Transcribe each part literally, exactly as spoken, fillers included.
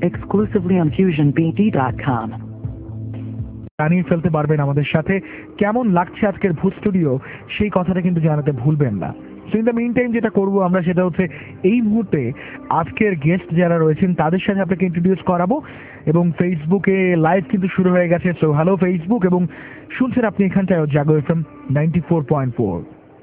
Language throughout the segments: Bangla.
exclusively on fusion b d dot com. জানিয়ে ফেলতে পারবেন আমাদের সাথে কেমন লাগছে আজকের ভূত স্টুডিও, সেই কথাটা কিন্তু জানাতে ভুলবেন না। So in the meantime যেটা করবো আমরা সেটা হচ্ছে এই মুহূর্তে আজকের গেস্ট যারা রয়েছেন তাদের সাথে আপনাকে ইন্ট্রোডিউস করাবো এবং ফেসবুকে লাইভ কিন্তু শুরু হয়ে গেছে। সো হ্যালো ফেসবুক, এবং শুনছেন আপনি এখানটায় Jago F M ninety four point four.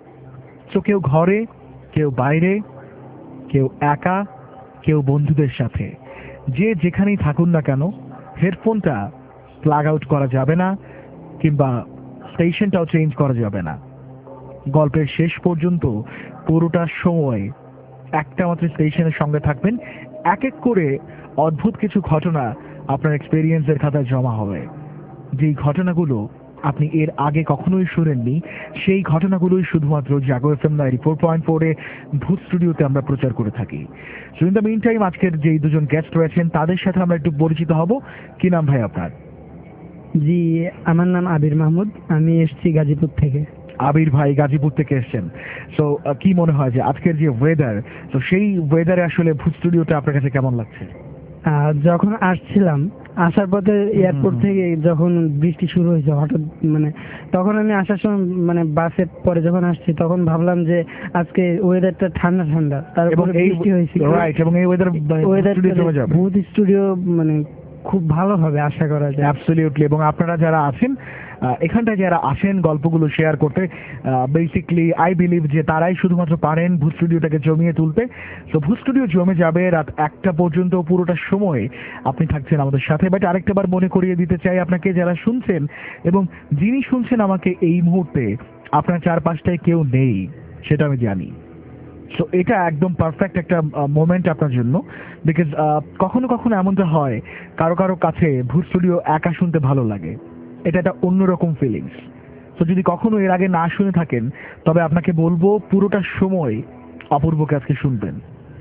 So কেউ ঘরে, কেউ বাইরে, কেউ একা, কেউ বন্ধুদের সাথে, যে যেখানেই থাকুন না কেন হেডফোনটা প্লাগ আউট করা যাবে না, কিংবা স্টেশনটাও চেঞ্জ করা যাবে না। গল্পের শেষ পর্যন্ত পুরোটা সময় একটা মাত্র স্টেশনের সঙ্গে থাকবেন। এক এক করে অদ্ভুত কিছু ঘটনা আপনার এক্সপেরিয়েন্সের খাতায় জমা হবে। যেই ঘটনাগুলো আপনি এর আগে কখনোই শুনেননি, সেই ঘটনাগুলোই শুধুমাত্র Jago F M ninety four point four এ ভূত স্টুডিওতে আমরা প্রচার করে থাকি। So in the meantime আজকের যেই দুজন গেস্ট রয়েছেন তাদের সাথে আমরা একটু পরিচিত হব। কি নাম ভাই আপনার? জি, আমার নাম আবির মাহমুদ, আমি এসেছি গাজীপুর থেকে। আবির ভাই গাজীপুর থেকে এসেছেন। সো কি মনে হয় যে আজকের যে ওয়েদার, তো সেই ওয়েদারে আসলে ভূত স্টুডিওটা আপনার কাছে কেমন লাগছে? যখন আসছিলাম, আসার পথে এয়ারপোর্ট থেকে যখন বৃষ্টি শুরু হয়েছে হঠাৎ, মানে তখন আমি আসার সময় মানে বাসের পরে যখন আসছি তখন ভাবলাম যে আজকে ওয়েদারটা ঠান্ডা ঠান্ডা, তারপরে বৃষ্টি হয়েছে, রাইট, এবং এই ওয়েদার ওয়েদার ভূত স্টুডিও মানে খুব ভালো হবে আশা করা যায়। অ্যাবসলিউটলি। এবং আপনারা যারা আছেন এখানটায়, যারা আসেন গল্পগুলো শেয়ার করতে, বেসিকলি আই বিলিভ যে তারাই শুধুমাত্র পারেন ভূত স্টুডিওটাকে জমিয়ে তুলতে। তো ভূত স্টুডিও জমে যাবে রাত একটা পর্যন্ত, পুরোটা সময় আপনি থাকছেন আমাদের সাথে। বাট আরেকটা বার মনে করিয়ে দিতে চাই আপনাকে, যারা শুনছেন এবং যিনি শুনছেন আমাকে এই মুহূর্তে, আপনার চারপাশটায় কেউ নেই সেটা আমি জানি। সো এটা একদম পারফেক্ট একটা মোমেন্ট আপনার জন্য, বিকজ কখনো কখনো এমনটা হয় কারো কারো কাছে ভূত স্টুডিও একা শুনতে ভালো লাগে, এটা একটা অন্যরকম ফিলিংস। তো যদি কখনো এর আগে না শুনে থাকেন তবে আপনাকে বলবো পুরোটা সময় অপূর্বকে আজকে শুনবেন।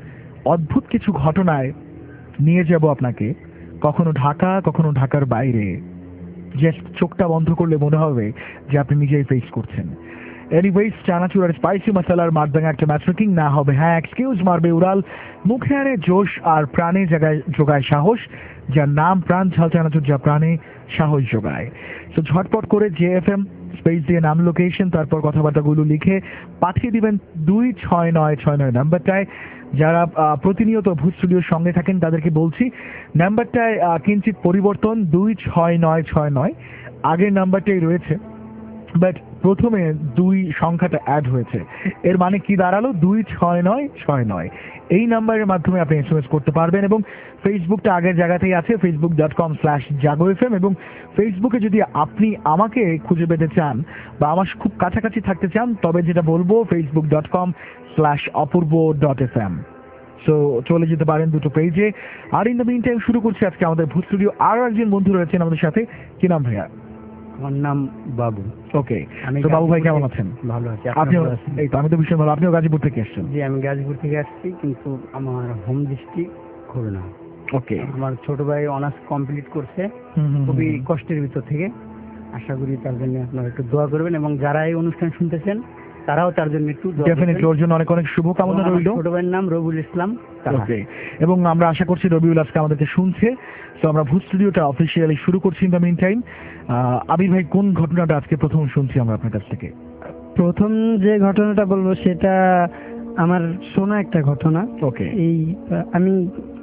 অদ্ভুত কিছু ঘটনায় নিয়ে যাব আপনাকে, কখনো ঢাকা, কখনো ঢাকার বাইরে। জাস্ট চোখটা বন্ধ করলে মনে হবে যে আপনি নিজেই ফেস করছেন। এনিওয়েজ, চানাচুর আর স্পাইসি মশলার মারদাঙ্গা একটা ম্যাচমেকিং না হবে, হ্যাঁ এক্সকিউজ মারবে উড়াল, মুখে আনে জোশ আর প্রাণে জায়গায় যোগায় সাহস, যার নাম প্রাণ ঝাল চানাচুর, যা প্রাণে সাহস যোগায়। তো ঝটপট করে জে এফ এম স্পেস দিয়ে নাম, লোকেশন, তারপর কথাবার্তাগুলো লিখে পাঠিয়ে দিবেন দুই ছয় নয় ছয় নয় নাম্বারটায়। যারা প্রতিনিয়ত ভূত স্টুডিওর সঙ্গে থাকেন তাদেরকে বলছি, নাম্বারটায় কিঞ্চিত পরিবর্তন, দুই ছয় নয় ছয় নয় আগের নাম্বারটাই রয়েছে, বাট প্রথমে দুই সংখ্যাটা অ্যাড হয়েছে। এর মানে কি দাঁড়ালো? দুই ছয় নয় ছয় নয়। এই নাম্বারের মাধ্যমে আপনি এস এম এস করতে পারবেন। এবং ফেসবুকটা আগের জায়গাতেই আছে, Facebook dot com slash Jago F M. এবং ফেসবুকে যদি আপনি আমাকে খুঁজে পেতে চান বা আমার খুব কাছাকাছি থাকতে চান, তবে যেটা বলবো ফেসবুক ডট কম স্ল্যাশ অপূর্ব ডট এফ এম। সো চলে যেতে পারেন দুটো পেজে। আর ইন দ্য মিন টাইম শুরু করছি আজকে আমাদের ভূত স্টুডিও। আরও একজন বন্ধু রয়েছেন আমাদের সাথে। কি নাম ভাইয়া? আমার নাম বাবু। ওকে, তো বাবু ভাই কেমন আছেন? ভালো আছি। আপনিও? এই তো, আমি তো ভীষণ ভালো। আপনিও গাজীপুর থেকে এসেছেন? জি, আমি গাজীপুর থেকে আসছি, কিন্তু আমার হোম ডিস্ট্রিক্ট খুলনা। ওকে, আমার ছোট ভাই অনার্স কমপ্লিট করছে খুবই কষ্টের ভিতর থেকে। আশা করি তার জন্য আপনারা একটু দোয়া করবেন, এবং যারা এই অনুষ্ঠান শুনতেছেন তারাও তার জন্য একটু ডেফিনেটলি, ওর জন্য অনেক অনেক শুভকামনা রইল। ছোট ভাইয়ের নাম রবিউল ইসলাম। ওকে, এবং আমরা আশা করছি রবিউল আজকে আমাদেরকে শুনছে। তো আমরা ভূত স্টুডিওটা অফিসিয়ালি শুরু করছি in the meantime. Abir ভাই, কোন ঘটনাটা আজকে প্রথম শুনছি আমরা আপনার কাছ থেকে? প্রথম যে ঘটনাটা বলবো সেটা আমার শোনা একটা ঘটনা। ওকে, এই আমি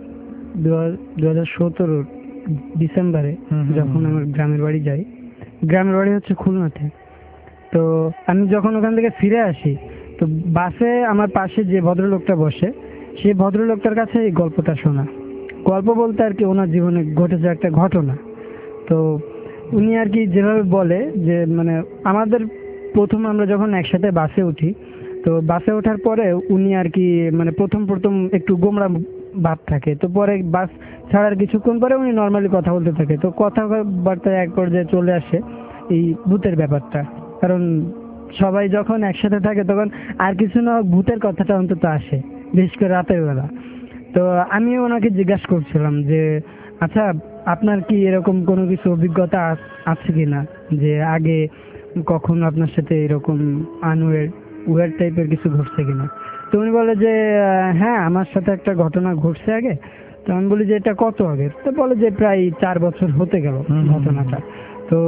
দু হাজার সতেরো ডিসেম্বরে যখন আমার গ্রামের বাড়ি যাই, গ্রামের বাড়ি হচ্ছে খুলনাতে। তো আমি যখন ওখান থেকে ফিরে আসি, তো বাসে আমার পাশে যে ভদ্রলোকটা বসে, সেই ভদ্রলোকটার কাছে এই গল্পটা শোনা। গল্প বলতে আর কি ওনার জীবনে ঘটেছে একটা ঘটনা। তো উনি আর কি যেভাবে বলে যে, মানে আমাদের প্রথম আমরা যখন একসাথে বাসে উঠি, তো বাসে ওঠার পরে উনি আর কি মানে প্রথম প্রথম একটু গোমরা ভাব থাকে, তো পরে বাস ছাড়ার কিছুক্ষণ পরে উনি নর্মালি কথা বলতে থাকে। তো কথাবার্তায় এক পর্যায়ে চলে আসে এই ভূতের ব্যাপারটা, কারণ সবাই যখন একসাথে থাকে তখন আর কিছু না ভূতের কথাটা অন্তত আসে, বিশেষ করে রাতের বেলা। তো আমি ওনাকে জিজ্ঞাসা করছিলাম যে, আচ্ছা আপনার কি এরকম কোনো কিছু অভিজ্ঞতা আছে কিনা, যে আগে কখনো আপনার সাথে এরকম আনওয়ার ওয়ার টাইপের কিছু ঘটছে কিনা? তো উনি বলে যে হ্যাঁ, আমার সাথে একটা ঘটনা ঘটছে আগে। তো আমি বলি যে এটা কত আগে, তো বলে যে প্রায় চার বছর হতে গেল ঘটনাটা। তো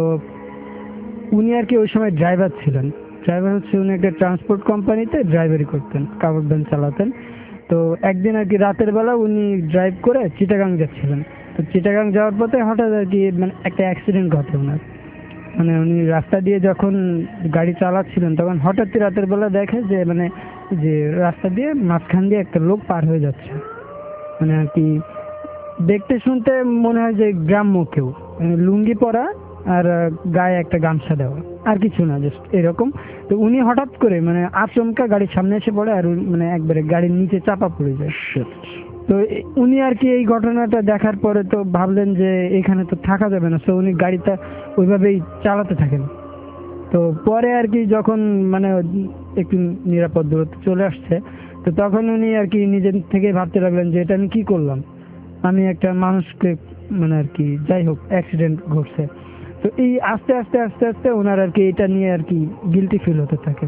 উনি আর কি ওই সময় ড্রাইভার ছিলেন, ড্রাইভার হচ্ছে উনি একটা ট্রান্সপোর্ট কোম্পানিতে ড্রাইভারি করতেন, কাভার্ড ভ্যান চালাতেন। তো একদিন আর কি রাতের বেলা উনি ড্রাইভ করে চিটাগাং যাচ্ছিলেন। তো চিটাগাং যাওয়ার পথে হঠাৎ আর কি মানে একটা অ্যাক্সিডেন্ট ঘটে ওনার। মানে উনি রাস্তা দিয়ে যখন গাড়ি চালাচ্ছিলেন তখন হঠাৎই রাতের বেলা দেখে যে মানে যে রাস্তা দিয়ে মাঝখান দিয়ে একটা লোক পার হয়ে যাচ্ছে। মানে আর কি দেখতে শুনতে মনে হয় যে গ্রাম্য কেউ, মানে লুঙ্গি পরা আর গায়ে একটা গামছা দেওয়া, আর কিছু না, জাস্ট এরকম। তো উনি হঠাৎ করে মানে আচমকা গাড়ির সামনে এসে পড়ে আর মানে একবারে গাড়ির নিচে চাপা পড়ে যায়। তো উনি আর কি এই ঘটনাটা দেখার পরে তো ভাবলেন যে এখানে তো থাকা যাবে না, তো উনি গাড়িটা ওইভাবেই চালাতে থাকেন। তো পরে আর কি যখন মানে একটু নিরাপদ দূরত্বে চলে আসছে, তো তখন উনি আর কি নিজের থেকে ভাবতে লাগলেন যে এটা আমি কি করলাম, আমি একটা মানুষকে মানে আর কি যাই হোক অ্যাক্সিডেন্ট ঘটছে। তো এই আস্তে আস্তে আস্তে আস্তে ওনার আর কি এটা নিয়ে আর কি গিল্টি ফিল হতে থাকে।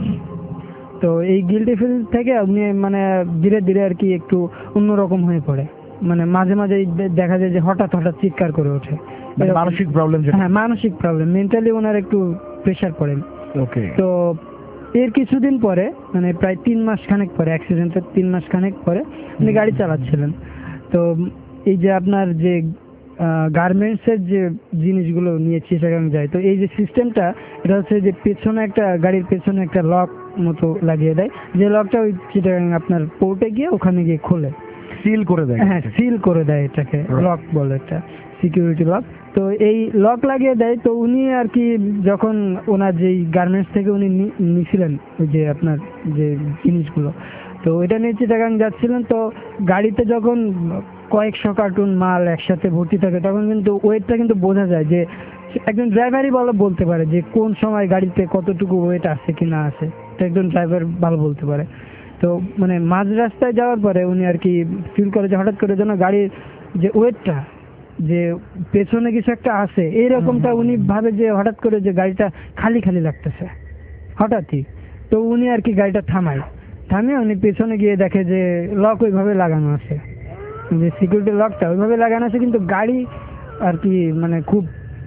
তো এই গিল্টি ফিল থেকে উনি মানে ধীরে ধীরে আর কি একটু অন্যরকম হয়ে পড়ে। মানে মাঝে মাঝে দেখা যায় যে হঠাৎ হঠাৎ চিৎকার করে ওঠে, মানসিক প্রবলেম। হ্যাঁ, মানসিক প্রবলেম, মেন্টালি ওনার একটু প্রেশার পড়ে। ওকে। তো এর কিছুদিন পরে মানে প্রায় তিন মাস খানেক পরে, অ্যাক্সিডেন্টের তিন মাস খানেক পরে উনি গাড়ি চালাচ্ছিলেন। তো এই যে আপনার যে গার্মেন্টস এর যে জিনিসগুলো নিয়ে চিটাগাং যায়, তো এই যে সিস্টেমটা এটা হচ্ছে যে পেছনে একটা গাড়ির পেছনে একটা লক মতো লাগিয়ে দেয়, যে লকটা ওই চিটাগাং আপনার পোর্টে গিয়ে ওখানে গিয়ে খোলে, সিল করে দেয়। হ্যাঁ, সিল করে দেয়, এটাকে লক বলে, এটা সিকিউরিটি লক। তো এই লক লাগিয়ে দেয়। তো উনি আর কি যখন ওনার যেই গার্মেন্টস থেকে উনি নিয়েছিলেন ওই যে আপনার যে জিনিসগুলো, তো এটা নিয়ে চিটাগাং যাচ্ছিলেন। তো গাড়িতে যখন কয়েকশো কার্টুন মাল একসাথে ভর্তি থাকে তখন কিন্তু ওয়েটটা কিন্তু বোঝা যায়, যে একজন ড্রাইভারই ভালো বলতে পারে যে কোন সময় গাড়িতে কতটুকু ওয়েট আছে কি না আছে, এটা একজন ড্রাইভার ভালো বলতে পারে। তো মানে মাঝ রাস্তায় যাওয়ার পরে উনি আর কি ফিল করে যে হঠাৎ করে যেন গাড়ির যে ওয়েটটা, যে পেছনে কিছু একটা আছে এইরকমটা উনি ভাবে যে হঠাৎ করে যে গাড়িটা খালি খালি লাগতেছে হঠাৎই। তো উনি আর কি গাড়িটা থামায়, থামিয়ে উনি পেছনে গিয়ে দেখে যে লক ওইভাবে লাগানো আছে, যে সিকিউরিটি লকটা ওইভাবে লাগানো আছে, কিন্তু গাড়ি আর কি মানে খুব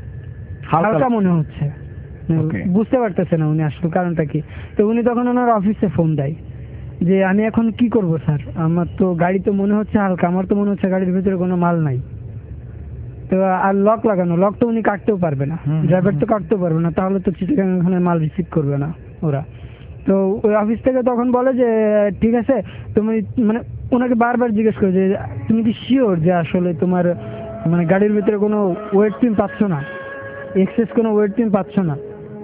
হালকা মনে হচ্ছে, বুঝতে পারতেছে না উনি আসলে কারণটা কি। তো উনি তখন ওনার অফিসে ফোন দেয় যে আমি এখন কি করব স্যার, আমার তো গাড়ি তো মনে হচ্ছে হালকা, আমার তো মনে হচ্ছে গাড়ির ভিতরে কোনো মাল নাই। তো আর লক লাগানো, লক তো উনি কাটতেও পারবে না, ড্রাইভার তো কাটতেও পারবে না, তাহলে তো চিটাগাং এখানে মাল রিসিভ করবে না ওরা। তো ওই অফিস থেকে তখন বলে যে ঠিক আছে, তুমি মানে ওনাকে বারবার জিজ্ঞেস করে যে তুমি কি শিওর যে আসলে তোমার মানে গাড়ির ভিতরে কোনো ওয়েট তুমি পাচ্ছ না, এক্সেস কোনো ওয়েট তুমি পাচ্ছ না।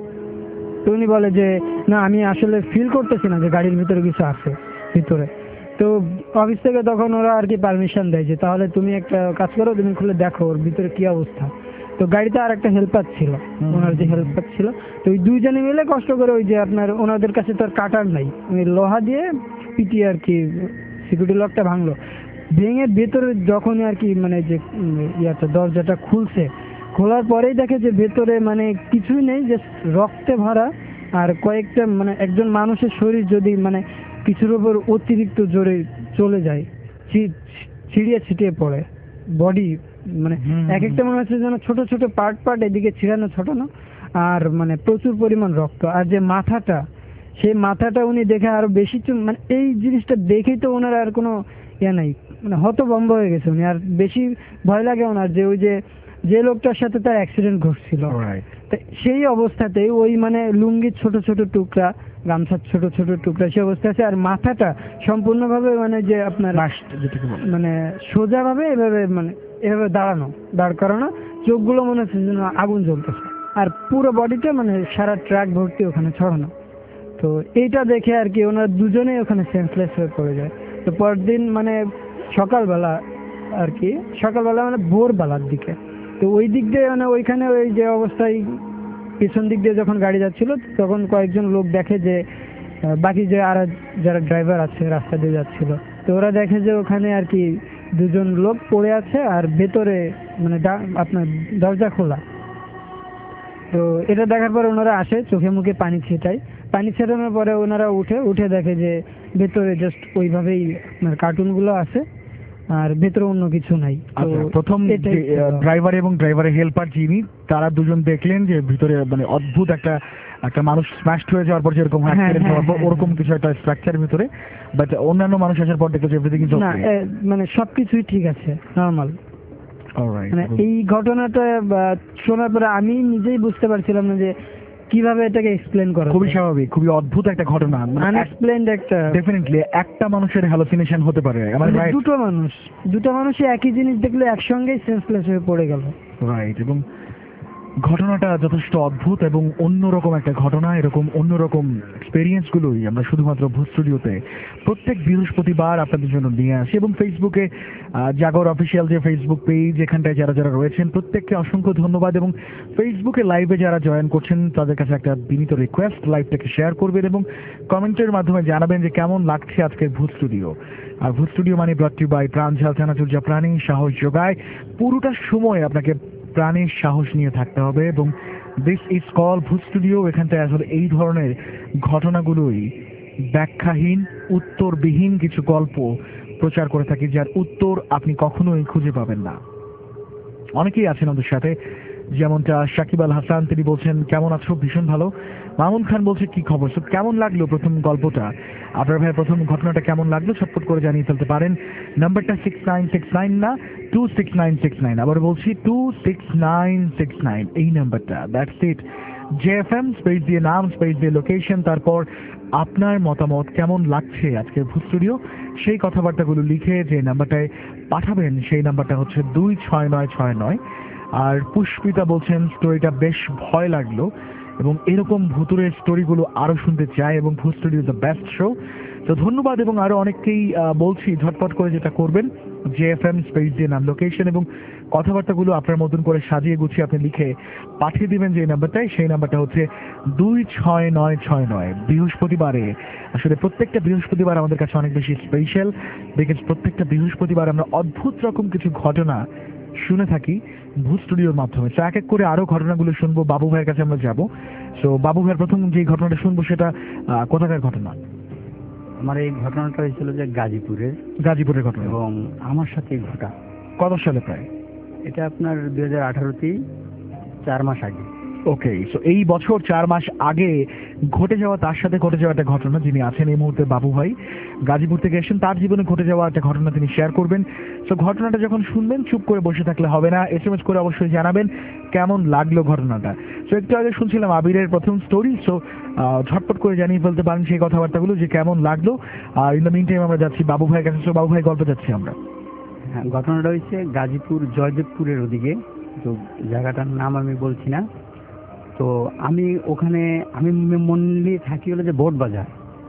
তো উনি বলে যে না, আমি আসলে ফিল করতেছি না যে গাড়ির ভিতরে কিছু আছে ভিতরে। তো অফিস থেকে তখন ওরা আর কি পারমিশন দেয় যে তাহলে তুমি একটা কাজ করো, তুমি খুলে দেখো ওর ভিতরে কি অবস্থা। তো গাড়িতে আর একটা হেল্পার ছিল, ওনার যে হেল্পার ছিল, তো ওই দুইজনে মিলে কষ্ট করে ওই যে আপনার ওনাদের কাছে তো আর কাটার নাই, ওই লোহা দিয়ে পিটিয়ে আর কি সিকিউরিটি লকটা ভাঙলো। ভেঙে ভেতরে যখনই আর কি মানে যে ইয়াটা দরজাটা খুলছে, খোলার পরেই দেখে যে ভেতরে মানে কিছুই নেই, যে রক্তে ভরা আর কয়েকটা মানে একজন মানুষের শরীর যদি মানে কিছুর উপর অতিরিক্ত জোরে চলে যায়, ছিড়িয়ে ছিটিয়ে পড়ে বডি, মানে এক একটা মনে হচ্ছে যেন ছোট ছোট পার্ট পার্ট এদিকে ছিড়ানো ছোটানো, আর মানে প্রচুর পরিমাণ রক্ত। আর যে মাথাটা, সেই মাথাটা উনি দেখে আরো বেশি মানে এই জিনিসটা দেখেই তো ওনার আর কোনো ইয়ে নাই, মানে হতভম্ব হয়ে গেছে উনি। আর বেশি ভয় লাগে ওনার যে ওই যে যে লোকটার সাথে তার অ্যাক্সিডেন্ট ঘটছিল, সেই অবস্থাতেই ওই মানে লুঙ্গির ছোট ছোট টুকরা, গামছার ছোট ছোট টুকরা সে অবস্থা আছে, আর মাথাটা সম্পূর্ণভাবে মানে যে আপনার মানে সোজা ভাবে এভাবে মানে এভাবে দাঁড়ানো, দাঁড় করানো, চোখগুলো মনে হচ্ছে যেন আগুন জ্বলতেছে, আর পুরো বডিটা মানে সারা ট্রাক ভর্তি ওখানে ছড়ানো। তো এইটা দেখে আর কি ওনারা দুজনেই ওখানে সেন্সলেস হয়ে পড়ে যায়। তো পরদিন মানে সকালবেলা আর কি, সকালবেলা মানে ভোরবেলার দিকে, তো ওই দিক দিয়ে মানে ওইখানে ওই যে অবস্থায় পিছন দিক দিয়ে যখন গাড়ি যাচ্ছিল তখন কয়েকজন লোক দেখে যে বাকি যে আর যারা ড্রাইভার আছে রাস্তা দিয়ে যাচ্ছিল, তো ওরা দেখে যে ওখানে আর কি দুজন লোক পড়ে আছে আর ভেতরে মানে আপনার দরজা খোলা। তো এটা দেখার পরে ওনারা আসে, চোখে মুখে পানি ছিটায়, পানি ছেটানোর পরে ওনারা উঠে উঠে দেখে যে ভেতরে জাস্ট ওইভাবেই আপনার কার্টুনগুলো আছে, আর ভেতরে অন্য কিছু নাই। তো আচ্ছা, প্রথম এটাই যে ড্রাইভার এবং ড্রাইভারের হেল্পার যিনি, তারা দুজন দেখলেন যে ভিতরে মানে অদ্ভুত একটা একটা মানুষ স্ম্যাশড হয়ে যাওয়ার পর যেরকম হ্যাঁ, অ্যাক্সিডেন্ট হ্যাঁ, হওয়ার পর হ্যাঁ, ওরকম হ্যাঁ। কিছু একটা স্ট্রাকচারের ভিতরে, বাট অন্যান্য মানুষ আসার পর দেখলো যে এভরিথিং ইজ না ওকে। এ, মানে সবকিছুই ঠিক আছে, নর্মাল। অলরাইট। মানে এই ঘটনাটা বা, শোনার পরে আমি নিজেই বুঝতে পারছিলাম না যে কিভাবে এটাকে এক্সপ্লেন করা খুবই স্বাভাবিক, খুবই অদ্ভুত একটা ঘটনা। আনএক্সপ্লেইনড একটা, ডেফিনেটলি একটা মানুষের হ্যালুসিনেশন হতে পারে। আমার মানে দুটো মানুষ দুটো মানুষই একই জিনিস দেখলে একসঙ্গেই সেন্সলেস হয়ে পড়ে গেল। রাইট। এবং ঘটনাটা যথেষ্ট অদ্ভুত এবং অন্যরকম একটা ঘটনা। এরকম অন্যরকম এক্সপেরিয়েন্সগুলোই আমরা শুধুমাত্র ভূত স্টুডিওতে প্রত্যেক বৃহস্পতিবার আপনাদের জন্য নিয়ে আসি। এবং ফেসবুকে আহ, জাগর অফিসিয়াল যে ফেসবুক পেজ, এখানটায় যারা যারা রয়েছেন প্রত্যেককে অসংখ্য ধন্যবাদ। এবং ফেসবুকে লাইভে যারা জয়েন করছেন তাদের কাছে একটা বিনীত রিকোয়েস্ট, লাইভটাকে শেয়ার করবেন এবং কমেন্টের মাধ্যমে জানাবেন যে কেমন লাগছে আজকের ভূত স্টুডিও। আর ভূত স্টুডিও মানে ব্রট টু বাই প্রাণঝাল চানাচুর, যা প্রাণী সাহস যোগায়। পুরোটা সময় আপনাকে প্রাণের সাহস নিয়ে থাকতে হবে। এবং this is call Bhoot studio. এখানটায় আসলে এই ধরনের ঘটনাগুলোই ব্যাখ্যাহীন, উত্তরবিহীন কিছু গল্প প্রচার করে থাকি, যার উত্তর আপনি কখনোই খুঁজে পাবেন না। অনেকেই আছেন আমাদের সাথে, যেমনটা সাকিব আল হাসান, তিনি বলছেন কেমন আছো? ভীষণ ভালো। মামুন খান বলছে কি খবর? সো কেমন লাগলো প্রথম গল্পটা? আপনার ভাই প্রথম ঘটনাটা কেমন লাগলো ছটফট করে জানিয়ে ফেলতে পারেন। নাম্বারটা সিক্স নাইন সিক্স নাইন না, two six nine six nine. আবার বলছি two six nine six nine, এই নাম্বারটা। That's it. J F M space দিয়ে নাম, স্পেস দিয়ে লোকেশন, তারপর আপনার মতামত, কেমন লাগছে আজকের ভূত স্টুডিও, সেই কথাবার্তাগুলো লিখে যে নাম্বারটায় পাঠাবেন সেই নাম্বারটা হচ্ছে দুই ছয় নয় ছয় নয়। আর পুষ্পিতা বলছেন স্টোরিটা বেশ ভয় লাগলো এবং এরকম ভুতুরের স্টোরিগুলো আরো শুনতে চাই এবং ভূত স্টুডিও দ্য বেস্ট শো। তো ধন্যবাদ। এবং আরো অনেককেই আহ, বলছি ঝটপট করে যেটা করবেন, জে এফ এম স্পেস দিয়ে নাম, লোকেশন এবং কথাবার্তাগুলো আপনার মতন করে সাজিয়ে গুছিয়ে আপনি লিখে পাঠিয়ে দিবেন যে নাম্বারটাই, সেই নাম্বারটা হচ্ছে দুই ছয় নয় ছয় নয়। বৃহস্পতিবারে আসলে প্রত্যেকটা বৃহস্পতিবার আমাদের কাছে অনেক বেশি স্পেশাল, বিকজ প্রত্যেকটা বৃহস্পতিবার আমরা অদ্ভুত রকম কিছু ঘটনা শুনে থাকি ভূত স্টুডিওর মাধ্যমে। তো এক এক করে আরো ঘটনাগুলো শুনবো। বাবু ভাইয়ের কাছে আমরা যাবো। তো বাবু ভাইয়ের প্রথম যে ঘটনাটা শুনবো সেটা আহ, কোথাকার ঘটনা? আমার এই ঘটনাটা হয়েছিল যে গাজীপুরের, গাজীপুরের ঘটনা। এবং আমার সাথে ঘটা। কত সালে প্রায়? এটা আপনার দুই হাজার আঠারোতেই, চার মাস আগে। ওকে, সো এই বছর চার মাস আগে ঘটে যাওয়া, তার সাথে ঘটে যাওয়া একটা ঘটনা, যিনি আছেন এই মুহূর্তে বাবু ভাই, গাজীপুর থেকে এসেছেন, তার জীবনে ঘটে যাওয়া একটা ঘটনা তিনি শেয়ার করবেন। সো ঘটনাটা যখন শুনবেন চুপ করে বসে থাকলে হবে না, এস এম এস করে অবশ্যই জানাবেন কেমন লাগলো ঘটনাটা। সো একটু আগে শুনছিলাম আবিরের প্রথম স্টোরি, সো ঝটপট করে জানিয়ে ফেলতে পারেন সেই কথাবার্তাগুলো যে কেমন লাগলো। আর ইন দ্য মিন টাইম আমরা যাচ্ছি বাবু ভাইয়ের কাছে। সো বাবু ভাই গল্প যাচ্ছি আমরা। হ্যাঁ, ঘটনাটা হয়েছে গাজীপুর জয়দেবপুরের ওদিকে, তো জায়গাটার নাম আমি বলছি না। তো আমি ওখানে, আমি মনলি থাকি হলো যে বোট বাজার।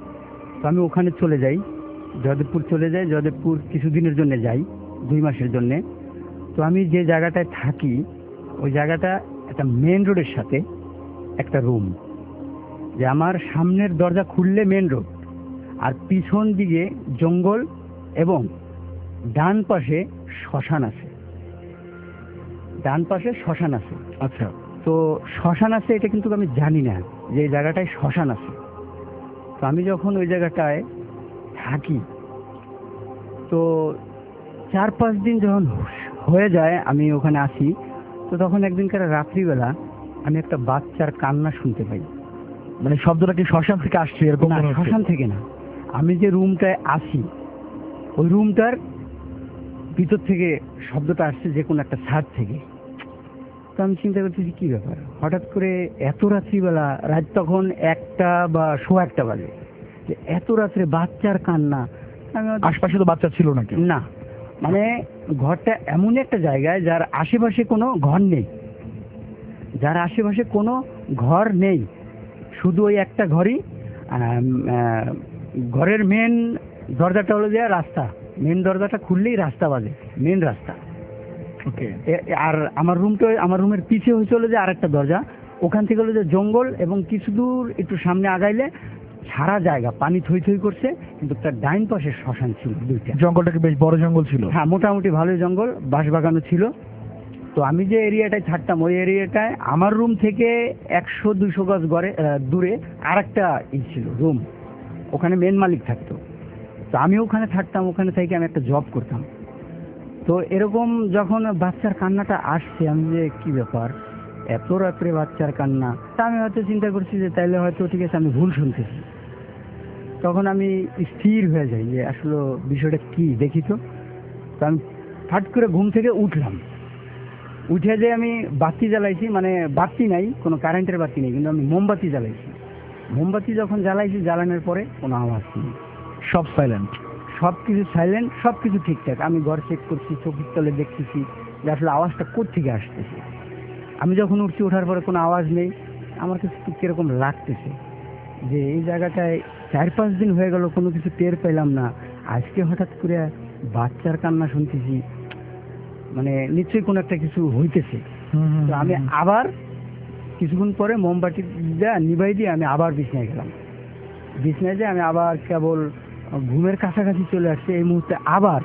তো আমি ওখানে চলে যাই, জয়দেবপুর চলে যাই। জয়দেবপুর কিছুদিনের জন্য যাই, দুই মাসের জন্যে। তো আমি যে জায়গাটায় থাকি ওই জায়গাটা একটা মেন রোডের সাথে একটা রুম, যে আমার সামনের দরজা খুললে মেন রোড, আর পিছন দিকে জঙ্গল এবং ডান পাশে শ্মশান আছে। ডান পাশে শ্মশান আছে। আচ্ছা। তো শ্মশান আছে এটা কিন্তু আমি জানি না যে এই জায়গাটায় শ্মশান আছে। তো আমি যখন ওই জায়গাটায় থাকি, তো চার পাঁচ দিন যখন হয়ে যায় আমি ওখানে আসি, তো তখন একদিনকার রাত্রিবেলা আমি একটা বাচ্চার কান্না শুনতে পাই। মানে শব্দটা কি শ্মশান থেকে আসছে এরকম না, মনে হচ্ছে? শ্মশান থেকে না। আমি যে রুমটায় আসি ওই রুমটার ভিতর থেকে শব্দটা আসছে যে কোনো একটা ছাদ থেকে। তো আমি চিন্তা করতেছি কি ব্যাপার, হঠাৎ করে এত রাত্রিবেলা, রাত তখন একটা বা সোয়া একটা বাজে, যে এত রাত্রে বাচ্চার কান্না। আমি হয়তো- আশপাশে তো বাচ্চা ছিল নাকি? না, মানে ঘরটা এমন একটা জায়গায় যার আশেপাশে কোনো ঘর নেই, যার আশেপাশে কোনো ঘর নেই, শুধু ওই একটা ঘরই। আম, আহ, ঘরের মেন দরজাটা হলো যে রাস্তা, মেন দরজাটা খুললেই রাস্তা বাজে, মেন রাস্তা। ওকে। এ- আর আমার রুমটা, আমার রুমের পিছে হয়েছে হলো যে আরেকটা দরজা, ওখান থেকে হলো যে জঙ্গল, এবং কিছু দূর একটু সামনে আগাইলে সারা জায়গা পানি থই থই করছে, কিন্তু তার ডাইন পাশে শ্মশান ছিল দুইটা। জঙ্গলটা কি বেশ বড় জঙ্গল ছিল? হ্যাঁ, মোটামুটি ভালোই জঙ্গল, বাঁশ বাগানও ছিল। তো আমি যে এরিয়াটায় থাকতাম ওই এরিয়াটায় আমার রুম থেকে একশো দুইশো গজ গড়ে আহ, দূরে আর একটা ই ছিল রুম, ওখানে মেন মালিক থাকতো। তো আমি ওখানে থাকতাম, ওখানে থেকে আমি একটা জব করতাম। তো এরকম যখন বাচ্চার কান্নাটা আসছে, আমি যে কি ব্যাপার, এত রাত্রে বাচ্চার কান্না, তা আমি হয়তো চিন্তা করছি যে তাইলে হয়তো ঠিক আছে আমি ভুল শুনতেছি। তখন আমি স্থির হয়ে যাই যে আসলে বিষয়টা কি দেখি তো। তো আমি ফাট করে ঘুম থেকে উঠলাম, উঠে যে আমি বাতি জ্বালাইছি, মানে বাতি নাই, কোনো কারেন্টের বাতি নেই, কিন্তু আমি মোমবাতি জ্বালাইছি। মোমবাতি যখন জ্বালাইছি, জ্বালানোর পরে কোনো আওয়াজ নেই, সব সাইলেন্ট। সব কিছু সাইলেন্ট, সব কিছু ঠিকঠাক। আমি ঘর চেক করছি, চোখের তলে দেখতেছি যে আসলে আওয়াজটা কোত্থেকে আসতেছে। আমি যখন উঠছি, ওঠার পরে কোনো আওয়াজ নেই, আমার কাছে একটু কিরকম লাগতেছে যে এই জায়গাটায় চার পাঁচ দিন হয়ে গেল কোনো কিছু টের পেলাম না, আজকে হঠাৎ করে বাচ্চার কান্না শুনতেছি, মানে নিশ্চয়ই কোনো একটা কিছু হইতেছে। তো আমি আবার কিছুক্ষণ পরে মোমবাতি দিয়ে নিভাই দিয়ে আমি আবার বিছনায় গেলাম। বিছনায় যে আমি আবার কেবল ঘুমের কাছাকাছি চলে আসছে, এই মুহূর্তে আবার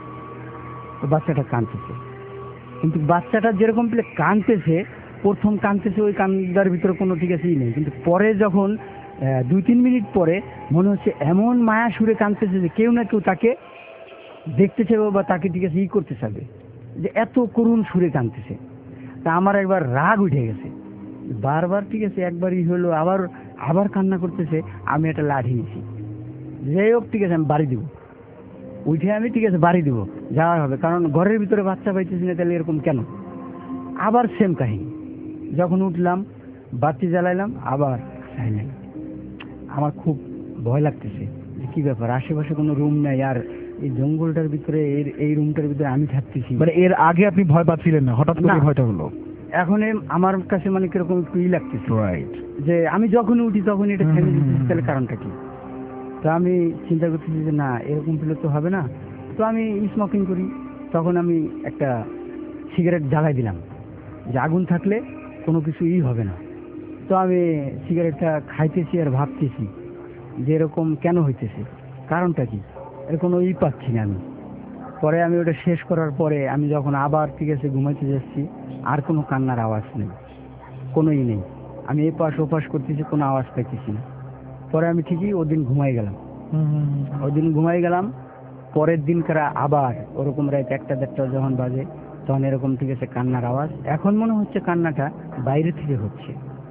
বাচ্চাটা কাঁদতেছে। কিন্তু বাচ্চাটা যেরকম পেলে কাঁদতেছে, প্রথম কাঁদতেছে ওই কান্দার ভিতরে কোনো ঠিক আছেই নেই, কিন্তু পরে যখন দুই তিন মিনিট পরে মনে হচ্ছে এমন মায়া সুরে কাঁদতেছে যে কেউ না কেউ তাকে দেখতেছে বা তাকে ঠিক আছে ই করতে চাবে, যে এত করুণ সুরে কাঁদতেছে। তা আমার একবার রাগ উঠে গেছে, বারবার ঠিক আছে একবারই হলো, আবার আবার কান্না করতেছে। আমি একটা লাঠি নিয়েছি, যাই হোক ঠিক আছে আমি বাড়ি দিব, উঠে আমি ঠিক আছে বাড়ি দিব, যাওয়া হবে, কারণ ঘরের ভিতরে বাচ্চা পাইতেছি না, তাহলে এরকম কেন। আবার সেম কাহিনী, যখন উঠলাম বাতি জ্বালাইলাম, আবার সাইলেন্ট। আমার খুব ভয় লাগতেছে যে কি ব্যাপার, আশেপাশে কোনো রুম নাই, আর এই জঙ্গলটার ভিতরে এর এই রুমটার ভিতরে আমি থাকতেছি। মানে এর আগে আপনি ভয় পাচ্ছিলেন না, হঠাৎ করে না। ভয়টা হলো? এখন এ- আমার কাছে মানে কিরকম একটু ই লাগতেছে, রাইট, যে আমি যখন উঠি তখন এটা হুম, থেমে হুম, যেতেছে, হুম। তাহলে কারণটা কি। তো আমি চিন্তা করতেছি যে না, এরকম পেলে তো হবে না। তো আমি স্মোকিং করি, তখন আমি একটা সিগারেট জ্বালাই দিলাম, যে আগুন থাকলে কোনো কিছু ই হবে না। তো আমি সিগারেটটা খাইতেছি আর ভাবতেছি যে এরকম কেন হইতেছে, কারণটা কি, এর কোনো ই পাচ্ছি না আমি। পরে আমি ওটা শেষ করার পরে আমি যখন আবার ঠিক আছে ঘুমাইতে যাচ্ছি, আর কোনো কান্নার আওয়াজ নেই, কোনো ই নেই। আমি এই পাশ ও পাশ করতেছি, কোনো আওয়াজ পাইতেছি না। পরে আমি ঠিকই ওদিন ঘুমাই গেলাম। ওদিন ঘুমাই গেলাম, পরের দিন কারা আবার ওরকম রাত একটা দেড়টা যখন বাজে, তখন এরকম ঠিক আছে কান্নার আওয়াজ। এখন মনে হচ্ছে কান্নাটা বাইরে থেকে হচ্ছে,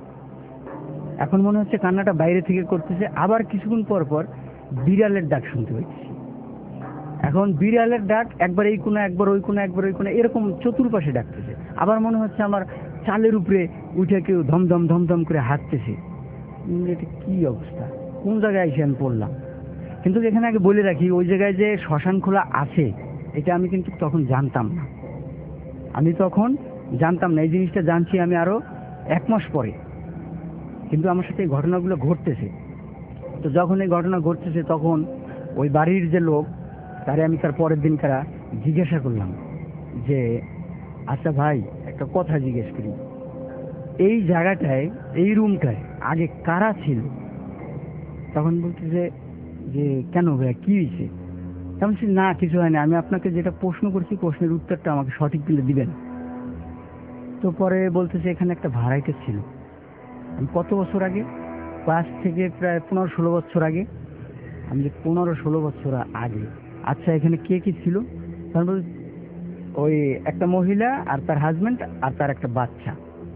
এখন মনে হচ্ছে কান্নাটা বাইরে থেকে করতেছে। আবার কিছুক্ষণ পর পর বিড়ালের ডাক শুনতে পাইতেছি। এখন বিড়ালের ডাক একবার এই কোণে, একবার ওই কোণে, একবার ওই কোণে, এরকম চতুর্পাশে ডাকতেছে। আবার মনে হচ্ছে আমার চালের উপরে উঠে কেউ ধমধম ধমধম করে হাঁটতেছে। উম, এটা কি অবস্থা, কোন জায়গায় এসে আমি পড়লাম। কিন্তু এখানে আগে বলে রাখি, ওই জায়গায় যে শ্মশান খোলা আছে এটা আমি কিন্তু তখন জানতাম না। আমি তখন জানতাম না, এই জিনিসটা জানছি আমি আরো এক মাস পরে। কিন্তু আমার সাথে এই ঘটনাগুলো ঘটতেছে। তো যখন এই ঘটনা ঘটতেছে তখন ওই বাড়ির যে লোক, তারে আমি তার পরের দিন তারা জিজ্ঞাসা করলাম যে আচ্ছা ভাই, একটা কথা জিজ্ঞেস করি, এই জায়গাটায় এই রুমটায় আগে কারা ছিল? তখন বলতেছে যে কেন ভাইয়া, কি হয়েছে? তখন বলছি না কিছু হয়নি, আমি আপনাকে যেটা প্রশ্ন করছি প্রশ্নের উত্তরটা আমাকে সঠিক দিলে দিবেন। তো পরে বলতেছে এখানে একটা ভাড়াইটে ছিল। আমি কত বছর আগে, পাঁচ থেকে প্রায় পনেরো ষোলো বছর আগে। আমি যে পনেরো ষোলো বছর আগে, আচ্ছা এখানে কে কি ছিল? তখন বল ওই একটা মহিলা আর তার হাজবেন্ড আর তার একটা বাচ্চা,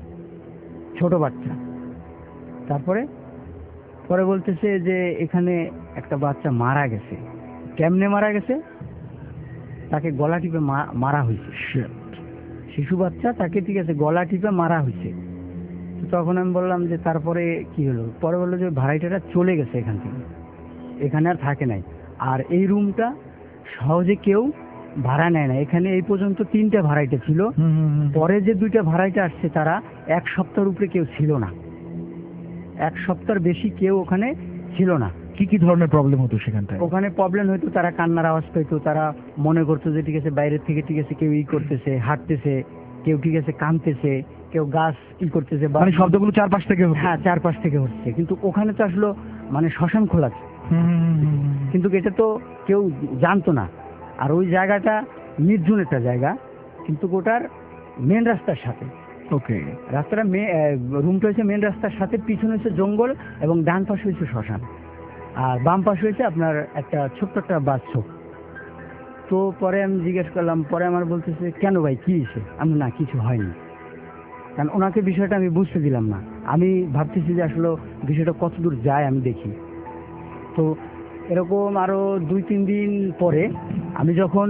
ছোট বাচ্চা। তারপরে পরে বলতেছে যে এখানে একটা বাচ্চা মারা গেছে। কেমনে মারা গেছে? তাকে গলা টিপে মা- মারা হয়েছে। শিশু বাচ্চা, তাকে ঠিক আছে গলা টিপে মারা হয়েছে। তো তখন আমি বললাম যে তারপরে কি হলো? পরে বললো যে ভাড়াইটারা চলে গেছে এখান থেকে, এখানে আর থাকে নাই। আর এই রুমটা সহজে কেউ ভাড়া নেয় না। এখানে এই পর্যন্ত তিনটা ভাড়াইটা ছিল, পরে যে দুইটা ভাড়াইটা আসছে তারা এক সপ্তাহের উপরে কেউ ছিল না, এক সপ্তাহের বেশি কেউ ওখানে ছিল না। কি কি ধরনের প্রবলেম হতো সেখানটায়? ওখানে প্রবলেম হয়তো তারা কান্নার আওয়াজ পাইতো, তারা মনে করতো যে ঠিক আছে বাইরের থেকে ঠিক আছে কেউ ই করতেছে, হাঁটতেছে, কেউ ঠিক আছে কাঁদতেছে, কেউ গাছ ই করতেছে, বা মানে শব্দগুলো চারপাশ থেকে হতো? হ্যাঁ চারপাশ থেকে হচ্ছে। কিন্তু ওখানে তো আসলো মানে শ্মশান খোলা আছে, হুম, হুম, হুম, হুম, হুম। কিন্তু এটা তো কেউ জানতো না। আর ওই জায়গাটা নির্জন একটা জায়গা, কিন্তু ওটার মেন রাস্তার সাথে। ওকে। রাস্তাটা রুমটা হচ্ছে মেন রাস্তার সাথে, পিছনে হচ্ছে জঙ্গল এবং ডান পাশে হচ্ছে শ্মশান, আর বাম পাশে হচ্ছে আপনার একটা ছোট্ট একটা বাথরুম। তো পরে আমি জিজ্ঞেস করলাম, পরে আমার বলতেছে কেন ভাই কি হয়েছে? আমি না কিছু হয়নি, কারণ ওনাকে বিষয়টা আমি বুঝতে দিলাম না। আমি ভাবতেছি যে আসলে বিষয়টা কতদূর যায় আমি দেখি। তো এরকম আরো দুই তিন দিন পরে আমি যখন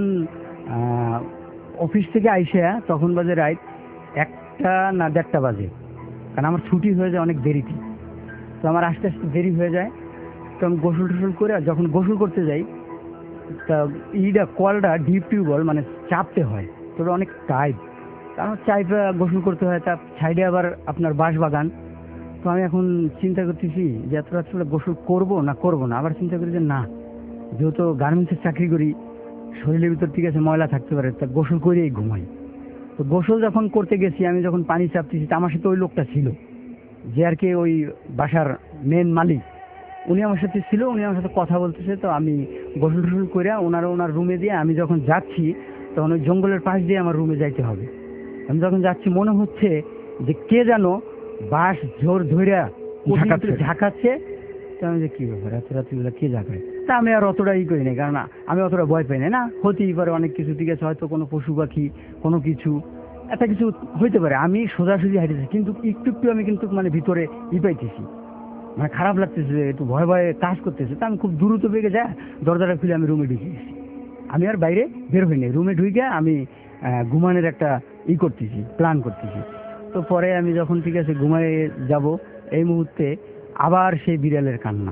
অফিস থেকে আইসা, তখন বাজে রাত একটা না দেড়টা বাজে, কারণ আমার ছুটি হয়ে যায় অনেক দেরিতে। তো আমার আস্তে আস্তে দেরি হয়ে যায়। তো আমি গোসল টোসল করে যখন গোসল করতে যাই, তা ইটা কলটা ডিপ টিউবওয়েল মানে চাপতে হয়, তো ওটা অনেক টাইট, কারণ চাইপে গোসল করতে হয়। তার সাইডে আবার আপনার বাঁশ বাগান। তো আমি এখন চিন্তা করতেছি যে এত রাত্রে গোসল করবো না করবো না। আবার চিন্তা করি যে না, যেহেতু গার্মেন্টসের চাকরি করি, শরীরের ভিতর ঠিক আছে ময়লা থাকতে পারে, তা গোসল করেই ঘুমাই। তো গোসল যখন করতে গেছি, আমি যখন পানি চাপতেছি, তা আমার সাথে ওই লোকটা ছিল যে আর কি ওই বাসার মেন মালিক, উনি আমার সাথে ছিল, উনি আমার সাথে কথা বলতেছে। তো আমি গোসল টোসল করে ওনার ওনার রুমে দিয়ে আমি যখন যাচ্ছি, তখন ওই জঙ্গলের পাশ দিয়ে আমার রুমে যাইতে হবে। আমি যখন যাচ্ছি মনে হচ্ছে যে কে যেন বাঁশ ঝোর ধইরা ঝাঁকাচ্ছে। তো আমি যে কি ব্যাপার, এত রাত্রিবেলা কে ঝাঁকায়? তা আমি আর অতটা ই করি না, কারণ আমি অতটা ভয় পাই না। না হতেই পারে অনেক কিছু, ঠিক আছে, হয়তো কোনো পশু পাখি কোনো কিছু একটা কিছু হইতে পারে। আমি সোজাসুজি হাঁটেছি, কিন্তু একটু একটু আমি কিন্তু মানে ভিতরে ই পাইতেছি, মানে খারাপ লাগতেছে, একটু ভয় ভয়ে কাজ করতেছে। তা আমি খুব দ্রুত বেগে যা দরজাটা খুলে আমি রুমে ঢুকে গেছি। আমি আর বাইরে বের হইনি, রুমে ঢুকে আমি ঘুমানোর একটা ই করতেছি, প্ল্যান করতেছি। তো পরে আমি যখন ঠিক আছে ঘুমায় যাব, এই মুহূর্তে আবার সেই বিড়ালের কান্না।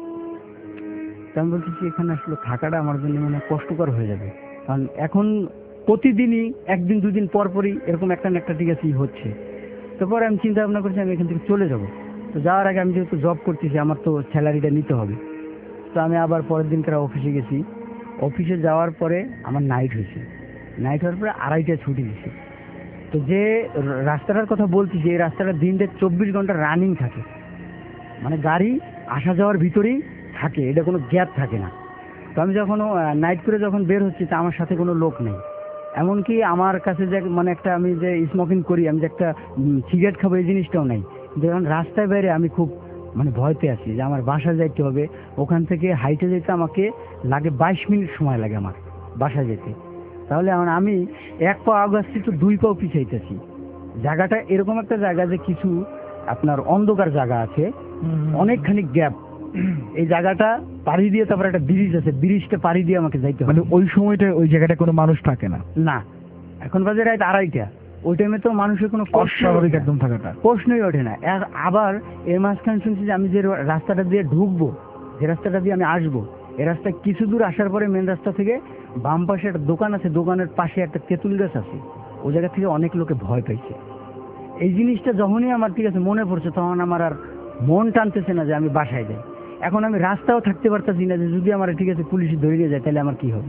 তো আমি বলতেছি এখানে আসলে থাকাটা আমার জন্য মানে কষ্টকর হয়ে যাবে, কারণ এখন প্রতিদিনই একদিন দুদিন পর পরই এরকম একটা না একটা ঠিক আছে ই হচ্ছে। তো পরে আমি চিন্তা ভাবনা করছি আমি এখান থেকে চলে যাব। তো যাওয়ার আগে আমি যেহেতু জব করতেছি, আমার তো স্যালারিটা নিতে হবে। তো আমি আবার পরের দিনকার অফিসে গেছি। অফিসে যাওয়ার পরে আমার নাইট হয়েছে, নাইট হওয়ার পরে আড়াইটায় ছুটি দিছে। তো যে রাস্তাটার কথা বলতেছি, এই রাস্তাটা দিনটা চব্বিশ ঘন্টা রানিং থাকে, মানে গাড়ি আসা যাওয়ার ভিতরেই থাকে, এটা কোনো গ্যাপ থাকে না। তো আমি যখন নাইট করে যখন বের হচ্ছি, তা আমার সাথে কোনো লোক নেই। এমনকি আমার কাছে যে মানে একটা আমি যে স্মোকিং করি, আমি যে একটা সিগারেট খাবো, এই জিনিসটাও নেই। যখন রাস্তায় বাইরে আমি খুব মানে ভয়তে আছি যে আমার বাসায় যাইতে হবে। ওখান থেকে হাইটে যেতে আমাকে লাগে বাইশ মিনিট সময় লাগে আমার বাসায় যেতে। তাহলে আমি এক পা আগাচ্ছি তো দুই পাও পিছাইতেছি। জায়গাটা এরকম একটা জায়গা যে কিছু আপনার অন্ধকার জায়গা আছে, অনেকখানি গ্যাপ। এই জায়গাটা পাড়ি দিয়ে তারপর একটা ব্রিজ আছে, ব্রিজটা পাড়ি দিয়ে আমাকে যাইতে হবে। মানে ওই সময়টা ওই জায়গাটা কোনো মানুষ থাকে না? না, এখন বাজে রাত আড়াইটা, ওই টাইমে তো মানুষের কোনো অস্বাভাবিক একদম থাকাটা প্রশ্নই ওঠে না। আবার এর মাঝখানে শুনছি যে আমি যে রাস্তাটা দিয়ে ঢুকবো, যে রাস্তাটা দিয়ে আমি আসবো, এই রাস্তায় কিছু দূর আসার পরে মেন রাস্তা থেকে বাম পাশে একটা দোকান আছে, দোকানের পাশে একটা তেঁতুল গাছ আছে, ওই জায়গা থেকে অনেক লোকে ভয় পাইছে। এই জিনিসটা যখনই আমার ঠিক আছে মনে পড়ছে, তখন আমার আর মন টানতেছে না যে আমি বাসায় যাই। এখন আমি রাস্তাও থাকতে পারতেছি না যে যদি আমার ঠিক আছে পুলিশ ধরে যায় তাহলে আমার কি হবে।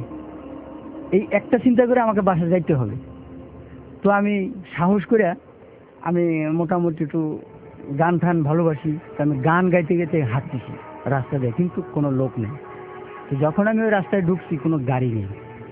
এই একটা চিন্তা করে আমাকে বাসায় যাইতে হবে। তো আমি সাহস করে আমি মোটামুটি একটু গান টান ভালোবাসি, তো আমি গান গাইতে গাইতে হাঁটতেছি রাস্তা দিয়ে, কিন্তু কোনো লোক নেই। তো যখন আমি ওই রাস্তায় ঢুকছি, কোনো গাড়ি নেই।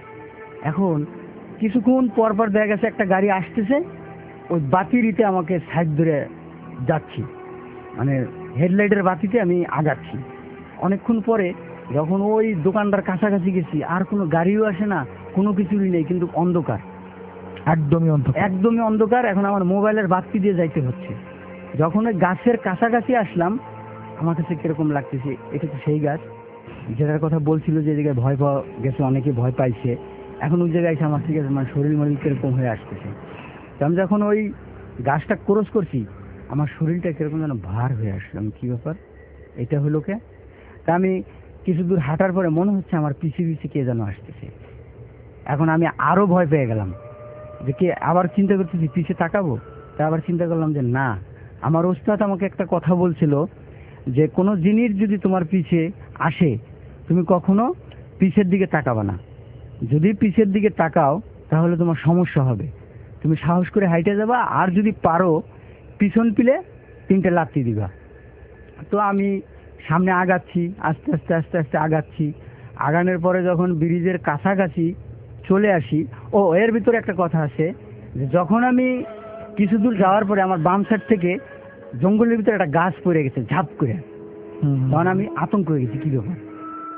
এখন কিছুক্ষণ পর পর দেখা গেছে একটা গাড়ি আসতেছে, ওই বাতিরিতে আমাকে সাইড ধরে যাচ্ছি, মানে হেডলাইটের বাতিতে আমি আগাচ্ছি। অনেকক্ষণ পরে যখন ওই দোকানটার কাছাকাছি গেছি, আর কোনো গাড়িও আসে না, কোনো কিছুই নেই, কিন্তু অন্ধকার, একদমই অন্ধকার, একদমই অন্ধকার। এখন আমার মোবাইলের বাতি দিয়ে যাইতে হচ্ছে। যখন ওই গাছের কাছাকাছি আসলাম, আমার কাছে কিরকম লাগতেছে, এটা তো সেই গাছ যেটার কথা বলছিল যে জায়গায় ভয় পাওয়া গেছে, অনেকে ভয় পাইছে। এখন ওই জায়গায় এসে আমার ঠিক আছে মানে শরীর মরিল কিরকম হয়ে আসতেছে। তো আমি যখন ওই গাছটা ক্রস করছি, আমার শরীরটা কিরকম যেন ভার হয়ে আসলাম, কি ব্যাপার, এটা হলো কে? তা আমি কিছু দূর হাঁটার পরে মনে হচ্ছে আমার পিছে পিছে কে যেন আসতেছে। এখন আমি আরো ভয় পেয়ে গেলাম যে কে, আবার চিন্তা করতেছি পিছে তাকাবো। তা আবার চিন্তা করলাম যে না, আমার ওস্তাদ আমাকে একটা কথা বলছিল যে কোনো জিনিস যদি তোমার পিছে আসে, তুমি কখনো পিছের দিকে তাকাবা না। যদি পিছের দিকে তাকাও তাহলে তোমার সমস্যা হবে। তুমি সাহস করে হাইটে যাবা, আর যদি পারো পিছন পিলে তিনটে লাথি দিবা। তো আমি সামনে আগাচ্ছি, আস্তে আস্তে আস্তে আস্তে আগাচ্ছি। আগানোর পরে যখন ব্রিজের কাছাকাছি চলে আসি, ও এর ভিতরে একটা কথা আছে যে যখন আমি কিছু দূর যাওয়ার পরে আমার বাম সাইড থেকে জঙ্গলের ভিতরে একটা গাছ পড়ে গেছে ঝাপ করে। তখন আমি আতঙ্ক হয়ে গেছি, কি ব্যাপার।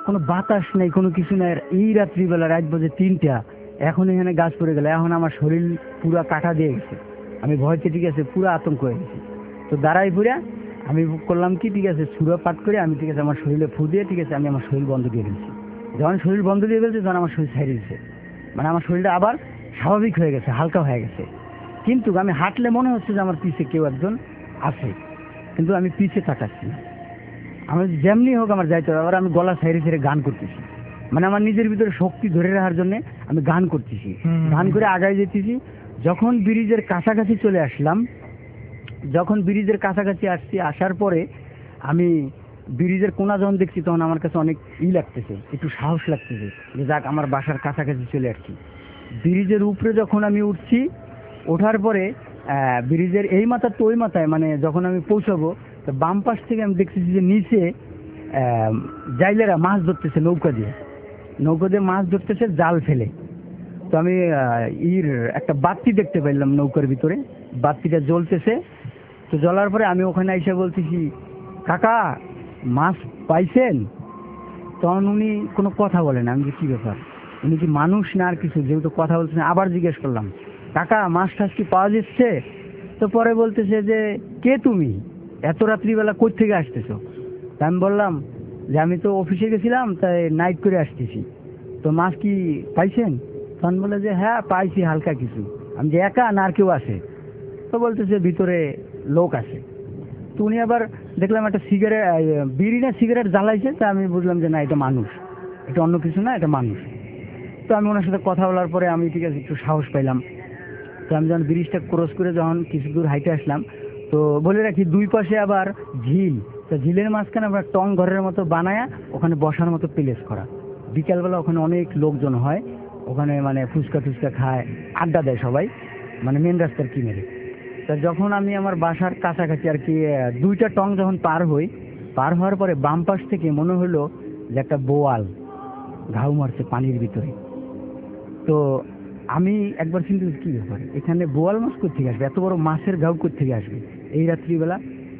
কোনো বাতাস নেই, কোনো কিছু নাই। এই রাত্রিবেলা রাত বাজে তিনটা, এখন এখানে গাছ পড়ে গেল, এখন আমার শরীর পুরা কাটা দিয়ে গেছে, আমি ভয়তে ঠিক আছে পুরো আতঙ্ক হয়ে গেছি। তো দাঁড়াই পুরা আমি করলাম কি, ঠিক আছে সুরা পাঠ করে আমি ঠিক আছে আমার শরীরে ফু দিয়ে ঠিক আছে আমি আমার শরীর বন্ধ দিয়ে ফেলছি। যখন শরীর বন্ধ দিয়ে ফেলছে তখন আমার শরীর ছাড়িয়ে দিচ্ছে, মানে আমার শরীরটা আবার স্বাভাবিক হয়ে গেছে, হালকা হয়ে গেছে। কিন্তু আমি হাঁটলে মনে হচ্ছে যে আমার পিছে কেউ একজন আছে, কিন্তু আমি পিছে তাকাচ্ছি না। আমি যেমনি হোক আমার যাইতে হবে। আবার আমি গলা ছেড়ে ছেড়ে গান করতেছি, মানে আমার নিজের ভিতরে শক্তি ধরে রাখার জন্য আমি গান করতেছি, গান করে আগায় যেতেছি। যখন ব্রিজের কাছাকাছি চলে আসলাম, যখন ব্রিজের কাছাকাছি আসছি, আসার পরে আমি ব্রিজের কোনা যখন দেখছি তখন আমার কাছে অনেক ই লাগতেছে, একটু সাহস লাগতেছে যে যাক আমার বাসার কাছাকাছি চলে আসছি। ব্রিজের উপরে যখন আমি উঠছি, ওঠার পরে ব্রিজের এই মাথা তো ওই মাথায়, মানে যখন আমি পৌঁছাবো তো বাম পাশ থেকে আমি দেখতেছি যে নিচে জাইলেরা মাছ ধরতেছে নৌকা দিয়ে, নৌকা দিয়ে মাছ ধরতেছে জাল ফেলে। তো আমি ইর একটা বাতি দেখতে পাইলাম নৌকার ভিতরে, বাতিটা জ্বলতেছে। তো জ্বলার পরে আমি ওখানে এসে বলতেছি, কাকা মাছ পাইছেন? তখন উনি কোনো কথা বলে না। আমি যে কী ব্যাপার, উনি কি মানুষ না আর কিছু, যেহেতু কথা বলছেন। আবার জিজ্ঞেস করলাম, কাকা মাছ টাছ কি পাওয়া যাচ্ছে? তো পরে বলতেছে যে কে তুমি, এত রাত্রিবেলা কই থেকে আসতেছো? তা আমি বললাম যে আমি তো অফিসে গেছিলাম, তাই নাইট করে আসতেছি। তো মাছ কি পাইছেন? তখন বলে যে হ্যাঁ পাইছি হালকা কিছু। আমি যে একা না আর কেউ আছে? তো বলতেছে ভিতরে লোক আছে। তো উনি আবার দেখলাম একটা সিগারেট, বিড়ি না সিগারেট জ্বালাইছে। তা আমি বুঝলাম যে না এটা মানুষ, এটা অন্য কিছু না, এটা মানুষ। তো আমি ওনার সাথে কথা বলার পরে আমি ঠিক আছে একটু সাহস পাইলাম। তো আমি যখন ব্রিজটা ক্রস করে যখন কিছু দূর হাইটে আসলাম, তো বলে রাখি দুই পাশে আবার ঝিল। তো ঝিলের মাঝখানে আমরা টং ঘরের মতো বানায়া ওখানে বসার মতো প্লেস করা। বিকালবেলা ওখানে অনেক লোকজন হয়, ওখানে মানে ফুচকা টুচকা খায়, আড্ডা দেয় সবাই, মানে মেন রাস্তার কিনারে। তা যখন আমি আমার বাসার কাছাকাছি আর কি দুইটা টং যখন পার হই, পার হওয়ার পরে বাম পাশ থেকে মনে হলো যে একটা বোয়াল ঘাউ মারছে পানির ভিতরে। তো আমি একবার চিন্তা করি কী ব্যাপার, এখানে বোয়াল মাছ কোথেকে আসবে, এত বড় মাছের ঘাউ কোথেকে আসবে এই রাত্রিবেলা?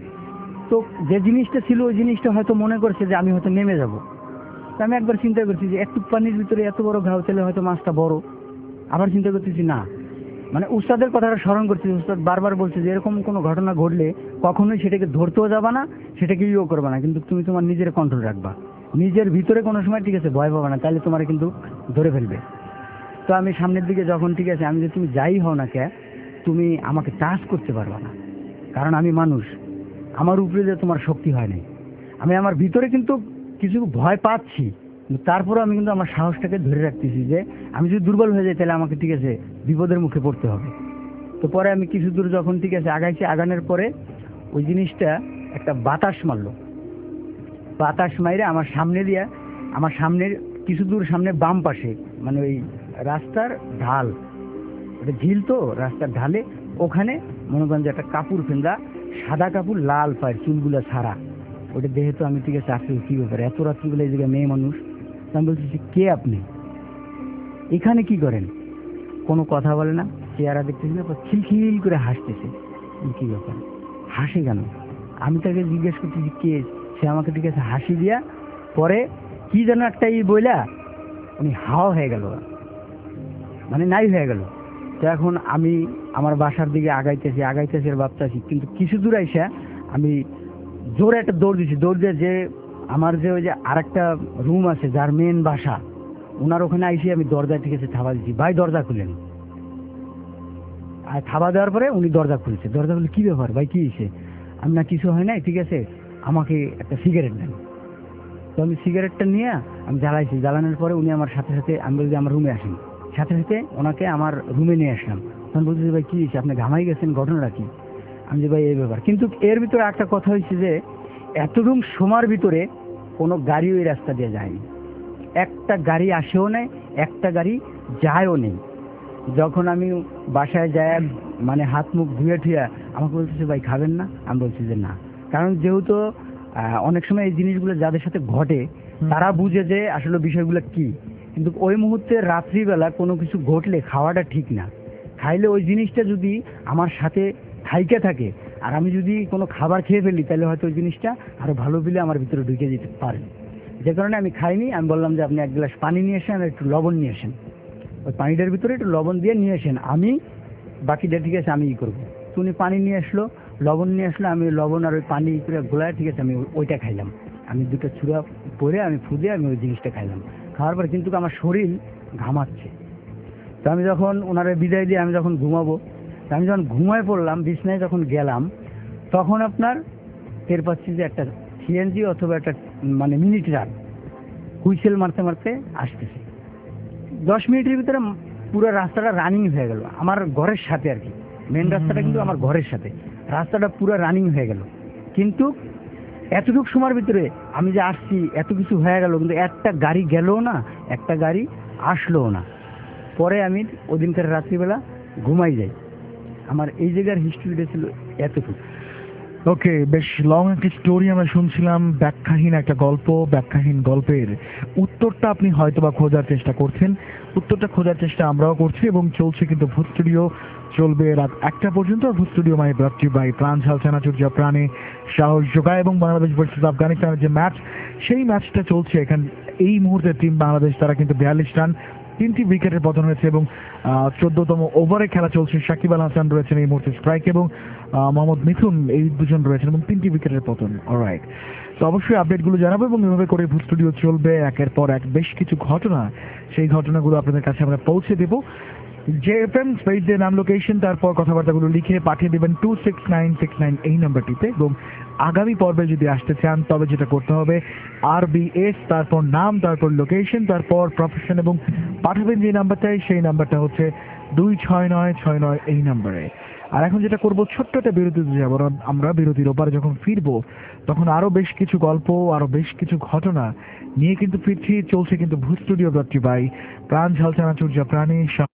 তো যে জিনিসটা ছিল ওই জিনিসটা হয়তো মনে করছে যে আমি হয়তো নেমে যাব। তো আমি একবার চিন্তা করছি যে একটু পানির ভিতরে এত বড় ঘাউ, তাহলে হয়তো মাছটা বড়। আবার চিন্তা করতেছি না, মানে উস্তাদের কথাটা স্মরণ করছি। উস্তাদ বারবার বলছে যে এরকম কোনো ঘটনা ঘটলে কখনোই সেটাকে ধরতেও যাবা না, সেটাকে ইয়েও করবা না, কিন্তু তুমি তোমার নিজের কন্ট্রোল রাখবা, নিজের ভিতরে কোনো সময় ঠিক আছে ভয় পাবা না, তাহলে তোমার কিন্তু ধরে ফেলবে। তো আমি সামনের দিকে যখন ঠিক আছে, আমি যে তুমি যাই হও না কে, তুমি আমাকে টাচ করতে পারবা না, কারণ আমি মানুষ, আমার উপরে যে তোমার শক্তি হয় নাই। আমি আমার ভিতরে কিন্তু কিছু ভয় পাচ্ছি, কিন্তু তারপরে আমি কিন্তু আমার সাহসটাকে ধরে রাখতেছি যে আমি যদি দুর্বল হয়ে যাই তাহলে আমাকে ঠিক আছে বিপদের মুখে পড়তে হবে। তো পরে আমি কিছু দূর যখন ঠিক আছে আগাইছি, আগানোর পরে ওই জিনিসটা একটা বাতাস মারলো, বাতাস মাইরে আমার সামনে দিয়া, আমার সামনের কিছু দূর সামনে বাম পাশে, মানে ওই রাস্তার ঢাল, ওটা ঝিল তো রাস্তার ঢালে, ওখানে মনে করেন যে একটা কাপড় ফেন্দা, সাদা কাপড়, লাল পায়ের চুলগুলো ছাড়া, ওটা দেখে তো আমি ঠিক আছে আসলে কী ব্যাপার, এত রাত্রিবেলা এই জায়গায় মেয়ে মানুষ। আমি বলছি কে আপনি, এখানে কি করেন? কোনো কথা বলে না, চেহারা দেখতেছি না, খিলখিল করে হাসতেছে। কী ব্যাপার, হাসি কেন? আমি তাকে জিজ্ঞেস করতেছি কে, সে আমাকে ঠিক আছে হাসি দিয়া পরে কি যেন একটা ই বইলা উনি হাওয়া হয়ে গেল, মানে নাই হয়ে গেল। তো এখন আমি আমার বাসার দিকে আগাইতেছি আগাইতেছি আর ভাবতেছি, কিন্তু কিছু দূর আইসা আমি জোরে একটা দৌড় দিচ্ছি, দৌড় দিয়ে যে আমার যে ওই যে আর একটা রুম আছে যার মেন বাসা, ওনার ওখানে আইসি আমি দরজায় ঠিক আছে থাবা দিচ্ছি, ভাই দরজা খুলেন। আর থাবা দেওয়ার পরে উনি দরজা খুলছে, দরজা খুলে কী ব্যাপার ভাই, কী হয়েছে? আমি না কিছু হয় নাই, ঠিক আছে আমাকে একটা সিগারেট দেন। তো আমি সিগারেটটা নিয়ে আমি জ্বালাইছি, জ্বালানোর পরে উনি আমার সাথে সাথে, আমি বলছি আমার রুমে আসেন, সাথে সাথে ওনাকে আমার রুমে নিয়ে আসলাম। তখন বলছি ভাই কী হয়েছে, আপনি ঘামাই গেছেন, ঘটনাটা কি? আমি যে ভাই এই ব্যাপার। কিন্তু এর ভিতরে একটা কথা হয়েছে যে এতটুকু সময়ের ভিতরে কোনো গাড়ি ওই রাস্তা দিয়ে যায়নি, একটা গাড়ি আসেও নেই, একটা গাড়ি যায়ও নেই। যখন আমি বাসায় যাই মানে হাত মুখ ধুয়ে ঠুয়ে আমাকে বলতেছে ভাই খাবেন না? আমি বলছি যে না, কারণ যেহেতু অনেক সময় এই জিনিসগুলো যাদের সাথে ঘটে তারা বুঝে যে আসলে বিষয়গুলো কি, কিন্তু ওই মুহূর্তে রাত্রিবেলা কোনো কিছু ঘটলে খাওয়াটা ঠিক না। খাইলে ওই জিনিসটা যদি আমার সাথে থাইকে থাকে আর আমি যদি কোনো খাবার খেয়ে ফেলি তাহলে হয়তো ওই জিনিসটা আরো ভালো বিলে আমার ভিতরে ঢুকে যেতে পারে। যে কারণে আমি খাইনি। আমি বললাম যে আপনি এক গ্লাস পানি নিয়ে আসেন আর একটু লবণ নিয়ে আসেন, ওই পানিটার ভিতরে একটু লবণ দিয়ে নিয়ে আসেন, আমি বাকিটা ঠিক আছে আমি ই করবো। তো উনি পানি নিয়ে আসলো, লবণ নিয়ে আসলো, আমি লবণ আর ওই পানি করে গোলায় ঠিক আছে আমি ওইটা খাইলাম। আমি দুটো চূড়া পরে আমি ফুদে আমি ওই জিনিসটা খাইলাম। খাওয়ার পরে কিন্তু আমার শরীর ঘামাচ্ছে। তো আমি যখন ওনারে বিদায় দিয়ে আমি যখন ঘুমাবো, তো আমি যখন ঘুমায় পড়লাম, বিছনায় যখন গেলাম, তখন আপনার টের পাচ্ছি যে একটা সিএনজি অথবা একটা মানে মিনি ট্রাক হুইসেল মারতে মারতে আসতেছে। দশ মিনিটের ভিতরে পুরো রাস্তাটা রানিং হয়ে গেল আমার ঘরের সাথে আর কি। মেন রাস্তাটা কিন্তু আমার ঘরের সাথে, রাস্তাটা পুরো রানিং হয়ে গেল। কিন্তু এতটুকু সময়ের ভিতরে আমি যে আসছি এত কিছু হয়ে গেল, কিন্তু একটা গাড়ি গেলও না, একটা গাড়ি আসলোও না। পরে আমি ওদিনকার রাত্রিবেলা ঘুমাই যাই। আমার এই জায়গার হিস্ট্রিটা ছিল এতটুকু। ওকে, বেশ লং একটা স্টোরি আমরা শুনছিলাম, ব্যাখ্যাহীন একটা গল্প। ব্যাখ্যাহীন গল্পের উত্তরটা আপনি হয়তো বা খোঁজার চেষ্টা করছেন, উত্তরটা খোঁজার চেষ্টা আমরাও করছি এবং চলছে কিন্তু ভূত স্টুডিও, চলবে রাত একটা পর্যন্ত। ভূত স্টুডিও মানে ব্রট ইউ বাই প্রাণ ঝাল চানাচুর, যা প্রাণে সাহস যোগায়। এবং বাংলাদেশ ভার্সেস আফগানিস্তানের যে ম্যাচ, সেই ম্যাচটা চলছে এখান। এই মুহূর্তে টিম বাংলাদেশ তারা কিন্তু বিয়াল্লিশ রান, তিনটি উইকেটের পতন হয়েছে এবং চোদ্দতম ওভারে খেলা চলছে। সাকিব আল হাসান রয়েছেন এই মুহূর্তে স্ট্রাইক এবং আহ, মোহাম্মদ মিথুন, এই দুজন রয়েছেন এবং তিনটি উইকেটের পতন। অলরাইট, তো অবশ্যই আপডেটগুলো জানাবো এবং এভাবে করে ভূত স্টুডিও চলবে একের পর এক। বেশ কিছু ঘটনা, সেই ঘটনাগুলো আপনাদের কাছে আমরা পৌঁছে দেবো। যে এফ এম স্পেস দিয়ে নাম, লোকেশন, তারপর কথাবার্তাগুলো লিখে পাঠিয়ে দেবেন two six nine six nine এই নাম্বারটিতে। এবং আগামী পর্বে যদি আসতে চান তবে যেটা করতে হবে, আর বি এস, তারপর নাম, তারপর লোকেশন, তারপর প্রফেশন এবং পাঠাবেন যে নাম্বারটাই, সেই নাম্বারটা হচ্ছে দুই ছয় নয় ছয় নয় এই নাম্বারে। আর এখন যেটা করবো, ছোট্ট একটা বিরতিতে যাবো আমরা। বিরতির ওপারে যখন ফিরবো তখন আরো বেশ কিছু গল্প, আরো বেশ কিছু ঘটনা নিয়ে কিন্তু ফিরছি। চলছে কিন্তু ভূত studio brought you by Pran ঝাল চানাচুর, যা প্রাণী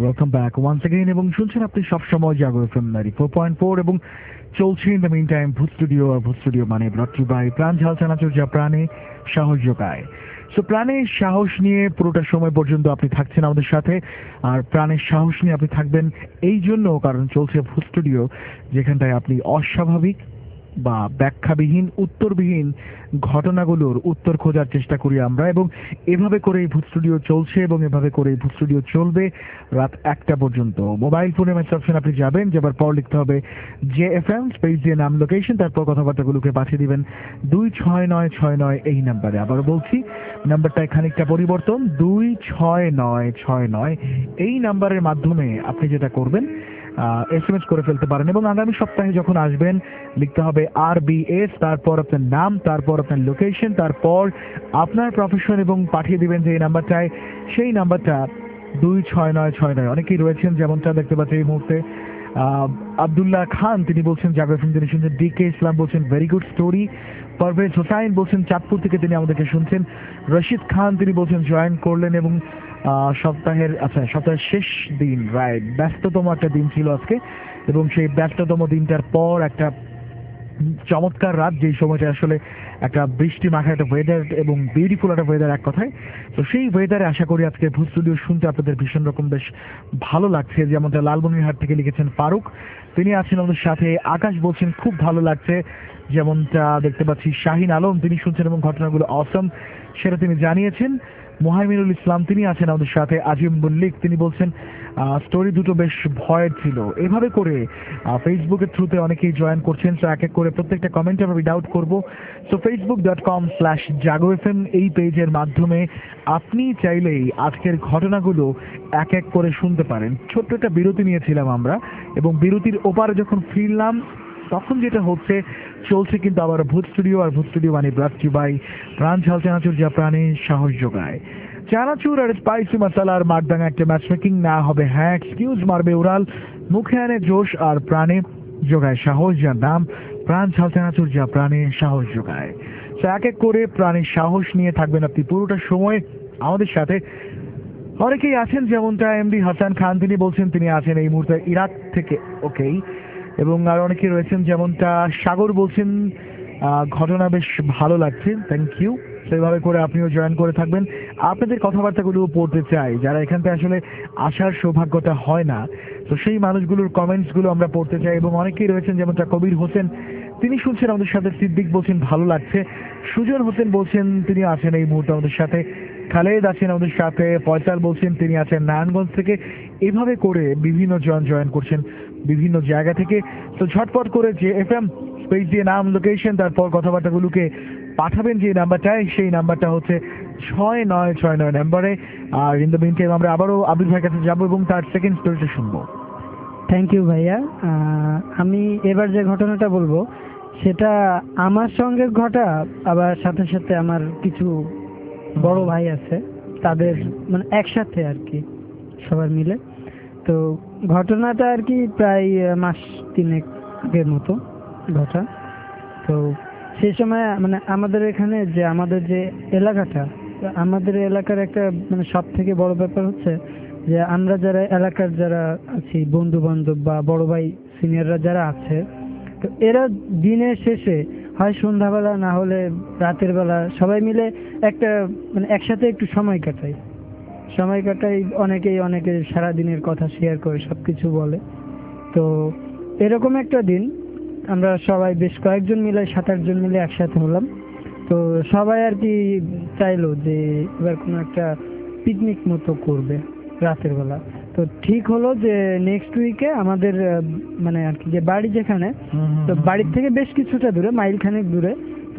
ওয়েলকাম ব্যাক ওয়ান্স এগেইন এবং শুনছেন আপনি সবসময় Jago FM ninety four point four এবং চলছে in the meantime Bhoot studio আর ভূত স্টুডিও মানে ব্রট টু বাই প্রাণ ঝাল চানাচুর যা প্রাণে সাহস যোগায়। সো প্রাণের সাহস নিয়ে পুরোটা সময় পর্যন্ত আপনি থাকছেন আমাদের সাথে, আর প্রাণের সাহস নিয়ে আপনি থাকবেন এই জন্য কারণ চলছে ভূত স্টুডিও, যেখানটায় আপনি অস্বাভাবিক বা ব্যাখ্যাবিহীন উত্তরবিহীন ঘটনাগুলোর উত্তর খোঁজার চেষ্টা করি আমরা, এবং এভাবে করে এই ভূত স্টুডিও চলছে এবং এভাবে করে এই ভূত স্টুডিও চলবে রাত একটা পর্যন্ত। মোবাইল ফোনে মেসেজ অপশন আপনি যাবেন, যাবার পর লিখতে হবে জে এফ এম স্পেস দিয়ে নাম লোকেশন, তারপর কথাবার্তাগুলোকে পাঠিয়ে দিবেন দুই ছয় নয় ছয় নয় এই নাম্বারে। আবারও বলছি নাম্বারটা খানিকটা পরিবর্তন, দুই ছয় নয় ছয় নয় এই নাম্বারের মাধ্যমে আপনি যেটা করবেন এস এম এস করে ফেলতে পারেন, এবং আগামী সপ্তাহে যখন আসবেন লিখতে হবে আর বি এস, তারপর আপনার নাম, তারপর আপনার লোকেশন, তারপর আপনার প্রফেশন এবং পাঠিয়ে দিবেন যে এই নাম্বারটায়, সেই নাম্বারটা দুই ছয় নয় ছয় নয়। অনেকেই রয়েছেন যেমনটা দেখতে পাচ্ছি এই মুহূর্তে আবদুল্লাহ খান, তিনি বলছেন জাগো এফএম তিনি শুনছেন। ডি কে ইসলাম বলছেন very good story. Parvez Hossain বলছেন চাঁদপুর থেকে তিনি আমাদেরকে শুনছেন। রশিদ খান তিনি বলছেন জয়েন করলেন এবং সপ্তাহের আচ্ছা সপ্তাহের শেষ দিন, রাইট, ব্যস্ততম একটা দিন ছিল আজকে, এবং সেই ব্যস্ততম দিনটার পর একটা চমৎকার রাত, যেই সময়টা আসলে একটা বৃষ্টি মাখা একটা ওয়েদার এবং বিউটিফুল একটা ওয়েদার এক কথায়। তো সেই ওয়েদারে আশা করি আজকে ভূত স্টুডিও শুনতে আপনাদের ভীষণ রকম বেশ ভালো লাগছে। যেমনটা লালমনিরহাট থেকে লিখেছেন ফারুক, তিনি আছেন আমাদের সাথে। আকাশ বলছেন খুব ভালো লাগছে, যেমনটা দেখতে পাচ্ছি। শাহিন আলম তিনি শুনছেন এবং ঘটনাগুলো অসম সেটা তিনি জানিয়েছেন। মোহাইমিনুল ইসলাম তিনি আছেন আমাদের সাথে। আজিম মল্লিক তিনি বলছেন স্টোরি দুটো বেশ ভয়ের ছিল। এভাবে করে ফেসবুকের থ্রুতে অনেকেই জয়েন করছেন, সো এক এক করে প্রত্যেকটা কমেন্টে আমরা রিড আউট করবো। So Facebook dot com slash Jago F M এই পেজের মাধ্যমে আপনি চাইলেই আজকের ঘটনাগুলো এক এক করে শুনতে পারেন। ছোট্ট একটা বিরতি নিয়েছিলাম আমরা, এবং বিরতির ওপারে যখন ফিরলাম তখন যেটা হচ্ছে চলছে কিন্তু আবার ভূত স্টুডিও, আর ভূত স্টুডিও মানে ব্রাট টু বাই প্রাণ ঝাল চানাচুর যা প্রাণে সাহস যোগায়। চানাচুর আর স্পাইসি মশলার মারদাঙ্গা একটা ম্যাচ মেকিং না হবে হ্যাঁ, এক্সকিউজ মারবে উড়াল, মুখে আনে জোশ আর প্রাণে যোগায় সাহস, যার নাম প্রাণ ঝাল চানাচুর যা প্রাণে সাহস যোগায়। তো এক এক করে প্রাণের সাহস নিয়ে থাকবেন আপনি পুরোটা সময় আমাদের সাথে। অনেকেই আছেন যেমনটা এমডি হাসান খান তিনি বলছেন তিনি আছেন এই মুহূর্তে ইরাক থেকে, ওকেই, এবং আর অনেকে রয়েছেন যেমনটা সাগর বলছেন ঘটনা বেশ ভালো লাগছে, থ্যাংক ইউ। সেইভাবে করে আপনিও জয়েন করে থাকবেন। আপনাদের কথাবার্তাগুলো পড়তে চাই, যারা এখান থেকে আসলে আসার সৌভাগ্যটা হয় না, তো সেই মানুষগুলোর কমেন্টসগুলো আমরা পড়তে চাই। এবং অনেকেই রয়েছেন যেমনটা কবির হোসেন তিনি শুনছেন আমাদের সাথে। সিদ্দিক বলছেন ভালো লাগছে। সুজন হোসেন বলছেন তিনি আছেন এই মুহূর্তে আমাদের সাথে। খালেদ আছেন আমাদের সাথে। ফয়সাল বলছেন তিনি আছেন নারায়ণগঞ্জ থেকে। এভাবে করে বিভিন্ন জন জয়েন করছেন বিভিন্ন জায়গা থেকে। তো ঝটপট করে যে এফ এম স্পেস দিয়ে নাম লোকেশন তারপর কথাবার্তাগুলোকে পাঠাবেন যে নাম্বারটায়, সেই নাম্বারটা হচ্ছে ছয় নয় ছয় নয় নাম্বারে। আর ইন দ্য মিন টাইম আমরা আবারও আবির ভাইয়ের কাছে যাবো এবং তার সেকেন্ড স্টোরিটা শুনবো। থ্যাংক ইউ ভাইয়া। আমি এবার যে ঘটনাটা বলবো সেটা আমার সঙ্গে ঘটা, আবার সাথে সাথে আমার কিছু বড় ভাই আছে তাদের মানে একসাথে আর কি সবার মিলে। তো ঘটনাটা আর কি প্রায় মাস তিনেক আগের মতো ঘটা। তো সেই সময় মানে আমাদের এখানে যে আমাদের যে এলাকাটা, আমাদের এলাকার একটা মানে সব থেকে বড় ব্যাপার হচ্ছে যে আমরা যারা এলাকার যারা আছি বন্ধু বান্ধব বা বড় ভাই সিনিয়ররা যারা আছে, তো এরা দিনের শেষে হয় সন্ধ্যাবেলা না হলে রাতের বেলা সবাই মিলে একটা মানে একসাথে একটু সময় কাটাই সময় কাটাই অনেকেই অনেকে সারাদিনের কথা শেয়ার করে সব কিছু বলে। তো এরকম একটা দিন আমরা সবাই বেশ কয়েকজন মিলে সাত আটজন মিলে একসাথে হলাম। তো সবাই আর কি চাইলো যে এবার কোনো একটা পিকনিক মতো করবে রাতের বেলা। তো ঠিক হলো যে নেক্সট উইকে আমাদের মানে আর কি যে বাড়ি যেখানে, তো বাড়ির থেকে বেশ কিছুটা দূরে, মাইল খানেক দূরে। তো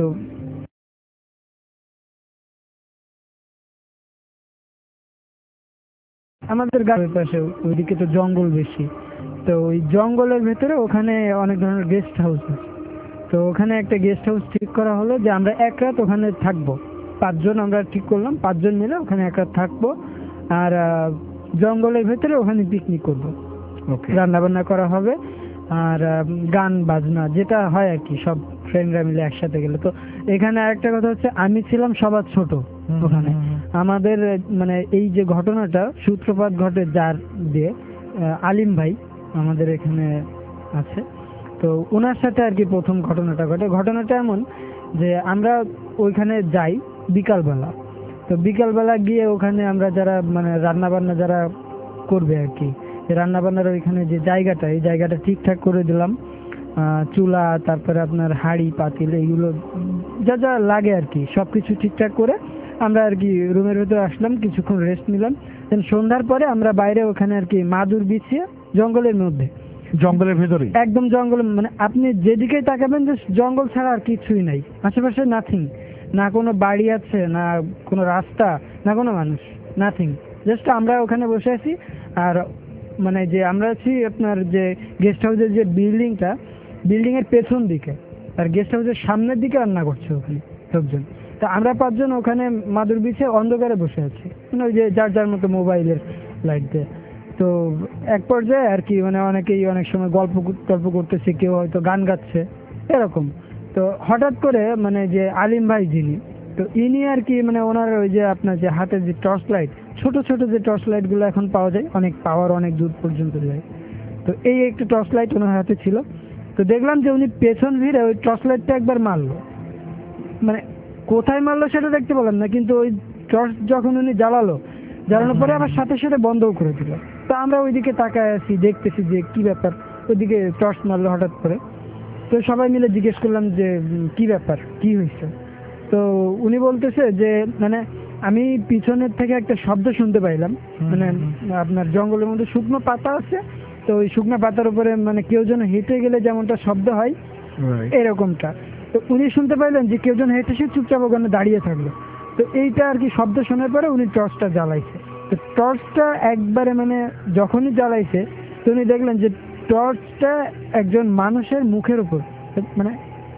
আমাদের গ্রামের পাশে ওইদিকে তো জঙ্গল বেশি, তো ওই জঙ্গলের ভেতরে ওখানে অনেক ধরনের গেস্ট হাউস আছে। তো ওখানে একটা গেস্ট হাউস ঠিক করা হলো যে আমরা এক রাত ওখানে থাকবো। পাঁচজন আমরা ঠিক করলাম, পাঁচজন মিলে ওখানে এক রাত থাকবো আর জঙ্গলের ভেতরে ওখানে পিকনিক করবো। রান্না বান্না করা হবে আর গান বাজনা যেটা হয় আর কি সব ফ্রেন্ডরা মিলে একসাথে গেলে। তো এখানে আরেকটা কথা হচ্ছে আমি ছিলাম সবার ছোট ওখানে, আমাদের মানে এই যে ঘটনাটা সূত্রপাত ঘটে যার দিয়ে আহ, আলিম ভাই আমাদের এখানে আছে, তো ওনার সাথে আর কি প্রথম ঘটনাটা ঘটে। ঘটনাটা এমন যে আমরা ওইখানে যাই বিকালবেলা, তো বিকালবেলা গিয়ে ওখানে আমরা যারা মানে রান্না বান্না যারা করবে আর কি, রান্না বান্নার ওইখানে যে জায়গাটা, এই জায়গাটা ঠিকঠাক করে দিলাম, আহ, চুলা, তারপরে আপনার হাঁড়ি পাতিল এইগুলো যা যা লাগে আর কি সবকিছু ঠিকঠাক করে আমরা আর কি রুমের ভেতরে আসলাম, কিছুক্ষণ রেস্ট নিলাম। দেন সন্ধ্যার পরে আমরা বাইরে ওখানে আর কি মাদুর বিছিয়ে জঙ্গলের মধ্যে, জঙ্গলের ভেতরে একদম জঙ্গল, মানে আপনি যেদিকেই তাকাবেন যে জঙ্গল ছাড়া আর কিছুই নাই, আশেপাশে নাথিং, না কোনো বাড়ি আছে, না কোনো রাস্তা, না কোনো মানুষ, নাথিং। জাস্ট আমরা ওখানে বসে আছি। আর মানে যে আমরা আছি আপনার যে গেস্ট হাউসের যে বিল্ডিংটা, বিল্ডিং এর পেছন দিকে, আর গেস্ট হাউসের সামনের দিকে রান্না করছে ওখানে লোকজন। তো আমরা পাঁচজন ওখানে মাদুর বিছিয়ে অন্ধকারে বসে আছি, মানে ওই যে যার যার মতো মোবাইলের লাইট দিয়ে। তো এক পর্যায়ে আর কি মানে অনেকেই অনেক সময় গল্প গল্প করতেছে, কেউ হয়তো গান গাচ্ছে এরকম। তো হঠাৎ করে মানে যে আলিম ভাই যিনি, তো ইনি আর কি মানে ওনার ওই যে আপনার যে হাতের যে টর্চ লাইট, ছোট ছোট যে টর্চ লাইট গুলো এখন পাওয়া যায়, অনেক পাওয়ার, অনেক দূর পর্যন্ত যায়, তো এই একটা টর্চ লাইট ওনার হাতে ছিল। তো দেখলাম যে উনি পেছন ভিড়ে ওই টর্চ লাইটটা একবার মারলো, মানে কোথায় মারলো সেটা দেখতে পেলাম না, কিন্তু ওই টর্চ যখন উনি জ্বালালো, জ্বালানোর পরে আবার সাথে সাথে বন্ধও করে দিল। তো আমরা ওইদিকে তাকায় আছি, দেখতেছি যে কি ব্যাপার, ওইদিকে টর্চ মারলো হঠাৎ করে। তো সবাই মিলে জিজ্ঞেস করলাম যে কি ব্যাপার, কি হয়েছে। তো উনি বলতেছে যে মানে আমি পিছনের থেকে একটা শব্দ শুনতে পাইলাম, মানে আপনার জঙ্গলের মধ্যে শুকনো পাতা আছে, তো ওই শুকনো পাতার উপরে মানে কেউ যেন হেঁটে গেলে যেমনটা শব্দ হয় এরকমটা। তো উনি শুনতে পাইলেন যে কেউ যেন হেঁটে সে চুপচাপ ওখানে দাঁড়িয়ে থাকলো। তো এইটা আর কি শব্দ শোনার পরে উনি টর্চটা জ্বালাইছে। তো টর্চটা একবারে মানে যখনই জ্বালাইছে, তো উনি দেখলেন যে টর্চটা একজন মানুষের মুখের উপর, মানে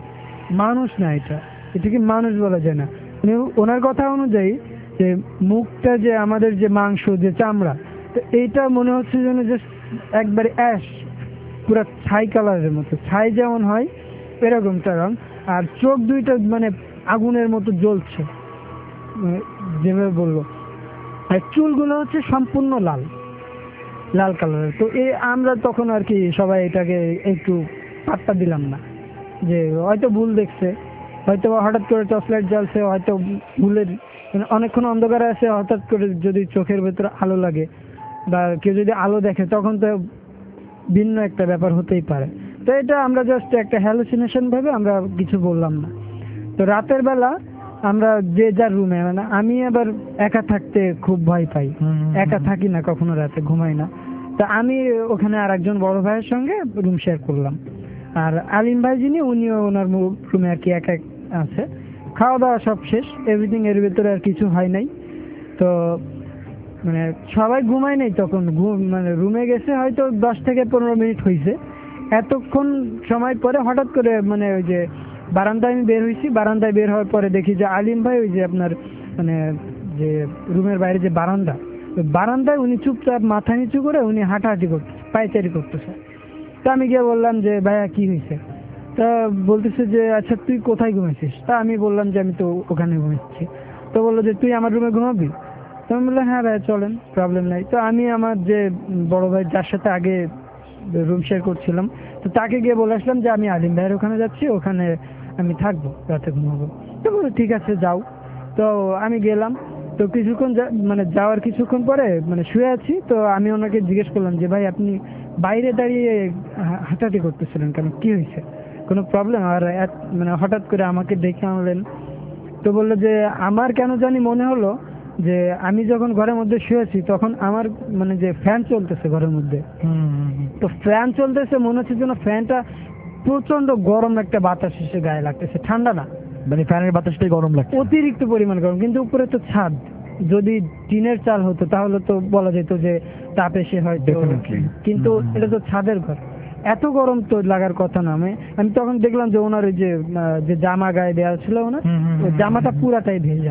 মানুষ না, এটা এটাকে মানুষ বলা যায় না। উনি ওনার কথা অনুযায়ী যে মুখটা যে আমাদের যে মাংস যে চামড়া, তো এইটা মনে হচ্ছে যেন জাস্ট একবারে অ্যাশ, পুরো ছাই কালারের মতো, ছাই যেমন হয় এরকমটা রং। আর চোখ দুইটা মানে আগুনের মতো জ্বলছে, যেভাবে বলবো। আর চুলগুলো হচ্ছে সম্পূর্ণ লাল, লাল কালারের। তো এই আমরা তখন আর কি সবাই এটাকে একটু পাত্তা দিলাম না, যে হয়তো ভুল দেখছে, হয়তো হঠাৎ করে টর্চ লাইট জ্বালছে, হয়তো ভুলের মানে অনেকক্ষণ অন্ধকারে আছে, হঠাৎ করে যদি চোখের ভেতরে আলো লাগে বা কেউ যদি আলো দেখে, তখন তো ভিন্ন একটা ব্যাপার হতেই পারে। তো এটা আমরা জাস্ট একটা হ্যালুসিনেশন ভেবে আমরা কিছু বললাম না। তো রাতের বেলা আমরা যে যার রুমে, মানে আমি আবার একা থাকতে খুব ভয় পাই, একা থাকি না কখনো, রাতে ঘুমাই না। তা আমি ওখানে আর একজন বড় ভাইয়ের সঙ্গে রুম শেয়ার করলাম। আর আলিম ভাই যিনি, উনিও ওনার রুমে আর কি একা আছে। খাওয়া দাওয়া সব শেষ, এভরিথিং, এর ভিতরে আর কিছু হয় নাই। তো মানে সবাই ঘুমায় নাই তখন, ঘুম মানে রুমে গেছে হয়তো দশ থেকে পনেরো মিনিট হয়েছে। এতক্ষণ সময় পরে হঠাৎ করে মানে ওই যে বারান্দায় আমি বের হয়েছি, বারান্দায় বের হওয়ার পরে দেখি যে আলিম ভাই ওই যে আপনার মানে যে রুমের বাইরে যে বারান্দা, বারান্দায় উনি চুপচাপ মাথা নিচু করে উনি হাঁটাহাঁটি করতে, পায়চারি করতেছে। তা আমি গিয়ে বললাম যে ভাইয়া কি হয়েছে। তা বলতেছে যে আচ্ছা তুই কোথায় ঘুমাইছিস। তা আমি বললাম যে আমি তো ওখানে ঘুমাচ্ছি। তো বললো যে তুই আমার রুমে ঘুমাবি। তো আমি বললাম হ্যাঁ ভাইয়া চলেন, প্রবলেম নাই। তো আমি আমার যে বড় ভাই যার সাথে আগে রুম শেয়ার করছিলাম, তো তাকে গিয়ে বলে আসলাম যে আমি আলিম ভাইয়ের ওখানে যাচ্ছি, ওখানে আমি থাকবো, রাতে ঘুমাবো। তো বললো ঠিক আছে যাও। তো আমি গেলাম। তো কিছুক্ষণ মানে যাওয়ার কিছুক্ষণ পরে মানে শুয়ে আছি, তো আমি ওনাকে জিজ্ঞেস করলাম যে ভাই আপনি বাইরে দাঁড়িয়ে হাঁটাহাঁটি করতেছিলেন কেন, কি হয়েছে, কোনো প্রবলেম? আর মানে হঠাৎ করে আমাকে ডেকে আনলেন। তো বললো যে আমার কেন জানি মনে হলো যে আমি যখন ঘরের মধ্যে শুয়েছি তখন আমার মানে যে ফ্যান চলতেছে ঘরের মধ্যে, তো ফ্যান চলতেছে মনে হচ্ছে যেন ফ্যানটা প্রচন্ড গরম একটা বাতাস এসে গায়ে লাগতেছে, ঠান্ডা না, মানে ফ্যানের বাতাসটাই গরম লাগছে, অতিরিক্ত পরিমাণ গরম। কিন্তু উপরে তো ছাদ, যদি টিনের চাল হতো তাহলে তো বলা যেত যে তাপ এসে হয়তো, কিন্তু এটা তো ছাদের ঘর, এত গরম তো লাগার কথা না। আমি আমি তখন দেখলাম যে ওনার যে যে জামা গায়ে দেওয়া ছিল ওনার, জামাটা পুরাটাই ভেজা।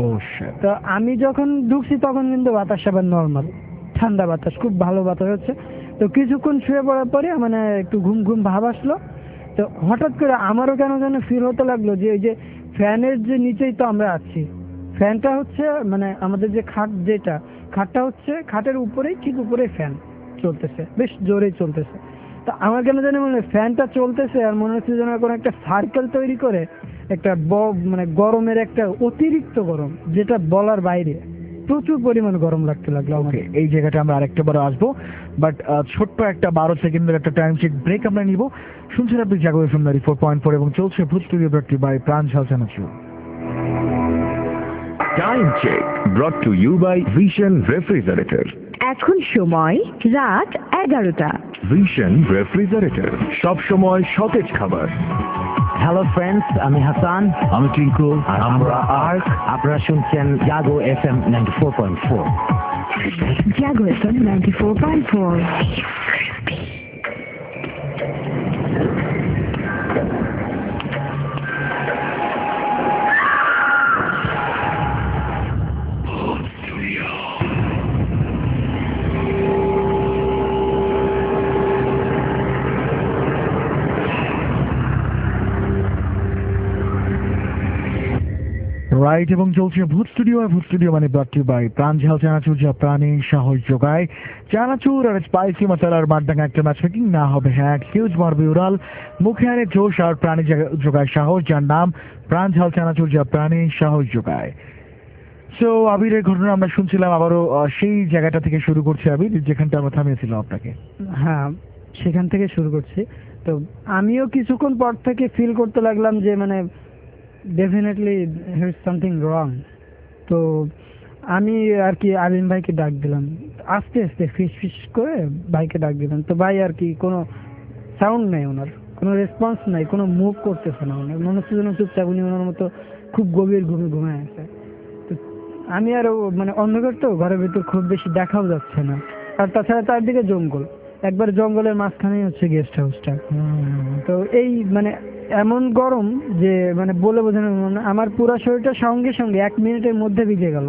তো আমি যখন ঢুকছি তখন কিন্তু বাতাস আবার নর্মাল, ঠান্ডা বাতাস, খুব ভালো বাতাস হচ্ছে। তো কিছুক্ষণ শুয়ে পড়ার পরে মানে একটু ঘুম ঘুম ভাব আসলো। তো হঠাৎ করে আমারও কেন যেন ফিল হতে লাগলো যে ওই যে ফ্যানের যে নিচেই তো আমরা আছি, ফ্যানটা হচ্ছে মানে আমাদের যে খাট, যেটা খাটটা হচ্ছে খাটের উপরেই ঠিক উপরে ফ্যান চলতেছে, বেশ জোরেই চলতেছে। তা আমার কেন জানি মনে হয় ফ্যানটা চলতেছে আর মনে হচ্ছে যেন কোনো একটা সার্কেল তৈরি করে একটা মানে গরমের একটা অতিরিক্ত গরম, যেটা বলার বাইরে, প্রচুর পরিমাণ গরম লাগতে লাগলো আমাকে। এই জায়গাটা আমরা আরেকটা বার আসবো, বাট ছোট্ট একটা বারো সেকেন্ডের একটা টাইম চেক ব্রেক আমরা নিব। শুনছেন আপনি Jago FM ninety four point four এবং চলছে Bhoot studio brought by Pran ঝাল চানাচুর। Time check brought to you by Vision refrigerator. এখন সময় রাত এগারোটা। ভিশন রেফ্রিজারেটর, সব সময় সতেজ খাবার। হ্যালো ফ্রেন্ডস, আমি হাসান, আমি টিঙ্কু, আর আমরা আর্ক। আপনারা শুনছেন Jago FM ninety four point four. Jago FM ninety four point four. Right, এবং চলছে ভূত স্টুডিও। ভূত স্টুডিও মানে ব্রট টু বাই প্রাণ ঝাল চানাচুর, যা প্রাণে সাহস যোগায়। চানাচুর আর স্পাইসি মশলার মারডাঙ্গা একটা ম্যাচ মেকিং না হবে হ্যাক, হিউজ মারবে উড়াল, মুখে আনে জোশ আর প্রাণী যোগায় সাহস, যার নাম প্রাণ ঝাল চানাচুর, যা প্রাণে সাহস যোগায়। সো আবিরের ঘটনা আমরা শুনছিলাম, আবারও সেই জায়গাটা থেকে শুরু করছি আবির, যেখানটা আমরা থামিয়েছিলাম আপনাকে। হ্যাঁ, সেখান থেকে শুরু করছি। তো আমিও কিছুক্ষণ পর থেকে ফিল করতে লাগলাম যে মানে ডেফিনেটলি হিয়ার সামথিং রং। তো আমি আর কি আলিম ভাইকে ডাক দিলাম, আস্তে আস্তে ফিস ফিস করে ভাইকে ডাক দিলাম। তো ভাই আর কি কোনো সাউন্ড নেই, ওনার কোনো রেসপন্স নাই, কোনো মুভ করতেছে না, ওনার মনে হচ্ছে যেন চুপচাপ উনি ওনার মতো খুব গভীর ঘুমে ঘুমে আছে। তো আমি আর মানে অন্ধকার, তো ঘরের ভিতর খুব বেশি দেখাও যাচ্ছে না, আর তাছাড়া চারদিকে জঙ্গল, একবার জঙ্গলের মাঝখানেই হচ্ছে গেস্ট হাউসটা। তো এই মানে এমন গরম যে মানে বলে বোঝানো না, আমার পুরো শরীরটা সঙ্গে সঙ্গে এক মিনিটের মধ্যে ভিজে গেল।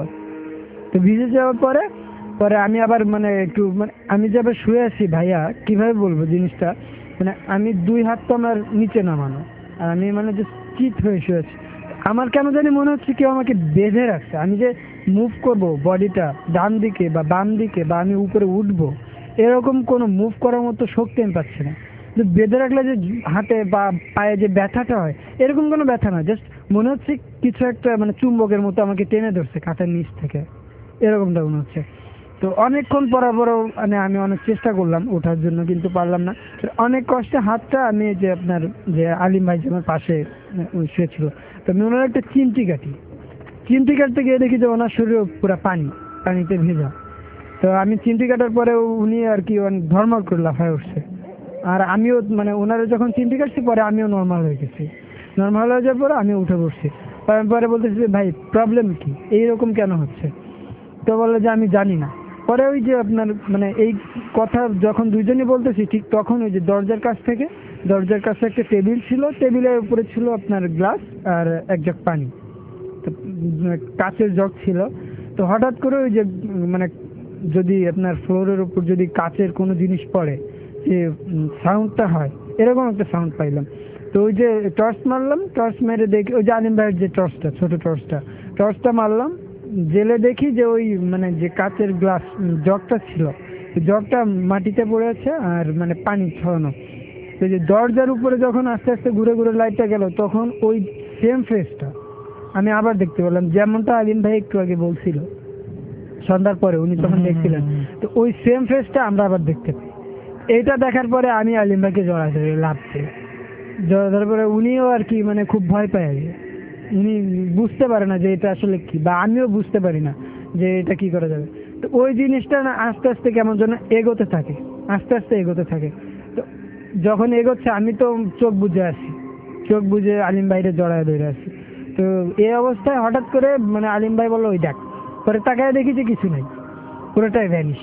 তো ভিজে যাওয়ার পরে পরে আমি আবার মানে একটু মানে আমি যে আবার শুয়ে আছি, ভাইয়া কিভাবে বলবো জিনিসটা, মানে আমি দুই হাত তো আমার নিচে নামানো, আর আমি মানে যে চিত হয়ে শুয়ে আছি। আমার কেন জানি মনে হচ্ছে কেউ আমাকে বেঁধে রাখছে, আমি যে মুভ করব বডিটা ডান দিকে বা বাম দিকে বা আমি উপরে উঠবো, এরকম কোনো মুভ করার মতো শক্তি আমি পাচ্ছি না। যে বেঁধে রাখলে যে হাতে বা পায়ে যে ব্যথাটা হয়, এরকম কোনো ব্যথা না, জাস্ট মনে হচ্ছে কিছু একটা মানে চুম্বকের মতো আমাকে টেনে ধরছে কাঁটার নিচ থেকে, এরকমটা মনে হচ্ছে। তো অনেকক্ষণ পরার পরও মানে আমি অনেক চেষ্টা করলাম ওঠার জন্য, কিন্তু পারলাম না। অনেক কষ্টে হাতটা আমি যে আপনার যে আলিম ভাই যে আমার পাশে শুয়েছিল, তো আমি ওনার একটা চিমটি কাটি, চিমটি কাটতে গিয়ে দেখি যে ওনার শরীরে পুরো পানি, পানিতে ভেজা। তো আমি চিমটি কাটার পরে উনি আর কি ধর্ম করে লাফায় উঠছে, আর আমিও মানে ওনারা যখন চিমটি কাটছি পরে আমিও নর্মাল হয়ে গেছি। নর্মাল হয়ে যাওয়ার পরে আমি উঠে বসছি, পরে বলতেছি ভাই প্রবলেম কি, এইরকম কেন হচ্ছে? তো বললো যে আমি জানি না। পরে ওই যে আপনার মানে এই কথা যখন দুইজনই বলতেছি, ঠিক তখন ওই যে দরজার কাছ থেকে, দরজার কাছে একটা টেবিল ছিল, টেবিলের উপরে ছিল আপনার গ্লাস আর এক জগ পানি, তো কাচের জগ ছিল। তো হঠাৎ করে ওই যে মানে যদি আপনার ফ্লোরের উপর যদি কাচের কোনো জিনিস পড়ে যে সাউন্ডটা হয়, এরকম একটা সাউন্ড পাইলাম। তো ওই যে টর্চ মারলাম, টর্চ মেরে দেখি ওই যে আলিম ভাইয়ের যে টর্চটা, ছোট টর্চটা, টর্চটা মারলাম, জেলে দেখি যে ওই মানে যে কাচের গ্লাস জগটা ছিল, জগটা মাটিতে পড়ে আছে আর মানে পানি ছড়ানো। তো যে দরজার উপরে যখন আস্তে আস্তে ঘুরে ঘুরে লাইটটা গেল, তখন ওই সেম ফেসটা আমি আবার দেখতে পেলাম, যেমনটা আলিম ভাই একটু আগে বলছিল সন্ধ্যার পরে উনি তখন দেখছিলেন। তো ওই সেম ফেসটা আমরা আবার দেখতে পাই। এইটা দেখার পরে আমি আলিম ভাইকে জড়া ধরে লাভছে, জড়া ধরার পরে উনিও আর কি মানে খুব ভয় পায়, উনি বুঝতে পারে না যে এটা আসলে কি, বা আমিও বুঝতে পারি না যে এটা কি করা যাবে। তো ওই জিনিসটা না আস্তে আস্তে কেমন যেন এগোতে থাকে, আস্তে আস্তে এগোতে থাকে। তো যখন এগোচ্ছে আমি তো চোখ বুজে আছি, চোখ বুজে আলিম ভাইরে জড়ায় ধরে আছি। তো এই অবস্থায় হঠাৎ করে মানে আলিম ভাই বললো ওই দেখ, পরে তাকায় দেখি যে কিছু নাই, পুরোটাই ভ্যানিশ,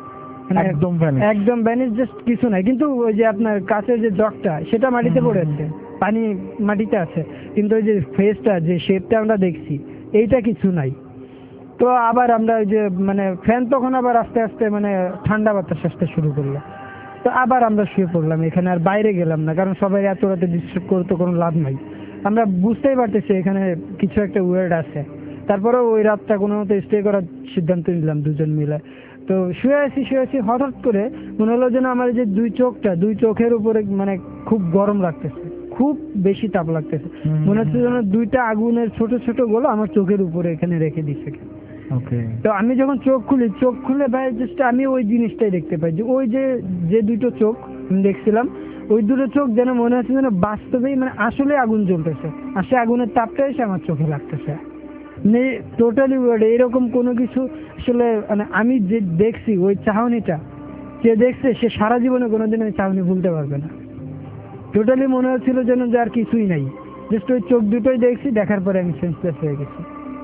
একদম ভ্যানিশ, একদম ভ্যানিশ, জাস্ট কিছু নাই। কিন্তু ওই যে আপনার কাছের যে জগটা সেটা মাটিতে পড়ে আছে, পানি মাটিতে আছে, কিন্তু ওই যে ফেসটা যে শেপটা আমরা দেখছি এইটা কিছু নাই। তো আবার আমরা ওই যে মানে ফ্যান তখন আবার আস্তে আস্তে মানে ঠান্ডা বাতাস আসতে শুরু করলো। তো আবার আমরা শুয়ে পড়লাম এখানে, আর বাইরে গেলাম না, কারণ সবাই এত রাতে ডিস্টার্ব করতে কোনো লাভ নাই। আমরা বুঝতেই পারতেছি এখানে কিছু একটা ওয়ার্ড আছে, তারপরে ওই রাতটা কোনো মতো স্টে করার সিদ্ধান্ত নিলাম দুজন মিলে। তো শুয়ে আছি শুয়ে আছি হঠাৎ করে মনে হলো যেন আমার যে দুই চোখটা দুই চোখের উপরে মানে খুব গরম লাগতেছে, খুব বেশি তাপ লাগতেছে, মনে হচ্ছে যেন দুইটা আগুনের ছোট ছোট গোলা আমার চোখের উপরে এখানে রেখে দিচ্ছে। তো আমি যখন চোখ খুলি, চোখ খুলে ভাই জাস্ট আমি ওই জিনিসটাই দেখতে পাই যে ওই যে যে দুটো চোখ আমি দেখছিলাম, ওই দুটো চোখ যেন মনে হচ্ছে যেন বাস্তবেই মানে আসলে আগুন জ্বলতেছে, আর সে আগুনের তাপটা এসে আমার চোখে লাগতেছে। মানে টোটালি এরকম কোনো কিছু আসলে মানে আমি যে দেখছি ওই চাহনিটা, যে দেখছে সে সারা জীবনে কোনোদিন ওই চাহনি ভুলতে পারবে না। টোটালি মনে হচ্ছিল যেন যে আর কিছুই নাই, জাস্ট ওই চোখ দুটোই দেখছি, দেখার পরে আমি সেন্সলেস হয়ে গেছি।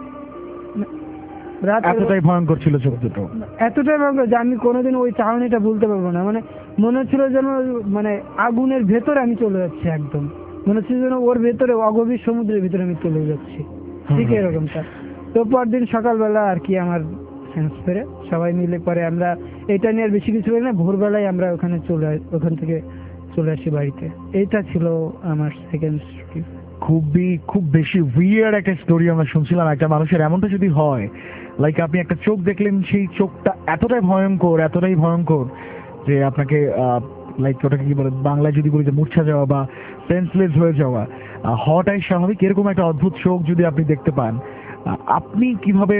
এতটাই ভয়ঙ্কর ছিল চোখ দুটো, এতটাই ভয়ঙ্কর যে আমি কোনোদিন ওই চাহনিটা ভুলতে পারবো না। মানে মনে হচ্ছিল যেন মানে আগুনের ভেতরে আমি চলে যাচ্ছি, একদম মনে হচ্ছে যেন ওর ভেতরে অগভীর সমুদ্রের ভিতরে আমি চলে যাচ্ছি, ঠিক এরকমটা। তো পরদিন সকালবেলা আর কি আমার সেন্স ফেরে, সবাই মিলে পরে আমরা এটা নিয়ে আর বেশি কিছু বলি না, ভোরবেলায় আমরা ওখানে চলে ওখান থেকে চলে আসি বাড়িতে। এইটা ছিল আমার সেকেন্ড স্টোরি। খুবই খুব বেশি উইয়ার্ড একটা স্টোরি আমরা শুনছিলাম। একটা মানুষের এমনটা যদি হয়, লাইক আপনি একটা চোখ দেখলেন, সেই চোখটা এতটাই ভয়ঙ্কর এতটাই ভয়ঙ্কর যে আপনাকে লাইক ওটাকে কি বলে বাংলায় যদি বলি যে মূর্ছা যাওয়া বা সেন্সলেস হয়ে যাওয়া হওয়াটাই স্বাভাবিক। এরকম একটা অদ্ভুত চোখ যদি আপনি দেখতে পান, আপনি কিভাবে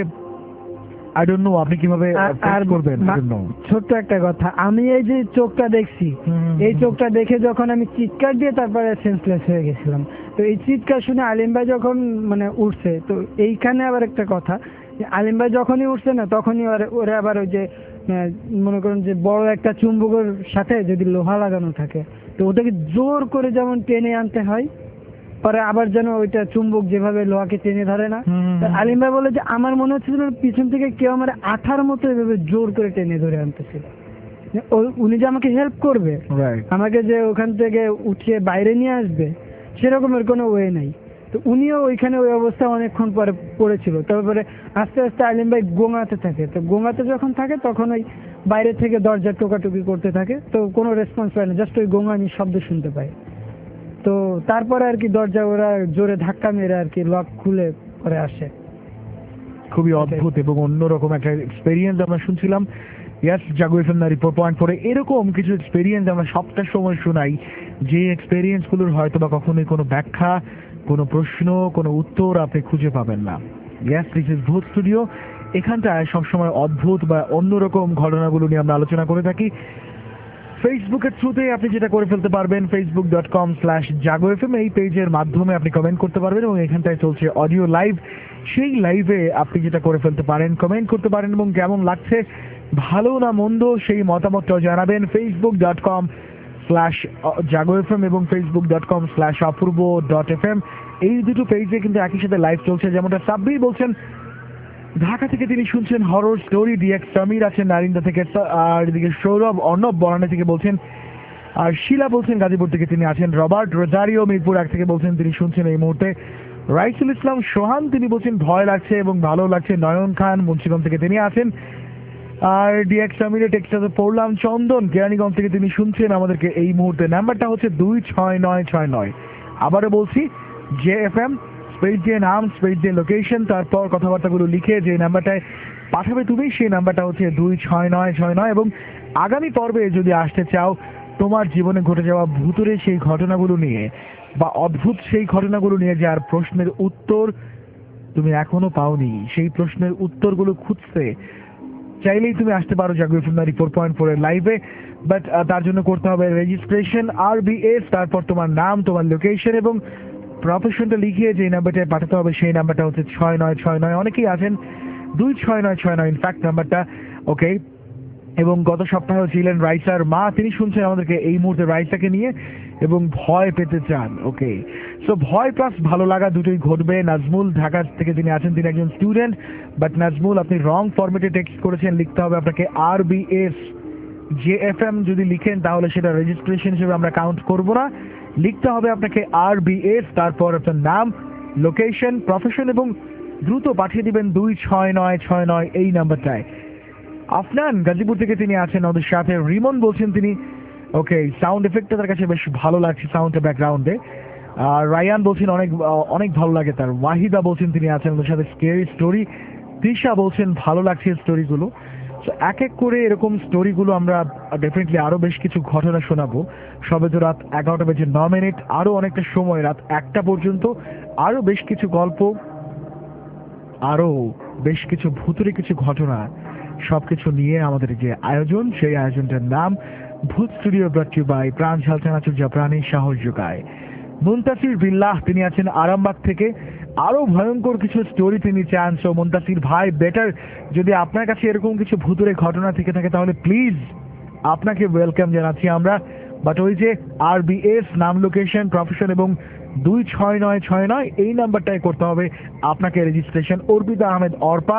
আই ডোন্ট নো আপনি কিভাবে আর করবেন? ছোট্ট একটা কথা, আমি এই যে চোখটা দেখছি, এই চোখটা দেখে যখন আমি চিৎকার দিয়ে তারপরে সেন্সলেস হয়ে গেছিলাম। তো এই চিৎকার শুনে আলিম ভাই যখন মানে উঠছে, তো এইখানে আবার একটা কথা, আলিম ভাই যখনই উঠছে না তখনই ওরা আবার ওই যে মনে করেন যে বড় একটা চুম্বকের সাথে যদি লোহা লাগানো থাকে, তো ওটাকে জোর করে যেমন টেনে আনতে হয়, পরে আবার যেন ওইটা চুম্বক যেভাবে লোহাকে টেনে ধরে না, আলিম ভাই বলে যে আমার মনে হচ্ছে পিছন থেকে কেউ আমার আঠার মতো এভাবে জোর করে টেনে ধরে আনতেছিল। উনি যে আমাকে হেল্প করবে, আমাকে যে ওখান থেকে উঠিয়ে বাইরে নিয়ে আসবে, সেরকমের কোনো ওয়ে নাই। তো উনিও ওইখানে ওই অবস্থা অনেকক্ষণ পরে পড়েছিল। তারপরে আস্তে আস্তে আলিম ভাই গোঙাতে থাকে, তো গোঙাতে যখন থাকে তখন ওই বাইরে থেকে দরজা টোকাটুকি করতে থাকে, তো কোনো রেসপন্স পায় না, জাস্ট ওই গোঙানির শব্দ শুনতে পায়। তো তারপরে আর কি দরজা ওরা জোরে ধাক্কা মেরে আর কি লক খুলে পরে আসে। খুবই অদ্ভুত এবং অন্যরকম একটা এক্সপেরিয়েন্স আমরা শুনছিলাম। Yes, Jago FM ninety four point four এরকম কিছু এক্সপেরিয়েন্স আমরা সবটা সময় শোনাই, যে এক্সপেরিয়েন্সগুলোর হয়তো বা কখনোই কোনো ব্যাখ্যা, কোনো প্রশ্ন, কোনো উত্তর আপনি খুঁজে পাবেন না। Yes, this is Bhoot studio. এখানটায় সবসময় অদ্ভুত বা অন্যরকম ঘটনাগুলো নিয়ে আমরা আলোচনা করে থাকি। ফেসবুকের থ্রুতে আপনি যেটা করে ফেলতে পারবেন, Facebook dot com slash Jago FM, এই পেজের মাধ্যমে আপনি কমেন্ট করতে পারবেন এবং এখানটায় চলছে অডিও লাইভ। সেই লাইভে আপনি যেটা করে ফেলতে পারেন, কমেন্ট করতে পারেন এবং কেমন লাগছে, ভালো না মন্দ, সেই মতামতটাও জানাবেন। Facebook dot com slash Jago FM এবং ফেসবুক ডট কম স্ল্যাশ অপূর্ব ডট এফ এম, এই দুটো পেজে কিন্তু একই সাথে লাইভ চলছে। যেমনটা সাব্বির বলছেন ঢাকা থেকে, তিনি শুনছেন হরর স্টোরি। ডিএক্স সমীর আছেন নারিন্দা থেকে, আর এদিকে সৌরভ অর্ণব বরানা থেকে বলছেন, আর শিলা বলছেন গাজীপুর থেকে তিনি আছেন। রবার্ট রোজারিও মিরপুর এক থেকে বলছেন তিনি শুনছেন এই মুহূর্তে। রাইসুল ইসলাম সোহান তিনি বলছেন ভয় লাগছে এবং ভালো লাগছে। নয়ন খান মুন্সিগঞ্জ থেকে তিনি আছেন। আর ডিএক্স সমীরে টেক্সটাসে পড়লাম চন্দন কেরানীগঞ্জ থেকে তিনি শুনছেন আমাদেরকে এই মুহূর্তে। নাম্বারটা হচ্ছে দুই ছয় নয় ছয় নয়। আবারও বলছি, জে এফ এম স্পেস দিয়ে নাম, স্পেস দিয়ে লোকেশন, তারপর কথাবার্তাগুলো লিখে যে নাম্বারটায় পাঠাবে তুমি, সেই নাম্বারটা হচ্ছে দুই ছয় নয় ছয় নয়। এবং আগামী পর্বে যদি আসতে চাও তোমার জীবনে ঘটে যাওয়া ভুতুরে সেই ঘটনাগুলো নিয়ে বা অদ্ভুত সেই ঘটনাগুলো নিয়ে, যার প্রশ্নের উত্তর তুমি এখনো পাওনি, সেই প্রশ্নের উত্তরগুলো খুঁজতে চাইলেই তুমি আসতে পারো Jago FM ninety four point four এর লাইভে। বাট তার জন্য করতে হবে রেজিস্ট্রেশন, আর বি এস, তারপর তোমার নাম, তোমার লোকেশন এবং প্রফেশনটা লিখিয়ে যে নাম্বারটায় পাঠাতে হবে, সেই নাম্বারটা হচ্ছে ছয় নয় ছয় নয়। অনেকেই আছেন দুই ছয় নয় ছয় নয় ইনফ্যাক্ট নাম্বারটা। ওকে, এবং গত সপ্তাহে ছিলেন রাইসার মা, তিনি শুনছেন আমাদেরকে এই মুহূর্তে রাইসাকে নিয়ে এবং ভয় পেতে চান। ওকে, সো ভয় প্লাস ভালো লাগা দুটোই ঘটবে। নাজমুল ঢাকা থেকে তিনি আছেন, তিনি একজন স্টুডেন্ট। বাট নাজমুল, আপনি রং ফরম্যাটে টেক্সট করেছেন, লিখতে হবে আপনাকে R B S J F M. যদি লিখেন তাহলে সেটা রেজিস্ট্রেশন হিসেবে আমরা কাউন্ট করবো না। লিখতে হবে আপনাকে আর বি এস, তারপর আপনার নাম, লোকেশন, প্রফেশন এবং দ্রুত পাঠিয়ে দিবেন দুই ছয় নয় ছয় নয় এই নাম্বারটায়। আফনান গাজীপুর থেকে তিনি আছেন আমাদের সাথে। রিমন বলছেন তিনি, ওকে, সাউন্ড এফেক্টটা তার কাছে বেশ ভালো লাগছে, সাউন্ডের ব্যাকগ্রাউন্ডে। আর রায়ান বলছেন অনেক আহ, অনেক ভালো লাগে তার। ওয়াহিদা বলছেন তিনি আছেন আমাদের সাথে, স্কেরি স্টোরি। তৃষা বলছেন ভালো লাগছে স্টোরিগুলো। তো এক এক করে এরকম স্টোরিগুলো আমরা ডেফিনেটলি আরো বেশ কিছু ঘটনা শোনাবো। সবে তো রাত এগারোটা বেজে ন মিনিট, আরো অনেকটা সময় রাত একটা পর্যন্ত আরো বেশ কিছু গল্প, আরো বেশ কিছু ভুতুরে কিছু ঘটনা, সবকিছু নিয়ে আমাদের যে আয়োজন, সেই আয়োজনটার নাম ভূত স্টুডিও ব্রট ইউ বাই প্রাণ ঝালচানাচুর, যা প্রাণীর সাহস যোগায়। মুনতাসির বিল্লাহ তিনি আছেন আরামবাগ থেকে, আরো ভয়ঙ্কর কিছু স্টোরি তিনি চান। সো মুনতাসির ভাই, বেটার যদি আপনার কাছে এরকম কিছু ভুতুরে ঘটনা থেকে থাকে তাহলে প্লিজ আপনাকে ওয়েলকাম জানাচ্ছি আমরা। বাট ওই যে আর বি এস নাম, লোকেশন, প্রফেশন এবং দুই ছয় নয় ছয় নয় এই নাম্বারটাই করতে হবে আপনাকে রেজিস্ট্রেশন। অর্পিতা আহমেদ অর্পা,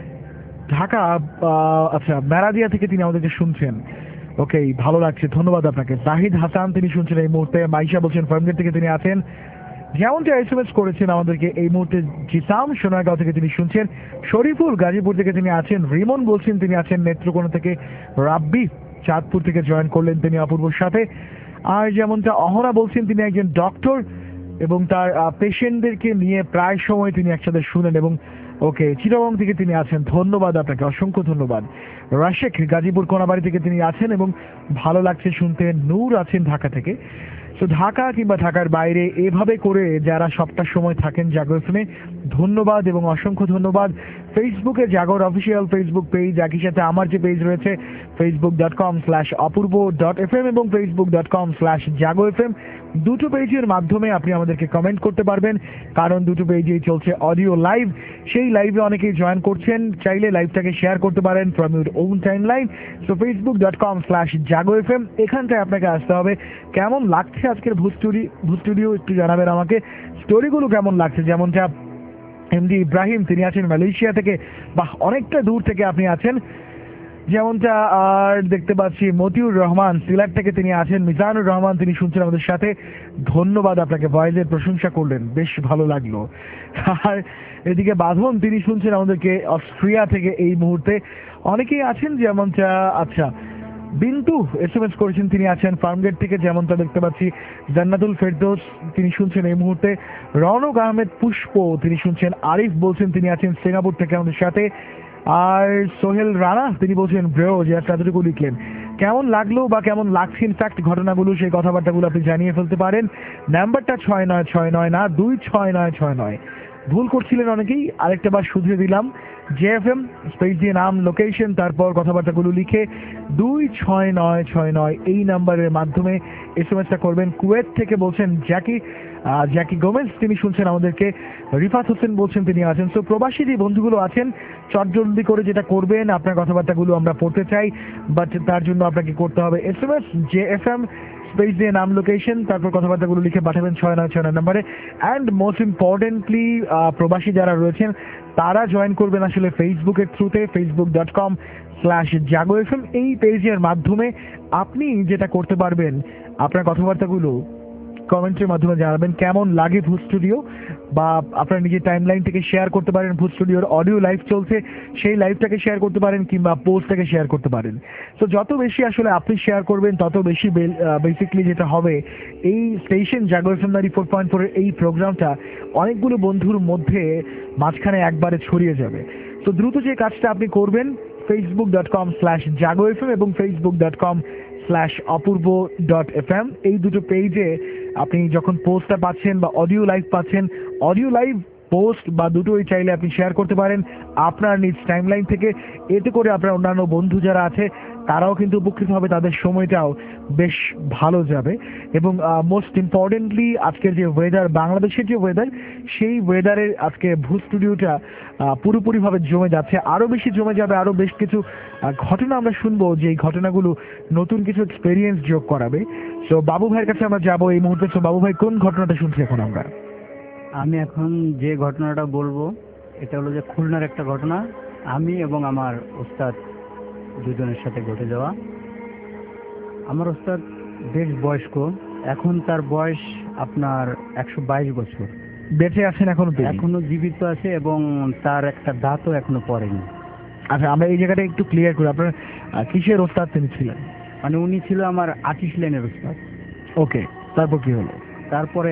ঢাকা, আহ, আচ্ছা মেরাদিয়া থেকে তিনি আমাদেরকে শুনছেন। ওকে, ভালো লাগছে, ধন্যবাদ আপনাকে। জাহিদ হাসান তিনি শুনছেন এই মুহূর্তে। মাইশা বলছেন ফার্মগেট থেকে তিনি আছেন। যেমনটা এস এম এস করেছেন আমাদেরকে এই মুহূর্তে জিসাম সোনারগাঁও থেকে তিনি শুনছেন। শরীফুল গাজীপুর থেকে তিনি আছেন। রিমন বলছেন তিনি আছেন নেত্রকোনা থেকে। রাব্বি চাঁদপুর থেকে জয়েন করলেন তিনি অপূর্বর সাথে। আর যেমনটা অহনা বলছেন তিনি একজন ডক্টর এবং তার পেশেন্টদেরকে নিয়ে প্রায় সময় তিনি একসাথে শুনেন। এবং ওকে, চিটাগং থেকে তিনি আছেন, ধন্যবাদ আপনাকে, অসংখ্য ধন্যবাদ। রাশেক গাজীপুর কোনাবাড়ি থেকে তিনি আছেন এবং ভালো লাগছে শুনতে। নূর আছেন ঢাকা থেকে। তো ঢাকা কিংবা ঢাকার বাইরে এভাবে করে যারা সবটা সময় থাকেন জাগর এফএমে, ধন্যবাদ এবং অসংখ্য ধন্যবাদ। ফেসবুকে জাগর অফিসিয়াল ফেসবুক পেজ, একই সাথে আমার যে পেজ রয়েছে ফেসবুক ডট কম স্ল্যাশ অপূর্ব ডট এফ এম এবং Facebook dot com slash Jago F M, দুটো পেজের মাধ্যমে আপনি আমাদেরকে কমেন্ট করতে পারবেন, কারণ দুটো পেজেই চলছে অডিও লাইভ। সেই লাইভে অনেকেই জয়েন করছেন, চাইলে লাইভটাকে শেয়ার করতে পারেন from your own timeline. So Facebook dot com slash Jago F M, এখানটায় আপনাকে আসতে হবে। কেমন লাগছে আজকের ভূত স্টুডিও ভূত স্টুডিও একটু জানাবেন আমাকে, স্টোরিগুলো কেমন লাগছে। যেমনটা এমডি ইব্রাহিম তিনি আছেন মালয়েশিয়া থেকে, বাহ অনেকটা দূর থেকে আপনি আছেন। যেমনটা আর দেখতে পাচ্ছি মতিউর রহমান সিলেট থেকে তিনি আছেন। মিজানুর রহমান তিনি শুনছেন আমাদের সাথে, ধন্যবাদ আপনাকে, ভয়েসের প্রশংসা করলেন, বেশ ভালো লাগলো। আর এদিকে বাঁধন তিনি শুনছেন আমাদেরকে অস্ট্রিয়া থেকে এই মুহূর্তে। অনেকেই আছেন যেমনটা, আচ্ছা বিন্তু এস এম এস করেছেন তিনি আছেন ফার্মগেট থেকে, যেমনটা দেখতে পাচ্ছি। জান্নাতুল ফেরদৌস তিনি শুনছেন এই মুহূর্তে। রনক আহমেদ পুষ্প তিনি শুনছেন। আরিফ বলছেন তিনি আছেন সিঙ্গাপুর থেকে আমাদের সাথে। আর সোহেল রানা তিনি বলছেন ব্রেও, যে একটা এতটুকু লিখলেন। কেমন লাগলো বা কেমন লাগছে ইনফ্যাক্ট ঘটনাগুলো, সেই কথাবার্তাগুলো আপনি জানিয়ে ফেলতে পারেন। নাম্বারটা ছয় নয় ছয় নয় না, দুই ছয় নয় ছয় নয়। ভুল করছিলেন অনেকেই, আরেকটা বার শুধরে দিলাম। জে এফ এম স্পেস দিয়ে নাম, লোকেশন, তারপর কথাবার্তাগুলো লিখে দুই ছয় নয় ছয় নয় এই নাম্বারের মাধ্যমে এস এম এসটা করবেন। কুয়েত থেকে বলছেন জ্যাকি আহ, জ্যাকি গোমেজ তিনি শুনছেন আমাদেরকে। রিফাত হোসেন বলছেন তিনি আছেন। সো প্রবাসী যে বন্ধুগুলো আছেন, চটজলদি করে যেটা করবেন, আপনার কথাবার্তাগুলো আমরা পড়তে চাই, বাট তার জন্য আপনাকে করতে হবে S M S J F M space দিয়ে নাম, লোকেশন, তারপর কথাবার্তাগুলো লিখে পাঠাবেন ছয় নয় ছয় নয় নাম্বারে। অ্যান্ড মোস্ট ইম্পর্টেন্টলি প্রবাসী যারা রয়েছেন তারা জয়েন করবেন আসলে ফেসবুকের থ্রুতে, Facebook dot com slash Jago F M এই পেজের মাধ্যমে। আপনি যেটা করতে পারবেন, আপনার কথাবার্তাগুলো কমেন্টের মাধ্যমে জানাবেন কেমন লাগে ভূত স্টুডিও, বা আপনার নিজের টাইম লাইন থেকে শেয়ার করতে পারেন। ভূত স্টুডিওর অডিও লাইভ চলছে, সেই লাইভটাকে শেয়ার করতে পারেন কিংবা পোস্টটাকে শেয়ার করতে পারেন। তো যত বেশি আসলে আপনি শেয়ার করবেন তত বেশি বেসিক্যালি যেটা হবে, এই station Jago F M ninety four point four এই প্রোগ্রামটা অনেকগুলো বন্ধুর মধ্যে মাঝখানে একবারে ছড়িয়ে যাবে। তো দ্রুত যে কাজটা আপনি করবেন, Facebook dot com slash Jago F M এবং ফেসবুক ডট কম স্ল্যাশ অপূর্ব ডট এফ এম এই দুটো পেজে আপনি যখন পোস্টটা পাচ্ছেন বা অডিও লাইভ পাচ্ছেন, অডিও লাইভ পোস্ট বা দুটোই চাইলে আপনি শেয়ার করতে পারেন আপনার নিজ টাইমলাইন থেকে। এতে করে আপনার অন্যান্য বন্ধু যারা আছে তারাও কিন্তু উপকৃত হবে, তাদের সময়টাও বেশ ভালো যাবে। এবং মোস্ট ইম্পর্টেন্টলি আজকের যে ওয়েদার, বাংলাদেশের যে ওয়েদার, সেই ওয়েদারের আজকে ভূত স্টুডিওটা পুরোপুরিভাবে জমে যাচ্ছে, আরও বেশি জমে যাবে। আরও বেশ কিছু ঘটনা আমরা শুনবো, যে এই ঘটনাগুলো নতুন কিছু এক্সপেরিয়েন্স যোগ করাবে। সো বাবু ভাইয়ের কাছে আমরা যাবো এই মুহূর্তে। সো বাবু ভাই, কোন ঘটনাটা শুনছি এখন আমরা? আমি এখন যে ঘটনাটা বলবো এটা হলো যে খুলনার একটা ঘটনা, আমি এবং আমার ওস্তাদ দুজনের সাথে ঘটে যাওয়া। আমার ওস্তাদ বেশ বয়স্ক, এখন তার বয়স আপনার একশো বাইশ বছর। বেঁচে আছেন এখনো? এখনো জীবিত আছে এবং তার একটা দাঁতও এখনো পড়েনি। আচ্ছা, আমরা এই জায়গাটা একটু ক্লিয়ার করি, আপনার কিসের ওস্তাদ তিনি ছিলেন? মানে উনি ছিল আমার আর্টিস্ট লাইনের ওস্তাদ। ওকে, তারপর কি হলো? তারপরে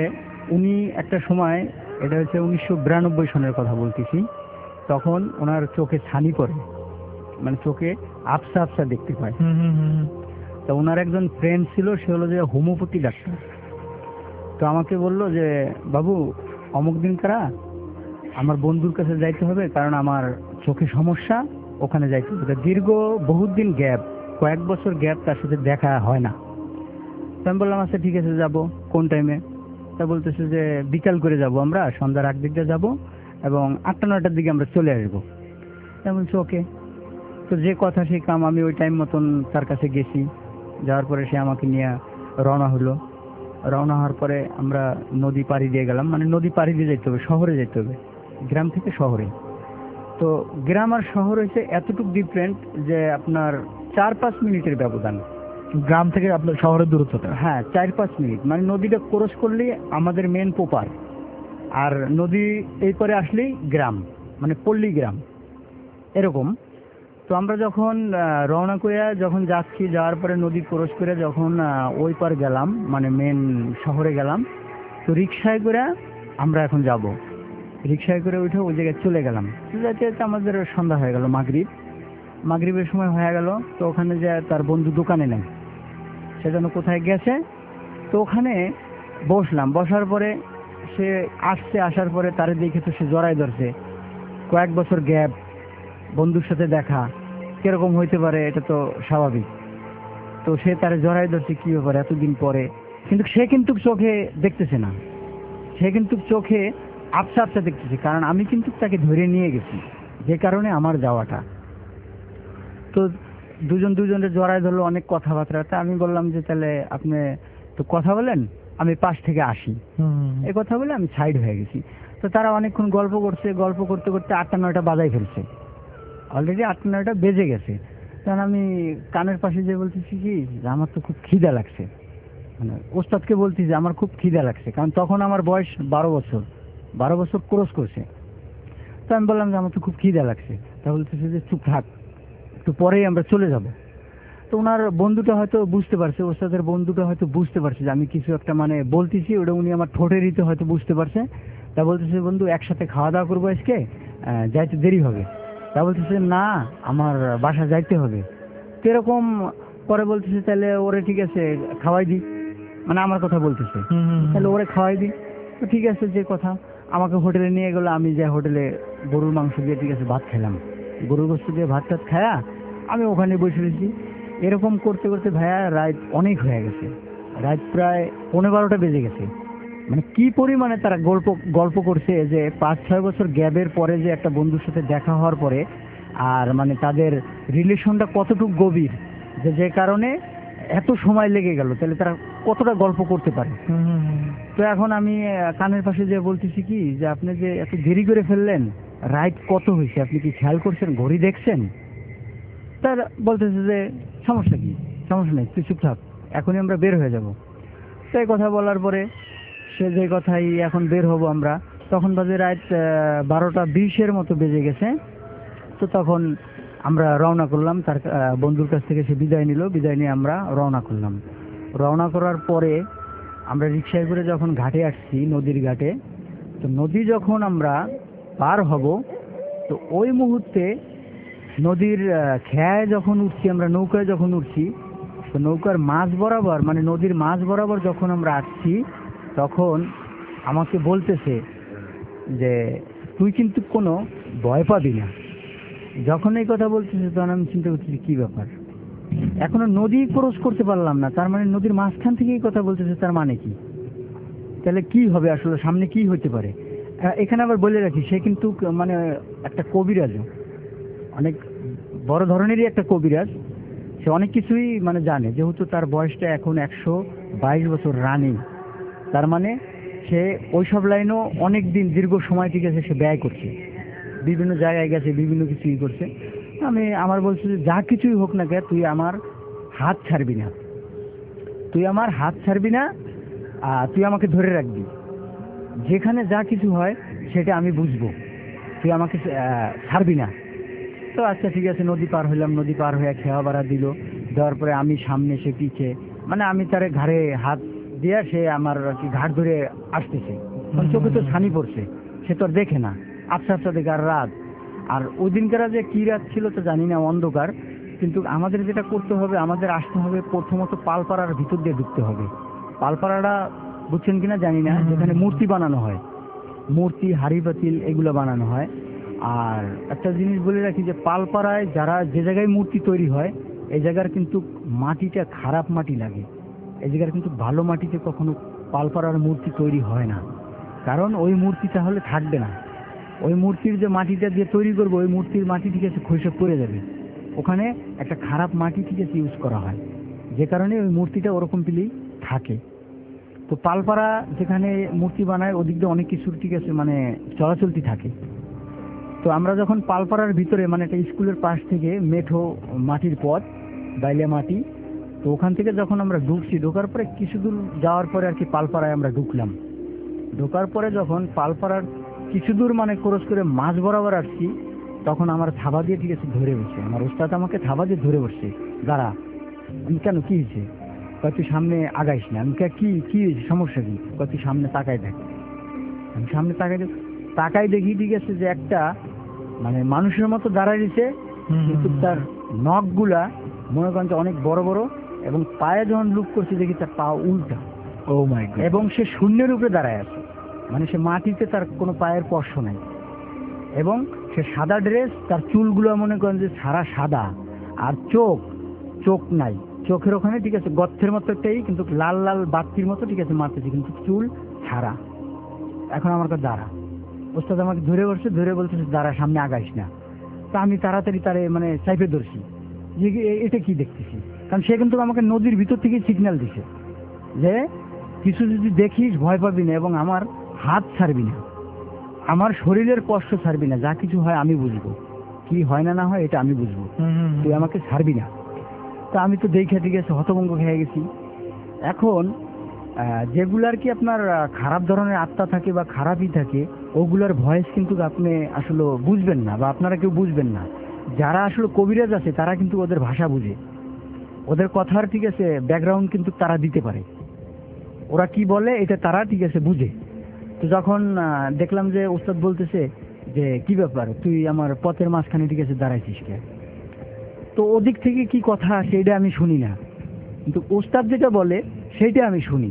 উনি একটা সময়, এটা হচ্ছে উনিশশো বিরানব্বই সনের কথা বলতেছি, তখন ওনার চোখে ছানি পড়ে, মানে চোখে আবসা আবসা দেখতে পায়। তো ওনার একজন ফ্রেন্ড ছিল, সে হলো যে হোমিওপ্যাথি ডাক্তার। তো আমাকে বললো যে বাবু অমুক দিন কারা আমার বন্ধুর কাছে যাইতে হবে, কারণ আমার চোখে সমস্যা, ওখানে যাইতে হবে। দীর্ঘ বহুত দিন গ্যাপ, কয়েক বছর গ্যাপ, তার সাথে দেখা হয় না। তো আমি বললাম আচ্ছা ঠিক আছে যাবো, কোন টাইমে? তা বলতেছে যে বিকাল করে যাব, আমরা সন্ধ্যার আগ দিকটা যাবো এবং আটটা নয়টার দিকে আমরা চলে আসবো। তা বলছি ওকে। তো যে কথা সেই কাম, আমি ওই টাইম মতন তার কাছে গেছি। যাওয়ার পরে সে আমাকে নিয়ে রওনা হলো। রওনা হওয়ার পরে আমরা নদী পাড়ি দিয়ে গেলাম, মানে নদী পাড়ি দিয়ে যেতে হবে, শহরে যেতে হবে, গ্রাম থেকে শহরে। তো গ্রাম আর শহর হয়েছে এতটুকু ডিফারেন্ট যে আপনার চার পাঁচ মিনিটের ব্যবধান। গ্রাম থেকে আপনার শহরের দূরত্বটা? হ্যাঁ, চার পাঁচ মিনিট, মানে নদীটা ক্রস করলেই আমাদের মেন পোপার, আর নদী এই পরে আসলেই গ্রাম, মানে পল্লী গ্রাম এরকম। তো আমরা যখন রওনা করে যখন যাচ্ছি, যাওয়ার পরে নদী ক্রস করে যখন ওই পার গেলাম, মানে মেন শহরে গেলাম, তো রিক্সায় করে আমরা এখন যাব। রিক্সায় করে উঠে ওই জায়গায় চলে গেলাম। যাতে যাতে আমাদের সন্ধ্যা হয়ে গেল, মাগরিব মাগরিবের সময় হয়ে গেল। তো ওখানে যে তার বন্ধু দোকানে নেই, সেজন্য কোথায় গেছে, তো ওখানে বসলাম। বসার পরে সে আসছে, আসার পরে তারে দেখে তো সে জড়াই ধরছে। কয়েক বছর গ্যাপ, বন্ধুর সাথে দেখা কিরকম হইতে পারে, এটা তো স্বাভাবিক। তো সে তারে জড়াই ধরছে, কি ব্যাপার এতদিন পরে, কিন্তু সে কিন্তু চোখে দেখতেছে না, সে কিন্তু চোখে আবসা আবসা দেখতেছে, কারণ আমি কিন্তু তাকে ধরে নিয়ে গেছি, যে কারণে আমার যাওয়াটা। তো দুজন দুজনের জড়াই ধরলো, অনেক কথাবার্তা। তা আমি বললাম যে তাহলে আপনি তো কথা বলেন, আমি পাশ থেকে আসি, এই কথা বলে আমি সাইড হয়ে গেছি। তো তারা অনেকক্ষণ গল্প করছে, গল্প করতে করতে আটটা নয়টা বাজাই ফেলছে, অলরেডি আটটা নয়টা বেজে গেছে। কারণ আমি কানের পাশে যে বলতেছি কি যে আমার তো খুব খিদা লাগছে, মানে ওস্তাদকে বলতেছি যে আমার খুব খিদা লাগছে, কারণ তখন আমার বয়স বারো বছর বারো বছর ক্রস করছে। তো আমি বললাম যে আমার তো খুব খিদা লাগছে। তা বলতেছে যে চুপ থাক, একটু পরেই আমরা চলে যাব। তো ওনার বন্ধুটা হয়তো বুঝতে পারছে, ওস্তাদের বন্ধুটা হয়তো বুঝতে পারছে যে আমি কিছু একটা মানে বলতেছি, ওটা উনি আমার ঠোঁটের রীতে হয়তো বুঝতে পারছে। তা বলতেছে বন্ধু একসাথে খাওয়া দাওয়া করবো আজকে, যাইতে দেরি হবে। তা বলতেছে না আমার বাসা যাইতে হবে। তো এরকম পরে বলতেছে তাহলে ওরে ঠিক আছে খাওয়াই দি, মানে আমার কথা বলতেছে, তাহলে ওরে খাওয়াই দি। তো ঠিক আছে, যে কথা, আমাকে হোটেলে নিয়ে গেলো। আমি যে হোটেলে গরুর মাংস দিয়ে ঠিক আছে ভাত খেলাম, গরুর গোস্ত দিয়ে ভাত টাত খায়া আমি ওখানে বসে রয়েছি। এরকম করতে করতে ভাইয়া রাত অনেক হয়ে গেছে, রাত প্রায় পনেরো বারোটা বেজে গেছে। মানে কি পরিমাণে তারা গল্প গল্প করছে যে পাঁচ ছয় বছর গ্যাপের পরে যে একটা বন্ধুর সাথে দেখা হওয়ার পরে, আর মানে তাদের রিলেশনটা কতটুকু গভীর, যে যে কারণে এত সময় লেগে গেল, তাহলে তারা কতটা গল্প করতে পারে। তো এখন আমি কানের পাশে যে বলতেছি কি যে আপনি যে এত দেরি করে ফেললেন, রাইট কত হয়েছে আপনি কি খেয়াল করছেন, ঘড়ি দেখছেন? তার বলতেছে যে সমস্যা কি, সমস্যা নেই, তুই চুপ থাক, এখনই আমরা বের হয়ে যাব। তো এই কথা বলার পরে সে যে কথাই এখন বের হব আমরা, তখন বাজে রাত বারোটা বিশের মতো বেজে গেছে। তো তখন আমরা রওনা করলাম, তার বন্ধুর কাছ থেকে সে বিদায় নিল, বিদায় নিয়ে আমরা রওনা করলাম। রওনা করার পরে আমরা রিক্সায় করে যখন ঘাটে আসছি, নদীর ঘাটে, তো নদী যখন আমরা পার হব, তো ওই মুহূর্তে নদীর খেয়ায় যখন উঠছি, আমরা নৌকায় যখন উঠছি, তো নৌকার মাঝ বরাবর, মানে নদীর মাঝ বরাবর যখন আমরা আসছি, তখন আমাকে বলতেছে যে তুই কিন্তু কোনো ভয় পাবি না। যখন এই কথা বলতেছে তখন আমি চিন্তা করতেছি কি ব্যাপার, এখনো নদী ক্রস করতে পারলাম না, তার মানে নদীর মাঝখান থেকে এই কথা বলতেছে, তার মানে কি, তাহলে কি হবে আসলে, সামনে কি হতে পারে। এখানে আবার বলে রাখি, সে কিন্তু মানে একটা কবিরাজ, অনেক বড় ধরনেরই একটা কবিরাজ, সে অনেক কিছুই মানে জানে, যেহেতু তার বয়সটা এখন একশো বাইশ বছর রানিং, তার মানে সে ওইসব লাইনও অনেক দিন দীর্ঘ সময় ঠিক আছে সে ব্যয় করছে, বিভিন্ন জায়গায় গেছে, বিভিন্ন কিছুই করছে। আমি আমার বলছি যে যা কিছুই হোক না কে, তুই আমার হাত ছাড়বি না, তুই আমার হাত ছাড়বি না, তুই আমাকে ধরে রাখবি, যেখানে যা কিছু হয় সেটা আমি বুঝবো, তুই আমাকে ছাড়বি না। তো আচ্ছা ঠিক আছে, নদী পার হইলাম, নদী পার হয়ে খেয়া বাড়া দিল, দেওয়ার পরে আমি সামনে, সে পিছে, মানে আমি তার ঘাড়ে হাত দিয়ে সে আমার আর কি ঘাট ধরে আসতেছে, কারণ চোখে তো ছানি পড়ছে, সে তো আর দেখে না, আবসা আবসা দেখে আর রাত। আর ওই দিনকার যে কি রাত ছিল তো জানি না, অন্ধকার। কিন্তু আমাদের যেটা করতে হবে, আমাদের আসতে হবে প্রথমত পালপাড়ার ভিতর দিয়ে ঢুকতে হবে। পালপাড়াটা বুঝছেন কিনা জানি না, যেখানে মূর্তি বানানো হয়, মূর্তি হাড়ি পাতিল এগুলো বানানো হয়। আর একটা জিনিস বলে রাখি যে পালপাড়ায় যারা যে জায়গায় মূর্তি তৈরি হয় এই জায়গার কিন্তু মাটিটা খারাপ মাটি লাগে, এই জায়গার কিন্তু ভালো মাটিতে কখনো পালপাড়ার মূর্তি তৈরি হয় না, কারণ ওই মূর্তি তাহলে থাকবে না। ওই মূর্তির যে মাটিটা দিয়ে তৈরি করবো ওই মূর্তির মাটি ঠিক আছে খসে পড়ে যাবে, ওখানে একটা খারাপ মাটি ঠিক আছে ইউজ করা হয়, যে কারণে ওই মূর্তিটা ওরকম পেলেই থাকে। তো পালপাড়া যেখানে মূর্তি বানায় ওদিক দিয়ে অনেক কিছুর ঠিক আছে মানে চলাচলতি থাকে। তো আমরা যখন পালপাড়ার ভিতরে মানে একটা স্কুলের পাশ থেকে মেঠো মাটির পথ, বাইলে মাটি, তো ওখান থেকে যখন আমরা ঢুকছি, ঢোকার পরে কিছু দূর যাওয়ার পরে আর কি পালপাড়ায় আমরা ঢুকলাম। ঢোকার পরে যখন পালপাড়ার কিছু দূর মানে ক্রস করে মাঝ বরাবর আসছি, তখন আমার থাবা দিয়ে ঠিক আছে ধরে বসছে, আমার ওস্তাদ আমাকে থাবা দিয়ে ধরে বসছে, দাঁড়া। আমি কেন, কি হয়েছে? কয় তুই সামনে আগাইস না। আমি কি কি হয়েছে, সমস্যা কি? কয় তুই সামনে তাকাই দেখ। আমি সামনে তাকাই তাকাই দেখি ঠিক আছে যে একটা মানে মানুষের মতো দাঁড়ায় দিছে, কিন্তু তার নখগুলা মনে করেন যে অনেক বড় বড়, এবং পায়ে যখন লুক করছে দেখি তার পা উল্টা। Oh my god. এবং সে শূন্যের উপরে দাঁড়ায় আছে, মানে সে মাটিতে তার কোনো পায়ের স্পর্শ নাই, এবং সে সাদা ড্রেস, তার চুলগুলো মনে করেন যে সারা সাদা, আর চোখ চোখ নাই, চোখের ওখানে ঠিক আছে গর্তের মতো একটাই, কিন্তু লাল লাল বাতির মতো ঠিক আছে মারতেছে, কিন্তু চুল ছাড়া। এখন আমার কাছে দাঁড়া, ওস্তাদ আমাকে ধরে বসছে, ধরে বলতেছে দাঁড়া, সামনে আগাইস না। তা আমি তাড়াতাড়ি তারে মানে চাইপে ধরছি যে এ- এটা কি দেখতেছি, কারণ সে কিন্তু আমাকে নদীর ভিতর থেকে সিগন্যাল দিছে যে কিছু যদি দেখিস ভয় পাবি না, এবং আমার হাত ছাড়বি না, আমার শরীরের কষ্ট ছাড়বি না, যা কিছু হয় আমি বুঝবো, কি হয় না না হয় এটা আমি বুঝবো, তুই আমাকে ছাড়বি না। তা আমি তো দেখে ঠিক আছে হতভঙ্গ খেয়ে গেছি। এখন আহ, যেগুলার কি আপনার আহ, খারাপ ধরনের আত্মা থাকে বা খারাপই থাকে, ওগুলার ভয়েস কিন্তু আপনি আসলে বুঝবেন না, বা আপনারা কেউ বুঝবেন না। যারা আসলে কবিরাজ আছে তারা কিন্তু ওদের ভাষা বুঝে, ওদের কথার ঠিক আছে ব্যাকগ্রাউন্ড কিন্তু তারা দিতে পারে, ওরা কি বলে এটা তারা ঠিক আছে বুঝে। তো যখন আহ, দেখলাম যে ওস্তাদ বলতেছে যে কি ব্যাপার, তুই আমার পথের মাঝখানে ঠিক আছে দাঁড়াইছিস কে, তো ওদিক থেকে কি কথা আসে এটা আমি শুনি না, কিন্তু ওস্তাদ যেটা বলে সেইটা আমি শুনি।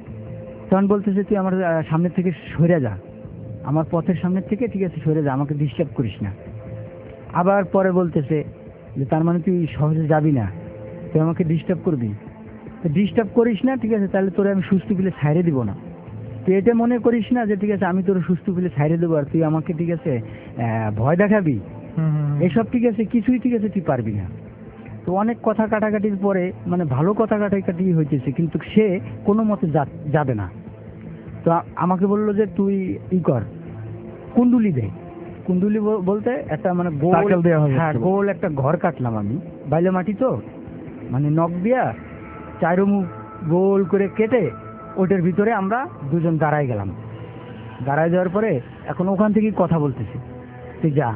তখন বলতেছে তুই আমার আহ, সামনের থেকে সরে যা, আমার পথের সামনের থেকে ঠিক আছে সরে যা, আমাকে ডিস্টার্ব করিস না। আবার পরে বলতেছে যে তার মানে তুই সহজে যাবি না, তুই আমাকে ডিস্টার্ব করবি, তো ডিস্টার্ব করিস না ঠিক আছে, তাহলে তোরে আমি সুস্থ ফিলে ছাইড়ে দিব না। তুই এটা মনে করিস না যে ঠিক আছে আমি তোর সুস্থ ফিলে ছাইড়ে দেবো আর তুই আমাকে ঠিক আছে আহ, ভয় দেখাবি, এসব ঠিক আছে কিছুই ঠিক আছে তুই পারবি না। তো অনেক কথা কাটাকাটির পরে মানে ভালো কথা কাটাকাটি হইতেছে, কিন্তু সে কোনো মতে যা- যাবে না। তো আ- আমাকে বললো যে তুই ই কর, কুণ্ডুলি দে। কুণ্ডুলি বল- বলতে একটা মানে গোল, Circle দেয়া হবে হ্যাঁ একটা। গোল একটা ঘর কাটলাম আমি, বাইলে মাটি তো মানে নখ দিয়া চারো মুখ গোল করে কেটে ওটার ভিতরে আমরা দুজন দাঁড়ায় গেলাম। দাঁড়ায় যাওয়ার পরে এখন ওখান থেকেই কথা বলতেছে, তুই যা,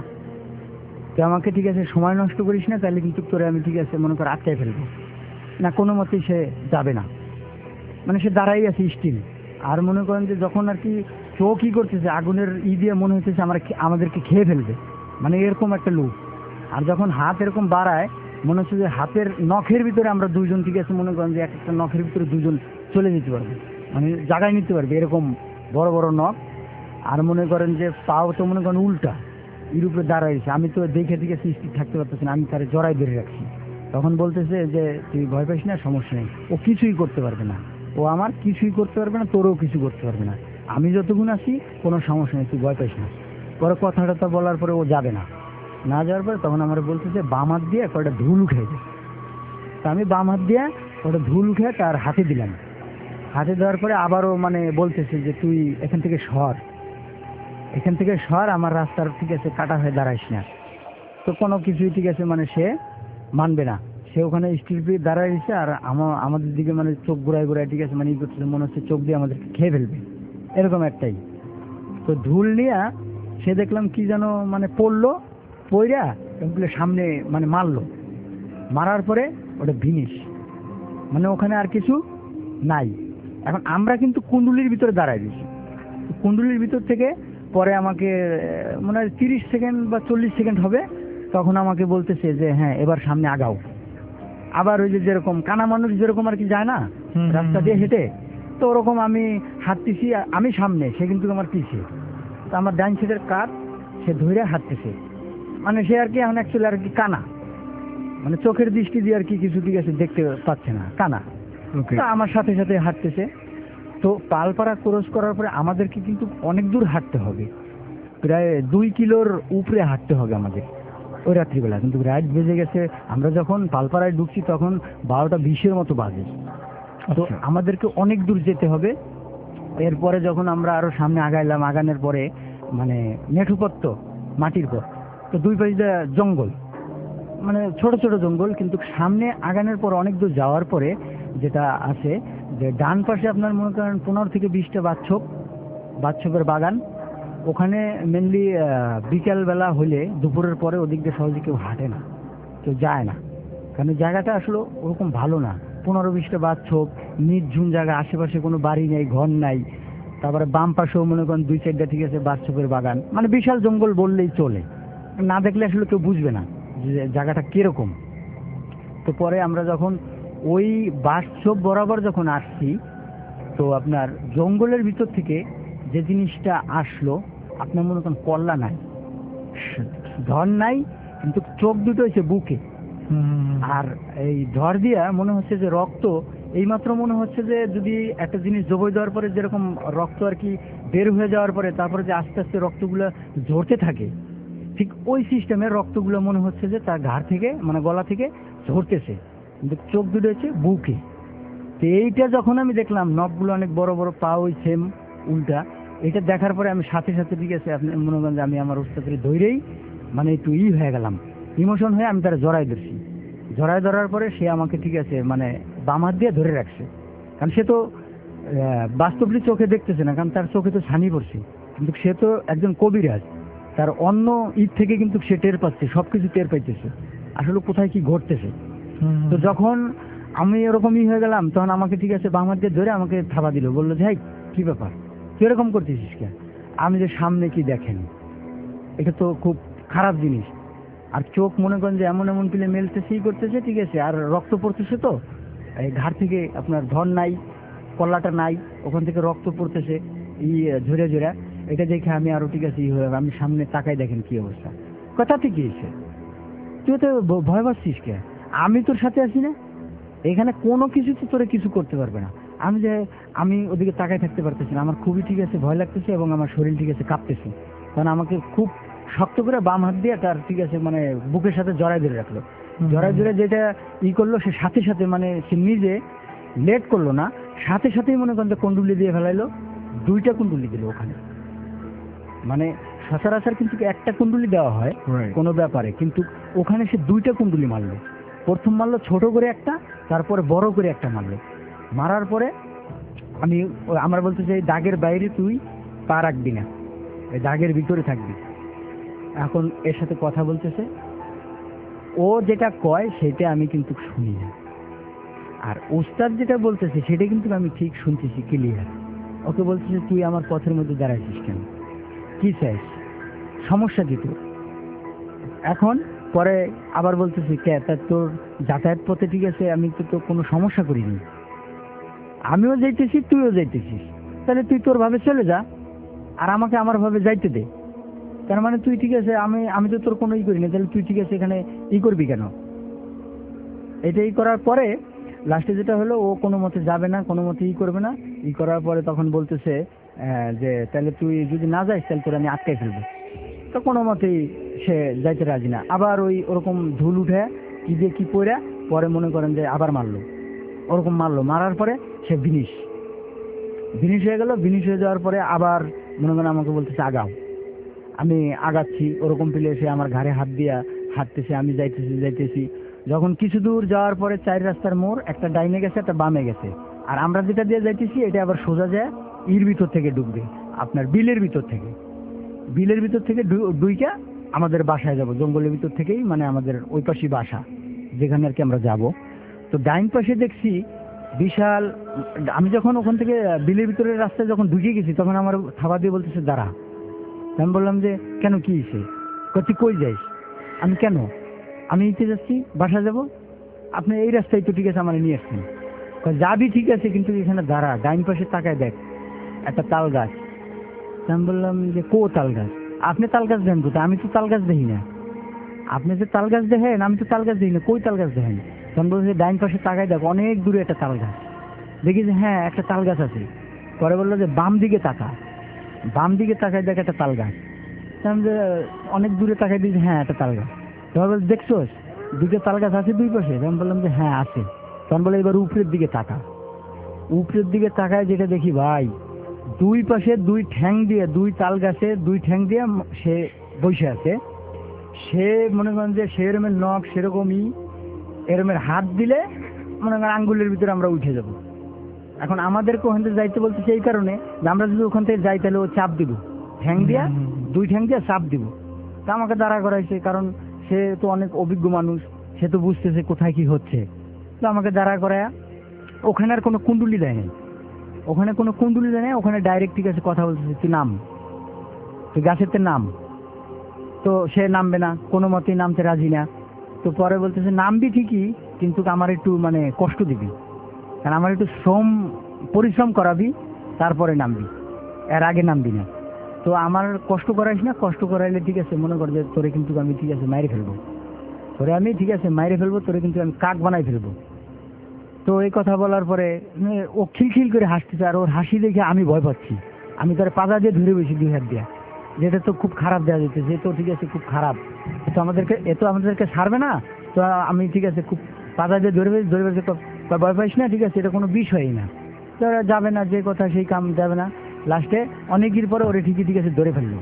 তুই আমাকে ঠিক আছে সময় নষ্ট করিস না, তাহলে কিন্তু তোরে আমি ঠিক আছে মনে কর আটকায় ফেলবো না। কোনো মতেই সে যাবে না, মানে সে দাঁড়াই আছে স্টিল। আর মনে করেন যে যখন আর কি চোখ কি করতেছে আগুনের ই দিয়ে মনে হইতেছে আমার আমাদেরকে খেয়ে ফেলবে, মানে এরকম একটা লুক। আর যখন হাত এরকম বাড়ায় মনে হচ্ছে যে হাতের নখের ভিতরে আমরা দুইজন ঠিক আছে মনে করেন যে এক একটা নখের ভিতরে দুজন চলে যেতে পারবে, মানে জায়গায় নিতে পারবে, এরকম বড় বড় নখ। আর মনে করেন যে পাও তো মনে করেন উল্টা এর উপরে দাঁড়াইছে, আমি তো দেখে ঠিক আছে স্থির থাকতে পারতেছি না, আমি তারে জড়াই ধরে রাখছি। তখন বলতেছে যে তুই ভয় পাইস না, সমস্যা নেই, ও কিছুই করতে পারবে না, ও আমার কিছুই করতে পারবে না, তোরও কিছু করতে পারবে না, আমি যতক্ষণ আছি কোনো সমস্যা নেই, তুই ভয় পাইস না। পরে কথাটা তো বলার পরে ও যাবে না, না যাওয়ার পরে তখন আমার বলতেছে বাম হাত দিয়ে কয়টা ধুল উঠে যায়। তা আমি বাম হাত দিয়ে ওটা ধুল উঠে তার হাতে দিলাম, হাতে দেওয়ার পরে আবারও মানে বলতেছে যে তুই এখান থেকে সর, এখান থেকে সর, আমার রাস্তার ঠিক আছে কাটা হয়ে দাঁড়াইস না। তো কোনো কিছুই ঠিক আছে মানে সে মানবে না, সে ওখানে স্টিল দিয়ে দাঁড়াইছে, আর আমা- আমাদের দিকে মানে চোখ ঘুরায় ঘুরায় ঠিক আছে মানে ই করতেছে, মনে হচ্ছে চোখ দিয়ে আমাদেরকে খেয়ে ফেলবে, এরকম একটাই। তো ধুল নিয়ে সে দেখলাম কি যেন মানে পড়লো, পইরা এগুলো সামনে মানে মারলো, মারার পরে ওটা ভিনিশ, মানে ওখানে আর কিছু নাই, এখন আমরা কিন্তু কুণ্ডুলির ভিতরে দাঁড়ায় দিয়েছি। কুণ্ডুলির ভিতর থেকে পরে আমাকে মনে হয় তিরিশ সেকেন্ড বা চল্লিশ সেকেন্ড হবে, তখন আমাকে বলতেছে যে হ্যাঁ এবার সামনে আগাও। আবার ওই যে যেরকম কানা মানুষ যেরকম আর কি যায় না রাস্তা দিয়ে হেঁটে, তো ওরকম আমি হাঁটতেছি, আমি সামনে, সে কিন্তু আমার পিছিয়ে। তো আমার ডাইন সাইডের কাঠ সে ধরে হাঁটতেছে, মানে সে আর কি এখন অ্যাকচুয়ালি আর কি কানা, মানে চোখের দৃষ্টি দিয়ে আর কি কিছু ঠিক আছে দেখতে পাচ্ছে না, কানা। তো আমার সাথে সাথে হাঁটতেছে। তো পালপাড়া ক্রস করার পরে আমাদেরকে কিন্তু অনেক দূর হাঁটতে হবে, প্রায় দুই কিলোর উপরে হাঁটতে হবে আমাদের ওই রাত্রিবেলা। কিন্তু রাত বেজে গেছে, আমরা যখন পালপাড়ায় ঢুকছি তখন বারোটা বিশের মতো বাজে। তো আমাদেরকে অনেক দূর যেতে হবে। এরপরে যখন আমরা আরো সামনে আগাইলাম, আগানোর পরে মানে মেঠুপত্ত মাটির পর, তো দুই পাশে জঙ্গল, মানে ছোট ছোট জঙ্গল। কিন্তু সামনে আগানোর পর অনেক দূর যাওয়ার পরে যেটা আছে যে ডান পাশে আপনার মনে করেন পনেরো থেকে বিশটা বাচ্চপ, বাচ্চপের বাগান। ওখানে মেনলি বিকেলবেলা হলে দুপুরের পরে ওদিক দিয়ে সহজে কেউ হাঁটে না, কেউ যায় না, কারণ জায়গাটা আসলে ওরকম ভালো না। পনেরো বিশটা বাচ্চপ, নির্ঝুম জায়গা, আশেপাশে কোনো বাড়ি নেই, ঘর নাই। তারপরে বাম পাশেও মনে করেন দুই চারটা ঠিক আছে বাচ্চপের বাগান, মানে বিশাল জঙ্গল বললেই চলে। না দেখলে আসলে কেউ বুঝবে না যে জায়গাটা কিরকম। তো পরে আমরা যখন ওই বাসচোপ বরাবর যখন আসছি, তো আপনার জঙ্গলের ভিতর থেকে যে জিনিসটা আসলো, আপনার মনে করেন কল্লা নাই, ধর নাই, কিন্তু চোখ দুটো হচ্ছে বুকে। আর এই ধর দিয়া মনে হচ্ছে যে রক্ত, এইমাত্র মনে হচ্ছে যে যদি একটা জিনিস জবই দেওয়ার পরে যেরকম রক্ত আর কি বের হয়ে যাওয়ার পরে তারপরে যে আস্তে আস্তে রক্তগুলো ঝরতে থাকে, ঠিক ওই সিস্টেমের রক্তগুলো মনে হচ্ছে যে তার ঘাড় থেকে মানে গলা থেকে ঝরতেছে, কিন্তু চোখ দুটো হচ্ছে বুকে। তো এইটা যখন আমি দেখলাম, নখগুলো অনেক বড় বড়, পা ওই সেম উল্টা, এটা দেখার পরে আমি সাথে সাথে ঠিক আছে আপনি মনে করেন যে আমি আমার উস্তাদের ধৈরেই মানে একটু ই হয়ে গেলাম, ইমোশন হয়ে আমি তারা জড়াই ধরছি। জড়াই ধরার পরে সে আমাকে ঠিক আছে মানে বাম হাত দিয়ে ধরে রাখছে, কারণ সে তো বাস্তবলি চোখে দেখতেছে না, কারণ তার চোখে তো ছানি পড়ছে, কিন্তু সে তো একজন কবিরাজ, তার অন্য ঈদ থেকে কিন্তু সে টের পাচ্ছে, সবকিছু টের পাইতেছে আসলে কোথায় কি ঘটতেছে। তো যখন আমি এরকমই হয়ে গেলাম, তখন আমাকে ঠিক আছে বাম হাত দিয়ে ধরে আমাকে থাবা দিল, বললো যে হাই কি ব্যাপার, তুই এরকম করতেছিস কে? আমি যে সামনে কি দেখেন, এটা তো খুব খারাপ জিনিস। আর চোখ মনে করেন যে এমন এমন পিলে মেলতেছেই করতেছে, ঠিক আছে, আর রক্ত পড়তেছে, তো এই ঘাড় থেকে আপনার ধর নাই, কল্লাটা নাই, ওখান থেকে রক্ত পড়তেছে ই ঝরে ঝরে। এটা দেখে আমি আরো ঠিক আছে ই হয়ে আমি সামনে তাকাই, দেখেন কি অবস্থা। কথা ঠিক হয়েছে, তুই তো ভয় পাচ্ছিস কে? আমি তোর সাথে আছি না, এখানে কোনো কিছু তো তোরে কিছু করতে পারবে না। আমি যে আমি ওদিকে তাকাই থাকতে পারতেছি না, আমার খুবই ঠিক আছে ভয় লাগতেছে এবং আমার শরীর ঠিক আছে কাঁপতেছে, কারণ আমাকে খুব শক্ত করে বাম হাত দিয়ে তার ঠিক আছে মানে বুকের সাথে জড়াই ধরে রাখলো। জড়াই ধরে যেটা ই করলো, সে সাথে সাথে মানে সে নিজে লেট করলো না, সাথে সাথেই মনে করেন কুণ্ডুলি দিয়ে ফেলাইলো, দুইটা কুণ্ডুলি দিল ওখানে। মানে সচরাচর কিন্তু একটা কুণ্ডুলি দেওয়া হয় কোনো ব্যাপারে, কিন্তু ওখানে সে দুইটা কুণ্ডুলি মারলো। প্রথম মারলো ছোট করে একটা, তারপরে বড় করে একটা মারলো। মারার পরে আমি আমার বলতে চাই দাগের বাইরে তুই পা রাখবি না, এই দাগের ভিতরে থাকবি। এখন এর সাথে কথা বলতেছে, ও যেটা কয় সেটা আমি কিন্তু শুনি না, আর ওস্তাদ যেটা বলতেছে সেটা কিন্তু আমি ঠিক শুনতেছি ক্লিয়ার। ওকে বলতেছে তুই আমার পথের মধ্যে দাঁড়াইছিস কেন, কি চাইস, সমস্যা কি তোর? এখন পরে আবার বলতেছি কে তা তোর যাতায়াত পথে ঠিক আছে আমি তো তো কোনো সমস্যা করিনি, আমিও যাইতেছি তুইও যাইতেছিস, তাহলে তুই তোর ভাবে চলে যা আর আমাকে আমার ভাবে যাইতে দে। তার মানে তুই ঠিক আছে আমি আমি তো তোর কোনো ই করি না, তাহলে তুই ঠিক আছে এখানে ই করবি কেন? এটাই করার পরে লাস্টে যেটা হলো, ও কোনো মতে যাবে না, কোনো মতে ই করবে না। ই করার পরে তখন বলতেছে যে তাহলে তুই যদি না যাইস তাহলে তোর আমি আটকাই ফেলবো। তো কোনো মতেই সে যাইতে রাজি না। আবার ওই ওরকম ধুল উঠে কি দিয়ে কি পড়া, পরে মনে করেন যে আবার মারলো, ওরকম মারলো। মারার পরে সে বিনিশ বিনিশ হয়ে গেল। বিনিশ হয়ে যাওয়ার পরে আবার মনে করেন আমাকে বলতেছে আগাও। আমি আগাচ্ছি, ওরকম পেলে সে আমার ঘাড়ে হাত দিয়া হাঁটতেছে, আমি যাইতেছি যাইতেছি যখন কিছু দূর যাওয়ার পরে চার রাস্তার মোড়, একটা ডাইনে গেছে একটা বামে গেছে, আর আমরা যেটা দিয়ে যাইতেছি এটা আবার সোজা যায় ইর ভিতর থেকে ঢুকবে, আপনার বিলের ভিতর থেকে। বিলের ভিতর থেকে দুইটা আমাদের বাসায় যাব, জঙ্গলের ভিতর থেকেই মানে আমাদের ওই পাশে বাসা যেখানে আর কি আমরা যাব। তো ডাইন পাশে দেখছি বিশাল। আমি যখন ওখান থেকে বিলের ভিতরের রাস্তায় যখন ঢুকে গেছি তখন আমার থাবা দিয়ে বলতেছে দাঁড়া। আমি বললাম যে কেন, কি হয়েছে? তুই কই যাইস? আমি কেন, আমি ইতে যাচ্ছি, বাসা যাব। আপনি এই রাস্তায় তো ঠিক আছে আমার নিয়ে আসছেন। যাবি ঠিক আছে, কিন্তু এখানে দাঁড়া, ডাইন পাশে তাকায় দেখ একটা তাল গাছ। আমি বললাম যে কো তাল গাছ? আপনি তাল গাছ দেখেন কোথায়? আমি তো তাল গাছ দেখি না। আপনি যে তাল গাছ দেখেন, আমি তো তাল গাছ দেখি না। কই তাল গাছ দেখেন? তখন বলছে ডাইন পাশে তাকায় দেখ, অনেক দূরে একটা তাল গাছ। দেখি যে হ্যাঁ একটা তাল গাছ আছে। পরে বললো যে বাম দিকে তাকা, বাম দিকে তাকায় দেখ একটা তাল গাছ। আমি যে অনেক দূরে তাকাই দিয়েছি, হ্যাঁ একটা তাল গাছ। তখন বলছে দেখছোস দুটো তাল গাছ আছে দুই পাশে? আমি বললাম যে হ্যাঁ আছে। তখন বলে এবার উপরের দিকে তাকা। উপরের দিকে তাকায় যেটা দেখি ভাই, দুই পাশে দুই ঠ্যাং দিয়ে, দুই তাল গাছে দুই ঠ্যাং দিয়ে সে বসে আছে। সে মনে করেন যে সেরমের নখ সেরকমই, এরমের হাত দিলে মনে করেন আঙ্গুলের ভিতরে আমরা উঠে যাব। এখন আমাদেরকে ওখান থেকে যাইতে বলতেছে এই কারণে যে আমরা যদি ওখান থেকে যাই তাহলে ও চাপ দিব, ঠ্যাং দিয়া দুই ঠ্যাং দিয়ে চাপ দিব। তা আমাকে দাঁড়া করাইছে, কারণ সে তো অনেক অভিজ্ঞ মানুষ, সে তো বুঝতেছে কোথায় কি হচ্ছে। তো আমাকে দাঁড়া করায়া, ওখানে আর কোনো কুণ্ডুলি দেয় নাই, ওখানে কোনো কুণ্ডুলি দেয় নাই, ওখানে ডাইরেক্ট ঠিক আছে কথা বলতেছে তুই নাম, তুই গাছেতে নাম। তো সে নামবে না, কোনো মতেই নামতে রাজি না। তো পরে বলতেছে নামবি ঠিকই, কিন্তু আমার একটু মানে কষ্ট দিবি, কারণ আমার একটু শ্রম পরিশ্রম করাবি, তারপরে নামবি, এর আগে নামবি না। তো আমার কষ্ট করাইস না, কষ্ট করাইলে ঠিক আছে মনে কর যে তোরে কিন্তু আমি ঠিক আছে মাইরে ফেলবো, তোরে আমি ঠিক আছে মাইরে ফেলবো, তোরে কিন্তু আমি কাক বানাই ফেলবো। তো এই কথা বলার পরে ও খিলখিল করে হাসতেছে, আর ওর হাসি দেখে আমি ভয় পাচ্ছি। আমি তোর পাজা দিয়ে ধরে বসি দুই হাত দিয়া, যেটা তো খুব খারাপ দেওয়া যেতেছে, তো ঠিক আছে খুব খারাপ, তো আমাদেরকে এ তো আমাদেরকে ছাড়বে না। তো আমি ঠিক আছে খুব পাজা দিয়ে ধরে বসি, ধরে বসে ভয় পাইস না, ঠিক আছে এটা কোনো বিষয়ই না, তো ওরা যাবে না, যে কথা সেই কাম যাবে না। লাস্টে অনেকদিন পরে ওরা ঠিকই ঠিক আছে ধরে ফেললো,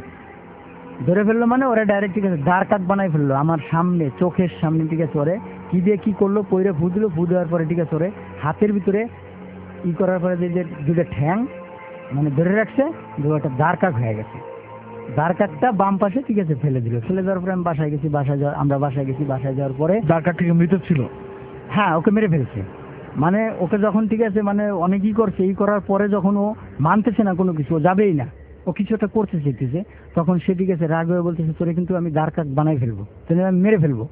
ধরে ফেললো মানে ওরা ডাইরেক্ট ঠিক আছে দাঁড় কাক বানাই ফেললো আমার সামনে, চোখের সামনে। ঠিক আছে ওরে কি দিয়ে কি করলো, পইরে ফু দিল, ফু দেওয়ার পরে ঠিক আছে ওরে হাতের ভিতরে ই করার পরে যে দুটো ঠ্যাং মানে ধরে রাখছে, ওটা দাঁড় কাক হয়ে গেছে। দাঁড় কাকটা বাম পাশে ঠিক আছে ফেলে দিল, ফেলে দেওয়ার পরে আমি বাসায় গেছি, বাসায় যাওয়ার আমরা বাসায় গেছি, বাসায় যাওয়ার পরে দাঁড় কাক থেকে মৃত ছিল? হ্যাঁ ওকে মেরে ফেলছে। মানে ওকে যখন ঠিক আছে মানে অনেকই করছে, এই করার পরে যখন ও মানতেছে না কোনো কিছু, ও যাবেই না, ও কিছু একটা করতে চাইতেছে, তখন সে ঠিক আছে রাগ হয়ে বলতেছে তোরে কিন্তু আমি দাঁড় কাক বানাই ফেলবো, তাহলে আমি মেরে ফেলবো।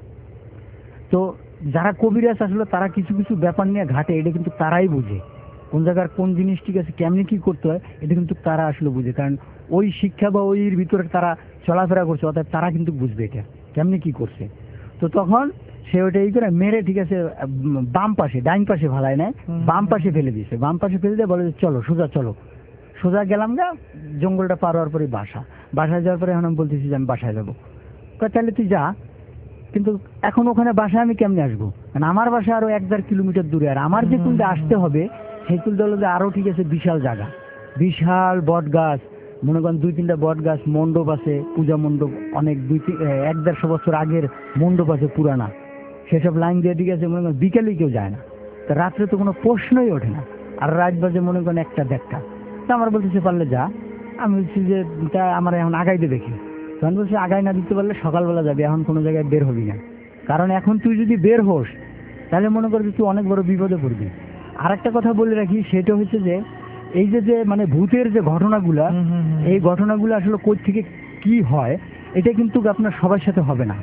তো যারা কবিরাজ আসলে তারা কিছু কিছু ব্যাপার নিয়ে ঘাটে, এটা কিন্তু তারাই বুঝে কোন জায়গার কোন জিনিস ঠিক আছে কেমনি কি করতে হয়, এটা কিন্তু তারা আসলে বুঝে, কারণ ওই শিক্ষা বা ওই ভিতরে তারা চলাফেরা করছে, অর্থাৎ তারা কিন্তু বুঝবে এটা কেমনি কি করছে। তো তখন সে ওটা এই করে মেরে ঠিক আছে বাম পাশে, ডাইন পাশে ভালায় নেয়, বাম পাশে ফেলে দিয়েছে, বাম পাশে ফেলে দিয়ে বলে যে চলো সোজা চলো। সোজা গেলাম গা, জঙ্গলটা পার হওয়ার পরে বাসা, বাসায় যাওয়ার পরে এখন আমি বলতেছি যে আমি বাসায় যাবো। তাহলে তুই যা, কিন্তু এখন ওখানে বাসায় আমি কেমনে আসবো, কারণ আমার বাসা আরো এক দেড় কিলোমিটার দূরে, আর আমার যে কুলটা আসতে হবে সেই কুলটা হলো যে আরো ঠিক আছে বিশাল জায়গা, বিশাল বট গাছ, মনে করেন দুই তিনটা বট গাছ, মণ্ডপ আছে, পূজা মণ্ডপ অনেক, দুই তিন এক দেড়শো বছর আগের মণ্ডপ আছে পুরানা, সেসব লাইন দিয়ে ঠিক আছে মনে করেন বিকেলেই কেউ যায় না, তা রাত্রে তো কোনো প্রশ্নই ওঠে না, আর রাত বাজে মনে করেন একটা দেড়টা। তা আমার বলতেছে পারলে যা, আমি বলছি যে তা আমার এখন আগাইতে দেখি, তখন বলছি আগাই না দিতে পারলে সকালবেলা যাবি, এখন কোনো জায়গায় বের হবি না, কারণ এখন তুই যদি বের হোস তাহলে মনে করবি তুই অনেক বড় বিপদে পড়বি। আর একটা কথা বলে রাখি, সেটা হচ্ছে যে এই যে যে মানে ভূতের যে ঘটনাগুলা, এই ঘটনাগুলো আসলে কই থেকে কি হয় এটা কিন্তু আপনার সবার সাথে হবে না,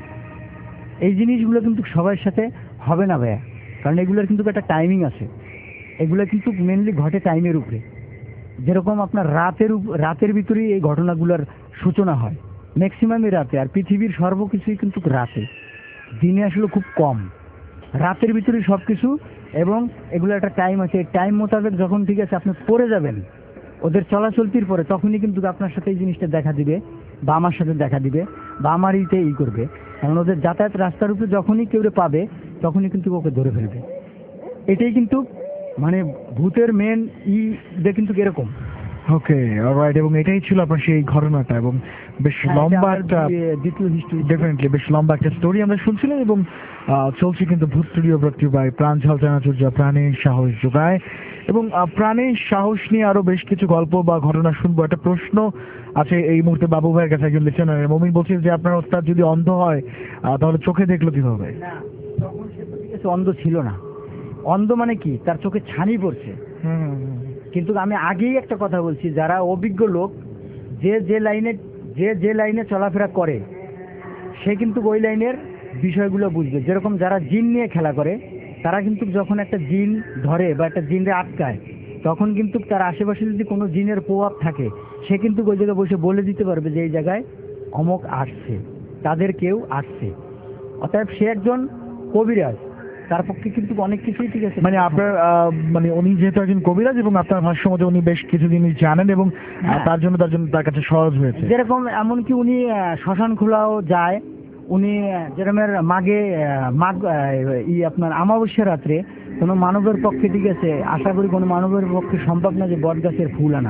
এই জিনিসগুলো কিন্তু সবার সাথে হবে না ভাইয়া, কারণ এগুলোর কিন্তু একটা টাইমিং আছে, এগুলো কিন্তু মেনলি ঘটে টাইমের উপরে। যেরকম আপনার রাতের রাতের ভিতরেই এই ঘটনাগুলোর সূচনা হয়, ম্যাক্সিমামই রাতে, আর পৃথিবীর সর্বকিছুই কিন্তু রাতে, দিনে আসলে খুব কম, রাতের ভিতরেই সব কিছু। এবং এগুলো একটা টাইম আছে, এই টাইম মোতাবেক যখন ঠিক আছে আপনি পড়ে যাবেন ওদের চলাচলতির পরে, তখনই কিন্তু আপনার সাথে এই জিনিসটা দেখা দিবে, বা আমার সাথে দেখা দিবে, বা আমার ইতে ই করবে, কারণ ওদের যাতায়াত রাস্তার উপরে যখনই কেউ পাবে তখনই কিন্তু ওকে ধরে ফেলবে। এটাই কিন্তু মানে ভূতের মেন ই কিন্তু এরকম। ওকে অলরাইট, এবং এটাই ছিল আপনার সেই ঘটনাটা, এবং বেশ লম্বা একটা দ্বিতীয় হিস্ট্রি, ডেফিনেটলি বেশ লম্বা একটা স্টোরি আমরা শুনছিলাম, এবং চলছে কিন্তু ভূত স্টুডিও ব্রট বাই প্রাঞ্জল চানাচুর্য, প্রাণের সাহস যোগায়, এবং প্রাণের সাহস নিয়ে আরো বেশ কিছু গল্প বা ঘটনা শুনবো। একটা প্রশ্ন আছে এই মুহূর্তে বাবু ভাইয়ের কাছে, একজন লিসেনার মমিন বলছে যে আপনার ওস্তাদ যদি অন্ধ হয় তাহলে চোখে দেখলো কিভাবে? না তখন সে তো ঠিক আছে অন্ধ ছিল না, অন্ধ মানে কি, তার চোখে ছানি পড়ছে। কিন্তু আমি আগেই একটা কথা বলছি, যারা অভিজ্ঞ লোক, যে যে লাইনে যে যে লাইনে চলাফেরা করে সে কিন্তু ওই লাইনের বিষয়গুলো বুঝবে। যেরকম যারা জিন নিয়ে খেলা করে, তারা কিন্তু যখন একটা জিন ধরে বা একটা জিনরে আটকায়, তখন কিন্তু তার আশেপাশে যদি কোনো জিনের প্রভাব থাকে, সে কিন্তু ওই জায়গায় বসে বলে দিতে পারবে যে এই জায়গায় অমক আসছে, তাদের কেউ আসছে। অতএব সে একজন কবিরাজ, তার পক্ষে কিন্তু অনেক কিছুই, ঠিক আছে। মানে আপনার আহ, মানে উনি যেহেতু একজন কবিরাজ এবং আপনার ভাষ্য মতে উনি বেশ কিছু জিনিস জানেন এবং আহ, হ্যাঁ। তার জন্য তার জন্য তার কাছে সহজ হয়েছে। যেরকম এমনকি উনি আহ, শ্মশান খোলাও যায়। উনি আহ, যেরকমের মাঘে আহ, মাঘ আহ, ই আপনার অমাবস্যা রাত্রে কোনো মানবের পক্ষে, ঠিক আছে, আশা করি কোনো মানবের পক্ষে সম্ভব না যে বট গাছের ফুল আনা।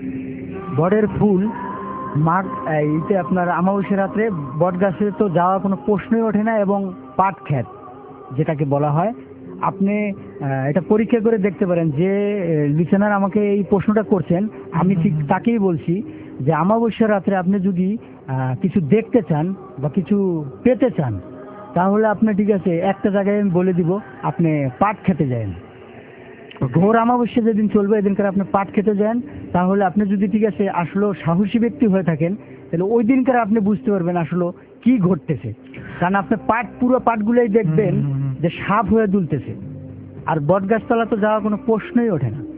বটের ফুল মাঘ ইতে আপনার অমাবস্যা রাত্রে বট গাছে তো যাওয়ার কোনো প্রশ্নই ওঠে না। এবং পাট ক্ষেত যেটাকে বলা হয়, আপনি আহ, এটা পরীক্ষা করে দেখতে পারেন। যে লিসেনার আমাকে এই প্রশ্নটা করছেন, আমি ঠিক তাকেই বলছি যে অমাবস্যা রাত্রে আপনি যদি আহ, কিছু দেখতে চান বা কিছু পেতে চান, তাহলে আপনি, ঠিক আছে, একটা জায়গায় আমি বলে দিব, আপনি পাট খেতে যান। ঘোর অমাবস্যা যেদিন চলবে এদিনকার আপনি পাট খেতে যান, তাহলে আপনি যদি, ঠিক আছে, আসলে সাহসী ব্যক্তি হয়ে থাকেন, তাহলে ওই দিনকার আপনি বুঝতে পারবেন আসলে কি ঘটতেছে। কারণ আপনি পাট পুরো পাটগুলোই দেখবেন যে সাপ হয়ে দুলতেছে, আর বট গাছতলা তো যাওয়ার কোনো প্রশ্নই ওঠে না।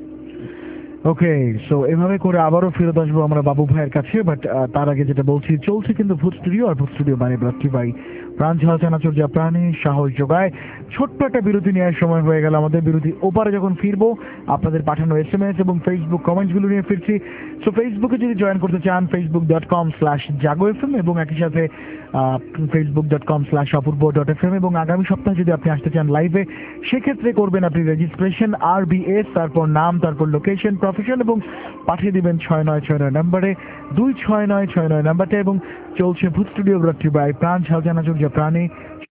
ওকে, সো এভাবে করে আবারও ফেরত আসবো আমরা বাবু ভাইয়ের কাছে। বাট তার আগে যেটা বলছি, চলছে কিন্তু ভূত স্টুডিও, আর ভূত স্টুডিও মানে ব্রাত্রি ভাই প্রাণ ঝাল চানাচুর যা প্রাণী সাহস যোগায়। ছোট্ট একটা বিরতি নেওয়ার সময় হয়ে গেল আমাদের। বিরতি ওপারে যখন ফিরবো, আপনাদের পাঠানো এস এম এস এবং ফেসবুক কমেন্টসগুলো নিয়ে ফিরছি। সো ফেসবুকে যদি জয়েন করতে চান, Facebook dot com slash Jago F M এবং একই সাথে ফেসবুক ডট কম স্ল্যাশ অপূর্ব ডট এফ এম। এবং আগামী সপ্তাহে যদি আপনি আসতে চান লাইভে, সেক্ষেত্রে করবেন আপনি রেজিস্ট্রেশন আর বি এস, তারপর নাম, তারপর লোকেশন, প্রফেশন এবং পাঠিয়ে দিবেন ছয় নয় ছয় নয় নাম্বারে, দুই ছয় নয় ছয় নয় নাম্বারটা। এবং চলছে ভূত স্টুডিও ব্রাত্রি বাই প্রাণ ঝাল চানাচুর যা প্রাণী।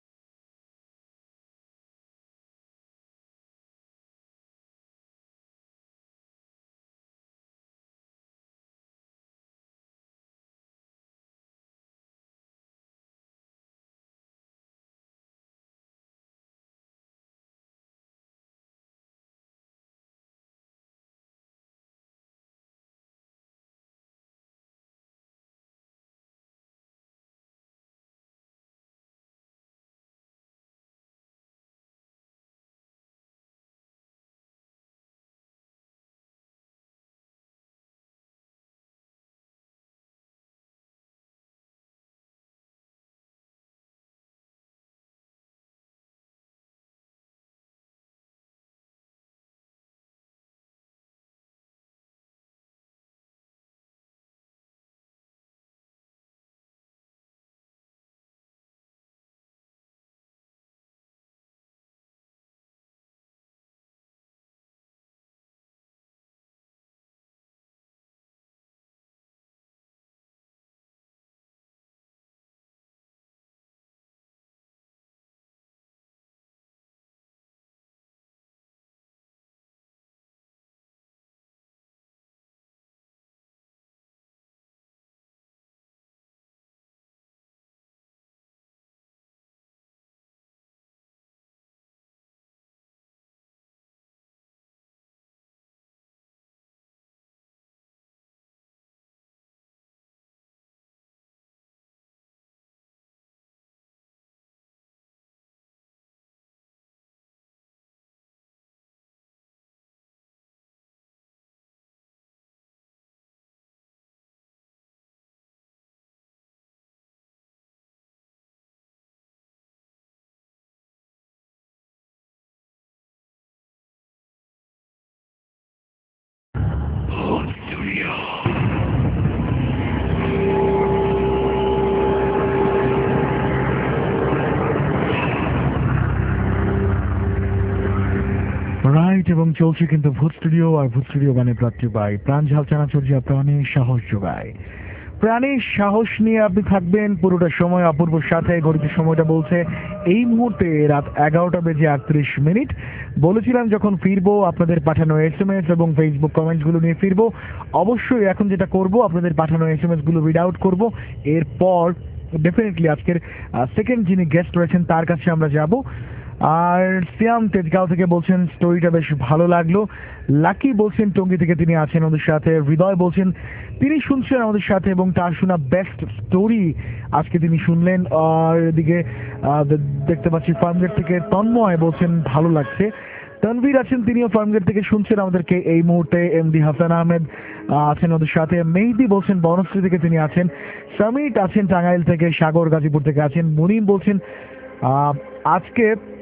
রাইট, এবং চলছে কিন্তু ভূত স্টুডিও, আর ভূত স্টুডিও মানে ব্রাত্রি বাই প্রাণ ঝাল চানাচুর যা প্রাণী সাহস যোগায়। প্রাণীর সাহস নিয়ে আপনি থাকবেন পুরোটা সময় অপূর্বর সাথে। ঘড়িতে সময়টা বলছে এই মুহূর্তে রাত এগারোটা বেজে আটত্রিশ মিনিট। বলেছিলাম যখন ফিরবো আপনাদের পাঠানো এস এম এস এবং ফেসবুক কমেন্টসগুলো নিয়ে ফিরবো। অবশ্যই এখন যেটা করব, আপনাদের পাঠানো এস এম এসগুলো রিড আউট করবো। এরপর ডেফিনেটলি আজকের সেকেন্ড যিনি গেস্ট রয়েছেন তার কাছে আমরা যাব। আর সিয়াম তেজগাঁও থেকে বলছেন স্টোরিটা বেশ ভালো লাগলো। লাকি বলছেন টঙ্গী থেকে তিনি আছেন আমাদের সাথে। হৃদয় বলছেন তিনি শুনছেন আমাদের সাথে এবং তার শোনা বেস্ট স্টোরি আজকে তিনি শুনলেন। আর এদিকে আহ, দেখতে পাচ্ছি ফার্মগেট থেকে তন্ময় বলছেন ভালো লাগছে। তানভীর আছেন তিনিও ফার্মগেট থেকে শুনছেন আমাদেরকে এই মুহূর্তে। এমডি হাসান আহমেদ আহ, আছেন আমাদের সাথে। মেহেদি বলছেন বনশ্রী থেকে তিনি আছেন। সামিট আছেন টাঙ্গাইল থেকে। সাগর গাজীপুর থেকে আছেন। মুনিম বলছেন আহ, আজকে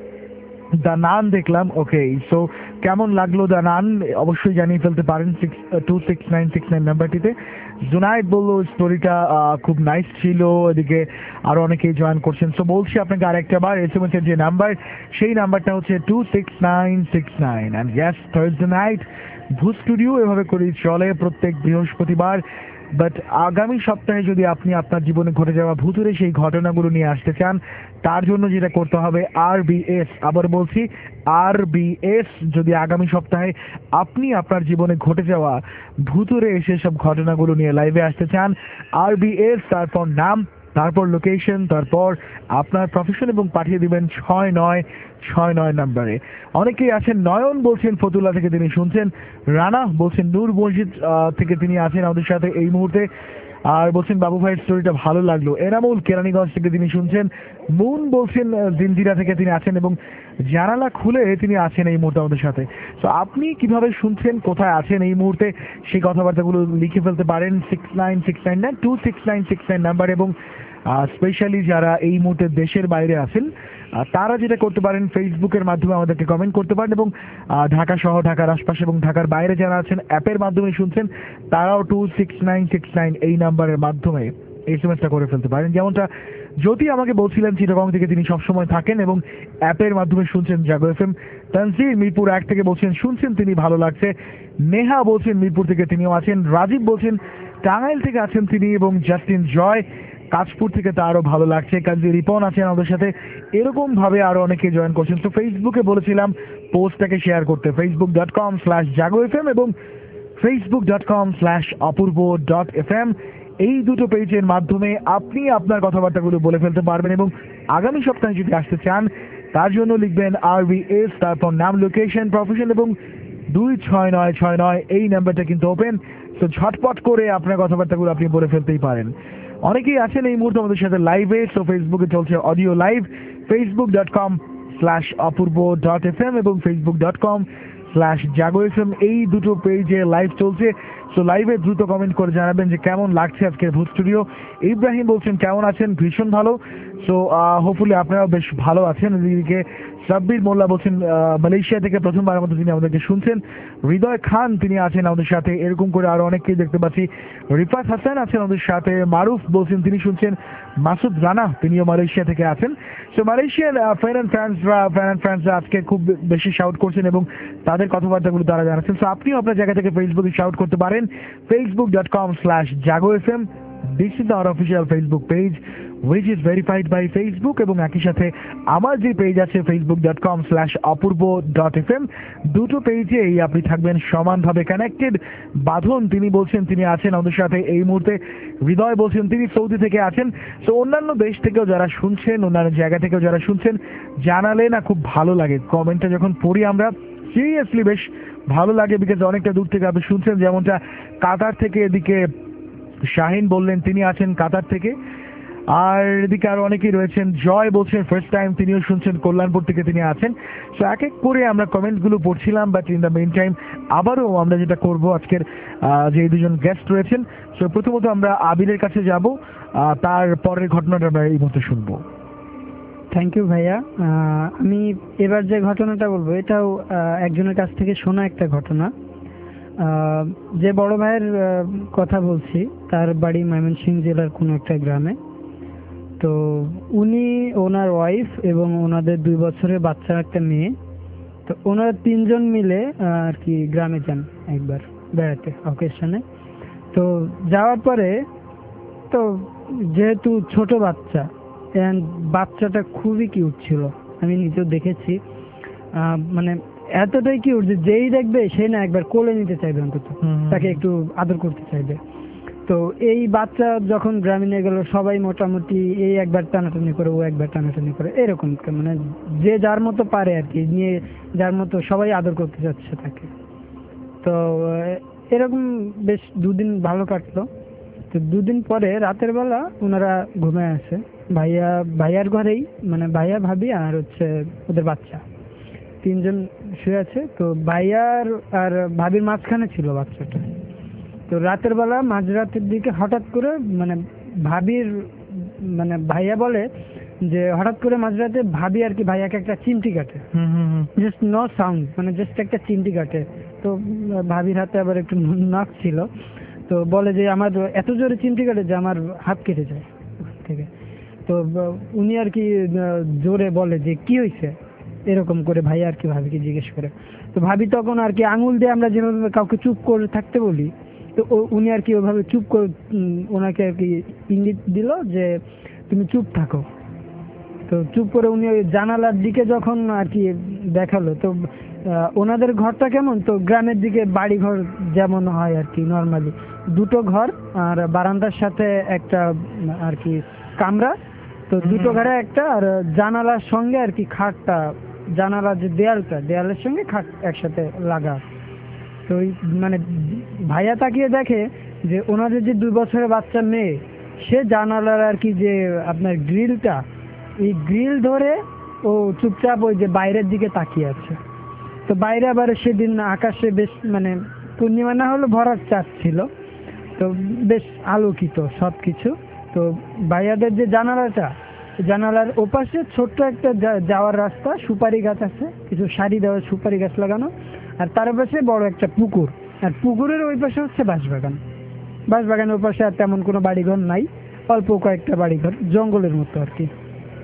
দ্য নান দেখলাম। ওকে, সো কেমন লাগলো দ্য নান অবশ্যই জানিয়ে ফেলতে পারেন six two six nine six nine নাম্বারটিতে। জুনায়েদ বললো স্টোরিটা খুব নাইস ছিল। এদিকে আরো অনেকেই জয়েন করছেন। সো বলছি আপনাকে আরেকটা বার এস এম এস এর যে নাম্বার সেই নাম্বারটা হচ্ছে two six nine six nine. And yes, Thursday night Bhoot studio এভাবে করেই চলে প্রত্যেক বৃহস্পতিবার। বাট আগামী সপ্তাহে যদি আপনি আপনার জীবনে ঘটে যাওয়া ভুতুরে সেই ঘটনাগুলো নিয়ে আসতে চান, তার জন্য যেটা করতে হবে আর বি এস, আবার বলছি আর বি এস, যদি আগামী সপ্তাহে আপনি আপনার জীবনে ঘটে যাওয়া ভুতুরে এসে সব ঘটনাগুলো নিয়ে লাইভে আসতে চান, আর বি এস তারপর নাম, তারপর লোকেশন, তারপর আপনার প্রফেশন এবং পাঠিয়ে দিবেন ছয় নয় ছয় নয় নাম্বারে। অনেকেই আছেন। নয়ন বলছেন ফতুল্লা থেকে তিনি শুনছেন। রানা বলছেন নূর মসজিদ আহ, থেকে তিনি আছেন আমাদের সাথে এই মুহূর্তে। আর বলছেন বাবু ভাইয়ের স্টোরিটা ভালো লাগলো। এনামুল কেরানীগঞ্জ থেকে তিনি শুনছেন। মুন বলছেন আহ, জিনজিরা থেকে তিনি আছেন এবং জানালা খুলে তিনি আছেন এই মুহূর্তে আমাদের সাথে। তো আপনি কিভাবে শুনছেন, কোথায় আছেন এই মুহূর্তে, সেই কথাবার্তাগুলো লিখে ফেলতে পারেন six nine six nine nine two six nine six nine number. এবং স্পেশালি যারা এই মুহূর্তে দেশের বাইরে আছেন আহ, তারা যেটা করতে পারেন ফেসবুকের মাধ্যমে আমাদেরকে কমেন্ট করতে পারেন। এবং আহ, ঢাকা সহ ঢাকার আশপাশে এবং ঢাকার বাইরে যারা আছেন অ্যাপের মাধ্যমে শুনছেন, তারাও two six nine six nine এই নাম্বারের মাধ্যমে এস এম এসটা করে ফেলতে পারেন। যেমনটা জ্যোতি আমাকে বলছিলেন চিটাগং থেকে তিনি সবসময় থাকেন এবং অ্যাপের মাধ্যমে শুনছেন জাগো এফ এম। তানজির মিরপুর এক থেকে বলছেন শুনছেন তিনি ভালো লাগছে। নেহা বলছেন মিরপুর থেকে তিনিও আছেন। রাজীব বলছেন টাঙ্গাইল থেকে আছেন তিনি এবং জাস্টিন জয় কাশপুর থেকে তারও ভালো লাগছে। কাজী রিপন আছেন আমাদের সাথে। এরকম ভাবে আরো অনেকে জয়েন করছেন। তো ফেসবুকে বলেছিলাম পোস্টটাকে শেয়ার করতে, Facebook dot com slash Jago F M এবং ফেসবুক ডট কম স্ল্যাশ অপূর্ব ডট এফ এম। এই দুটো পেজের মাধ্যমে আপনি আপনার কথাবার্তাগুলো বলে ফেলতে পারবেন। এবং আগামী সপ্তাহে যদি আসতে চান, তার জন্য লিখবেন আর বি এস, তারপর নাম, লোকেশন, প্রফেশন এবং দুই ছয় নয় ছয় নয় এই নাম্বারটা কিন্তু ওপেন। তো ঝটপট করে আপনার কথাবার্তাগুলো আপনি বলে ফেলতেই পারেন। অনেকেই আছেন এই মুহূর্তে আমাদের সাথে লাইভে। তো ফেসবুকে চলছে audio live, Facebook dot com slash অপূর্ব ডট এফ এম এবং Facebook dot com slash Jago F M, এই দুটো পেজে লাইভ চলছে। সো লাইভে দ্রুত কমেন্ট করে জানাবেন যে কেমন লাগছে আজকের ভূত স্টুডিও। ইব্রাহিম বলছেন কেমন আছেন, ভীষণ ভালো। সো হোপফুলি আপনারাও বেশ ভালো আছেন। এদিকে সাব্বির মোল্লা বলছেন আহ, মালয়েশিয়া থেকে প্রথমবার মতো তিনি আমাদেরকে শুনছেন। হৃদয় খান তিনি আছেন আমাদের সাথে। এরকম করে আরো অনেককেই দেখতে পাচ্ছি। রিফাত হাসান আছেন আমাদের সাথে। মারুফ বলছেন তিনি শুনছেন। মাসুদ রানা তিনিও মালয়েশিয়া থেকে আছেন। সো মালয়েশিয়ার ফ্যান অ্যান্ড ফ্যান্সরা ফ্যান অ্যান্ড ফ্যান্সরা আজকে খুব বেশি শাউট করছেন এবং তাদের কথাবার্তাগুলো তারা জানাচ্ছেন। সো আপনিও আপনার জায়গা থেকে ফেসবুকে শাউট করতে পারেন, Facebook dot com slash Jago F M. This is our official Facebook page which is verified by Facebook। এবং একই সাথে আমার যে পেজ আছে ফেসবুক ডট কম স্ল্যাশ অপূর্ব ডট এফ এম, দুটো পেজেই আপনি থাকবেন সমানভাবে কানেক্টেড। বাঁধন তিনি বলছেন তিনি আছেন আমাদের সাথে এই মুহূর্তে। হৃদয় বলছেন তিনি সৌদি থেকে আছেন। তো অন্যান্য দেশ থেকেও যারা শুনছেন, অন্যান্য জায়গা থেকেও যারা শুনছেন, জানালে না খুব ভালো লাগে। কমেন্টটা যখন পড়ি আমরা সিরিয়াসলি বেশ ভালো লাগে, বিকজ অনেকটা দূর থেকে আপনি শুনছেন। যেমনটা কাতার থেকে এদিকে শাহিন বললেন তিনি আছেন কাতার থেকে। আর এদিকে আরো অনেকেই রয়েছেন। জয় বলছেন ফার্স্ট টাইম তিনিও শুনছেন, কল্যাণপুর থেকে তিনি আছেন। সো এক এক করে আমরা কমেন্টগুলো পড়ছিলাম, but in the meantime আবারও আমরা যেটা করব আজকের আহ, যে দুজন গেস্ট রয়েছেন, সো প্রথমত আমরা আবিরের কাছে যাব, তার পরের ঘটনাটা আমরা এই মুহূর্তে শুনবো। থ্যাংক ইউ ভাইয়া। আহ, আমি এবার যে ঘটনাটা বলবো এটাও আহ, একজনের কাছ থেকে শোনা একটা ঘটনা। আহ, যে বড় ভাইয়ের আহ, কথা বলছি, তার বাড়ি ময়মনসিংহ জেলার কোনো একটা গ্রামে। তো উনি, ওনার ওয়াইফ এবং ওনাদের দুই বছরের বাচ্চা একটা মেয়ে, তো ওনারা তিনজন মিলে আহ, আর কি গ্রামে যান একবার বেড়াতে অকেশনে। তো যাওয়ার পরে তো যেহেতু ছোট বাচ্চা, and বাচ্চাটা খুবই কিউট ছিল, আমি নিজেও দেখেছি। আহ, মানে এতটাই কিউট যে যেই দেখবে সেই না একবার কোলে নিতে চাইবে, অন্তত তাকে একটু আদর করতে চাইবে। তো এই বাচ্চা যখন গ্রামে নিয়ে গেল সবাই মোটামুটি এই একবার টানাটানি করে ও একবার টানাটানি করে এরকম, মানে যে যার মতো পারে আর কি নিয়ে যার মতো সবাই আদর করতে যাচ্ছে তাকে। তো এরকম বেশ দুদিন ভালো কাটলো। তো দুদিন পরে রাতের বেলা ওনারা ঘুমায় আসে, ভাইয়া ভাইয়ার ঘরেই, মানে ভাইয়া ভাবি আর হচ্ছে ওদের বাচ্চা তিনজন শুয়ে আছে। তো ভাইয়ার আর ভাবির মাঝখানে ছিল বাচ্চাটা। তো রাতের বেলা মাঝরাতের দিকে হঠাৎ করে মানে ভাবির মানে ভাইয়া বলে যে হঠাৎ করে মাঝরাতে ভাবি আর কি ভাইয়াকে একটা চিমটি কাটে, জাস্ট নো সাউন্ড, মানে জাস্ট একটা চিমটি কাটে। তো ভাবির হাতে আবার একটু নখ ছিল, তো বলে যে আমার এত জোরে চিমটি কাটে যে আমার হাত কেটে যায় থেকে। তো উনি আর কি জোরে বলে যে কি হয়েছে এরকম করে ভাই আর কি ভাবিকে জিজ্ঞেস করে। তো ভাবি তখন আর কি আঙুল দিয়ে আমরা যেভাবে কাউকে চুপ করে থাকতে বলি, তো উনি আর কি ওইভাবে চুপ করে ওনাকে আর কি ইঙ্গিত দিল যে তুমি চুপ থাকো। তো চুপ করে উনি ওই জানালার দিকে যখন আর কি দেখালো, তো ওনাদের ঘরটা কেমন, তো গ্রামের দিকে বাড়ি ঘর যেমন হয় আর কি নর্মালি, দুটো ঘর আর বারান্দার সাথে একটা আর কি কামরা, তো দুটো ঘরে একটা, আর জানালার সঙ্গে আর কি খাটটা, জানালার যে দেয়ালটা দেয়ালের সঙ্গে খাট একসাথে লাগা। তো ওই মানে ভাইয়া তাকিয়ে দেখে যে ওনাদের যে দুই বছরের বাচ্চা মেয়ে, সে জানালার আর কি যে আপনার গ্রিলটা, এই গ্রিল ধরে ও চুপচাপ ওই যে বাইরের দিকে তাকিয়ে আছে। তো বাইরে আবার সেদিন আকাশে বেশ মানে পূর্ণিমা না হলে ভরার চাঁদ ছিল, তো বেশ আলোকিত সব কিছু। তো ভাইয়াদের যে জানালাটা, জানালার ওপাশে ছোট্ট একটা যাওয়ার রাস্তা, সুপারি গাছ আছে, কিছু সারি দেওয়া সুপারি গাছ লাগানো, আর তার পাশে বড় একটা পুকুর, আর পুকুরের ওই পাশে হচ্ছে বাঁশবাগান। বাঁশবাগানের ওই পাশে আর তেমন কোনো বাড়িঘর নাই, অল্প কয়েকটা বাড়িঘর, জঙ্গলের মতো আর কি।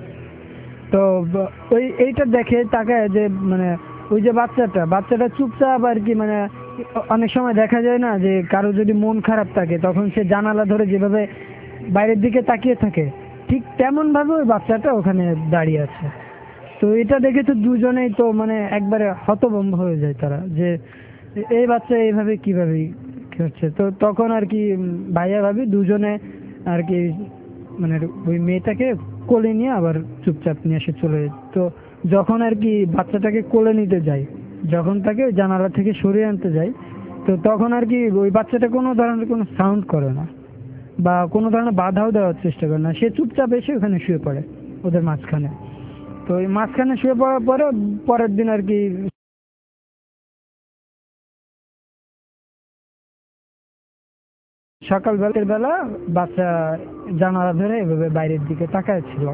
তো ওই এইটা দেখে তাকায় যে মানে ওই যে বাচ্চাটা বাচ্চাটা চুপচাপ আর কি, মানে অনেক সময় দেখা যায় না যে কারো যদি মন খারাপ থাকে তখন সে জানালা ধরে যেভাবে বাইরের দিকে তাকিয়ে থাকে, ঠিক তেমন ভাবে ওই বাচ্চাটা ওখানে দাঁড়িয়ে আছে। তো এটা দেখে তো দুজনেই তো মানে একবারে হতভম্ব হয়ে যায় তারা, যে এই বাচ্চা এইভাবে কিভাবে কি হচ্ছে। তো তখন আর কি ভাইয়া ভাবি দুজনে আর কি মানে ওই মেয়েটাকে কোলে নিয়ে আবার চুপচাপ নিয়ে এসে চলে যায়। তো যখন আর কি বাচ্চাটাকে কোলে নিতে যায়, যখন তাকে জানালা থেকে সরিয়ে আনতে যায়, তো তখন আর কি ওই বাচ্চাটা কোনো ধরনের কোনো সাউন্ড করে না বা কোনো ধরনের বাধাও দেওয়ার চেষ্টা করে না, সে চুপচাপ এসে ওখানে শুয়ে পড়ে ওদের মাঝখানে। তো ওই মাঝখানে শুয়ে পড়ার পরে পরের দিন আর কি সকাল বেলার বেলা বাচ্চা জানালা ধরে এভাবে বাইরের দিকে তাকায় ছিল।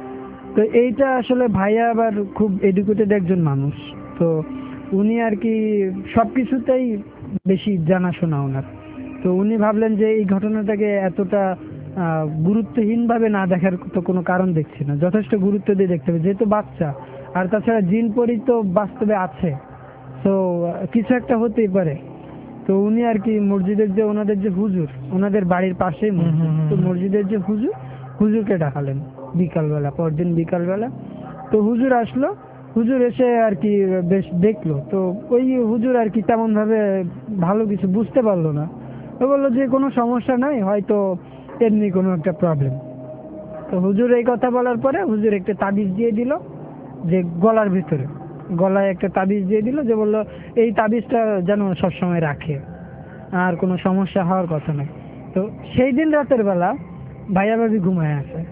তো এইটা আসলে ভাইয়া আবার খুব এডুকেটেড একজন মানুষ, তো উনি আর কি সবকিছুতেই বেশি জানাশোনা ওনার। তো উনি ভাবলেন যে এই ঘটনাটাকে এতটা গুরুত্বহীন ভাবে না দেখার তো কোনো কারণ দেখছি না, যথেষ্ট গুরুত্ব দিয়ে দেখতে হবে, যেহেতু বাচ্চা, আর তাছাড়া জিন পরি তো বাস্তবে আছে, তো কিছু একটা হতেই পারে। তো উনি আর কি মসজিদের যে ওনাদের যে হুজুর, ওনাদের বাড়ির পাশেই মসজিদ, তো মসজিদের যে হুজুর, হুজুরকে ডাকালেন বিকালবেলা, পরদিন বিকালবেলা। তো হুজুর আসলো, হুজুর এসে আর কি বেশ দেখলো, তো ওই হুজুর আর কি তেমন ভাবে ভালো কিছু বুঝতে পারলো না। ও বললো যে কোনো সমস্যা নাই, হয়তো এমনি কোনো একটা প্রবলেম। তো হুজুর এই কথা বলার পরে হুজুর একটা তাবিজ দিয়ে দিল, যে গলার ভিতরে গলায় একটা তাবিজ দিয়ে দিল, যে বললো এই তাবিজটা যেন সবসময় রাখে, আর কোনো সমস্যা হওয়ার কথা নয়। তো সেই দিন রাতের বেলা ভাইয়া ভাবি ঘুমায় আসে।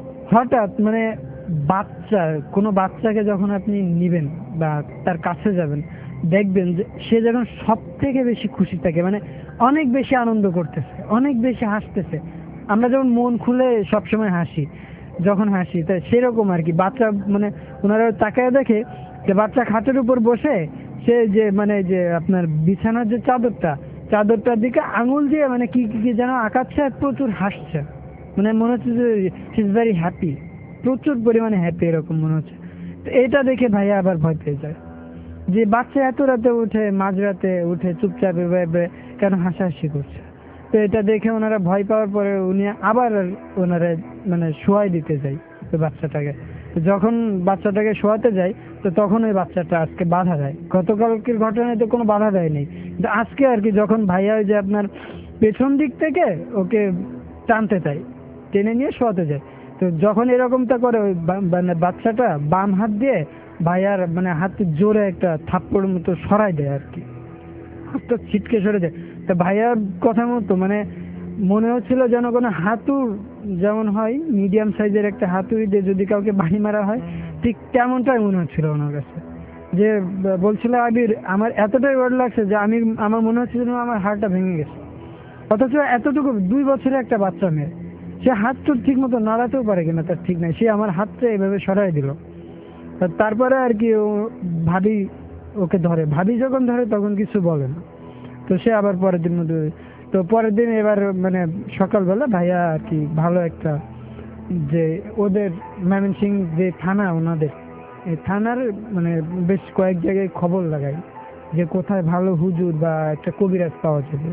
হঠাৎ মানে বাচ্চা, কোনো বাচ্চাকে যখন আপনি নিবেন বা তার কাছে যাবেন, দেখবেন যে সে যখন সব থেকে বেশি খুশি থাকে, মানে অনেক বেশি আনন্দ করতেছে, অনেক বেশি হাসতেছে। আমরা যেমন মন খুলে সবসময় হাসি, যখন হাসি, তাই সেরকম আর কি বাচ্চা মানে ওনারা তাকায় দেখে যে বাচ্চা খাটের উপর বসে সে যে মানে যে আপনার বিছানার যে চাদরটা, চাদরটার দিকে আঙুল দিয়ে মানে কি কি যেন আঁকাচ্ছে, আর প্রচুর হাসছে, মানে মনে হচ্ছে যে সি ইজ ভেরি হ্যাপি, প্রচুর পরিমাণে হ্যাপি এরকম মনে হচ্ছে। তো এটা দেখে ভাইয়া আবার ভয় পেয়ে যায় যে বাচ্চা এত রাতে উঠে, মাঝরাতে উঠে চুপচাপ এভাবে কেন হাসাহাসি করছে। তো এটা দেখে ওনারা ভয় পাওয়ার পরে উনি আবার ওনারা মানে শোয়াই দিতে যায় ওই বাচ্চাটাকে। তো যখন বাচ্চাটাকে শোয়াতে যায়, তো তখন ওই বাচ্চাটা আজকে বাধা দেয়। গতকালকের ঘটনায় তো কোনো বাধা দেয়নি, কিন্তু আজকে আর কি যখন ভাইয়া যে আপনার পেছন দিক থেকে ওকে টানতে চায়, টেনে নিয়ে শোয়াতে যায়। তো যখন এরকমটা করে ওই বা- মানে বাচ্চাটা বাম হাত দিয়ে ভাইয়ার মানে হাতে জোরে একটা থাপ্পড় মতো সরাই দেয় আর কি, হাতটা ছিটকে সরে যায়। তা ভাইয়ার কথা মতো মানে মনে হচ্ছিল যেন কোনো হাতুর যেমন হয় মিডিয়াম সাইজের একটা হাতুড়ি দিয়ে যদি কাউকে বাড়ি মারা হয় ঠিক তেমনটাই মনে হচ্ছিল ওনার কাছে। যে ব- বলছিল আবির আমার এতটাই ওয়ার্ড লাগছে যে আমি আমার মনে হচ্ছিল যেন আমার হাড়টা ভেঙে গেছে, অথচ এতটুকু দুই বছরের একটা বাচ্চা মেয়ে, সে হাত তো ঠিক মতো নাড়াতেও পারে কিনা তার ঠিক নাই, সে আমার হাতটা এভাবে সরাই দিল। তা তারপরে আর কি ও ভাবি ওকে ধরে, ভাবি যখন ধরে তখন কিছু বলে না। তো সে আবার পরের দিন মধ্যে, তো পরের দিন এবার মানে সকালবেলা ভাইয়া আর কি ভালো একটা যে ওদের ময়মনসিংহ যে থানা ওনাদের এই থানার মানে বেশ কয়েক জায়গায় খবর লাগায় যে কোথায় ভালো হুজুর বা একটা কবিরাজ পাওয়া যাবে।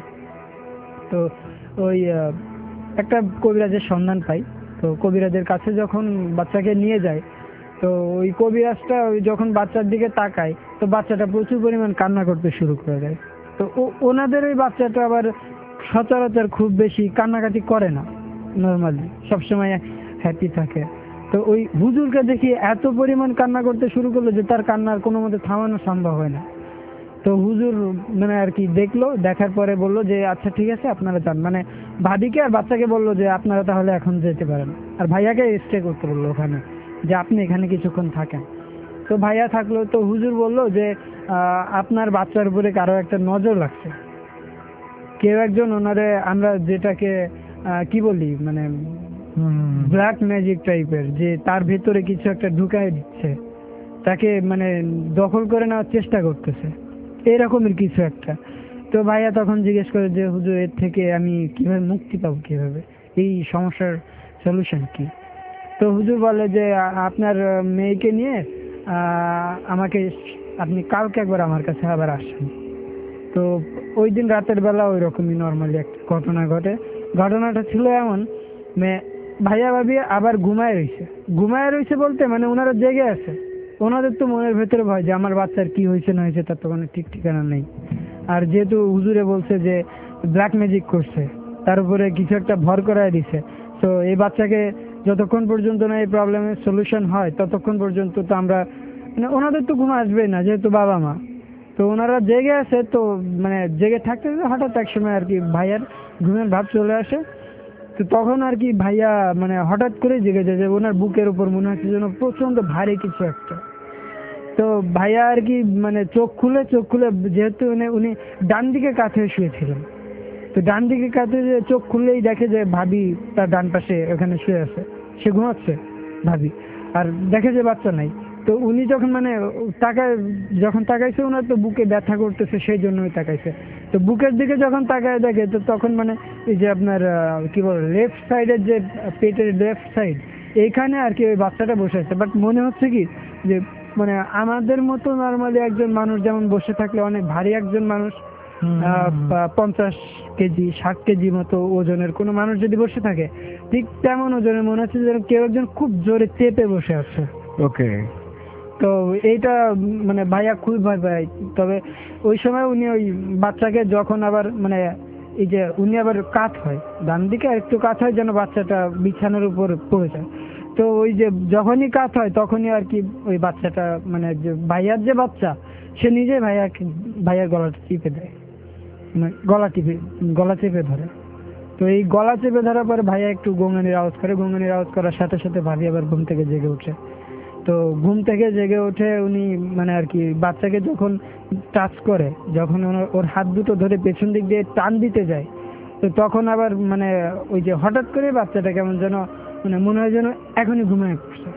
তো ওই আহ, একটা কবিরাজের সন্ধান পাই। তো কবিরাজের কাছে যখন বাচ্চাকে নিয়ে যায়, তো ওই কবিরাজটা ওই যখন বাচ্চার দিকে তাকায় তো বাচ্চাটা প্রচুর পরিমাণ কান্না করতে শুরু করে দেয়। তো ও- ওনাদের ওই বাচ্চাটা আবার সচরাচর খুব বেশি কান্নাকাটি করে না, নর্মালি সবসময় হ্যাপি থাকে। তো ওই হুজুরকে দেখি এত পরিমাণ কান্না করতে শুরু করলো যে তার কান্নার কোনো মতে থামানো সম্ভব হয় না। তো হুজুর মানে আর কি দেখলো, দেখার পরে বললো যে আচ্ছা ঠিক আছে আপনারা যান, মানে ভাবিকে আর বাচ্চাকে বললো যে আপনারা তাহলে এখন যেতে পারেন, আর ভাইয়াকে স্টে করতে বললো ওখানে, যে আপনি এখানে কিছুক্ষণ থাকেন। তো ভাইয়া থাকলো। তো হুজুর বললো যে আহ, আপনার বাচ্চার উপরে কারো একটা নজর লাগছে, কেউ একজন ওনারে আমরা যেটাকে আহ, কি বলি মানে ব্ল্যাক ম্যাজিক টাইপের, যে তার ভেতরে কিছু একটা ঢুকাই দিচ্ছে, তাকে মানে দখল করে নেওয়ার চেষ্টা করতেছে, এরকমের কিছু একটা। তো ভাইয়া তখন জিজ্ঞেস করে যে হুজুর এর থেকে আমি কিভাবে মুক্তি পাবো, কিভাবে এই সমস্যার সলিউশন কি? তো হুজুর বলে যে আ- আপনার আহ, মেয়েকে নিয়ে আহ, আমাকে আপনি কালকে একবার আমার কাছে আবার আসেন। তো ওই দিন রাতের বেলা ওই রকমই নর্মালি একটা ঘটনা ঘটে। ঘটনাটা ছিল এমন, মে- ভাইয়া ভাবি আবার ঘুমায় রয়েছে, ঘুমায় রয়েছে বলতে মানে ওনারা জেগে আছে, ওনাদের তো মনের ভেতরে ভয় যে আমার বাচ্চার কি হয়েছে না হয়েছে তার তো কোনো ঠিক ঠিকানা নেই। আর যেহেতু হুজুরে বলছে যে ব্ল্যাক ম্যাজিক করছে, তার উপরে কিছু একটা ভর করায় দিছে, তো এই বাচ্চাকে যতক্ষণ পর্যন্ত না এই প্রবলেমের সলিউশন হয় ততক্ষণ পর্যন্ত তো আমরা মানে ওনাদের তো ঘুম আসবেই না যেহেতু বাবা মা। তো ওনারা জেগে আছে, তো মানে জেগে থাকতে থাকতে হঠাৎ এক সময় আর কি ভাইয়ার ঘুমের ভাব চলে আসে। তো তখন আর কি ভাইয়া মানে হঠাৎ করে জেগে যায় যে ওনার বুকের উপর মনে হচ্ছে যেন প্রচন্ড ভারী কিছু একটা। তো ভাইয়া আর কি মানে চোখ খুলে চোখ খুলে যেহেতু উনি উনি ডান দিকে কাঁথে শুয়েছিলেন, তো ডান দিকে কাঁথে যে চোখ খুললেই দেখে যে ভাবি তার ডান পাশে ওখানে শুয়ে আছে, সে ঘুমাচ্ছে ভাবি, আর দেখে যে বাচ্চা নাই। তো উনি যখন মানে তাকায়, যখন তাকাইছে ওনার তো বুকে ব্যথা করতেছে সেই জন্যই তাকাইছে। তো বুকের দিকে যখন তাকায় দেখে তো তখন মানে এই যে আপনার আহ, কি বলে লেফট সাইডের যে পেটের লেফট সাইড এইখানে আর কি ওই বাচ্চাটা বসে আছে। বাট মনে হচ্ছে কি যে মানে আমাদের মতো নর্মালি একজন মানুষ যেমন বসে থাকলে অনেক ভারী একজন মানুষ, আহ, পা- পঞ্চাশ কেজি ষাট কেজি মতো ওজনের কোনো মানুষ যদি বসে থাকে ঠিক তেমন ওজনের মনে হচ্ছে যেন কেউ একজন খুব জোরে চেপে বসে আছে। ওকে। তো এইটা মানে ভাইয়া খুবই ভয় পায়। তবে ওই সময় উনি ওই বাচ্চাকে যখন আবার মানে এই যে উনি আবার কাত হয় ডান দিকে আর একটু কাত হয় যেন বাচ্চাটা বিছানার উপর পড়ে যায়। তো ওই যে যখনই কাত হয় তখনই আর কি ওই বাচ্চাটা মানে যে ভাইয়ার যে বাচ্চা সে নিজে ভাইয়াকে ভাইয়ার গলাটা চিপে দেয়, মানে গলা টিপে গলা চেপে ধরে। তো এই গলা চেপে ধরার পরে ভাইয়া একটু গঙ্গানির আওয়াজ করে, গঙ্গানির আওয়াজ করার সাথে সাথে ভাবি আবার ঘুম থেকে জেগে ওঠে। তো ঘুম থেকে জেগে ওঠে উনি মানে আর কি বাচ্চাকে যখন টাচ করে, যখন ওনার ওর হাত দুটো ধরে পেছন দিক দিয়ে টান দিতে যায়, তো তখন আবার মানে ওই যে হঠাৎ করে বাচ্চাটা কেমন যেন মানে মনে হয় যেন এখনই ঘুমায় পড়ছে,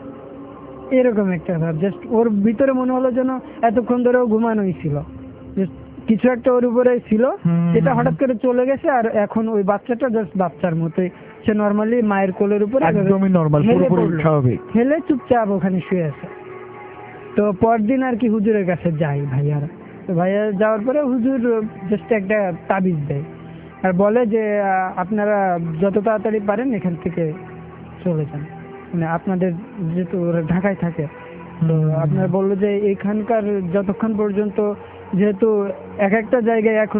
এরকম একটা ভাব। জাস্ট ওর ভিতরে মনে হলো যেন এতক্ষণ ধরেও ঘুমানোই ছিল, Just কিছু একটা ওর উপরে ছিল যেটা হঠাৎ করে চলে গেছে, আর এখন ওই বাচ্চাটা জাস্ট বাচ্চার মতোই সে নর্মালি মায়ের কোলের উপরে একদমই নরমাল, হেলে পুরোপুরি পড়লো। স্বাভাবিক। হেলে চুপচাপ ওখানে শুয়ে আছে। তো পরদিন আর কি হুজুরের কাছে যাই ভাইয়ারা। তো ভাইয়া যাওয়ার পরে হুজুর জাস্ট একটা তাবিজ দেয় আর বলে যে আহ, আপনারা যত তাড়াতাড়ি পারেন এখান থেকে চলে যান, মানে আপনাদের যেহেতু ওরা ঢাকায় থাকে। তো আপনার বললো যে এখানকার যতক্ষণ পর্যন্ত যেহেতু এক একটা জায়গায় এখন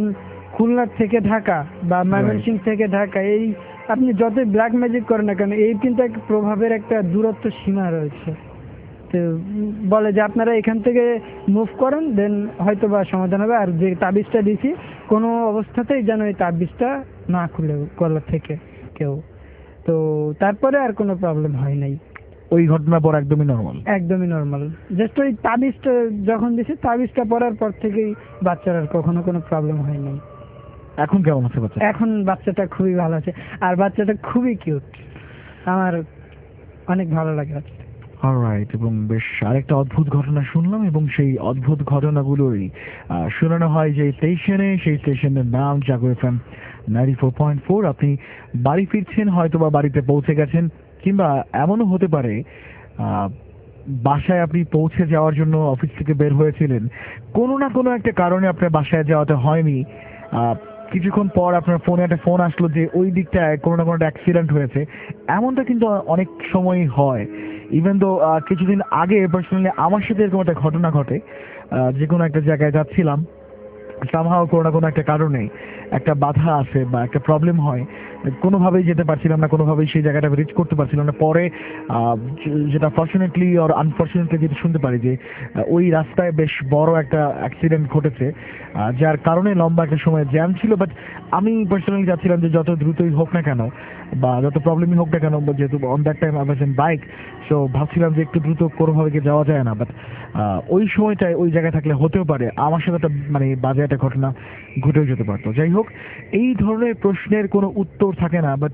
খুলনা থেকে ঢাকা বা ময়মনসিংহ থেকে ঢাকা, এই আপনি যতই ব্ল্যাক ম্যাজিক করেন না কেন, এই কিন্তু এক প্রভাবের একটা দূরত্ব সীমা রয়েছে। তো বলে যে আপনারা এখান থেকে মুভ করেন, দেন হয়তো বা সমাধান হবে। আর যে তাবিজটা দিছি কোনো অবস্থাতেই যেন এই তাবিজটা না খুলে গলা থেকে কেউ। তো তারপরে আর কোনো প্রবলেম হয় নাই। ওই ঘটনার পর একদমই নর্মাল? একদমই নর্মাল। জাস্ট ওই তাবিজটা যখন দিছি, তাবিজটা পরার পর থেকেই বাচ্চার আর কখনো কোনো প্রবলেম হয় নাই। এখন কেমন আছে বাচ্চা? এখন বাচ্চাটা খুবই ভালো আছে, আর বাচ্চাটা খুবই কিউট, আমার অনেক ভালো লাগে বাচ্চাটা। অলরাইট, এবং বেশ আরেকটা অদ্ভুত ঘটনা শুনলাম, এবং সেই অদ্ভুত ঘটনাগুলোই আহ, শোনানো হয় যে স্টেশনে, সেই স্টেশনের নাম Jago FM ninety four point four. আপনি বাড়ি ফিরছেন, হয়তো বা বাড়িতে পৌঁছে গেছেন, কিংবা এমনও হতে পারে আহ, বাসায় আপনি পৌঁছে যাওয়ার জন্য অফিস থেকে বের হয়েছিলেন, কোনো না কোনো একটা কারণে আপনার বাসায় যাওয়াতে হয়নি। আহ, কিছুক্ষণ পর আপনার ফোনে একটা ফোন আসলো যে ওই দিকটায় কোনো না কোনো একটা অ্যাক্সিডেন্ট হয়েছে। এমনটা কিন্তু অনেক সময়ই হয়। ইভেন তো কিছুদিন আগে পার্সোনালি আমার সাথে এরকম একটা ঘটনা ঘটে। আহ, যে কোনো একটা জায়গায় যাচ্ছিলাম, সামহাও কোনো না কোনো একটা কারণে একটা বাধা আসে বা একটা প্রবলেম হয়, কোনোভাবেই যেতে পারছিলাম না, কোনোভাবেই সেই জায়গাটা রিচ করতে পারছিলাম না। পরে আহ, যেটা ফর্চুনেটলি আর আনফর্চুনেটলি যেটা শুনতে পারি যে আহ, ওই রাস্তায় বেশ বড় একটা অ্যাক্সিডেন্ট ঘটেছে, আহ, যার কারণে লম্বা একটা সময় জ্যাম ছিল। বাট আমি পার্সোনালি চাচ্ছিলাম যে যত দ্রুতই হোক না কেন বা যত প্রবলেমই হোক না কেন, যেহেতু on that time I was in bike, so ভাবছিলাম যে একটু দ্রুত কোনোভাবে কি যাওয়া যায় না। বাট ওই সময়টায় ওই জায়গায় থাকলে হতেও পারে আমার সাথে একটা মানে বাজে একটা ঘটনা ঘটেও যেতে পারতো। যাই হোক, এই ধরনের প্রশ্নের কোনো উত্তর থাকে না, বাট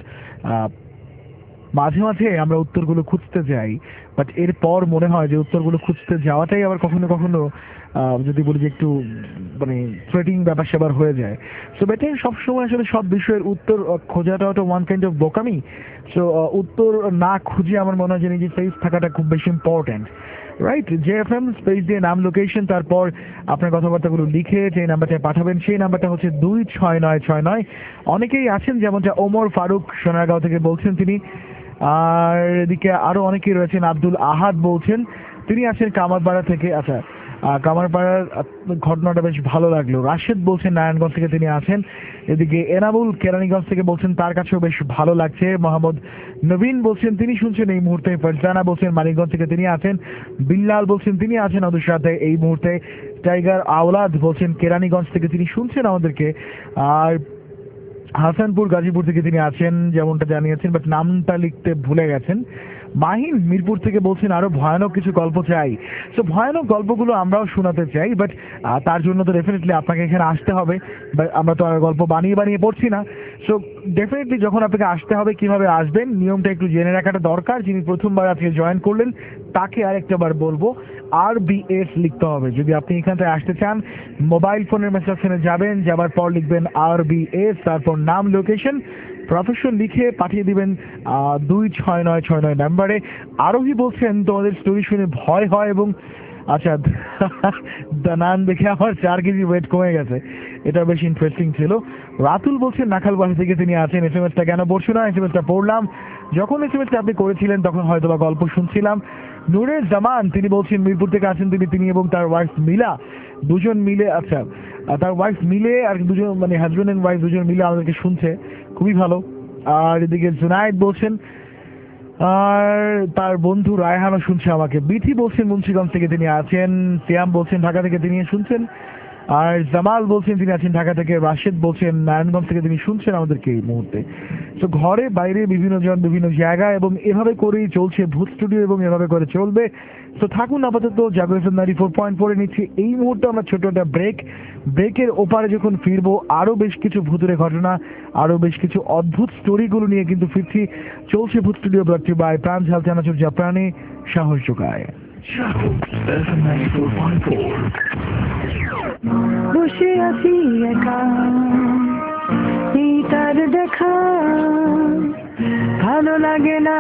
মাঝে মাঝে আমরা উত্তরগুলো খুঁজতে যাই, বাট এরপর মনে হয় যে উত্তরগুলো খুঁজতে যাওয়াটাই আবার কখনো কখনো আহ, যদি বলি যে একটু মানে থ্রেটিং ব্যাপার স্যাপার হয়ে যায়। সো বেটার সবসময় আসলে সব বিষয়ের উত্তর আহ, খোঁজাটা তো ওয়ান কাইন্ড অফ বোকামি। সো উত্তর না খুঁজে আমার মনে হয় যে নিজের সেফ থাকাটা খুব বেশি important, right? J F M space দিয়ে নাম, লোকেশন, তারপর আপনার কথাবার্তাগুলো লিখে যে নাম্বারটা পাঠাবেন, সেই নাম্বারটা হচ্ছে দুই ছয় নয় ছয় নয়। অনেকেই আছেন, যেমনটা ওমর ফারুক সোনারগাঁও থেকে বলছেন তিনি, আর এদিকে আরো অনেকেই রয়েছেন। আব্দুল আহাদ বলছেন, তিনি আছেন কামারপাড়া থেকে। আচ্ছা, আহ, কামারপাড়ার ঘটনাটা বেশ ভালো লাগলো। রাশেদ বলছেন নারায়ণগঞ্জ থেকে তিনি আছেন। এদিকে এনামুল কেরানীগঞ্জ থেকে বলছেন তার কাছেও বেশ ভালো লাগছে। মোহাম্মদ নবীন বলছেন তিনি শুনছেন এই মুহূর্তে। ফারজানা বলছেন মানিকগঞ্জ থেকে তিনি আছেন। বিল্লাল বলছেন তিনি আছেন ওদের সাথে এই মুহূর্তে। টাইগার আওলাদ বলছেন কেরানীগঞ্জ থেকে তিনি শুনছেন আমাদেরকে। আর হাসানপুর গাজীপুর থেকে তিনি আছেন যেমনটা জানিয়েছেন, বাট নামটা লিখতে ভুলে গেছেন। মাহিন মিরপুর থেকে বলছেন আরো ভয়ানক কিছু গল্প চাই। তো ভয়ানক গল্পগুলো আমরাও শোনাতে চাই, বাট তার জন্য তো ডেফিনেটলি আপনাকে এখানে আসতে হবে। বাট আমরা তো আর গল্প বানিয়ে বানিয়ে পড়ছি না। সো ডেফিনেটলি যখন আপনাকে আসতে হবে, কিভাবে আসবেন নিয়মটা একটু জেনে রাখাটা দরকার। যিনি প্রথমবার আজকে জয়েন করলেন তাকে আরেকটা বার বলবো, আর বি এস লিখতে হবে। যদি আপনি এখানটায় আসতে চান, মোবাইল ফোনের মেসেজ অপশনে যাবেন, যাবার পর লিখবেন আর বি এস, তারপর নাম, লোকেশন, প্রফেশন লিখে পাঠিয়ে দিবেন দুই ছয় নয় ছয় নয় নাম্বারে। আরোহী বলছেন তোমাদের স্টোরি শুনে ভয় হয়, এবং আচ্ছা দানান দেখে আমার চার কেজি ওয়েট কমে গেছে, এটা বেশ ইন্টারেস্টিং ছিল। রাতুল বলছেন নাখালবাড়ি থেকে তিনি আছেন। এস এম এসটা কেন পড়ছো না? এস এম এসটা পড়লাম, যখন এস এম এসটা আপনি করেছিলেন তখন হয়তো বা গল্প শুনছিলাম। নুরের জামান তিনি বলছেন মিরপুর থেকে আছেন তিনি তিনি এবং তার ওয়াইফ মিলা দুজন মিলে, আচ্ছা তার ওয়াইফ মিলে আর দুজন মানে হাজবেন্ড এন্ড ওয়াইফ দুজন মিলে আমাদেরকে শুনছে, খুবই ভালো। আর এদিকে জুনায়েদ বলছেন, আর তার বন্ধু রায়হানও শুনছে আমাকে। বিথি বলছেন মুন্সিগঞ্জ থেকে তিনি আছেন। সিয়াম বলছেন ঢাকা থেকে তিনি শুনছেন। আর জামাল বলছেন তিনি আছেন ঢাকা থেকে। রাশেদ বলছেন নারায়ণগঞ্জ থেকে তিনি শুনছেন আমাদেরকে এই মুহূর্তে। তো ঘরে বাইরে বিভিন্ন জন বিভিন্ন জায়গায়, এবং এভাবে করেই চলছে ভূত স্টুডিও, এবং এভাবে করে চলবে। তো থাকুন আপাতত Jago FM ninety four point four নিচ্ছি এই মুহূর্তে আমরা ছোট একটা ব্রেক। ব্রেকের ওপারে যখন ফিরবো আরো বেশ কিছু ভূতের ঘটনা, আরো বেশ কিছু অদ্ভুত স্টোরিগুলো নিয়ে কিন্তু ফিরছি। চলছে Bhoot studio, ব্রট two by Pran ঝাল চানাচুর, যা প্রাণে সাহস যোগায়। বসে আছি একা, এই তার দেখা ভালো লাগে না,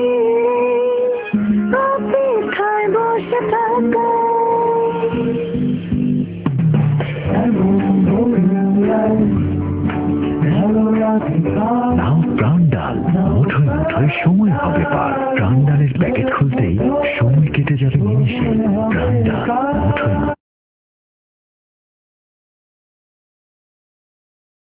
অপেক্ষায় বসে থাকা। নাও প্রাণ ডাল, মুঠোয় মুঠোয় সময় হবে পার। প্রাণ ডালের প্যাকেট খুলতেই সময় কেটে যাবে নিমিষে। প্রাণ ডাল মুঠোয়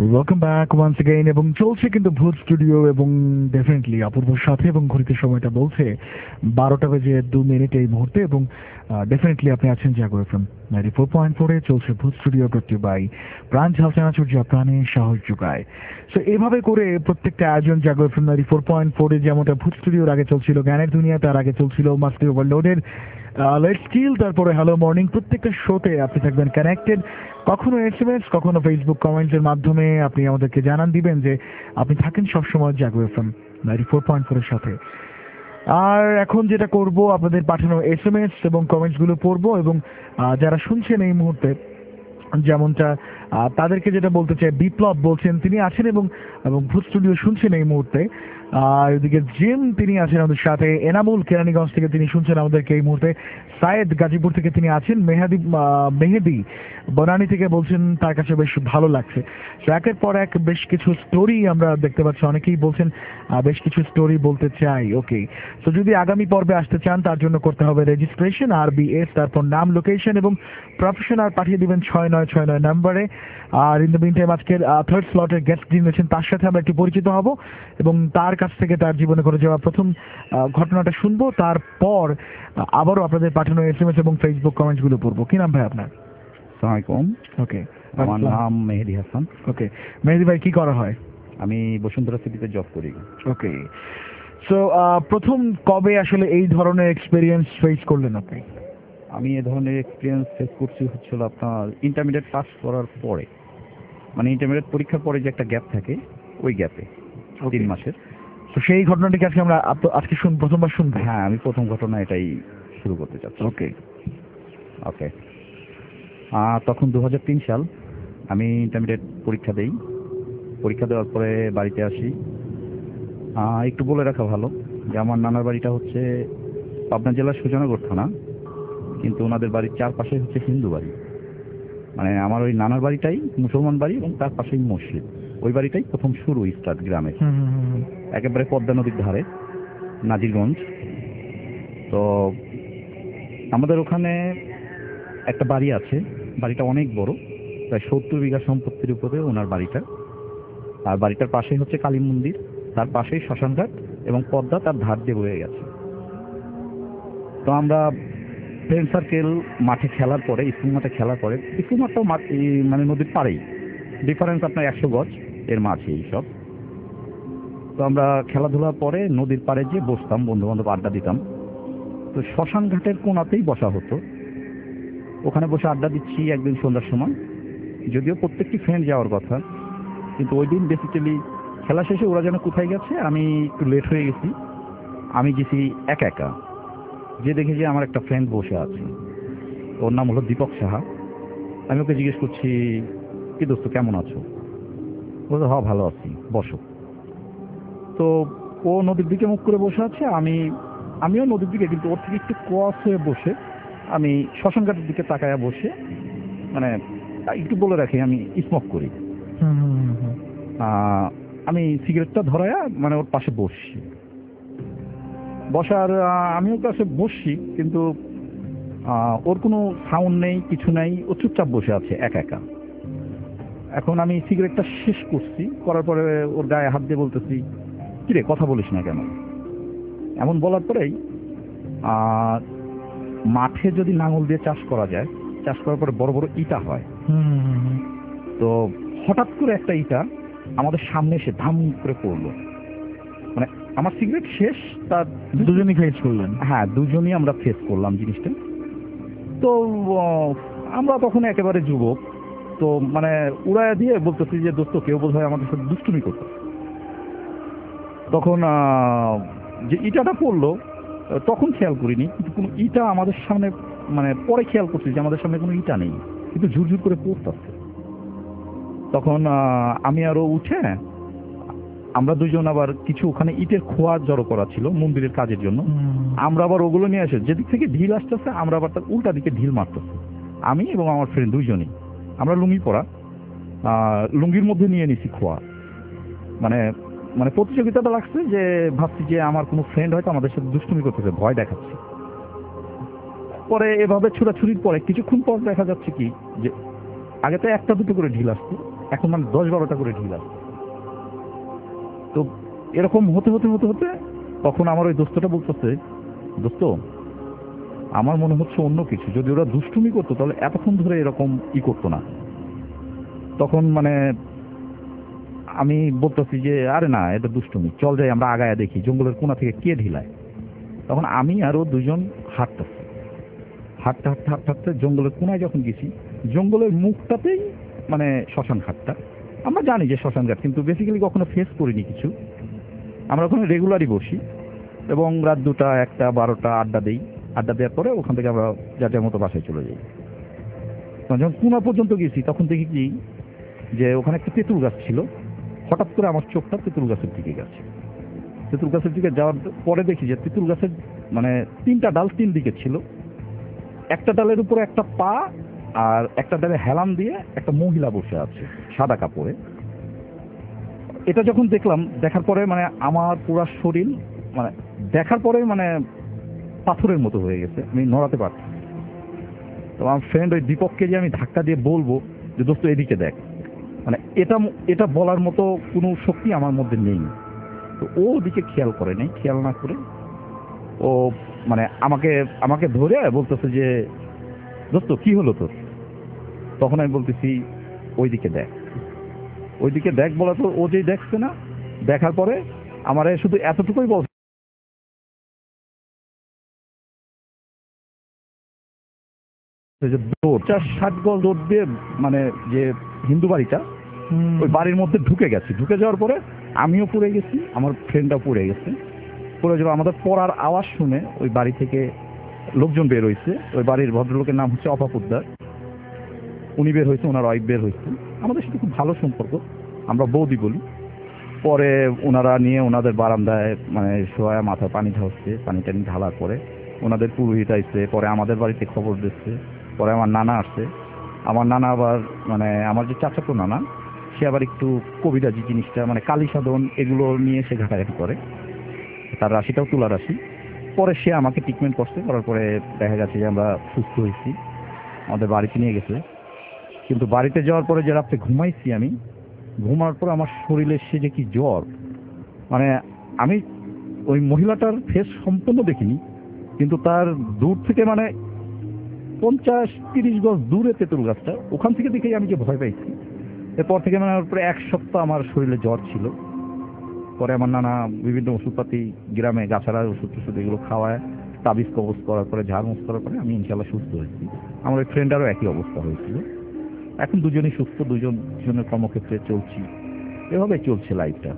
ওয়েলকাম ব্যাক ওয়ান্স এগেইন। এবং চলছে কিন্তু ভূত স্টুডিও এবং ডেফিনেটলি অপূর্বর সাথে, এবং ঘড়িতে সময়টা বলছে বারোটা বেজে দু মিনিট এই মুহূর্তে, এবং ডেফিনেটলি আপনি আছেন Jago FM ninety four point ফোরে। চলছে ভূত স্টুডিও প্রত্যেক বাই প্রাণ ঝালচানাচুর যা প্রাণে সাহস যোগায়। সো এভাবে করে প্রত্যেকটা আয়োজন Jago FM ninety four point ফোরে, যেমনটা ভূত স্টুডিওর আগে চলছিল জ্ঞানের দুনিয়া, তার আগে চলছিল মাস্টি ওভারলোডের লেটস কিল, তারপরে হ্যালো মর্নিং। প্রত্যেকটা শোতে আপনি থাকবেন কানেক্টেড, কখনো এস এম এস, কখনো ফেসবুক কমেন্টের মাধ্যমে আপনি আমাদেরকে জানান দিবেন যে আপনি থাকেন সবসময় Jago FM ninety four point ফোরের সাথে। আর এখন যেটা করব, আপনাদের পাঠানো এস এম এস এবং কমেন্টস গুলো পড়বো, এবং যারা শুনছেন এই মুহূর্তে যেমনটা তাদেরকে যেটা বলতে চাই, বিপ্লব বলছেন তিনি আছেন এবং এবং ভূত স্টুডিও শুনছেন এই মুহূর্তে। আর এদিকে জিম তিনি আছেন আমাদের সাথে, এনামুল কেরানীগঞ্জ থেকে তিনি শুনছেন আমাদেরকে এই মুহূর্তে, সায়েদ গাজীপুর থেকে তিনি আছেন, মেহাদি মেহেদি বনানী থেকে বলছেন তার কাছে বেশ ভালো লাগছে। তো একের পর এক বেশ কিছু স্টোরি আমরা দেখতে পাচ্ছি, অনেকেই বলছেন বেশ কিছু স্টোরি বলতে চাই। ওকে, তো যদি আগামী পর্বে আসতে চান তার জন্য করতে হবে রেজিস্ট্রেশন, আর বি এস, তারপর নাম, লোকেশন এবং প্রফেশন, আর পাঠিয়ে দিবেন ছয় নয় ছয় নয় নাম্বারে। আর ইন দ্য মিন টাইম আজকের থার্ড স্লটের গেস্ট যিনি আছেন তার সাথে আমরা একটু পরিচিত হব, এবং তার কাছ থেকে তার জীবনে করে যাওয়া প্রথম ঘটনাটা শুনবো, তারপর আবারও আপনাদের পাঠানো এস এম এস এবং ফেসবুক কমেন্টস গুলো পড়বো। কি নাম ভাই আপনার? আসসালামাইকুম, ওকে, আমার নাম মেহেদি হাসান। ওকে, মেহেদি ভাই কি করা হয়? আমি বসুন্ধরা সিটিতে জব করি। ওকে, সো প্রথম কবে আসলে এই ধরনের এক্সপেরিয়েন্স ফেস করলেন আপনি? আমি এ ধরনের এক্সপিরিয়েন্স ফেস করছি হচ্ছিল আপনার ইন্টারমিডিয়েট পাস করার পরে, মানে ইন্টারমিডিয়েট পরীক্ষার পরে যে একটা গ্যাপ থাকে, ওই গ্যাপে তিন মাসের। তো সেই ঘটনাটিকে আজকে আমরা আপ- আজকে শুন প্রথমবার শুনবো। হ্যাঁ, আমি প্রথম ঘটনা এটাই শুরু করতে চাচ্ছি। ওকে, ওকে, তখন দু হাজার তিন সাল আমি ইন্টারমিডিয়েট পরীক্ষা দেই। পরীক্ষা দেওয়ার পরে বাড়িতে আসি। আহ, একটু বলে রাখা ভালো যে আমার নানার বাড়িটা হচ্ছে পাবনা জেলার সুজনগর থানা, কিন্তু ওনাদের বাড়ির চারপাশে হচ্ছে হিন্দু বাড়ি। মানে আমার ওই নানার বাড়িটাই মুসলমান বাড়ি এবং তার পাশেই মসজিদ। ওই বাড়িটাই প্রথম শুরু স্টার্ট গ্রামে, একেবারে পদ্মা নদীর ধারে, নাজিরগঞ্জ। তো আমাদের ওখানে একটা বাড়ি আছে, বাড়িটা অনেক বড়, প্রায় সত্তর বিঘা সম্পত্তির উপরে ওনার বাড়িটা। আর বাড়িটার পাশেই হচ্ছে কালী মন্দির, তার পাশেই শ্মশানঘাট এবং পদ্মা তার ধার দিয়ে বয়ে গেছে। তো আমরা ফ্রেন্ড সার্কেল মাঠে খেলার পরে, স্কুল মাঠে খেলার পরে, স্কুল মাঠটাও মানে নদীর পাড়েই, ডিফারেন্স আপনার একশো গজ এর মাঝে এই সব। তো আমরা খেলাধুলার পরে নদীর পাড়ে গিয়ে বসতাম, বন্ধু বান্ধব আড্ডা দিতাম। তো শ্মশান ঘাটের কোনাতেই বসা হতো, ওখানে বসে আড্ডা দিচ্ছি একদিন সন্ধ্যার সময়। যদিও প্রত্যেকটি ফ্রেন্ড যাওয়ার কথা, কিন্তু ওই দিন বেসিক্যালি খেলা শেষে ওরা যেন কোথায় গেছে, আমি একটু লেট হয়ে গেছি। আমি গেছি একা একা, যে দেখে যে আমার একটা ফ্রেন্ড বসে আছে, ওর নাম হলো দীপক সাহা। আমি ওকে জিজ্ঞেস করছি, কি দোস্ত কেমন আছো? বলতো হ্যাঁ ভালো আছি, বসো। তো ও নদীর দিকে মুখ করে বসে আছে, আমি আমিও নদীর দিকে, কিন্তু ওর থেকে একটু ক্রস হয়ে বসে আমি শ্মশানঘাটের দিকে তাকায়া বসে, মানে একটু বলে রাখি আমি স্মোক করি। আহ, আমি সিগারেটটা ধরায়া মানে ওর পাশে বসছি। বসার আমি ওর কাছে বসছি, কিন্তু ওর কোনো সাউন্ড নেই, কিছু নেই, ও চুপচাপ বসে আছে একা একা। এখন আমি সিগারেটটা শেষ করছি, করার পরে ওর গায়ে হাত দিয়ে বলতেছি, কিরে কথা বলিস না কেন? এমন বলার পরেই মাঠে যদি লাঙল দিয়ে চাষ করা যায়, চাষ করার পরে বড় বড় ইটা হয়। তো হঠাৎ করে একটা ইটা আমাদের সামনে এসে ধাম করে পড়লো। মানে আমার সিগারেট শেষ, তার দুজনই ফেস করলেন? হ্যাঁ, দুজনই আমরা ফেস করলাম জিনিসটা। তো আমরা তখন একেবারে যুবক, তো মানে উড়াইয়া দিয়ে বলতেছি যে দোস্ত কেউ বোধ হয় আমাদের সাথে দুষ্টুমি করতো। তখন যে ইটাটা পড়লো তখন খেয়াল করিনি, কিন্তু কোনো ইটা আমাদের সামনে, মানে পরে খেয়াল করছি যে আমাদের সামনে কোনো ইটা নেই, কিন্তু ঝুরঝুর করে পড়তেছে। তখন আমি আরো উঠে, আমরা দুজন আবার কিছু ওখানে ইটের খোয়া জড়ো করা ছিল মন্দিরের কাজের জন্য, আমরা আবার ওগুলো নিয়ে আসে, যেদিক থেকে ঢিল আসতেছে আমরা আবার তার উল্টা দিকে ঢিল মারতেছে। আমি এবং আমার ফ্রেন্ড দুইজনই, আমরা লুঙ্গি পরা, লুঙ্গির মধ্যে নিয়ে নিছি খোয়া। মানে মানে প্রতিযোগিতাটা লাগছে যে ভাবছি যে আমার কোনো ফ্রেন্ড হয়তো আমাদের সাথে দুষ্টুমি করতেছে, ভয় দেখাচ্ছে। পরে এভাবে ছুটাছুরির পরে কিছুক্ষণ পর দেখা যাচ্ছে কি যে আগে তো একটা দুটো করে ঢিল আসতো, এখন মানে দশ বারোটা করে ঢিল আসছে। তো এরকম হতে হতে হতে হতে তখন আমার ওই দোস্তটা বলতেছে, দোস্ত আমার মনে হচ্ছে অন্য কিছু, যদি ওরা দুষ্টুমি করতো তাহলে এতক্ষণ ধরে এরকম ই করতো না। তখন মানে আমি বলতেছি যে আরে না, এটা দুষ্টুমি, চল যাই আমরা আগায়া দেখি জঙ্গলের কোণা থেকে কে ঢিলায়। তখন আমি আরো দুজন হাঁটতেছি, হাঁটতে হাঁটতে হাঁটতে হাঁটতে জঙ্গলের কোণায় যখন গেছি, জঙ্গলের মুখটাতেই মানে শ্মশান ঘাটটা। আমরা জানি যে শ্মশান ঘাট, কিন্তু বেসিক্যালি কখনো ফেস করিনি কিছু। আমরা ওখানে রেগুলারই বসি এবং রাত দুটা একটা বারোটা আড্ডা দিই। আড্ডা দেওয়ার পরে ওখান থেকে আমরা যার যার মতো বাসায় চলে যাই। যখন কোণা পর্যন্ত গেছি তখন দেখি কি যে ওখানে একটা তেঁতুল গাছ ছিল। হঠাৎ করে আমার চোখটা তেঁতুল গাছের দিকে গেছে। তেঁতুল গাছের দিকে যাওয়ার পরে দেখি যে তেঁতুল গাছের মানে তিনটা ডাল তিন দিকে ছিল। একটা ডালের উপরে একটা পা আর একটা ডালে হেলাম দিয়ে একটা মহিলা বসে আছে সাদা কাপড়ে। এটা যখন দেখলাম, দেখার পরে মানে আমার পুরো শরীর মানে দেখার পরে মানে পাথরের মতো হয়ে গেছে, আমি নড়াতে পারছি। তো আমার ফ্রেন্ড ওই দীপককে যে আমি ধাক্কা দিয়ে বলবো যে দোস্ত এদিকে দেখ, মানে এটা এটা বলার মতো কোনো শক্তি আমার মধ্যে নেই। তো ও ওদিকে খেয়াল করে নেই, খেয়াল না করে ও মানে আমাকে আমাকে ধরে বলতেছে যে দোস্ত কি হলো তোর? তখন আমি বলতেছি ওইদিকে দেখ, ওইদিকে দেখ বলা তো ও যে দেখছে না, দেখার পরে আমার শুধু এতটুকুই বল দৌড় চার ষাট গজ দৌড় দিয়ে মানে যে হিন্দু বাড়িটা ওই বাড়ির মধ্যে ঢুকে গেছি। ঢুকে যাওয়ার পরে আমিও পড়ে গেছি, আমার ফ্রেন্ডটাও পড়ে গেছে। পড়ে যাওয়া আমাদের পড়ার আওয়াজ শুনে ওই বাড়ি থেকে লোকজন বের হয়েছে। ওই বাড়ির ভদ্রলোকের নাম হচ্ছে অপা পোদ্দার, উনি বের হয়েছে, ওনার ওয়াইফ বের হয়েছে। আমাদের সাথে খুব ভালো সম্পর্ক, আমরা বৌদি বলি। পরে ওনারা নিয়ে ওনাদের বারান্দায় মানে শোয়া মাথায় পানি ঢালছে। পানি টানি ঢালার পরে ওনাদের পুরোহিত আইছে, পরে আমাদের বাড়িতে খবর দিচ্ছে। পরে আমার নানা আসছে। আমার নানা আবার মানে আমার যে চাচাতো নানা, সে আবার একটু কবিরাজি জিনিসটা মানে কালী সাধন এগুলো নিয়ে সে ঘাটাঘাটি করে, তার রাশিটাও তুলা রাশি। পরে সে আমাকে ট্রিটমেন্ট করছে, করার পরে দেখা গেছে যে আমরা সুস্থ হয়েছি, আমাদের বাড়িতে নিয়ে গেছে। কিন্তু বাড়িতে যাওয়ার পরে যে রাত্রে ঘুমাইছি, আমি ঘুমার পর আমার শরীরে সে যে কি জ্বর, মানে আমি ওই মহিলাটার ফেস সম্পূর্ণ দেখিনি, কিন্তু তার দূর থেকে মানে পঞ্চাশ তিরিশ গজ দূরে তেঁতুল গাছটা, ওখান থেকে দেখেই আমি যে ভয় পাইছি। এরপর থেকে মানে প্রায় এক সপ্তাহ আমার শরীরে জ্বর ছিল। পরে আমার নানা বিভিন্ন ওষুধপাতি গ্রামে গাছারা ওষুধ টষুধ এগুলো খাওয়ায়, তাবিজ কবজ করার পরে ঝাড়মুছ করার পরে আমি ইনশাল্লাহ সুস্থ হয়েছি। আমার ওই ফ্রেন্ডারও একই অবস্থা হয়েছিল। এখন দুজনই সুস্থ, দুজন দুজনের কর্মক্ষেত্রে চলছি, এভাবে চলছে লাইফটা।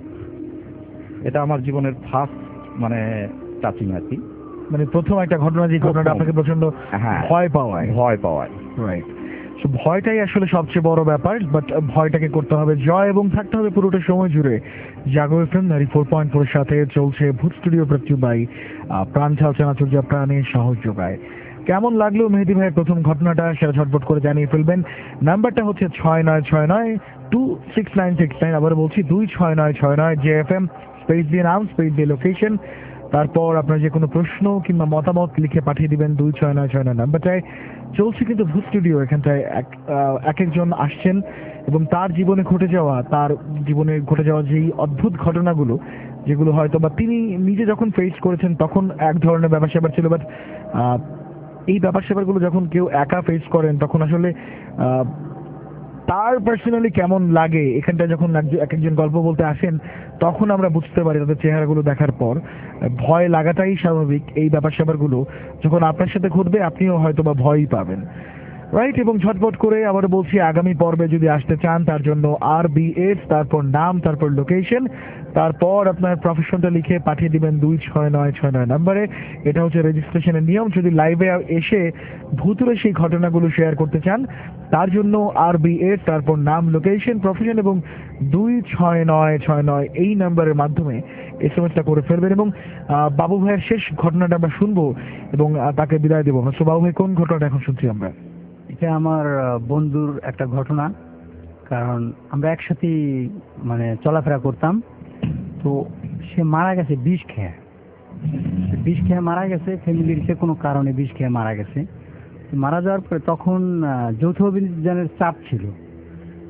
এটা আমার জীবনের ফার্স্ট মানে টাচিং আর কি, মানে প্রথম একটা ঘটনা, যে ঘটনাটা আপনাকে প্রচন্ড হ্যাঁ ভয় পাওয়ায় ভয় পাওয়ায় রাইট। সো ভয়টাই আসলে সবচেয়ে বড় ব্যাপার, বাট ভয়টাকে করতে হবে জয় এবং থাকতে হবে পুরোটা সময় জুড়ে। Jago FM ninety four point four সাথে চলছে ভূত স্টুডিও প্রত্যু বাই প্রাণ চালচানাচর্য প্রাণে সাহস যোগায়। কেমন লাগলো মেহেদি ভাইয়ের প্রথম ঘটনাটা সেটা ঝটপট করে জানিয়ে ফেলবেন। নাম্বারটা হচ্ছে ছয় নয় ছয় নয় two six nine six nine আবার বলছি দুই ছয় নয় ছয় নয় জে এফ এম স্পেস দিয়ে নাম, স্পেস দিয়ে লোকেশন, তারপর আপনার যে কোনো প্রশ্ন কিংবা মতামত লিখে পাঠিয়ে দিবেন দুই ছয় নয় ছয় নয় নাম্বারটায়। চলছে কিন্তু ভূত স্টুডিও, এখানটায় এক এক একজন আসছেন এবং তার জীবনে ঘটে যাওয়া তার জীবনে ঘটে যাওয়া যেই অদ্ভুত ঘটনাগুলো, যেগুলো হয়তো বা তিনি নিজে যখন ফেস করেছেন তখন এক ধরনের ব্যাপার স্যাপার ছিল, বাট এই ব্যাপার স্যাপারগুলো যখন কেউ একা ফেস করেন তখন আসলে তার পার্সোনালি কেমন লাগে। এখানটা যখন এক একজন গল্প বলতে আসেন তখন আমরা বুঝতে পারি তাদের চেহারাগুলো দেখার পর ভয় লাগাটাই স্বাভাবিক। এই ব্যাপার স্যাপারগুলো যখন আপনার সাথে ঘটবে আপনিও হয়তো বা ভয়ই পাবেন, রাইট। এবং ঝটপট করে আবার বলছি, আগামী পর্বে যদি আসতে চান তার জন্য আর বি এস, তারপর নাম, তারপর লোকেশন, তারপর আপনার প্রফেশনটা লিখে পাঠিয়ে দিবেন দুই ছয় নয় ছয় নয় নাম্বারে। এটা হচ্ছে রেজিস্ট্রেশনের নিয়ম। যদি লাইভে এসে ভুতুরে সেই ঘটনাগুলো শেয়ার করতে চান তার জন্য আর বি এস, তারপর নাম, লোকেশন, প্রফেশন এবং দুই ছয় নয় ছয় নয় এই নাম্বারের মাধ্যমে এস এম এসটা করে ফেলবেন। এবং বাবু ভাইয়ের শেষ ঘটনাটা আমরা শুনবো এবং তাকে বিদায় দেবো। সো বাবু ভাই, কোন ঘটনাটা এখন শুনছি আমরা? এটা আমার বন্ধুর একটা ঘটনা, কারণ আমরা একসাথে মানে চলাফেরা করতাম। তো সে মারা গেছে বিষ খেয়ে, বিষ খেয়ে মারা গেছে, ফ্যামিলির সে কোনো কারণে বিষ খেয়ে মারা গেছে। মারা যাওয়ার পরে তখন যৌথ অভিযানের চাপ ছিল।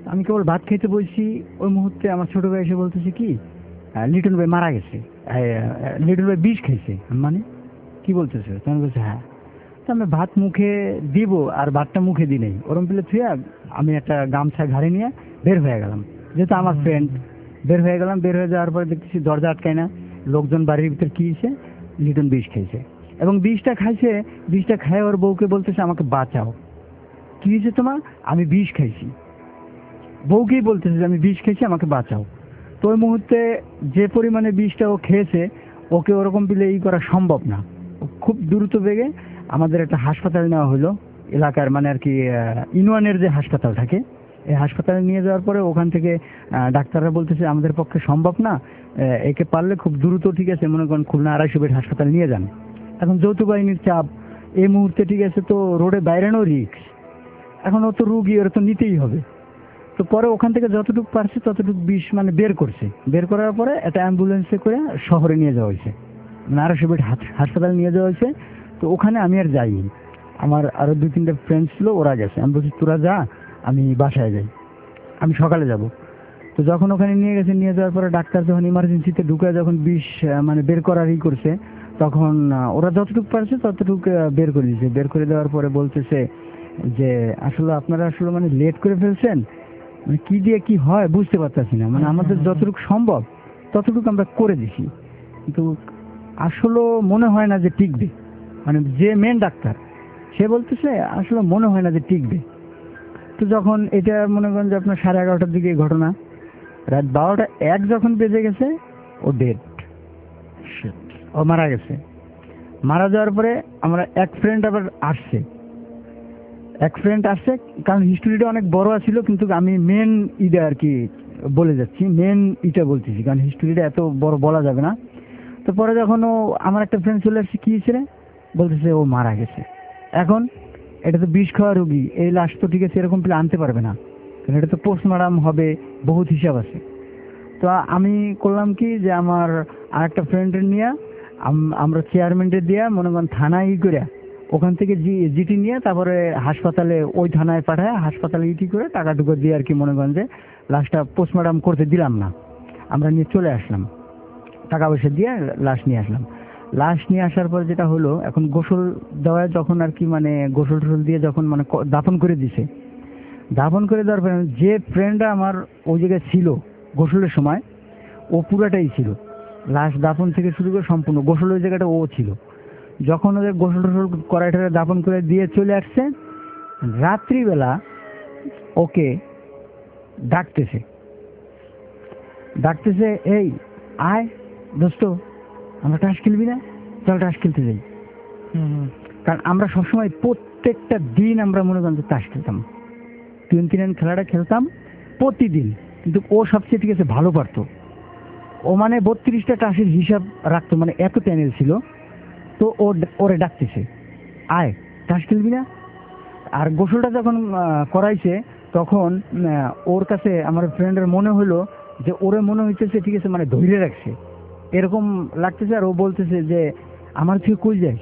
আমি কেবল ভাত খেতে বলছি, ওই মুহূর্তে আমার ছোট ভাই এসে বলতেছে কি আহ, লিটন ভাই মারা গেছে, আহ, লিটন ভাই বিষ খেয়েছে। মানে কি বলতেছে? তখন বলছে হ্যাঁ। তো আমি ভাত মুখে দিব আর ভাতটা মুখে দিই নেই, ওরম পেলে থুয়া আমি একটা গামছা ঘাড়ে নিয়ে বের হয়ে গেলাম, যেহেতু আমার ফ্রেন্ড। বের হয়ে গেলাম, বের হয়ে যাওয়ার পরে দেখতেছি দরজা আটকায় না, লোকজন বাড়ির ভিতর কি হয়েছে, লিটন বিষ খেয়েছে। এবং বিষটা খাইছে, বিষটা খায় ওর বউকে বলতেছে আমাকে বাঁচাও। কি হয়েছে তোমার? আমি বিষ খাইছি। বউকেই বলতেছে যে আমি বিষ খেয়েছি, আমাকে বাঁচাও। তো ওই মুহূর্তে যে পরিমাণে বিষটা ও খেয়েছে, ওকে ওরকম পেলে ই করা সম্ভব না। ও খুব দ্রুত বেগে আমাদের একটা হাসপাতাল নেওয়া হলো, এলাকার মানে আর কি ইউনিয়নের যে হাসপাতাল থাকে, এই হাসপাতালে নিয়ে যাওয়ার পরে ওখান থেকে আহ, ডাক্তাররা বলতেছে আমাদের পক্ষে সম্ভব না, আহ, একে পারলে খুব দ্রুত ঠিক আছে মনে করেন খুলনা আড়াইশো বেড হাসপাতাল নিয়ে যান। এখন যৌথ বাহিনীর চাপ এই মুহূর্তে ঠিক আছে, তো রোডে বাইরেও রিস্ক। এখন ও তো রুগী, ওরা তো নিতেই হবে। তো পরে ওখান থেকে যতটুকু পারছে ততটুকু বিষ মানে বের করছে, বের করার পরে একটা অ্যাম্বুলেন্সে করে শহরে নিয়ে যাওয়া হয়েছে, মানে আড়াইশো বেড হাসপাতাল নিয়ে যাওয়া হয়েছে। তো ওখানে আমি আর যাইনি, আমার আরো দুই তিনটা ফ্রেন্ড ছিল, ওরা গেছে। আমি বলছি তোরা যা, আমি বাসায় যাই, আমি সকালে যাব। তো যখন ওখানে নিয়ে গেছে, নিয়ে যাওয়ার পরে ডাক্তার যখন ইমার্জেন্সিতে ঢুকে যখন বিষ আহ, মানে বের করার ই করছে, তখন আহ, ওরা যতটুকু পারছে ততটুকু আহ, বের করে দিয়েছে। বের করে দেওয়ার পরে বলতেছে যে আসলে আপনারা আসলে মানে লেট করে ফেলছেন, মানে কি দিয়ে কি হয় বুঝতে পারতেছি না, মানে আমাদের যতটুকু সম্ভব ততটুকু আমরা করে দিছি, কিন্তু আসলে মনে হয় না যে টিকবে। মানে যে মেন ডাক্তার সে বলতেছে আসলে মনে হয় না যে টিকবে। তো যখন এটা মনে করেন যে আপনার সাড়ে এগারোটার দিকে এই ঘটনা, রাত বারোটা এক যখন বেজে গেছে ও ডেড, ও মারা গেছে। মারা যাওয়ার পরে আমরা এক ফ্রেন্ড আবার আসছে, এক ফ্রেন্ড আসছে, কারণ হিস্টোরিটা অনেক বড় ছিল, কিন্তু আমি মেন ইটা আর কি বলে যাচ্ছি, মেন ইটা বলতেছি, কারণ হিস্টোরিটা এত বড় বলা যাবে না। তো পরে যখন ও আমার একটা ফ্রেন্ড চলে আসছে, কি ছিল বলতেছে ও মারা গেছে। এখন এটা তো বিষ খাওয়া রোগী, এই লাশ তো ঠিক আছে এরকম পেলে আনতে পারবে না, কারণ এটা তো পোস্টমর্টম হবে, বহুত হিসাব আছে। তো আমি করলাম কি যে আমার আর একটা ফ্রেন্ডের নিয়ে আমরা চেয়ারম্যানদের দিয়ে মনে করেন থানায় ই করে ওখান থেকে জি জিটি নিয়ে তারপরে হাসপাতালে ওই থানায় পাঠায়, হাসপাতালে ইটি করে টাকা টুকু দিয়ে আর কি মনে করেন যে লাশটা পোস্টমর্টম করতে দিলাম না, আমরা নিয়ে চলে আসলাম, টাকা পয়সা দিয়ে লাশ নিয়ে আসলাম। লাশ নিয়ে আসার পর যেটা হলো, এখন গোসল দেওয়ায় যখন আর কি মানে গোসল টোসল দিয়ে যখন মানে ক- দাফন করে দিছে, দাফন করে দেওয়ার পরে যে ফ্রেন্ডরা আমার ওই জায়গায় ছিল গোসলের সময়, ও পুরাটাই ছিল, লাশ দাফন থেকে শুরু করে সম্পূর্ণ গোসলের জায়গাটা ও ছিল। যখন ওদের গোসল টোসল কড়াইটারে দাফন করে দিয়ে চলে আসছে, রাত্রিবেলা ওকে ডাকতেছে, ডাকতেছে এই আয় দোস্ত, আমরা টাস খেলবি না, চল টাস খেলতে যাই। কারণ আমরা সবসময় প্রত্যেকটা দিন আমরা মনে করেন যে তাস খেলতাম, টোয়েন্টি নাইন খেলাটা খেলতাম প্রতিদিন, কিন্তু ও সবচেয়ে ঠিক আছে ভালো পারতো, ও মানে বত্রিশটা টাসের হিসাব রাখতো, মানে এত প্যানেল ছিল। তো ও ওরে ডাকতেছে আয় টাস খেলবি না। আর গোসলটা যখন আহ, করাইছে তখন আহ, ওর কাছে আমার ফ্রেন্ডের মনে হলো যে ওরে মনে হইতেছে ঠিক আছে মানে ধৈর্য রাখছে এরকম লাগতেছে। আর ও বলতেছে যে আমার থেকে কই যাস,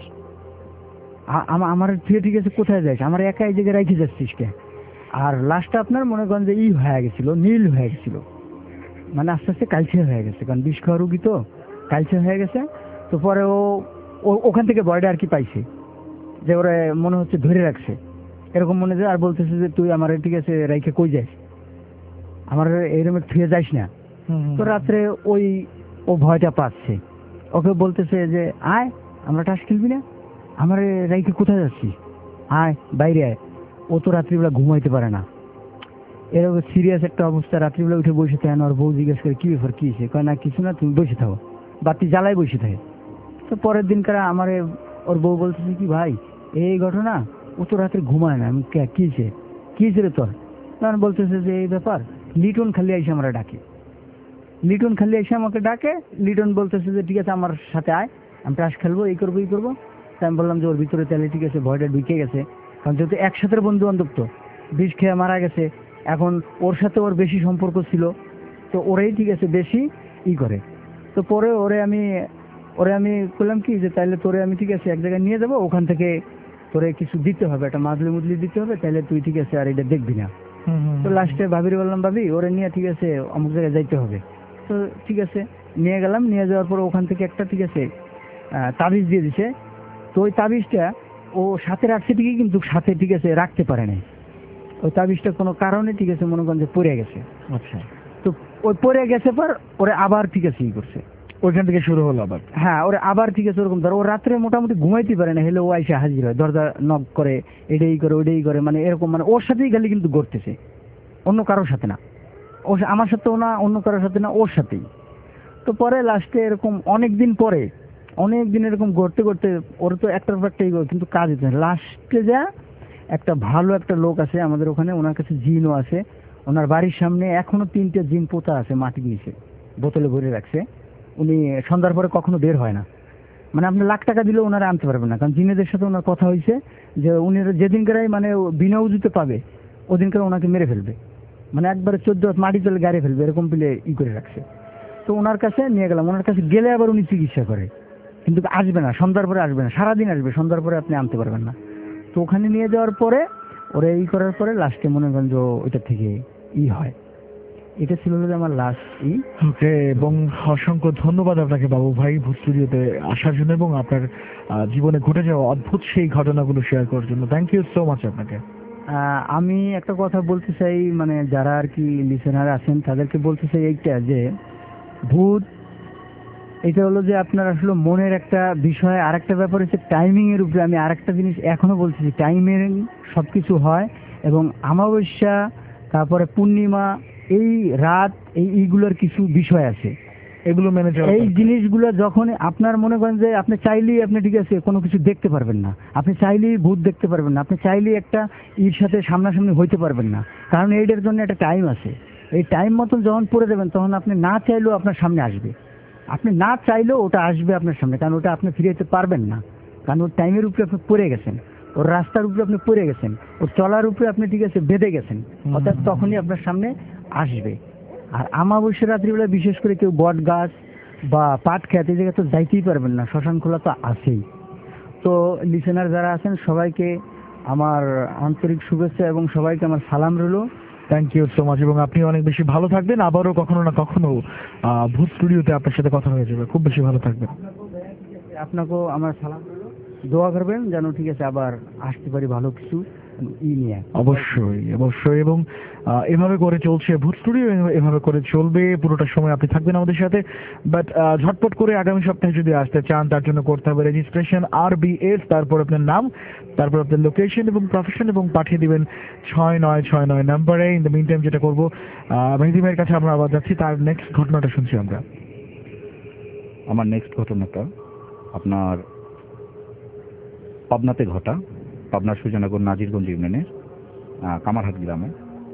আ- আমা- আমার থেকে ঠিক আছে কোথায় যাস, আমার একা এই জায়গায় রেখে যাচ্ছিস কে। আর লাস্টটা আপনার মনে করেন যে ই হয়ে গেছিল, নীল হয়ে গেছিল, মানে আস্তে আস্তে কালচে হয়ে গেছে, কারণ বিষ খাওয়া রুগী তো কালচে হয়ে গেছে। তো পরে ও ও- ওখান থেকে বয়টা আর কি পাইছে যে ওরা মনে হচ্ছে ধরে রাখছে এরকম মনে যায়। আর বলতেছে যে তুই আমার ঠিক আছে রাইখে কই যাস, আমার এইরকম থুয়ে যাস না। তো রাত্রে ওই ও ভয়টা পাচ্ছে, ওকে বলতেছে যে আয় আমরা টাস খেলবি না, আমার রাইখে কোথায় যাচ্ছিস, আয় বাইরে আয়। ও তো রাত্রিবেলা ঘুমাইতে পারে না, এরকম সিরিয়াস একটা অবস্থা, রাত্রিবেলা উঠে বসে থাকে। আর বউ জিজ্ঞেস করে কি ব্যাপার, কি হয়েছে, কয় না কিছু না, তুমি বসে থাকো, বাতি জ্বালায় বসে থাকে। তো পরের দিনকার আমার ওর বউ বলতেছে কি ভাই এই ঘটনা, ও তো রাত্রে ঘুমায় না। আমি কে- কি হয়েছে কি হয়েছে রে তোর, তখন বলতেছে যে এই ব্যাপার, লিটন খালি এসে আমরা ডাকে, লিটন খালি এসে আমাকে ডাকে। লিটন বলতেছে যে ঠিক আছে আমার সাথে আয়, আমি টাস খেলবো, এই করবো এই করবো। তাই আমি বললাম যে ওর ভিতরে তাহলে ঠিক আছে ভয়টা ঢুকে গেছে, কারণ যেহেতু একসাথে বন্ধু বান্ধব তো বিষ খেয়ে মারা গেছে, এখন ওর সাথে ওর বেশি সম্পর্ক ছিল, তো ওরাই ঠিক আছে বেশি ই করে। তো পরে ওরে আমি ওরে আমি বললাম কি যে তাহলে তোরে আমি ঠিক আছে এক জায়গায় নিয়ে যাবো, ওখান থেকে তোরে কিছু দিতে হবে, একটা মাজলি মুদলি দিতে হবে, তাহলে তুই ঠিক আছে আর এটা দেখবি না। হুম, হুম, তো লাস্টে ভাবির বললাম, ভাবি ওরে নিয়ে ঠিক আছে অমুক জায়গায় যাইতে হবে। তো ঠিক আছে নিয়ে গেলাম, নিয়ে যাওয়ার পর ওখান থেকে একটা ঠিক আছে আহ, তাবিজ দিয়ে দিছে। তো ওই তাবিজটা ও সাথে রাখছে ঠিকই, কিন্তু সাথে ঠিক আছে রাখতে পারে নাই। ওই তাবিজটা কোনো কারণে ঠিক আছে মনে করেন যে পড়ে গেছে। আচ্ছা, তো ওই পড়ে গেছে পর ওরে আবার ঠিক আছে ই করছে। ওইখান থেকে শুরু হলো আবার। হ্যাঁ, ওরে আবার ঠিক আছে ওরকম ধর ও রাত্রে মোটামুটি ঘুমাইতে পারে না, হেলে ও আইসে হাজির হয়, দরজা নক করে, এটাই করে ওইটাই করে, মানে এরকম, মানে ওর সাথেই খালি কিন্তু ঘটতেছে, অন্য কারোর সাথে না। ও আমার সাথেও না, অন্য কারোর সাথে না, ওর সাথেই। তো পরে লাস্টে এরকম অনেক দিন পরে, অনেক দিন এরকম ঘুরতে ঘুরতে ওর তো একটার পর একটাই করে, কিন্তু কাজ হচ্ছে না। লাস্টে যা একটা ভালো একটা লোক আছে আমাদের ওখানে, ওনার কাছে জিনও আছে। ওনার বাড়ির সামনে এখনো তিনটে জিন পোতা আছে, মাটি দিয়েছে, বোতলে ভরে রাখছে। উনি সন্ধ্যার পরে কখনো বের হয় না, মানে আপনি লাখ টাকা দিলেও ওনারা আনতে পারবেন না, কারণ জিনেদের সাথে ওনার কথা হয়েছে যে উনি যেদিন করে মানে বিনা উজুতে পাবে ওদিন করে ওনাকে মেরে ফেলবে, মানে একবারে চোদ্দ মাটি তলে গাড়ি ফেলবে, এরকম পেলে ই করে রাখছে। তো ওনার কাছে নিয়ে গেলাম, ওনার কাছে গেলে আবার উনি চিকিৎসা করে, কিন্তু আসবে না, সন্ধ্যার পরে আসবে না, সারাদিন আসবে, সন্ধ্যার পরে আপনি আনতে পারবেন না। তো ওখানে নিয়ে যাওয়ার পরে ওরা ই করার পরে লাস্টে মনে করেন যে ওইটা থেকে ই হয়। এটা ছিল হলো আমার লাস্ট ই। ওকে, এবং অসংখ্য ধন্যবাদ আপনাকে বাবু ভাই ভূত স্টুডিওতে আসার জন্য এবং আপনার আহ, জীবনে ঘটে যাওয়া অদ্ভুত সেই ঘটনাগুলো শেয়ার করার জন্য। থ্যাংক ইউ সো মাচ আপনাকে। আহ, আমি একটা কথা বলতে চাই, মানে যারা আর কি লিসেনার আছেন তাদেরকে বলতে চাই এইটা, যে ভূত এটা হলো যে আপনার আসলে মনের একটা বিষয়। আর একটা ব্যাপার হচ্ছে টাইমিং এর উপরে। আমি আরেকটা জিনিস এখনো বলতেছি, টাইমের সবকিছু হয়, এবং অমাবস্যা তারপরে পূর্ণিমা এই রাত এই এইগুলোর কিছু বিষয় আছে, এগুলো মেনে চলা এই দরকার। জিনিসগুলো যখন আপনার মনে করেন যে আপনি চাইলেই আপনি ঠিক আছে কোনো কিছু দেখতে পারবেন না, আপনি চাইলেই ভূত দেখতে পারবেন না, আপনি চাইলেই একটা ইর সাথে সামনাসামনি হইতে পারবেন না, কারণ এইটার জন্য একটা টাইম আছে। এই টাইম মতন যখন পড়ে দেবেন তখন আপনি না চাইলেও আপনার সামনে আসবে, আপনি না চাইলেও ওটা আসবে আপনার সামনে, কারণ ওটা আপনি ফিরে যেতে পারবেন না, কারণ ওর টাইমের উপরে আপনি পড়ে গেছেন, ওর রাস্তার উপরে আপনি পড়ে গেছেন, ওর চলার উপরে আপনি ঠিক আছে বেঁধে গেছেন, অর্থাৎ তখনই আপনার সামনে আসবে। আর আমাবস্যা রাত্রিবেলা বিশেষ করে কেউ বট গাছ বা পাট খেতে এই জায়গায় তো যাইতেই পারবেন না, শ্মশান খোলা তো আছেই। তো লিসেনার যারা আছেন সবাইকে আমার আন্তরিক শুভেচ্ছা এবং সবাইকে আমার সালাম রইল। থ্যাংক ইউ সো মাচ, এবং আপনি অনেক বেশি ভালো থাকবেন। আবারও কখনো না কখনো আহ, ভূত স্টুডিওতে আপনার সাথে কথা হয়ে যাবে। খুব বেশি ভালো থাকবেন। আপনাকেও আমার সালাম রইল, দোয়া করবেন যেন ঠিক আছে আবার আসতে পারি ভালো কিছু ই নিয়ে। অবশ্যই অবশ্যই, এবং আহ, এভাবে করে চলছে ভূত স্টুডিও, এভাবে করে চলবে পুরোটা সময় আপনি থাকবেন আমাদের সাথে। বাট ঝটপট করে আগামী সপ্তাহে যদি আসতে চান তার জন্য করতে হবে রেজিস্ট্রেশন আর বি এস, তারপর আপনার নাম, তারপর আপনার লোকেশন এবং প্রফেশন, এবং পাঠিয়ে দিবেন ছয় নয় ছয় নয় নাম্বারে। ইন দ্য মিন টাইম যেটা করবো, মেহেদি ভাইয়ের কাছে আমরা আবার যাচ্ছি, তার নেক্সট ঘটনাটা শুনছি আমরা। আমার নেক্সট ঘটনাটা আপনার পাবনাতে ঘটা, পাবনার সুজানগর নাজিরগঞ্জ ইউনিয়নের আহ, কামারহাট গ্রামে।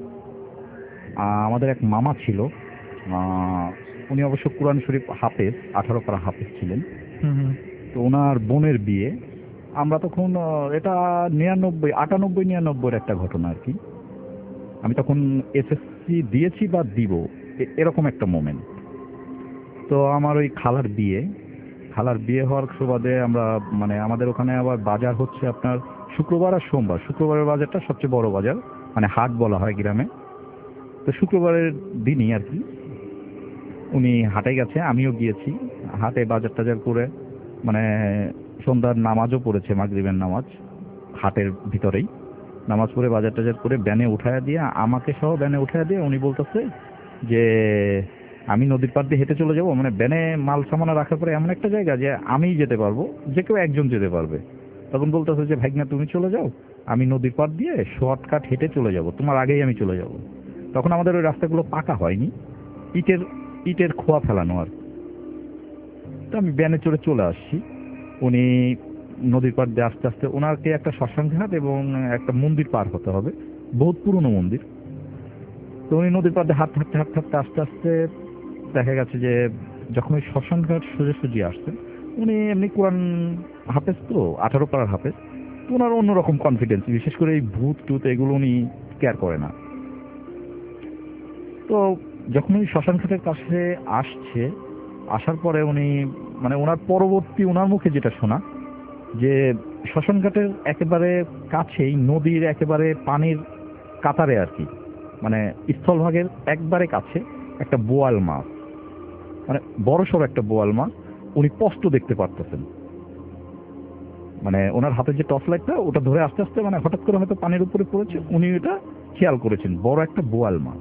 আহ, আমাদের এক মামা ছিল, আহ, উনি অবশ্য কোরআন শরীফ হাফেজ, আঠারো পারা হাফেজ ছিলেন। তো ওনার বোনের বিয়ে, আমরা তখন আহ, এটা নিরানব্বই আটানব্বই নিরানব্বইয়ের একটা ঘটনা আর কি। আমি তখন এসএসসি দিয়েছি বা দিব, এ- এরকম একটা মোমেন্ট। তো আমার ওই খালার বিয়ে, খালার বিয়ে হওয়ার সুবাদে আমরা মানে আমাদের ওখানে আবার বাজার হচ্ছে আপনার শুক্রবার আর সোমবার। শুক্রবারের বাজারটা সবচেয়ে বড় বাজার, মানে হাট বলা হয় গ্রামে। তো শুক্রবারের দিনই আর কি উনি হাটে গেছে, আমিও গিয়েছি হাটে, বাজার টাজার করে মানে সন্ধ্যার নামাজও পড়েছে, মাগরিবের নামাজ হাটের ভিতরেই নামাজ পড়ে বাজার টাজার করে ব্যানে উঠায়া দিয়ে, আমাকে সহ ব্যানে উঠায়া দিয়ে উনি বলতেছে যে আমি নদীর পাড় দিয়ে হেঁটে চলে যাব, মানে ব্যানে মাল সামানা রাখার পরে এমন একটা জায়গা যে আমিই যেতে পারবো, যে কেউ একজন যেতে পারবে। তখন বলতেছে যে ভাইগনা তুমি চলে যাও, আমি নদীর পাড় দিয়ে শর্টকাট হেঁটে চলে যাব, তোমার আগেই আমি চলে যাব। তখন আমাদের ওই রাস্তাগুলো পাকা হয়নি, ইটের ইটের খোয়া ফেলানো আর। তো আমি ব্যানে চড়ে চলে আসছি, উনি নদীর পাড় দিয়ে আস্তে আস্তে, ওনাকে একটা শ্মশান ঘাট এবং একটা মন্দির পার হতে হবে, বহুত পুরনো মন্দির। তো উনি নদীর পাড়ে হাঁটতে হাঁটতে হাঁটতে হাঁটতে আস্তে আস্তে দেখা গেছে যে যখন ওই শ্মশান ঘাট সোজাসুজি আসছেন, উনি এমনি কোরআন হাফেজ, তো আঠারো পাড়ার হাফেজ, তো ওনার অন্যরকম কনফিডেন্স, বিশেষ করে এই ভূত টুত এগুলো উনি কেয়ার করে না। তো যখন উনি শ্মশান ঘাটের কাছে আসছে, আসার পরে উনি মানে ওনার পরবর্তী ওনার মুখে যেটা শোনা যে শ্মশান ঘাটের একেবারে কাছেই নদীর একেবারে পানির কাতারে আর কি মানে স্থলভাগের একবারে কাছে একটা বোয়াল মাছ, মানে বড়সড় একটা বোয়াল মাছ উনি স্পষ্ট দেখতে পারতেছেন। মানে ওনার হাতে যে টর্চ লাইটটা ওটা ধরে আস্তে আস্তে মানে হঠাৎ করে হয়তো পানির উপরে পড়েছে, উনি এটা খেয়াল করেছেন বড় একটা বোয়াল মাছ।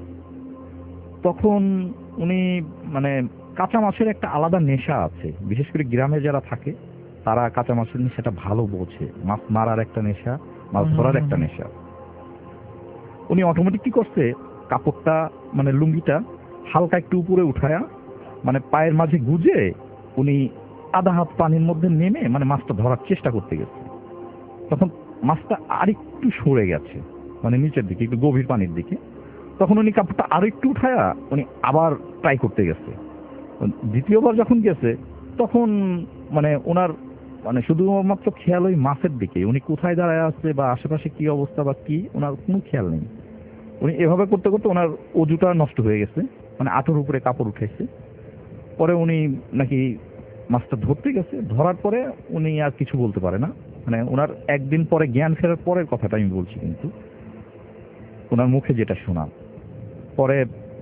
তখন উনি মানে কাঁচা মাছের একটা আলাদা নেশা আছে, বিশেষ করে গ্রামে যারা থাকে তারা কাঁচা মাছের নেশাটা ভালো বোঝে। মাছ মারার একটা নেশা, মাছ ধরার একটা নেশা। উনি অটোমেটিক কি করছে, কাপড়টা মানে লুঙ্গিটা হালকা একটু উপরে উঠায়া মানে পায়ের মাঝে গুজে উনি আধা হাত পানির মধ্যে নেমে মানে মাছটা ধরার চেষ্টা করতে গেছে। তখন মাছটা আরেকটু সরে গেছে মানে নিচের দিকে, একটু গভীর পানির দিকে। তখন উনি কাপড়টা আরেকটু উঠায়া উনি আবার ট্রাই করতে গেছে। দ্বিতীয়বার যখন গেছে তখন মানে ওনার মানে শুধুমাত্র খেয়াল ওই মাছের দিকে, উনি কোথায় দাঁড়ায় আছে বা আশেপাশে কি অবস্থা বা কি ওনার কোনো খেয়াল নেই। উনি এভাবে করতে করতে ওনার অজুটা নষ্ট হয়ে গেছে, মানে আঁটুর উপরে কাপড় উঠেছে। পরে উনি নাকি মাছটা ধরতে গেছে, ধরার পরে উনি আর কিছু বলতে পারে না। মানে ওনার একদিন পরে জ্ঞান ফেরার পরের কথাটা আমি বলছি, কিন্তু ওনার মুখে যেটা শোনা। পরে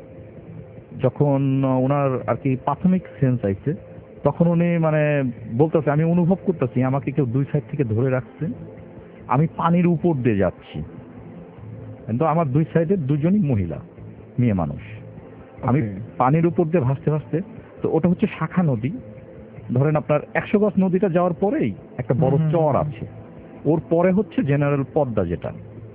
যখন ওনার আর কি প্রাথমিক সেন্স আইছে তখন উনি মানে বলতেছে, আমি অনুভব করতেছি আমাকে কেউ দুই সাইড থেকে ধরে রাখছে, আমি পানির উপর দিয়ে যাচ্ছি, কিন্তু আমার দুই সাইডে দুজনই মহিলা, মেয়ে মানুষ। আমি পানির উপর দিয়ে ভাসতে ভাসতে, তো ওটা হচ্ছে শাখা নদী। ধরেন আপনার একশো গজ নদীটা যাওয়ার পরেই একটা বড় চর আছে, ওর পরে হচ্ছে জেনারেল পদ্মা যেটা।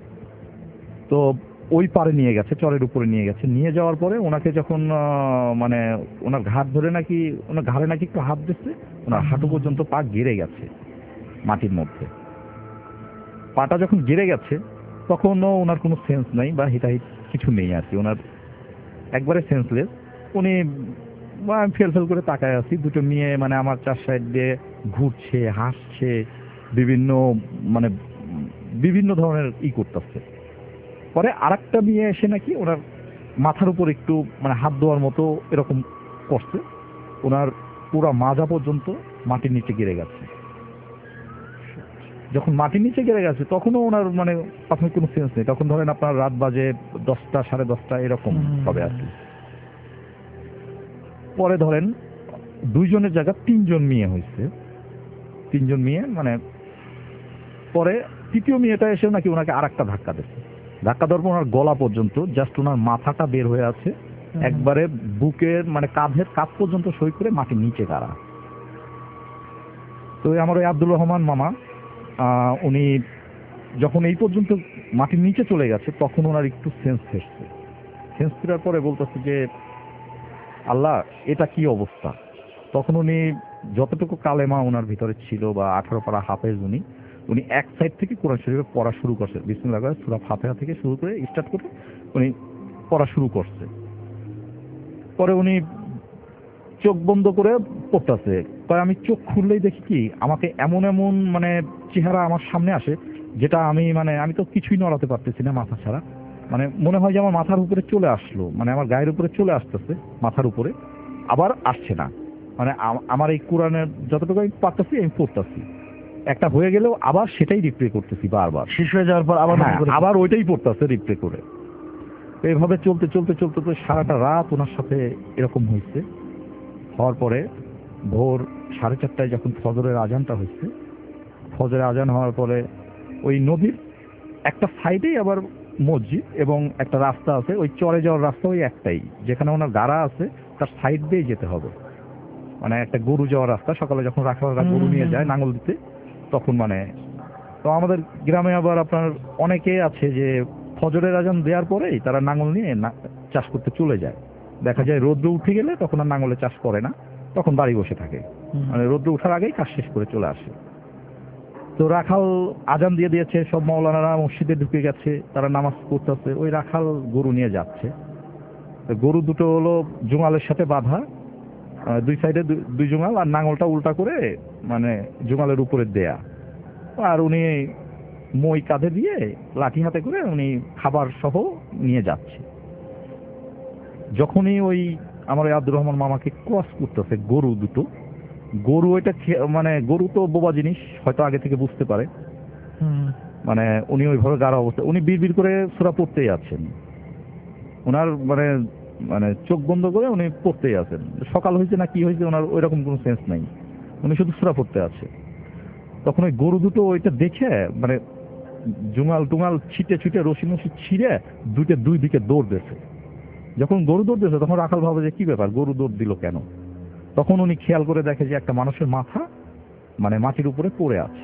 তো ওই পারে নিয়ে গেছে, চরের উপরে নিয়ে গেছে। নিয়ে যাওয়ার পরে ওনাকে যখন মানে ওনার ঘাট ধরে নাকি ওনার ঘাড়ে নাকি একটু হাত দিচ্ছে, ওনার হাঁটু পর্যন্ত পা গেড়ে গেছে মাটির মধ্যে। পাটা যখন গেড়ে গেছে তখনও ওনার কোনো সেন্স নাই বা হিতাহিত কিছু নেই আর কি, ওনার একবারে সেন্সলেস। উনি আমি ফেল ফেল করে তাকায় আছি, দুটো মেয়ে মানে আমার চার সাইড দিয়ে ঘুরছে, হাসছে, বিভিন্ন মানে বিভিন্ন ধরনের ই করতেছে। পরে আরেকটা মেয়ে এসে নাকি ওনার মাথার উপর একটু মানে হাত দেওয়ার মতো এরকম করছে, ওনার পুরো মাজা পর্যন্ত মাটির নিচে গেড়ে গেছে। যখন মাটির নিচে গেড়ে গেছে তখনও ওনার মানে প্রাথমিক কোনো সেন্স নেই। তখন ধরেন আপনার রাত বাজে দশটা সাড়ে দশটা এরকম হবে আর কি। পরে ধরেন দুইজনের জায়গা তিনজন মেয়ে হয়েছে, তিনজন মেয়ে মানে পরে তৃতীয় মেয়েটা এসে নাকি ওনাকে আর একটা ধাক্কা দিচ্ছে। ধাক্কা দেওয়ার পর ওনার গলা পর্যন্ত জাস্ট ওনার মাথাটা বের হয়ে আছে, একবারে বুকের মানে কাঁধের কাঁধ পর্যন্ত সই করে মাটির নিচে গাড়া। তো আমার ওই আব্দুল রহমান মামা উনি যখন এই পর্যন্ত মাটির নিচে চলে গেছে তখন ওনার একটু সেন্স ফেসছে। সেন্স ফেরার পরে বলতেছে যে আল্লাহ এটা কি অবস্থা। তখন উনি যতটুকু কালেমা ওনার ভিতরে ছিল বা আঠারো পারা হাফেজ, উনি উনি এক সাইড থেকে কোরআন শরীফে পড়া শুরু করছে, বিসমিল্লাহ করে সূরা ফাতিহা থেকে শুরু করে স্টার্ট করে উনি পড়া শুরু করছে। পরে উনি চোখ বন্ধ করে পড়তেছে। তাই আমি চোখ খুললেই দেখি কি আমাকে এমন এমন মানে চেহারা আমার সামনে আসে যেটা আমি মানে আমি তো কিছুই নড়াতে পারতেছি না মাথা ছাড়া। মানে মনে হয় যে আমার মাথার উপরে চলে আসলো, মানে আমার গায়ের উপরে চলে আসতেছে, মাথার উপরে আবার আসছে না। মানে আমার এই কোরআনের যতটুকু আমি পারতেছি আমি পড়তেছি, একটা হয়ে গেলেও আবার সেটাই রিপ্লে করতেছি বারবার, শেষ হয়ে যাওয়ার পর আবার আবার ওইটাই পড়তেছে রিপ্লে করে। এইভাবে চলতে চলতে চলতে তো সারাটা রাত ওনার সাথে এরকম হয়েছে। হওয়ার পরে ভোর সাড়ে চারটায় যখন ফজরের আজানটা হয়েছে, ফজরের আজান হওয়ার পরে ওই নদীর একটা সাইডেই আবার মসজিদ এবং একটা রাস্তা আছে, ওই চরে যাওয়ার রাস্তা ওই একটাই, যেখানে ওনার গাড়া আছে তার সাইড দিয়ে যেতে হবে। মানে একটা গরু যাওয়ার রাস্তা, সকালে যখন রাখালরা গরু নিয়ে যায় নাঙ্গল দিতে তখন মানে। তো আমাদের গ্রামে আবার আপনার অনেকে আছে যে ফজরের আজান দেওয়ার পরেই তারা নাঙ্গল নিয়ে চাষ করতে চলে যায়। দেখা যায় রৌদ্র উঠে গেলে তখন আর নাঙ্গলে চাষ করে না, তখন বাড়ি বসে থাকে, মানে রৌদ্র ওঠার আগেই কাজ শেষ করে চলে আসে। তো রাখাল আজান দিয়ে দিয়েছে, সব মাওলানারা মসজিদে ঢুকে গেছে, তারা নামাজ পড়তেছে, ওই রাখাল গরু নিয়ে যাচ্ছে। গরু দুটো হলো জুঙালের সাথে বাঁধা, দুই সাইডে দুই জুঙাল, আর নাঙ্গলটা উল্টা করে মানে জুঙালের উপরে দেয়া। আর উনি মই কাঁধে দিয়ে লাঠি হাতে করে উনি খাবার সহ নিয়ে যাচ্ছে। যখনই ওই আমার আব্দুর রহমান মামাকে ক্রস করতেছে গরু দুটো, গরু ওইটা মানে গরু তো বোবা জিনিস, হয়তো আগে থেকে বুঝতে পারে, মানে উনি ওইভাবে গাড়া অবস্থা উনি বিড় বিড় করে সূরা পড়তেই আছেন। ওনার মানে মানে চোখ বন্ধ করে উনি পড়তেই আছেন। সকাল হয়েছে না কি হয়েছে ওনার ওই রকম কোনো সেন্স নাই, উনি শুধু সূরা পড়তে আছে। তখন ওই গরু দুটো ওইটা দেখে মানে জুঙাল টুঙাল ছিটে ছিটে রশি মশি ছিঁড়ে দুইটা দুই দিকে দৌড় দিয়েছে। যখন গরু দৌড় দিয়েছে তখন রাখাল ভাবে যে কি ব্যাপার, গরু দৌড় দিল কেন? তখন উনি খেয়াল করে দেখে যে একটা মানুষের মাথা মানে মাটির উপরে পড়ে আছে।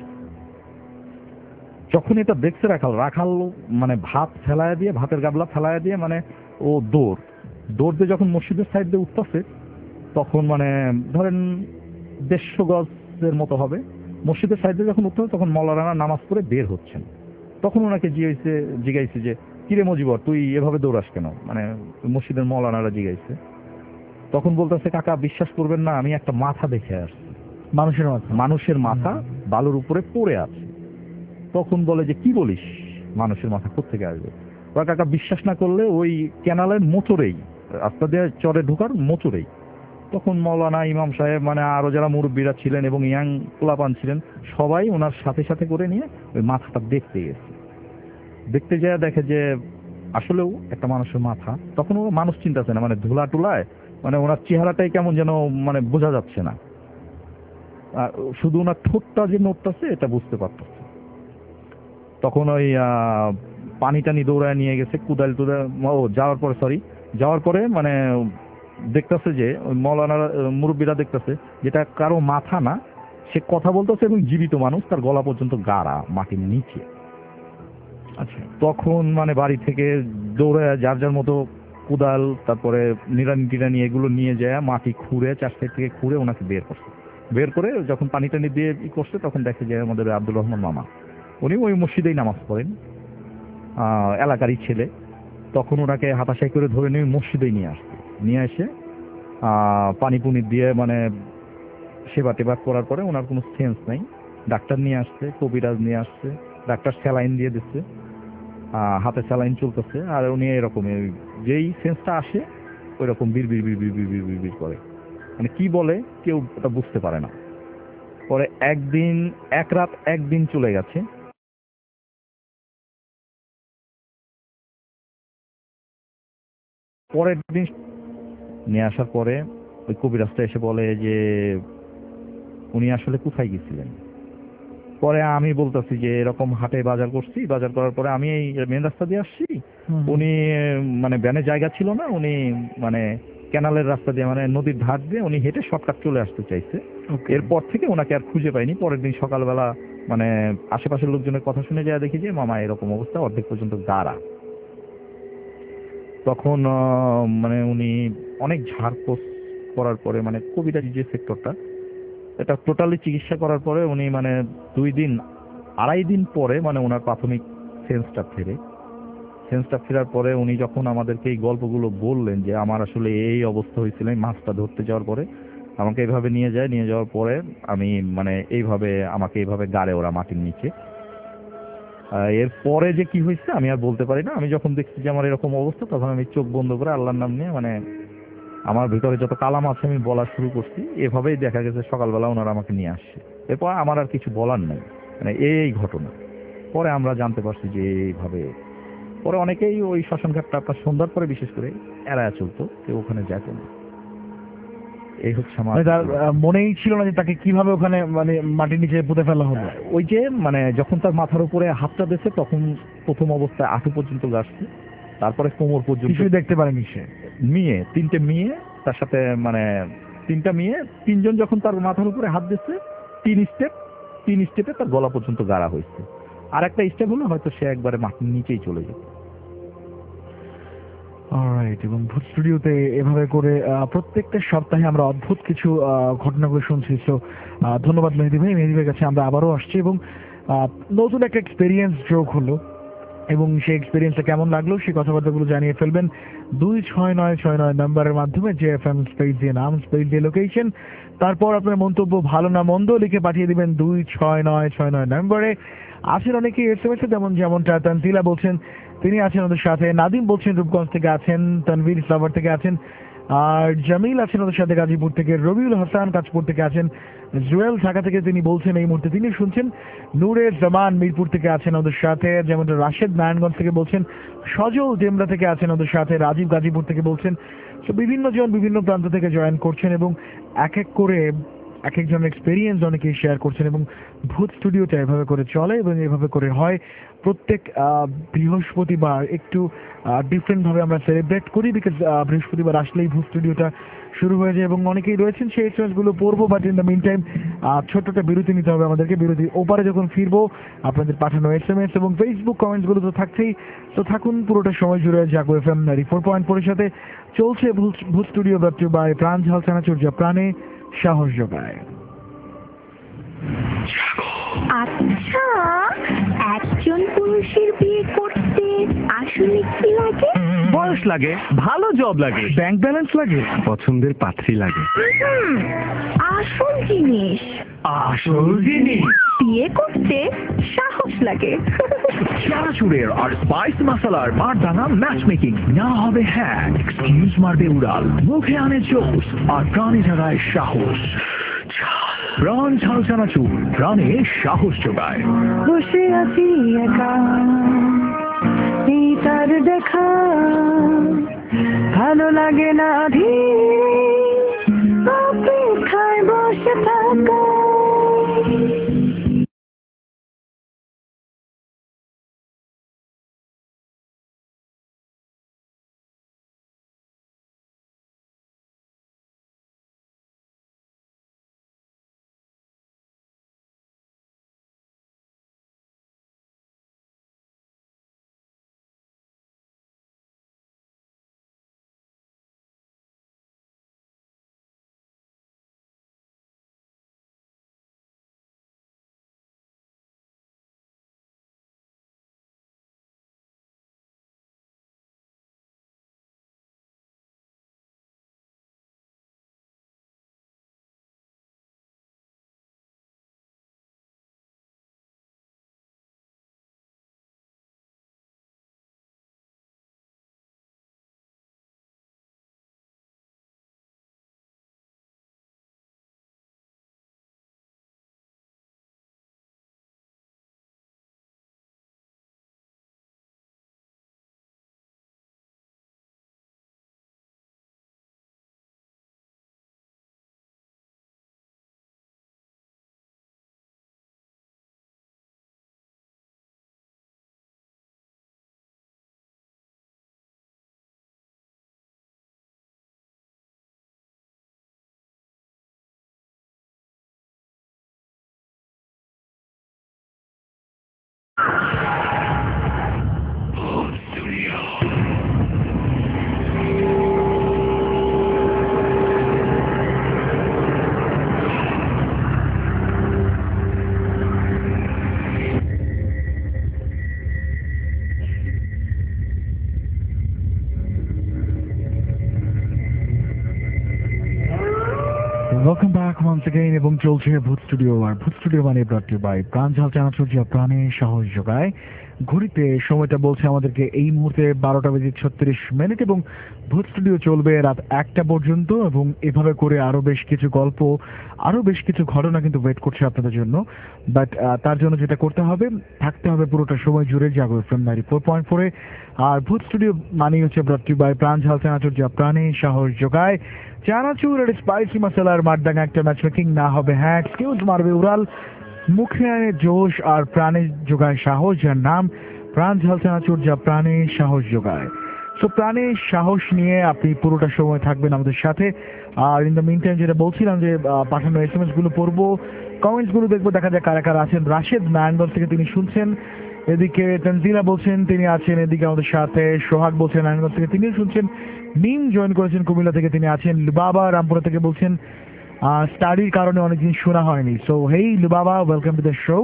যখন এটা দেখছে রাখাল, রাখাল মানে ভাত ফেলায় দিয়ে, ভাতের গাবলা ফেলায় দিয়ে মানে ও দৌড় দৌড় দিয়ে যখন মসজিদের সাইড দিয়ে উঠতেছে তখন মানে ধরেন দেড়শো গজের মতো হবে, মসজিদের সাইড দিয়ে যখন উঠতে তখন মৌলানা নামাজ পড়ে বের হচ্ছেন। তখন ওনাকে জিজ্ঞাসে জিজ্ঞাসে যে কিরে মজিবর তুই এভাবে দৌড়াস কেন, মানে মসজিদের মৌলানারা জিজ্ঞাসে। তখন বলতেছে কাকা বিশ্বাস করবেন না, আমি একটা মাথা দেখে আসছি, মানুষের মাথা মানুষের মাথা বালুর উপরে পড়ে আছে। তখন বলে যে কি বলিস, মানুষের মাথা কোত্থেকে আসবে? ওরা কাকা বিশ্বাস না করলে ওই ক্যানালের মোচরেই, রাস্তা দিয়ে চরে ঢোকার মোচরেই। তখন মৌলানা ইমাম সাহেব মানে আরো যারা মুরব্বীরা ছিলেন এবং ইয়াং পোলাপান ছিলেন সবাই ওনার সাথে সাথে করে নিয়ে ওই মাথাটা দেখতে গেছে। দেখতে যায় দেখে যে আসলেও একটা মানুষের মাথা। তখন ও মানুষ চিন্তাছে না, মানে ধুলা টুলায় মানে ওনার চেহারাটাই কেমন যেন মানে বোঝা যাচ্ছে না, শুধু ওনার ঠোঁটটা যে নড়তেছে এটা বুঝতে পারতেছে। তখন ওই পানি টানি দৌড়ায় নিয়ে গেছে, কুদাল টুদাল ও যাওয়ার পরে সরি যাওয়ার পরে মানে দেখতেছে যে ওই মৌলানা মুরব্বীরা দেখতেছে যেটা কারো মাথা না, সে কথা বলতেছে এবং জীবিত মানুষ, তার গলা পর্যন্ত গাড়া মাটির নিচে। আচ্ছা, তখন মানে বাড়ি থেকে দৌড়ে যার যার মতো কুদাল তারপরে নিড়ানি টিরানি এগুলো নিয়ে যায় মাটি খুঁড়ে চার সাইড থেকে খুঁড়ে ওনাকে বের করছে। বের করে যখন পানি টানি দিয়ে ই করছে তখন দেখে যায় আমাদের আব্দুর রহমান মামা, উনি ওই মসজিদেই নামাজ পড়েন, এলাকারই ছেলে। তখন ওনাকে হাতাশাই করে ধরে নিয়ে মসজিদেই নিয়ে আসছে, নিয়ে এসে পানি পুনি দিয়ে মানে সেবা টেবা করার পরে ওনার কোনো সেন্স নাই, ডাক্তার নিয়ে আসছে, কবিরাজ নিয়ে আসছে, ডাক্তার স্যালাইন দিয়ে দিচ্ছে, হাতে স্যালাইন চলতেছে, আর উনি এরকম যেই সেন্সটা আসে ওই রকম বিড় বিড় বিড় বিড় বিড় বিড় বিড় করে, মানে কি বলে কেউ ওটা বুঝতে পারে না। পরে একদিন এক রাত একদিন চলে গেছে। পরের দিন নিয়ে আসার পরে ওই কবিরাজটা এসে বলে যে উনি আসলে কোথায় গেছিলেন। পরে আমি বলতেছি যে এরকম হাটে বাজার করছি, বাজার করার পরে আমি এই মেন রাস্তা দিয়ে আসছি, উনি মানে ভ্যানের জায়গা ছিল না, উনি মানে ক্যানালের রাস্তা দিয়ে মানে নদীর ধার দিয়ে উনি হেঁটে শর্টকাট চলে আসতে চাইছে। এরপর থেকে ওনাকে আর খুঁজে পাইনি। পরের দিন সকালবেলা মানে আশেপাশের লোকজনের কথা শুনে যায় দেখি যে মামা এরকম অবস্থা, অর্ধেক পর্যন্ত গাড়া। তখন মানে উনি অনেক ঝাড়পোছ করার পরে মানে কবিরাজি যে সেক্টরটা এটা টোটালি চিকিৎসা করার পরে উনি মানে দুই দিন আড়াই দিন পরে মানে ওনার প্রাথমিক সেন্সটা ফেরে। সেন্সটা ফেরার পরে উনি যখন আমাদেরকে এই গল্পগুলো বললেন যে আমার আসলে এই অবস্থা হয়েছিল, মাছটা ধরতে যাওয়ার পরে আমাকে এইভাবে নিয়ে যায়, নিয়ে যাওয়ার পরে আমি মানে এইভাবে আমাকে এইভাবে গাড়ে ওরা মাটির নিচে। এর পরে যে কি হয়েছে আমি আর বলতে পারি না। আমি যখন দেখছি যে আমার এরকম অবস্থা তখন আমি চোখ বন্ধ করে আল্লাহর নাম নিয়ে মানে আমার ভিতরে যত কালাম আছে আমি বলা শুরু করছি। এভাবেই দেখা গেছে সকালবেলা ওনারা আমাকে নিয়ে আসছে। এরপর আমার আর কিছু বলার নেই, মানে এই ঘটনা। পরে আমরা জানতে পারছি যে এইভাবে পরে অনেকেই ওই শ্মশানঘাটটা আপনার সন্ধ্যার পরে বিশেষ করে এড়ায় চলতো, কেউ ওখানে যেত না। এই হচ্ছে আমার তার মনেই ছিল না যে তাকে কিভাবে ওখানে মানে মাটির নিচে পুঁতে ফেলা হলো। ওই যে মানে যখন তার মাথার উপরে হাতটা দিয়েছে তখন প্রথম অবস্থায় আঁটু পর্যন্ত গাছছে, তারপরে কোমর পর্যন্ত কিছুই দেখতে পারেনি সে। মেয়ে তিনটে মেয়ে তার সাথে মানে তিনটা মেয়ে তিনজন যখন তার মাথার উপরে হাত দিচ্ছে তিন স্টেপ তিন স্টেপে তার গলা পর্যন্ত গাড়া হয়েছে। আর একটা স্টেপ হলো হয়তো সে একবারে মাটির নিচেই চলে যেত। অলরাইট, এবং ভূত স্টুডিওতে এভাবে করে প্রত্যেকটা সপ্তাহে আমরা অদ্ভুত কিছু ঘটনাগুলো শুনছি। সো ধন্যবাদ মেহেদী ভাই। মেহেদী ভাইয়ের কাছে আমরা আবারও আসছি এবং নতুন একটা এক্সপেরিয়েন্স যোগ হলো এবং সেই এক্সপেরিয়েন্সটা কেমন লাগলো সেই কথাবার্তাগুলো জানিয়ে ফেলবেন দুই ছয় নয় ছয় নয় নাম্বারের মাধ্যমে, জে এফ এম স্পেস দিয়ে নাম, স্পেস দিয়ে লোকেশন, তারপর আপনার মন্তব্য ভালো না মন্দ লিখে পাঠিয়ে দিবেন দুই ছয় নয় ছয় নয় নাম্বারে। আছেন অনেকেই এস এম এস এ, যেমন যেমনটা তানজিলা বলছেন তিনি আছেন ওদের সাথে, নাদিম বলছেন রূপগঞ্জ থেকে আছেন, তানভীর ইসলামাবাদ থেকে আছেন, আর জামিল আছেন ওদের সাথে গাজীপুর থেকে, রবিউল হাসান কাজপুর থেকে আছেন, জুয়েল ঢাকা থেকে তিনি বলছেন এই মুহূর্তে তিনি শুনছেন, নূরে জামান মিরপুর থেকে আছেন ওদের সাথে, যেমন রাশেদ নারায়ণগঞ্জ থেকে বলছেন, সজল ডেমরা থেকে আছেন ওদের সাথে, রাজীব গাজীপুর থেকে বলছেন। তো বিভিন্ন জন বিভিন্ন প্রান্ত থেকে জয়েন করছেন এবং এক এক করে এক একজনের এক্সপেরিয়েন্স অনেকেই শেয়ার করছেন এবং ভূত স্টুডিওটা এভাবে করে চলে এবং এভাবে করে হয় প্রত্যেক বৃহস্পতিবার একটু ডিফারেন্টভাবে আমরা সেলিব্রেট করি, বিকজ বৃহস্পতিবার আসলেই ভূত স্টুডিওটা শুরু হয়ে যায় এবং অনেকেই রয়েছেন সেই এক্সপিরিয়েন্সগুলো পড়বো, but in the meantime ছোট্ট একটা বিরতি নিতে হবে আমাদেরকে। বিরতি ওপারে যখন ফিরবো আপনাদের পাঠানো এস এম এস এবং ফেসবুক কমেন্টসগুলো তো থাকছেই, তো থাকুন পুরোটা সময় জুড়ে Jago F M ninety four point ফোরের সাথে। চলছে Bhoot studio ব্রট two by Pran ঝাল চানাচুর, যা প্রাণে সাহস যোগায়। আচ্ছা, একজন পুরুষের বিয়ে করতে আসলে কি লাগে? বয়স লাগে, ভালো জব লাগে, ব্যাংক ব্যালেন্স লাগে, পছন্দের পাত্রী লাগে। হুম, আসল জিনিস আসল জিনিস বিয়ে করতে সাহস লাগে। চানাচুরের আর স্পাইস মশলার মারদাঙ্গা ম্যাচ মেকিং না হবে হ্যাঁ, এক্সকিউজ মারবে উড়াল, মুখে আনে জোশ আর প্রাণে জাগায় সাহস। প্রাণ ঝাল চানাচুর, প্রাণে সাহস যোগায়। বসে আছি একা, এই তার দেখা ভালো লাগে না, ধীর অপেক্ষায় বসে থাকা। ওয়েলকাম ব্যাক ওয়ান্স এগেইন এবং চলছে ভূত স্টুডিও, আর ভূত স্টুডিও মানে ব্রট টু বাই প্রাণ ঝাল চানাচুর, যা প্রাণে সাহস যোগায়। ঘড়িতে সময়টা বলছে আমাদেরকে এই মুহূর্তে বারোটা বেজে ছত্রিশ মিনিট এবং ভূত স্টুডিও চলবে রাত একটা পর্যন্ত এবং এভাবে করে আরো বেশ কিছু গল্প, আরো বেশ কিছু ঘটনা কিন্তু ওয়েট করছে আপনাদের জন্য। বাট তার জন্য যেটা করতে হবে, থাকতে হবে পুরোটা সময় জুড়ে Jago F M ninety four point ফোরে। আর ভূত স্টুডিও মানেই হচ্ছে ব্রট টু বাই প্রাণ ঝাল চানাচুর, যা প্রাণে সাহস যোগায়। চানাচুর আর স্পাইসি মশলার মারদাঙ্গা একটা ম্যাচ মেকিং না হবে হ্যাঁ, এক্সকিউজ মারবে উড়াল, মুখে আনে জোশ আর প্রাণে যোগায় সাহস, যার নাম প্রাণ ঝাল চানাচুর, যা প্রাণে সাহস যোগায়। সো প্রাণে সাহস নিয়ে আপনি পুরোটা সময় থাকবেন আমাদের সাথে। আর ইন দ্য মিন টাইম যেটা বলছিলাম যে পাঠানো এস এম এস গুলো পড়বো, কমেন্টস গুলো দেখবো, দেখা যায় কারা কারা আছেন। রাশেদ নারায়ণগঞ্জ থেকে তিনি শুনছেন, এদিকে তানজিলা বলছেন তিনি আছেন, এদিকে আমাদের সাথে সোহাগ বলছেন নারায়ণগঞ্জ থেকে তিনি শুনছেন, মিম জয়েন করেছেন কুমিল্লা থেকে তিনি আছেন, লুবাবা রামপুরা থেকে বলছেন স্টাডির কারণে অনেকদিন শোনা হয়নি। So hey Lubaba, welcome to the show.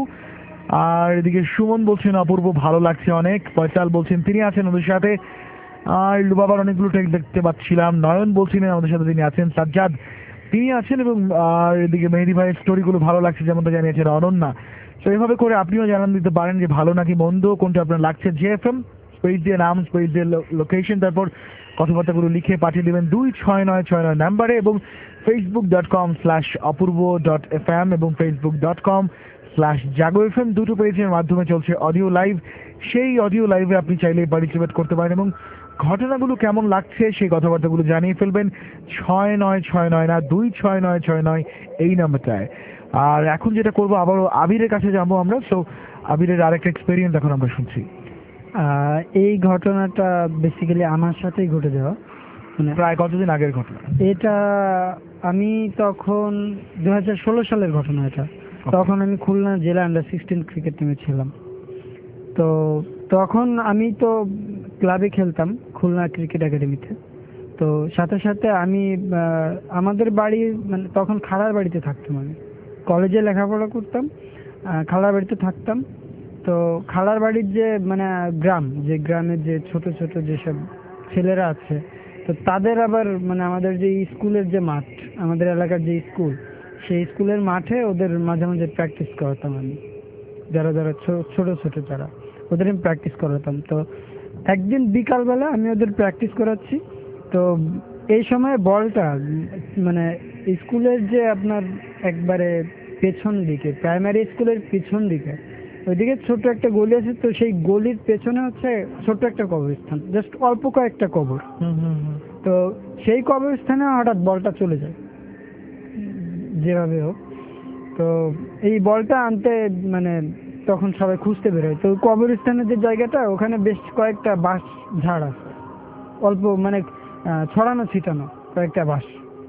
আর এদিকে সুমন বলছেন অপূর্ব ভালো লাগছে অনেক, ফয়সাল বলছেন তিনি আছেন আমাদের সাথে, আর লুবাবার অনেকগুলো টেক দেখতে পাচ্ছিলাম। নয়ন বলছিলেন আমাদের সাথে তিনি আছেন, সাজ্জাদ তিনি আছেন, এবং আর এদিকে মেহেদি ভাইয়ের স্টোরিগুলো ভালো লাগছে যেমনটা জানিয়েছেন অনন্যা। তো এভাবে করে আপনিও জানান দিতে পারেন যে ভালো নাকি মন্দ, কোনটা আপনার লাগছে। জে এফ এম স্পেস দিয়ে নাম, স্পেস দিয়ে লোকেশন, তারপর কথাবার্তাগুলো লিখে পাঠিয়ে দেবেন দুই ছয় নয় ছয় নয় নাম্বারে, এবং ফেসবুক ডট কম স্ল্যাশ অপূর্ব ডট এফ এম এবং Facebook dot com slash Jago F M দুটো পেজের মাধ্যমে চলছে অডিও লাইভ। সেই অডিও লাইভে আপনি চাইলে পার্টিসিপেট করতে পারেন এবং ঘটনাগুলো কেমন লাগছে সেই কথাবার্তাগুলো জানিয়ে ফেলবেন ছয় নয় ছয় নয় না দুই ছয় নয় ছয় নয় এই নাম্বারটায়। আর এখন যেটা করবো, আবারও আবিরের কাছে যাবো আমরা। সো আবিরের আরেকটা এক্সপেরিয়েন্স এখন আমরা শুনছি। আহ, এই ঘটনাটা বেসিক্যালি আমার সাথেই ঘটে যাওয়া, মানে প্রায় কতদিন আগের ঘটনা এটা আমি তখন দু হাজার ষোলো সালের ঘটনা এটা। তখন আমি খুলনা জেলা আন্ডার সিক্সটিন ক্রিকেট টিমে ছিলাম। তো তখন আমি তো ক্লাবে খেলতাম খুলনা ক্রিকেট একাডেমিতে। তো সাথে সাথে আমি আহ, আমাদের বাড়ি মানে তখন খালার বাড়িতে থাকতাম, আমি কলেজে লেখাপড়া করতাম, আহ, খালার বাড়িতে থাকতাম। তো খালার বাড়ির যে মানে গ্রাম, যে গ্রামের যে ছোট ছোট যেসব ছেলেরা আছে, তো তাদের আবার মানে আমাদের যে স্কুলের যে মাঠ, আমাদের এলাকার যে স্কুল, সেই স্কুলের মাঠে ওদের মাঝে মাঝে প্র্যাকটিস করাতাম আমি, যারা যারা ছোট ছোট যারা, ওদের আমি প্র্যাকটিস করাতাম। তো একদিন বিকালবেলা আমি ওদের প্র্যাকটিস করাচ্ছি। তো এই সময় বলটা মানে স্কুলের যে আপনার একবারে পেছন দিকে, প্রাইমারি স্কুলের পিছন দিকে, ওইদিকে ছোট একটা গলি আছে। তো সেই গলির পেছনে হচ্ছে ছোট একটা কবরস্থান, জাস্ট অল্প কয়েকটা কবর। তো সেই কবরস্থানে হঠাৎ বলটা চলে যায় যেভাবে হোক। তো এই বলটা আনতে মানে তখন সবাই খুঁজতে বেরোয়। তো কবরস্থানের যে জায়গাটা, ওখানে বেশ কয়েকটা বাঁশ ঝাড় আছে, অল্প মানে ছড়ানো ছিটানো কয়েকটা বাঁশ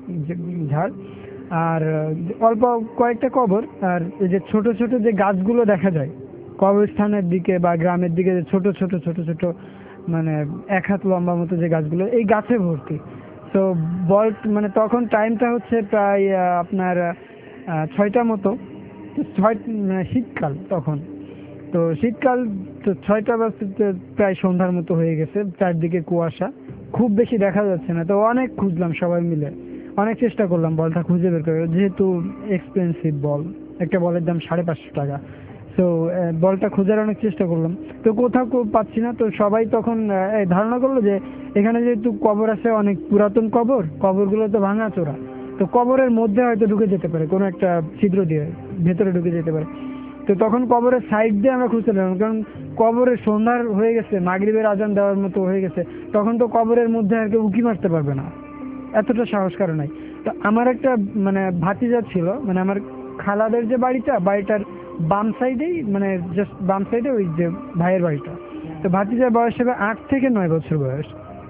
ঝাড়, আর অল্প কয়েকটা কবর। আর এই যে ছোট ছোট যে গাছগুলো দেখা যায় কবরস্থানের দিকে বা গ্রামের দিকে, ছোট ছোট ছোট ছোট মানে এক হাত লম্বা মতো যে গাছগুলো, এই গাছে ভর্তি। তো বল মানে তখন টাইমটা হচ্ছে প্রায় আপনার ছয়টা মতো, ছয় শীতকাল তখন। তো শীতকাল, তো ছয়টা বাজতে প্রায় সন্ধ্যার মতো হয়ে গেছে, চারদিকে কুয়াশা, খুব বেশি দেখা যাচ্ছে না। তো অনেক খুঁজলাম সবাই মিলে, অনেক চেষ্টা করলাম বলটা খুঁজে বের করে, যেহেতু এক্সপেন্সিভ বল, একটা বলের দাম সাড়ে পাঁচশো টাকা। তো বলটা খোঁজার অনেক চেষ্টা করলাম, তো কোথাও পাচ্ছি না। তো সবাই তখন ধারণা করলো যে এখানে যেহেতু কবর আছে, অনেক পুরাতন কবর, কবরগুলো তো ভাঙা চোরা, তো কবরের মধ্যে হয়তো ঢুকে যেতে পারে, কোনো একটা ছিদ্র দিয়ে ভেতরে ঢুকে যেতে পারে। তো তখন কবরের সাইড দিয়ে আমরা খুঁজতে লাগলাম, কারণ কবরের সন্ধ্যার হয়ে গেছে, মাগরিবের আজান দেওয়ার মতো হয়ে গেছে, তখন তো কবরের মধ্যে আর কেউ উঁকি মারতে পারবে না, এতটা সাহস কারো নাই। তো আমার একটা মানে ভাতিজা ছিল, মানে আমার খালাদের যে বাড়িটা, বাড়িটার বাম সাইডেই, মানে জাস্ট বাম সাইডে ওই যে ভাইয়ের বাড়িটা। তো ভাতিজার বয়স হবে আট থেকে নয় বছর বয়স।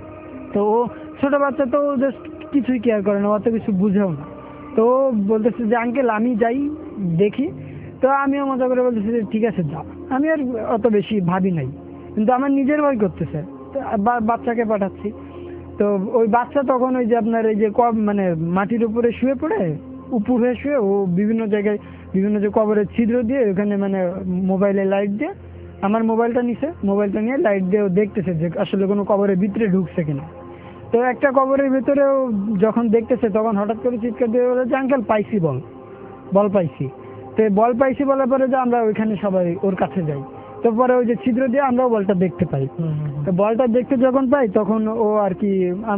তো ও ছোট বাচ্চা, তো ও জাস্ট কিছুই কেয়ার করে না, অত কিছু বুঝেও না। তো ও বলতেছে যে আঙ্কেল আমি যাই দেখি। তো আমিও মজা করে বলতেছি যে ঠিক আছে যাও, আমি আর অত বেশি ভাবি নাই, কিন্তু আমার নিজের ভয় করতেছে, তো বাচ্চাকে পাঠাচ্ছি। তো ওই বাচ্চা তখন ওই যে আপনার এই যে কব মানে মাটির উপরে শুয়ে পড়ে, উপর হয়ে শুয়ে, ও বিভিন্ন জায়গায় বিভিন্ন যে কবরের ছিদ্র দিয়ে ওখানে মানে মোবাইলে লাইট দিয়ে, আমার মোবাইলটা নিছে, মোবাইলটা নিয়ে লাইট দিয়ে ও দেখতেছে যে আসলে কোনো কবরের ভিতরে ঢুকছে কিনা। তো একটা কবরের ভিতরেও যখন দেখতেছে, তখন হঠাৎ করে চিৎকার দিয়ে বলে যে আঙ্কেল পাইছি, বল বল পাইছি। তো বল পাইছি বলার পরে যে আমরা ওইখানে সবাই ওর কাছে যাই। তো পরে ওই যে ছিদ্র দিয়ে আমরাও বলটা দেখতে পাই। তো বলটা দেখতে যখন পাই, তখন ও আর কি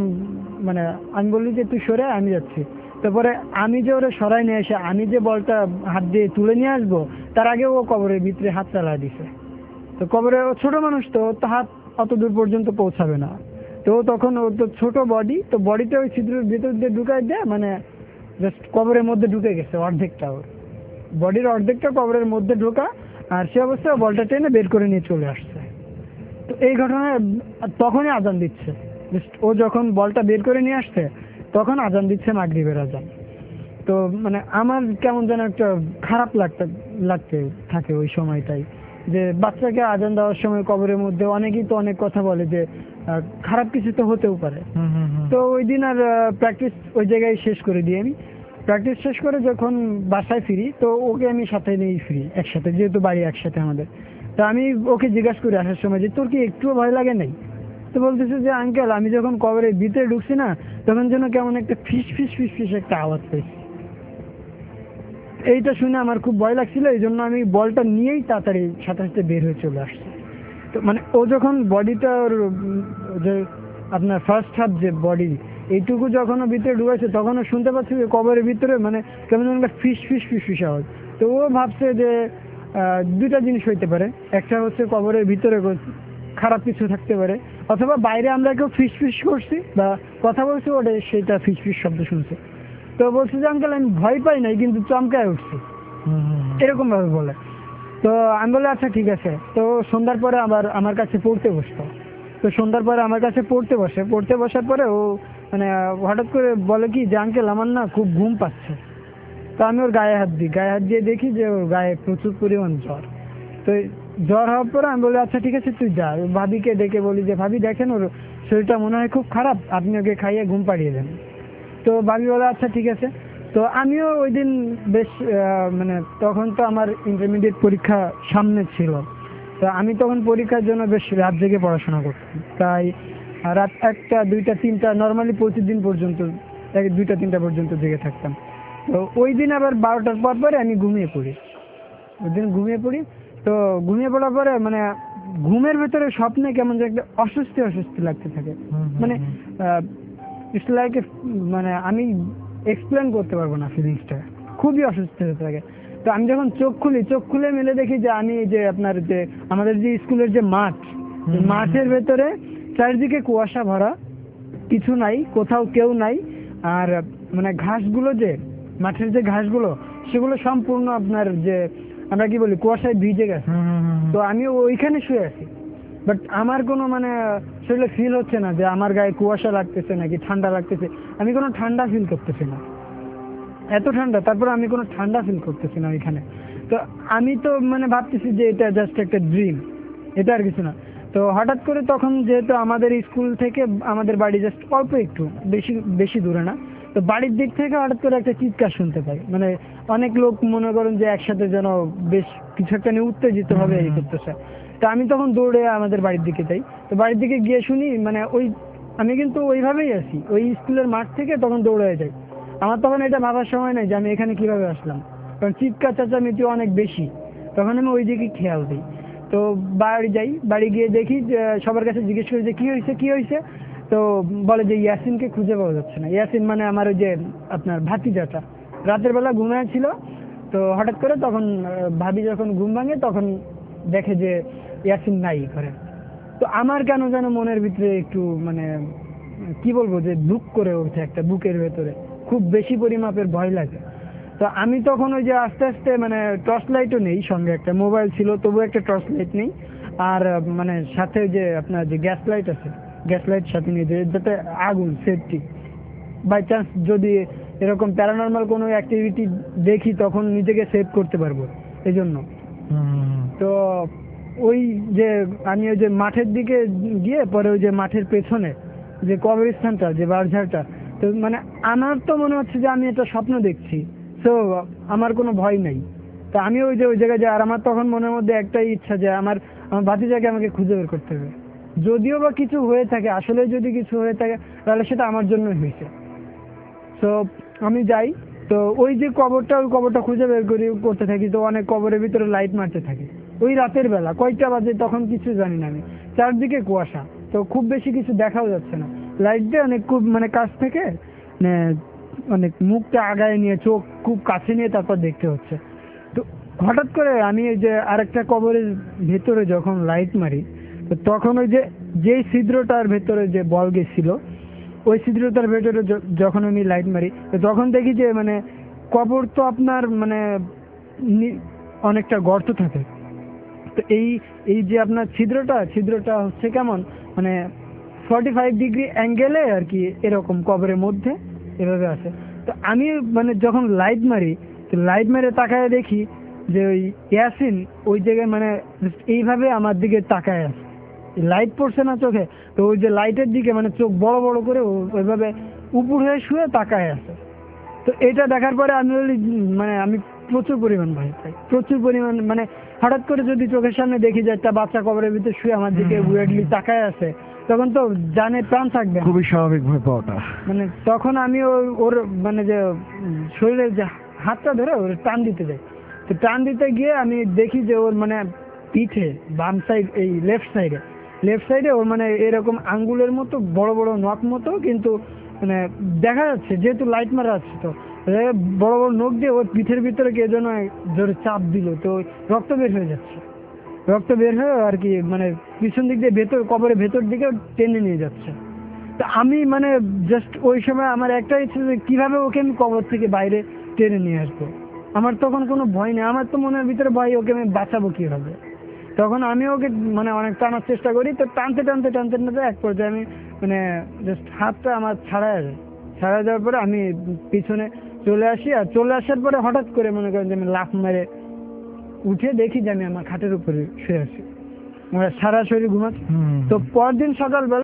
মানে আমি বললি যে তুই সরে, আমি যাচ্ছি। তারপরে আমি যে ওরে সরাই নিয়ে এসে আমি যে বলটা হাত দিয়ে তুলে নিয়ে আসবো, তার আগে ও কবরের ভিতরে হাত চালা দিছে। তো কবরে ছোট মানুষ, তো তো হাত অত দূর পর্যন্ত পৌঁছাবে না। তো তখন ও তো ছোট বডি, তো বডিটা ওই ছিদ্রের ভিতর দিয়ে ঢুকাই দেয়, মানে জাস্ট কবরের মধ্যে ঢুকে গেছে অর্ধেকটা, ওর বডির অর্ধেকটা কবরের মধ্যে ঢোকা, আর সে অবস্থায় বলটা টেনে বের করে নিয়ে চলে আসছে। তো এই ঘটনায় তখনই আজান দিচ্ছে, ও যখন বলটা বের করে নিয়ে আসছে তখন আজান দিচ্ছে মাগরিবের আজান। তো মানে আমার কেমন যেন একটা খারাপ লাগতে লাগতে থাকে ওই সময়টাই, যে বাচ্চাকে আজান দেওয়ার সময় কবরের মধ্যে অনেকেই তো অনেক কথা বলে যে খারাপ কিছু তো হতেও পারে। তো ওই দিন আর প্র্যাকটিস ওই জায়গায় শেষ করে দিই আমি। প্র্যাকটিস শেষ করে যখন বাসায় ফিরি, তো ওকে আমি সাথে নিয়েই ফিরি একসাথে, যেহেতু বাড়ি একসাথে আমাদের। তো আমি ওকে জিজ্ঞাসা করি আসার সময় যে তোর কি একটুও ভয় লাগে নাই? তো বলতেছে যে আঙ্কেল আমি যখন কবরের ভিতরে ঢুকছি না, তখন যেন কেমন একটা ফিস ফিস ফিস ফিস একটা আওয়াজ পেয়েছি। এইটা শুনে আমার খুব ভয় লাগছিল, এই জন্য আমি বলটা নিয়েই তাড়াতাড়ি সাথে সাথে বের হয়ে চলে আসছি। তো মানে ও যখন বডিটা ওর উম, যে আপনার ফার্স্ট হাফ যে বডি এইটুকু যখন ও ভিতরে ঢুকাইছে তখন ও শুনতে পাচ্ছি যে কবরের ভিতরে মানে কেমন যেন একটা ফিস ফিস ফিস ফিস আওয়াজ। তো ও ভাবছে যে আহ, দুইটা জিনিস হইতে পারে, একটা হচ্ছে কবরের ভিতরে কোনো খারাপ কিছু থাকতে পারে, অথবা বাইরে আমরা কেউ ফিস ফিস করছি বা কথা বলছি ওটা সেটা ফিস ফিস শব্দ শুনছে। তো বলছে যে আঙ্কেল আমি ভয় পাই নাই কিন্তু চমকায় উঠছি, এরকম ভাবে বলে। তো আমি বলে আচ্ছা ঠিক আছে। তো সন্ধ্যার পরে আবার আমার কাছে পড়তে বসতো। তো সন্ধ্যার পরে আমার কাছে পড়তে বসে, পড়তে বসার পরে ও মানে হঠাৎ করে বলে কি যে আঙ্কেল আমার না খুব ঘুম পাচ্ছে। তো আমি ওর গায়ে হাত দিই, গায়ে হাত দিয়ে দেখি যে ওর গায়ে প্রচুর পরিমাণ জ্বর। তো জ্বর হওয়ার পরে আমি বলি আচ্ছা ঠিক আছে তুই যা। ভাবিকে ডেকে বলি যে ভাবি দেখেন ওর শরীরটা মনে হয় খুব খারাপ, আপনি ওকে খাইয়ে ঘুম পাড়িয়ে দেন। তো ভাবি বলে আচ্ছা ঠিক আছে। তো আমিও ওই দিন বেশ আহ, মানে তখন তো আমার ইন্টারমিডিয়েট পরীক্ষা সামনে ছিল। তো আমি তখন পরীক্ষার জন্য বেশ রাত জেগে পড়াশোনা করতাম, তাই রাত একটা দুইটা তিনটা নর্মালি প্রতিদিন পর্যন্ত এক দুইটা তিনটা পর্যন্ত জেগে থাকতাম। তো ওই দিন আবার বারোটার পর পরে আমি ঘুমিয়ে পড়ি, ওই দিন ঘুমিয়ে পড়ি। তো ঘুমিয়ে পড়ার পরে মানে ঘুমের ভেতরে স্বপ্নে কেমন যে একটা অস্বস্তি অস্বস্তি লাগতে থাকে, মানে ইটস লাইক মানে আমি এক্সপ্লেন করতে পারবো না ফিলিংসটা, খুবই অস্বস্তি হতে থাকে। তো আমি যখন চোখ খুলি, চোখ খুলে মেলে দেখি যে আমি যে আপনার যে আমাদের যে স্কুলের যে মাঠ, মাঠের ভেতরে চারিদিকে কুয়াশা ভরা, কিছু নাই, কোথাও কেউ নাই। আর মানে ঘাসগুলো যে মাঠের যে ঘাসগুলো সেগুলো সম্পূর্ণ আপনার যে আমরা কি বলি কুয়াশায় ভিজে গেছে। তো আমি ওইখানে শুয়ে আছি, বাট আমার কোনো মানে শরীরে ফিল হচ্ছে না যে আমার গায়ে কুয়াশা লাগতেছে নাকি ঠান্ডা লাগতেছে, আমি কোনো ঠান্ডা ফিল করতেছি না, এত ঠান্ডা। তারপর আমি কোনো ঠান্ডা ফিল করতেছি না ওইখানে। তো আমি তো মানে ভাবতেছি যে এটা জাস্ট একটা ড্রিম, এটা আর কিছু না। তো হঠাৎ করে তখন যেহেতু আমাদের স্কুল থেকে আমাদের বাড়ি জাস্ট অল্প একটু, বেশি বেশি দূরে না, তো বাড়ির দিক থেকে হঠাৎ করে একটা চিৎকার শুনতে পাই, মানে অনেক লোক মনে করেন যে একসাথে যেন বেশ কিছু একটা নিয়ে উত্তেজিত হবে এই করতেছে। তো আমি তখন দৌড়ে আমাদের বাড়ির দিকে যাই। তো বাড়ির দিকে গিয়ে শুনি মানে ওই আমি কিন্তু ওইভাবেই আছি, ওই স্কুলের মাঠ থেকে তখন দৌড়ে যাই। আমার তখন এটা ভাবার সময় নেই যে আমি এখানে কিভাবে আসলাম, কারণ চিৎকার চেঁচামেচি অনেক বেশি, তখন আমি ওই দিকে খেয়াল দিই। তো বাড়ি যাই, বাড়ি গিয়ে দেখি যে সবার কাছে জিজ্ঞেস করি যে কি হয়েছে কি হয়েছে। তো বলে যে ইয়াসিনকে খুঁজে পাওয়া যাচ্ছে না। ইয়াসিন মানে আমার ওই যে আপনার ভাতিজাটা রাতের বেলা ঘুমায় ছিল। তো হঠাৎ করে তখন আহ, ভাবি যখন ঘুম ভাঙে তখন দেখে যে ইয়াসিন নাই ঘরে। তো আমার কেন যেন মনের ভিতরে একটু মানে কি বলবো যে দুঃখ করে ওঠে, একটা বুকের ভেতরে খুব বেশি পরিমাপের ভয় লাগে। তো আমি তখন ওই যে আস্তে আস্তে মানে টর্চ লাইটও নেই সঙ্গে, একটা মোবাইল ছিল তবু একটা টর্চ লাইট নেই, আর আহ, মানে সাথে ওই যে আপনার যে গ্যাস লাইট আছে গ্যাস লাইট সাথে নিয়ে যে যাতে আগুন সেফটি, বাই চান্স যদি এরকম প্যারানর্মাল কোনো অ্যাক্টিভিটি দেখি তখন নিজেকে সেভ করতে পারবো এই জন্য। তো ওই যে আমি ওই যে মাঠের দিকে গিয়ে পরে ওই যে মাঠের পেছনে যে কবরস্থানটা যে বারঝাড়টা, তো মানে আমার তো মনে হচ্ছে যে আমি একটা স্বপ্ন দেখছি, তো আমার কোনো ভয় নেই। তো আমি ওই যে ওই জায়গায় যাই, আর আমার তখন মনের মধ্যে একটাই ইচ্ছা যে আমার আমার ভাতিজাকে আমাকে খুঁজে বের করতে হবে, যদিও বা কিছু হয়ে থাকে, আসলে যদি কিছু হয়ে থাকে তাহলে সেটা আমার জন্যই হয়েছে। তো আমি যাই, তো ওই যে কবরটা ওই কবরটা খুঁজে বের করি করতে থাকি। তো অনেক কবরের ভিতরে লাইট মারতে থাকি, ওই রাতের বেলা কয়টা বাজে তখন কিছু জানি না আমি, চারদিকে কুয়াশা, তো খুব বেশি কিছু দেখাও যাচ্ছে না। লাইট দিয়ে অনেক খুব মানে কাছ থেকে মানে অনেক মুখটা আগায় নিয়ে চোখ খুব কাছে নিয়ে তারপর দেখতে হচ্ছে। তো হঠাৎ করে আমি এই যে আরেকটা কবরের ভেতরে যখন লাইট মারি, তো তখন ওই যে যেই ছিদ্রটার ভেতরে যে বল গেছিল ওই ছিদ্রটার ভেতরে য- যখন আমি লাইট মারি, তো তখন দেখি যে মানে কবর তো আপনার মানে নি- অনেকটা গর্ত থাকে। তো এই এই যে আপনার ছিদ্রটা ছিদ্রটা হচ্ছে কেমন মানে ফর্টি ফাইভ ডিগ্রি অ্যাঙ্গেলে আর কি, এরকম কবরের মধ্যে এভাবে আছে। তো আমি মানে যখন লাইট মারি, তো লাইট মেরে তাকায় দেখি যে ওই ইয়াসিন ওই জায়গায় মানে এইভাবে আমার দিকে তাকায় আছে, লাইট পড়ছে না চোখে, তো ওই যে লাইটের দিকে মানে চোখ বড় বড় করে ও- ওইভাবে উপর হয়ে শুয়ে তাকায় আছে। তো এটা দেখার পরে আমি বলি মানে আমি প্রচুর পরিমাণ ভয় পাই, প্রচুর পরিমাণ মানে হঠাৎ করে যদি চোখের সামনে দেখি যে একটা বাচ্চা কবরের ভিতরে শুয়ে আমার দিকে উইয়ার্ডলি তাকায় আছে, তখন তো জানে প্রাণ থাকবে না। খুবই স্বাভাবিক ভয় পাওয়াটা। মানে তখন আমি ওর- ওর মানে যে উম, শরীরের যে হাতটা ধরে ওর টান দিতে যাই। তো টান দিতে গিয়ে আমি দেখি যে ওর মানে পিঠে বাম সাইড এই লেফট সাইডে লেফট সাইডে ওর মানে এরকম আঙ্গুলের মতো বড় বড় নখ মতো, কিন্তু মানে দেখা যাচ্ছে যেহেতু লাইট মারা আছে তো বড় বড় নখ দিয়ে ওর পিঠের ভিতরে কে যেন জোরে চাপ দিল, তো রক্ত বের হয়ে যাচ্ছে। রক্ত বের হয়ে আর কি মানে পিছন দিক দিয়ে ভেতর কবরের ভেতর দিকে টেনে নিয়ে যাচ্ছে। তো আমি মানে জাস্ট ওই সময় আমার একটা ইচ্ছে যে কিভাবে ওকে আমি কবর থেকে বাইরে টেনে নিয়ে আসবো। আমার তখন কোনো ভয় নেই, আমার তো মনের ভিতরে ভয় ওকে আমি বাঁচাবো কিভাবে। তখন আমি ওকে মানে অনেক টানার চেষ্টা করি, তো টানতে টানতে টানতে টানতে এক পর্যায়ে আমি মানে জাস্ট হাতটা আমার ছাড়া যায়, ছাড়া যাওয়ার পরে আমি পিছনে চলে আসি। আর চলে আসার পরে হঠাৎ করে মনে করেন যে আমি লাফ মেরে উঠে দেখি যে আমি আমার খাটের উপরে শুয়ে আছি, মানে সারা শরীর ঘুমাচ্ছি। তো পরদিন সকালবেলা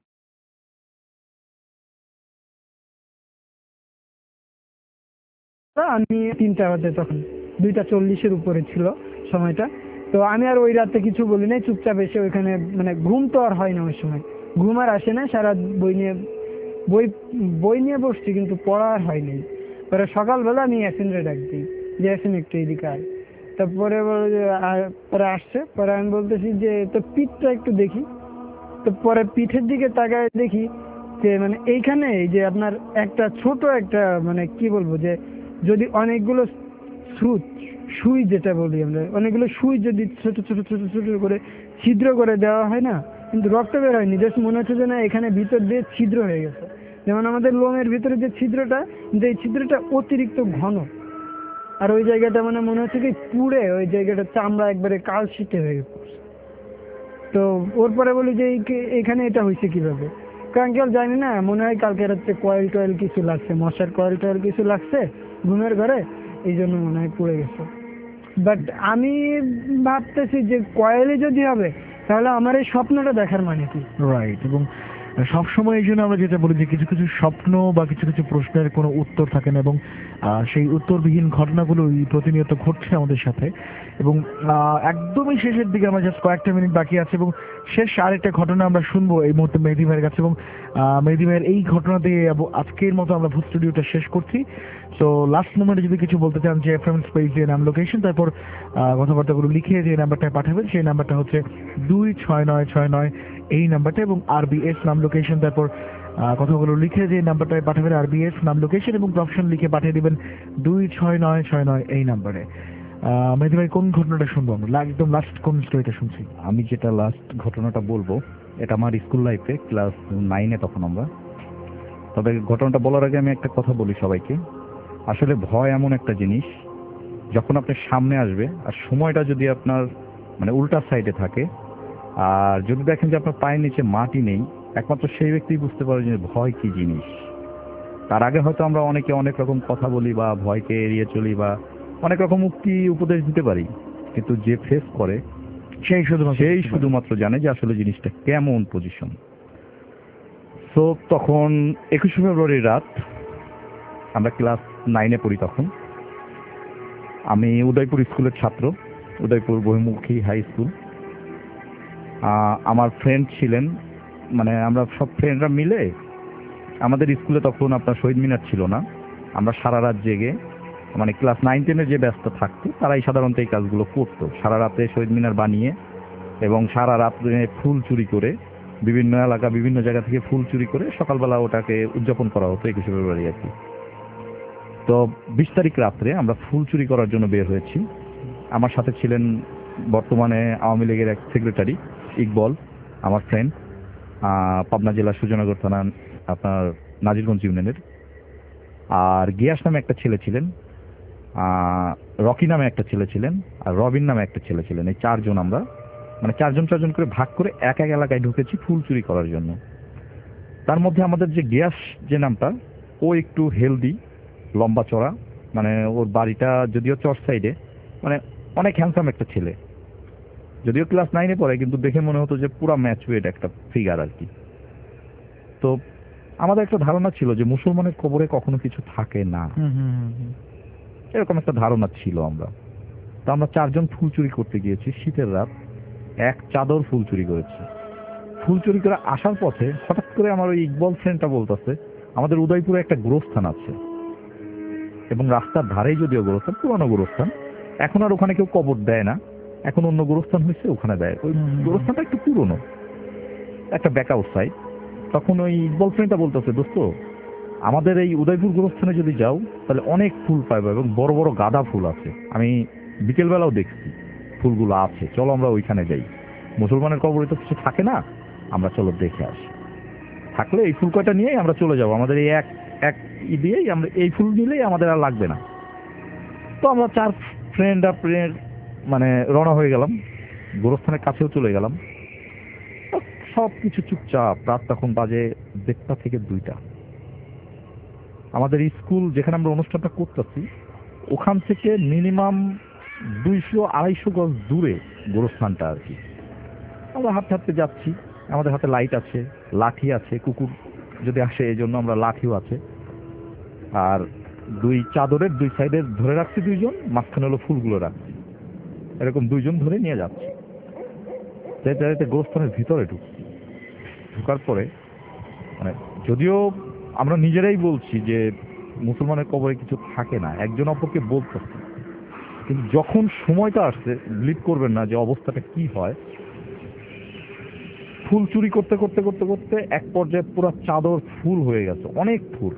আমি তিনটা বাজে, তখন দুইটা চল্লিশের উপরে ছিল সময়টা। তো আমি আর ওই রাতে কিছু বলি নাই, চুপচাপ এসে ওইখানে মানে ঘুম তো আর হয় না ওই সময়, ঘুম আর আসে না, সারা বই নিয়ে বই বই নিয়ে বসছি কিন্তু পড়া আর হয়নি। পরে সকালবেলা আমি ইয়াসিনরে ডাক দিই যে ইয়াসিন একটু এদিকে আয়। তারপরে পরে আসছে, পরে আমি বলতেছি যে তো পিঠটা একটু দেখি। তো পরে পিঠের দিকে তাকায় দেখি যে মানে এইখানে এই যে আপনার একটা ছোট একটা মানে কি বলবো যে যদি অনেকগুলো সুচ সুই যেটা বলি আমরা, অনেকগুলো সুই যদি ছোট ছোট ছোট ছোট করে ছিদ্র করে দেওয়া হয় না, কিন্তু রক্ত বের হয়নি, জাস্ট মনে হচ্ছে যে না এখানে ভিতর দিয়ে ছিদ্র হয়ে গেছে। যেমন আমাদের লোমের ভিতরে যে ছিদ্রটা, কিন্তু এই ছিদ্রটা অতিরিক্ত ঘন। আর ওই জায়গাটা মানে মনে হচ্ছে কি পুড়ে ওই জায়গাটা চামড়া একবারে কালশিটে হয়ে গেছে। তো ওর পরে বলি যে এখানে এটা হয়েছে কিভাবে, কারণ কি জানি না, মনে হয় কালকে রাত্রে কয়েল টয়েল কিছু লাগছে, মশার কয়েল টয়েল কিছু লাগছে ঘুমের ঘরে, এই জন্য মনে হয় পুড়ে গেছে। বাট আমি ভাবতেছি যে কয়েলই যদি হবে তাহলে আমার এই স্বপ্নটা দেখার মানে কি। রাইট। এবং সবসময় এই জন্য আমরা যেটা বলি যে কিছু কিছু স্বপ্ন বা কিছু কিছু প্রশ্নের কোনো উত্তর থাকে না, এবং সেই উত্তরবিহীন ঘটনাগুলো প্রতিনিয়ত ঘটছে আমাদের সাথে। এবং একদমই শেষের দিকে আমরা জাস্ট কয়েকটা মিনিট বাকি আছে, এবং শেষ আরেকটা ঘটনা আমরা শুনবো এই মুহূর্তে মেহেদী ভাইয়ের কাছে। এবং মেহেদী ভাইয়ের এই ঘটনা দিয়ে আজকের মতো আমরা ভূত স্টুডিওটা শেষ করছি। সো লাস্ট মোমেন্টে যদি কিছু বলতে চান যে এফএম স্পেস দিয়ে নাম, লোকেশন, তারপর কথাবার্তাগুলো লিখে যে নাম্বারটা পাঠাবেন, সেই নাম্বারটা হচ্ছে দুই ছয় নয় ছয় নয় এই নাম্বারটা, এবং আরবিএস নাম, লোকেশন, তারপর কথাগুলো লিখে যে নাম্বারটায় পাঠাবেন আরবিএস নাম, লোকেশন এবং প্রফেশন লিখে পাঠিয়ে দিবেন দুই ছয় নয় ছয় নয় এই নাম্বারে। মেহেদী ভাই কোন ঘটনাটা শুনবো আমরা, একদম লাস্ট কোন স্টোরিটা শুনছি? আমি যেটা লাস্ট ঘটনাটা বলবো এটা আমার স্কুল লাইফে, ক্লাস নাইনে তখন আমরা। তবে ঘটনাটা বলার আগে আমি একটা কথা বলি সবাইকে, আসলে ভয় এমন একটা জিনিস যখন আপনার সামনে আসবে আর সময়টা যদি আপনার মানে উল্টা সাইডে থাকে, আর যদি দেখেন যে আপনার পায়ের নিচে মাটি নেই, একমাত্র সেই ব্যক্তি বুঝতে পারে যে ভয় কি জিনিস। তার আগে হয়তো আমরা অনেকে অনেক রকম কথা বলি বা ভয়কে এড়িয়ে চলি বা অনেক রকম মুক্তি উপদেশ দিতে পারি, কিন্তু যে ফেস করে সেই শুধুমাত্র সেই শুধুমাত্র জানে যে আসলে জিনিসটা কেমন পজিশন। সো তখন একুশে ফেব্রুয়ারির রাত, আমরা ক্লাস নাইনে পড়ি তখন। আমি উদয়পুর স্কুলের ছাত্র, উদয়পুর বহুমুখী হাই স্কুল। আমার ফ্রেন্ড ছিলেন, মানে আমরা সব ফ্রেন্ডরা মিলে, আমাদের স্কুলে তখন আপনার শহীদ মিনার ছিল না, আমরা সারা রাত জেগে, মানে ক্লাস নাইন টেনে যে ব্যস্ত থাকতো তারাই সাধারণত এই কাজগুলো করতো, সারা রাতে শহীদ মিনার বানিয়ে এবং সারা রাত্রে ফুল চুরি করে, বিভিন্ন এলাকা বিভিন্ন জায়গা থেকে ফুল চুরি করে সকালবেলা ওটাকে উদযাপন করা হতো একুশে ফেব্রুয়ারি আর কি। তো বিশ তারিখ রাত্রে আমরা ফুল চুরি করার জন্য বের হয়েছি। আমার সাথে ছিলেন বর্তমানে আওয়ামী লীগের এক সেক্রেটারি ইকবল, আমার ফ্রেন্ড, পাবনা জেলার সুজনগর থানা আপনার নাজিরগঞ্জ ইউনিয়নের। আর গিয়াস নামে একটা ছেলে ছিলেন, রকি নামে একটা ছেলে ছিলেন, আর রবিন নামে একটা ছেলে ছিলেন। এই চারজন আমরা মানে চারজন চারজন করে ভাগ করে এক এক এলাকায় ঢুকেছি ফুল চুরি করার জন্য। তার মধ্যে আমাদের যে গিয়াস যে নামটা, ও একটু হেলদি, লম্বা চড়া, মানে ওর বাড়িটা যদিও চর সাইডে, মানে অনেক হ্যান্ডসাম একটা ছেলে, যদিও ক্লাস নাইনে পড়ে, কিন্তু দেখে মনে হতো যে পুরা ম্যাচুয়েট একটা ফিগার আর কি। তো আমাদের একটা ধারণা ছিল যে মুসলমানের কবরে কখনো কিছু থাকে না, এরকম একটা ধারণা ছিল আমরা। তো আমরা চারজন ফুল চুরি করতে গিয়েছি শীতের রাত, এক চাদর ফুল চুরি করেছি। ফুল চুরি করে আসার পথে হঠাৎ করে আমার ওই ইকবল ফ্রেন্ডটা বলতেছে আমাদের উদয়পুরে একটা গোরস্থান আছে, এবং রাস্তার ধারেই যদিও গোরস্থান, পুরনো গোরস্থান, এখন আর ওখানে কেউ কবর দেয় না, এখন অন্য গোরস্থান হয়েছে, ওখানে দেয়। ওই গোরস্থানটা একটু পুরনো, একটা ব্যাক আউট সাইড। তখন ওই ইকবাল ফ্রেন্ডটা বলতেছে, দোস্ত আমাদের এই উদয়পুর গোরস্থানে যদি যাও তাহলে অনেক ফুল পাইবে এবং বড় বড় গাঁদা ফুল আছে, আমি বিকেলবেলাও দেখছি ফুলগুলো আছে, চলো আমরা ওইখানে যাই। মুসলমানের কবরে তো কিছু থাকে না, আমরা চলো দেখে আসি। থাকলে এই ফুল কয়টা নিয়েই আমরা চলে যাব, আমাদের এই এক এক ই দিয়েই আমরা এই ফুল নিলেই আমাদের আর লাগবে না। তো আমরা চার ফ্রেন্ড আর ফ্রেন্ড মানে রওনা হয়ে গেলাম, গোরস্থানের কাছেও চলে গেলাম। সব কিছু চুপচাপ। রাত তখন বাজে দেড়টা থেকে দুইটা। আমাদের স্কুল যেখানে আমরা অনুষ্ঠানটা করতেছি ওখান থেকে মিনিমাম দুইশো আড়াইশো গজ দূরে গোরস্থানটা আর কি। আমরা হাঁটতে হাঁটতে যাচ্ছি, আমাদের হাতে লাইট আছে, লাঠি আছে, কুকুর যদি আসে এই জন্য আমরা লাঠিও আছে, আর দুই চাদরের দুই সাইডে ধরে রাখছি দুইজন, মাঝখানে হলো ফুলগুলো রাখছি, এরকম দুইজন ধরে নিয়ে যাচ্ছি। যাইতে যাইতে গোরস্থানের ভিতরে ঢুকছি। ঢোকার পরে মানে যদিও আমরা নিজেরাই বলছি যে মুসলমানের কবরে কিছু থাকে না, একজন অপরকে বলতেছি, কিন্তু যখন সময়টা আসছে বিলিভ করবেন না যে অবস্থাটা কি হয়। ফুল চুরি করতে করতে করতে করতে এক পর্যায়ে পুরো চাদর ফুল হয়ে গেছে, অনেক ফুল।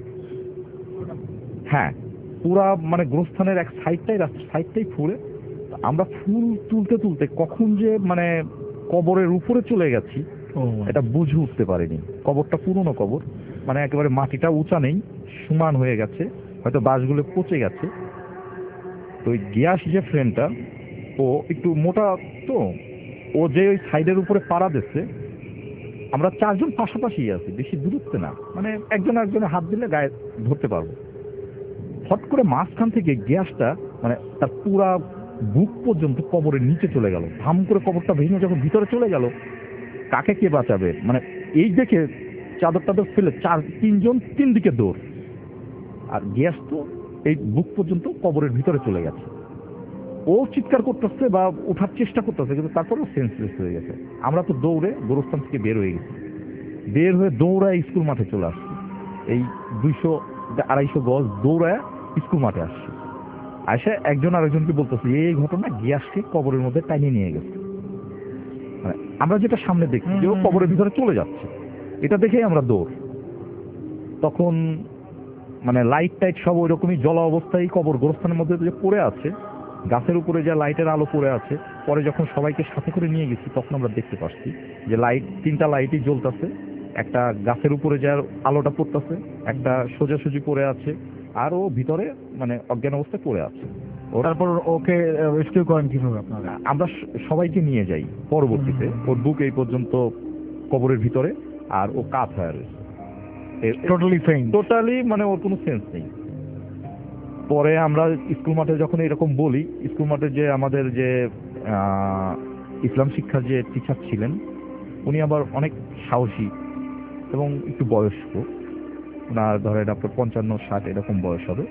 হ্যাঁ, পুরা মানে গোরস্থানের এক সাইডটাই সাইডটাই ফুলে। আমরা ফুল তুলতে তুলতে কখন যে মানে কবরের উপরে চলে গেছি এটা বুঝে উঠতে পারিনি। কবরটা পুরনো কবর, মানে একেবারে মাটিটা উঁচা নেই, সমান হয়ে গেছে, হয়তো বাঁশগুলো পচে গেছে। তো ওই গিয়াস যে ফ্রেন্ডটা ও একটু মোটা, তো ও যে ওই সাইডের উপরে পাড়া দিচ্ছে, আমরা চারজন পাশাপাশি আছি, বেশি দূরত্বে না, মানে একজন একজনের হাত দিলে গায়ে ধরতে পারবো। হট করে মাঝখান থেকে গ্যাসটা মানে তার পুরা বুক পর্যন্ত কবরের নিচে চলে গেল। ধাম করে কবরটা ভেঙে যখন ভিতরে চলে গেল, কাকে কে বাঁচাবে? মানে এই দেখে চাদর টাদর ফেলে চার তিনজন তিন দিকে দৌড়, আর গ্যাস তো এই বুক পর্যন্ত কবরের ভিতরে চলে গেছে। ও চিৎকার করতেছে বা ওঠার চেষ্টা করতেছে, কিন্তু তারপরেও সেন্সলেস হয়ে গেছে। আমরা তো দৌড়ে গোরস্থান থেকে বের হয়ে গেছি, বের হয়ে দৌড়ায় স্কুল মাঠে চলে আসছি। এই দুইশো আড়াইশো গজ দৌড়ায় স্কুল মাঠে আসছি। আসে একজন আরেকজনকে বলতেছে এই ঘটনা গ্যাসকে কবরের মধ্যে টানিয়ে নিয়ে গেছে। মানে আমরা যেটা সামনে দেখছি যে ও কবরের ভিতরে চলে যাচ্ছে, এটা দেখেই আমরা দৌড়। তখন মানে লাইট টাইট সব ওই রকমই জলা অবস্থায় কবর গোরস্থানের মধ্যে যে পড়ে আছে, গাছের উপরে যা লাইটের আলো পড়ে আছে। পরে যখন সবাইকে সাথে করে নিয়ে গেছি তখন আমরা দেখতে পাচ্ছি যে লাইট তিনটা লাইটই জ্বলতেছে, একটা গাছের উপরে যার আলোটা পড়তেছে, একটা সোজাসুজি পড়ে আছে, আর ও ভিতরে মানে অজ্ঞান অবস্থায় পড়ে আছে। তারপর ওকে রেস্কিউ করেন কিভাবে আপনারা? আমরা সবাইকে নিয়ে যাই পরবর্তীতে। ওর বুক এই পর্যন্ত কবরের ভিতরে, আর ও কাত হয়ে রয়েছে, টোটালি ফেইন, টোটালি মানে ওর কোনো সেন্স নেই। পরে আমরা স্কুল মাঠে যখন এরকম বলি, স্কুল মাঠে যে আমাদের যে ইসলাম শিক্ষার যে টিচার ছিলেন, উনি আবার অনেক সাহসী এবং একটু বয়স্ক, ওনার ধরেন আপনার পঞ্চান্ন ষাট এরকম বয়স হবে।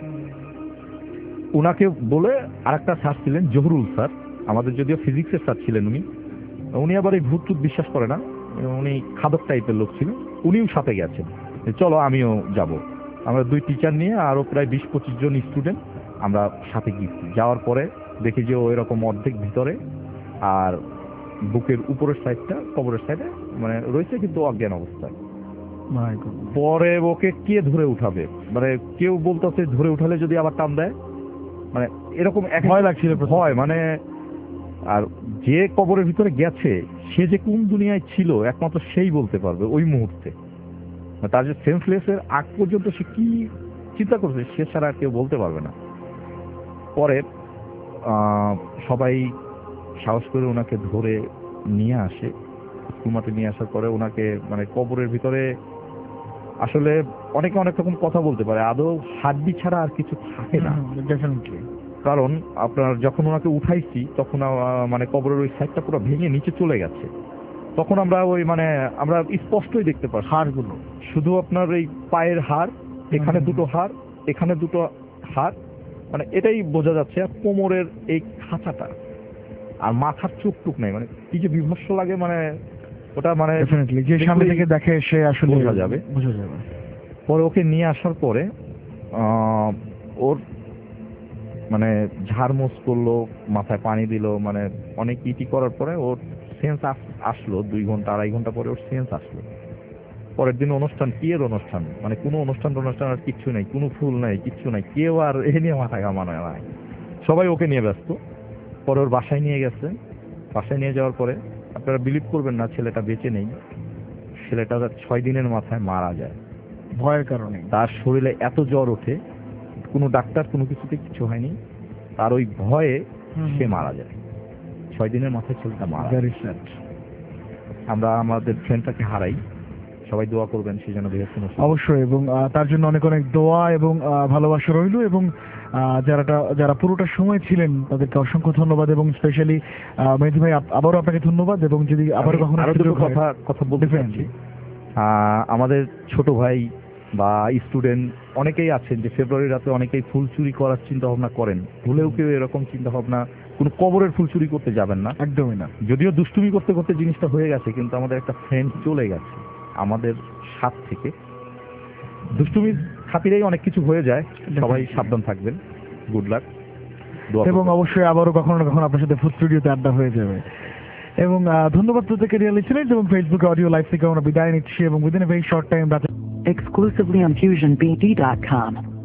উনাকে বলে আরেকটা স্যার ছিলেন জহুরুল স্যার, আমাদের যদিও ফিজিক্সের স্যার ছিলেন উনি। উনি আবার এই ভূত টুত বিশ্বাস করে না, উনি খাদক টাইপের লোক ছিলেন। উনিও সাথে গেছেন, চলো আমিও যাব। আমরা দুই টিচার নিয়ে আরো প্রায় বিশ পঁচিশ জন স্টুডেন্ট আমরা সাথে গিয়েছি। যাওয়ার পরে দেখি যে ও এরকম অর্ধেক ভিতরে, আর বুকের উপরের সাইডটা কবরের সাইডে মানে রয়েছে, কিন্তু অজ্ঞান অবস্থায়। পরে ওকে কে ধরে উঠাবে, মানে কেউ বলতেছে ধরে উঠালে যদি আবার টান দেয়, মানে এরকম ভয় লাগছিল, ভয় মানে। আর যে কবরের ভিতরে গেছে সে যে কোন দুনিয়ায় ছিল একমাত্র সেই বলতে পারবে ওই মুহূর্তে। তার যে সেন্সলেসের আগ পর্যন্ত সে কি চিন্তা করছে সে ছাড়া আর কেউ বলতে পারবে না। পরে সবাই সাহস করে ওনাকে ধরে নিয়ে আসে, স্কুল মাঠে নিয়ে আসার পরে ওনাকে মানে কবরের ভিতরে আসলে অনেকে অনেক রকম কথা বলতে পারে, আদৌ হাড্ডি ছাড়া আর কিছু থাকে না। ডেফিনেটলি। কারণ আপনার যখন ওনাকে উঠাইছি তখন মানে কবরের ওই সাইডটা পুরো ভেঙে নিচে চলে গেছে। তখন আমরা ওই মানে আমরা স্পষ্টই দেখতে পাই হাড়গুলো, শুধু আপনার এই পায়ের হাড়, এখানে দুটো হাড়, এখানে দুটো হাড়, মানে এটাই বোঝা যাচ্ছে। আর কোমরের এই খাঁচাটা, আর মাথার চোখ টুক নেই, মানে কি যে বিভৎস লাগে, মানে ওটা মানে ডেফিনেটলি যে সামনে থেকে দেখে সে আসলে বোঝা যাবে বোঝা যাবে। পরে ওকে নিয়ে আসার পরে ওর মানে ঝাড়মোছ করলো, মাথায় পানি দিল, মানে অনেক ইটি করার পরে ওর সেন্স আসলো। দুই ঘন্টা আড়াই ঘন্টা পরে ওর সেন্স আসলো। পরের দিন অনুষ্ঠান, কি এর অনুষ্ঠান, মানে কোনো অনুষ্ঠান অনুষ্ঠান আর কিচ্ছু নেই, কোনো ফুল নাই, কিচ্ছু নাই, কেউ আর এ নিয়ে মাথা ঘামানো নাই, সবাই ওকে নিয়ে ব্যস্ত। পরে ওর বাসায় নিয়ে গেছে। বাসায় নিয়ে যাওয়ার পরে আপনারা বিলিভ করবেন না, ছেলেটা বেঁচে নেই। ছেলেটা ছয় দিনের মাথায় মারা যায় ভয়ের কারণে। তার শরীরে এত জ্বর ওঠে, কোনো ডাক্তার কোনো কিছুতে কিছু হয়নি, তার ওই ভয়ে সে মারা যায়। ছয় দিনের মাথায় ছেলেটা মারা যায়। Very sad. আমরা আমাদের ফ্রেন্ডটাকে হারাই, সবাই দোয়া করবেন সেই জন্য। অবশ্যই, এবং আহ, তার জন্য অনেক অনেক দোয়া এবং আহ, ভালোবাসা রইল। এবং আহ, যারা যারা পুরোটা সময় ছিলেন তাদেরকে অসংখ্য ধন্যবাদ, এবং স্পেশালি মেহেদী ভাই আপ- আবারও আপনাকে ধন্যবাদ। এবং যদি আবার কখনো আরো দুটো সুযোগ হয়- কথা কথা বলতে চাচ্ছি। আহ, আমাদের ছোট ভাই বা স্টুডেন্ট অনেকেই আছেন যে ফেব্রুয়ারি রাতে অনেকেই ফুল চুরি করার চিন্তা ভাবনা করেন। ভুলেও কেউ এরকম চিন্তা ভাবনা, কোনো কবরের ফুল চুরি করতে যাবেন না, একদমই না। যদিও দুষ্টুমি করতে করতে জিনিসটা হয়ে গেছে, কিন্তু আমাদের একটা ফ্রেন্ড চলে গেছে আমাদের সাথ থেকে। দুষ্টুমির খাতিরেই অনেক কিছু হয়ে যায়, সবাই সাবধান থাকবেন। Good luck. এবং অবশ্যই আবারও কখনো না কখনো আপনার সাথে ফুড স্টুডিওতে আড্ডা হয়ে যাবে। এবং আহ, ধন্যবাদ প্রত্যেকে রিয়েলি ছিলেন, এবং ফেসবুকে অডিও লাইভ থেকে আমরা বিদায় নিচ্ছি, এবং within a very short time Exclusively on fusion b d dot com.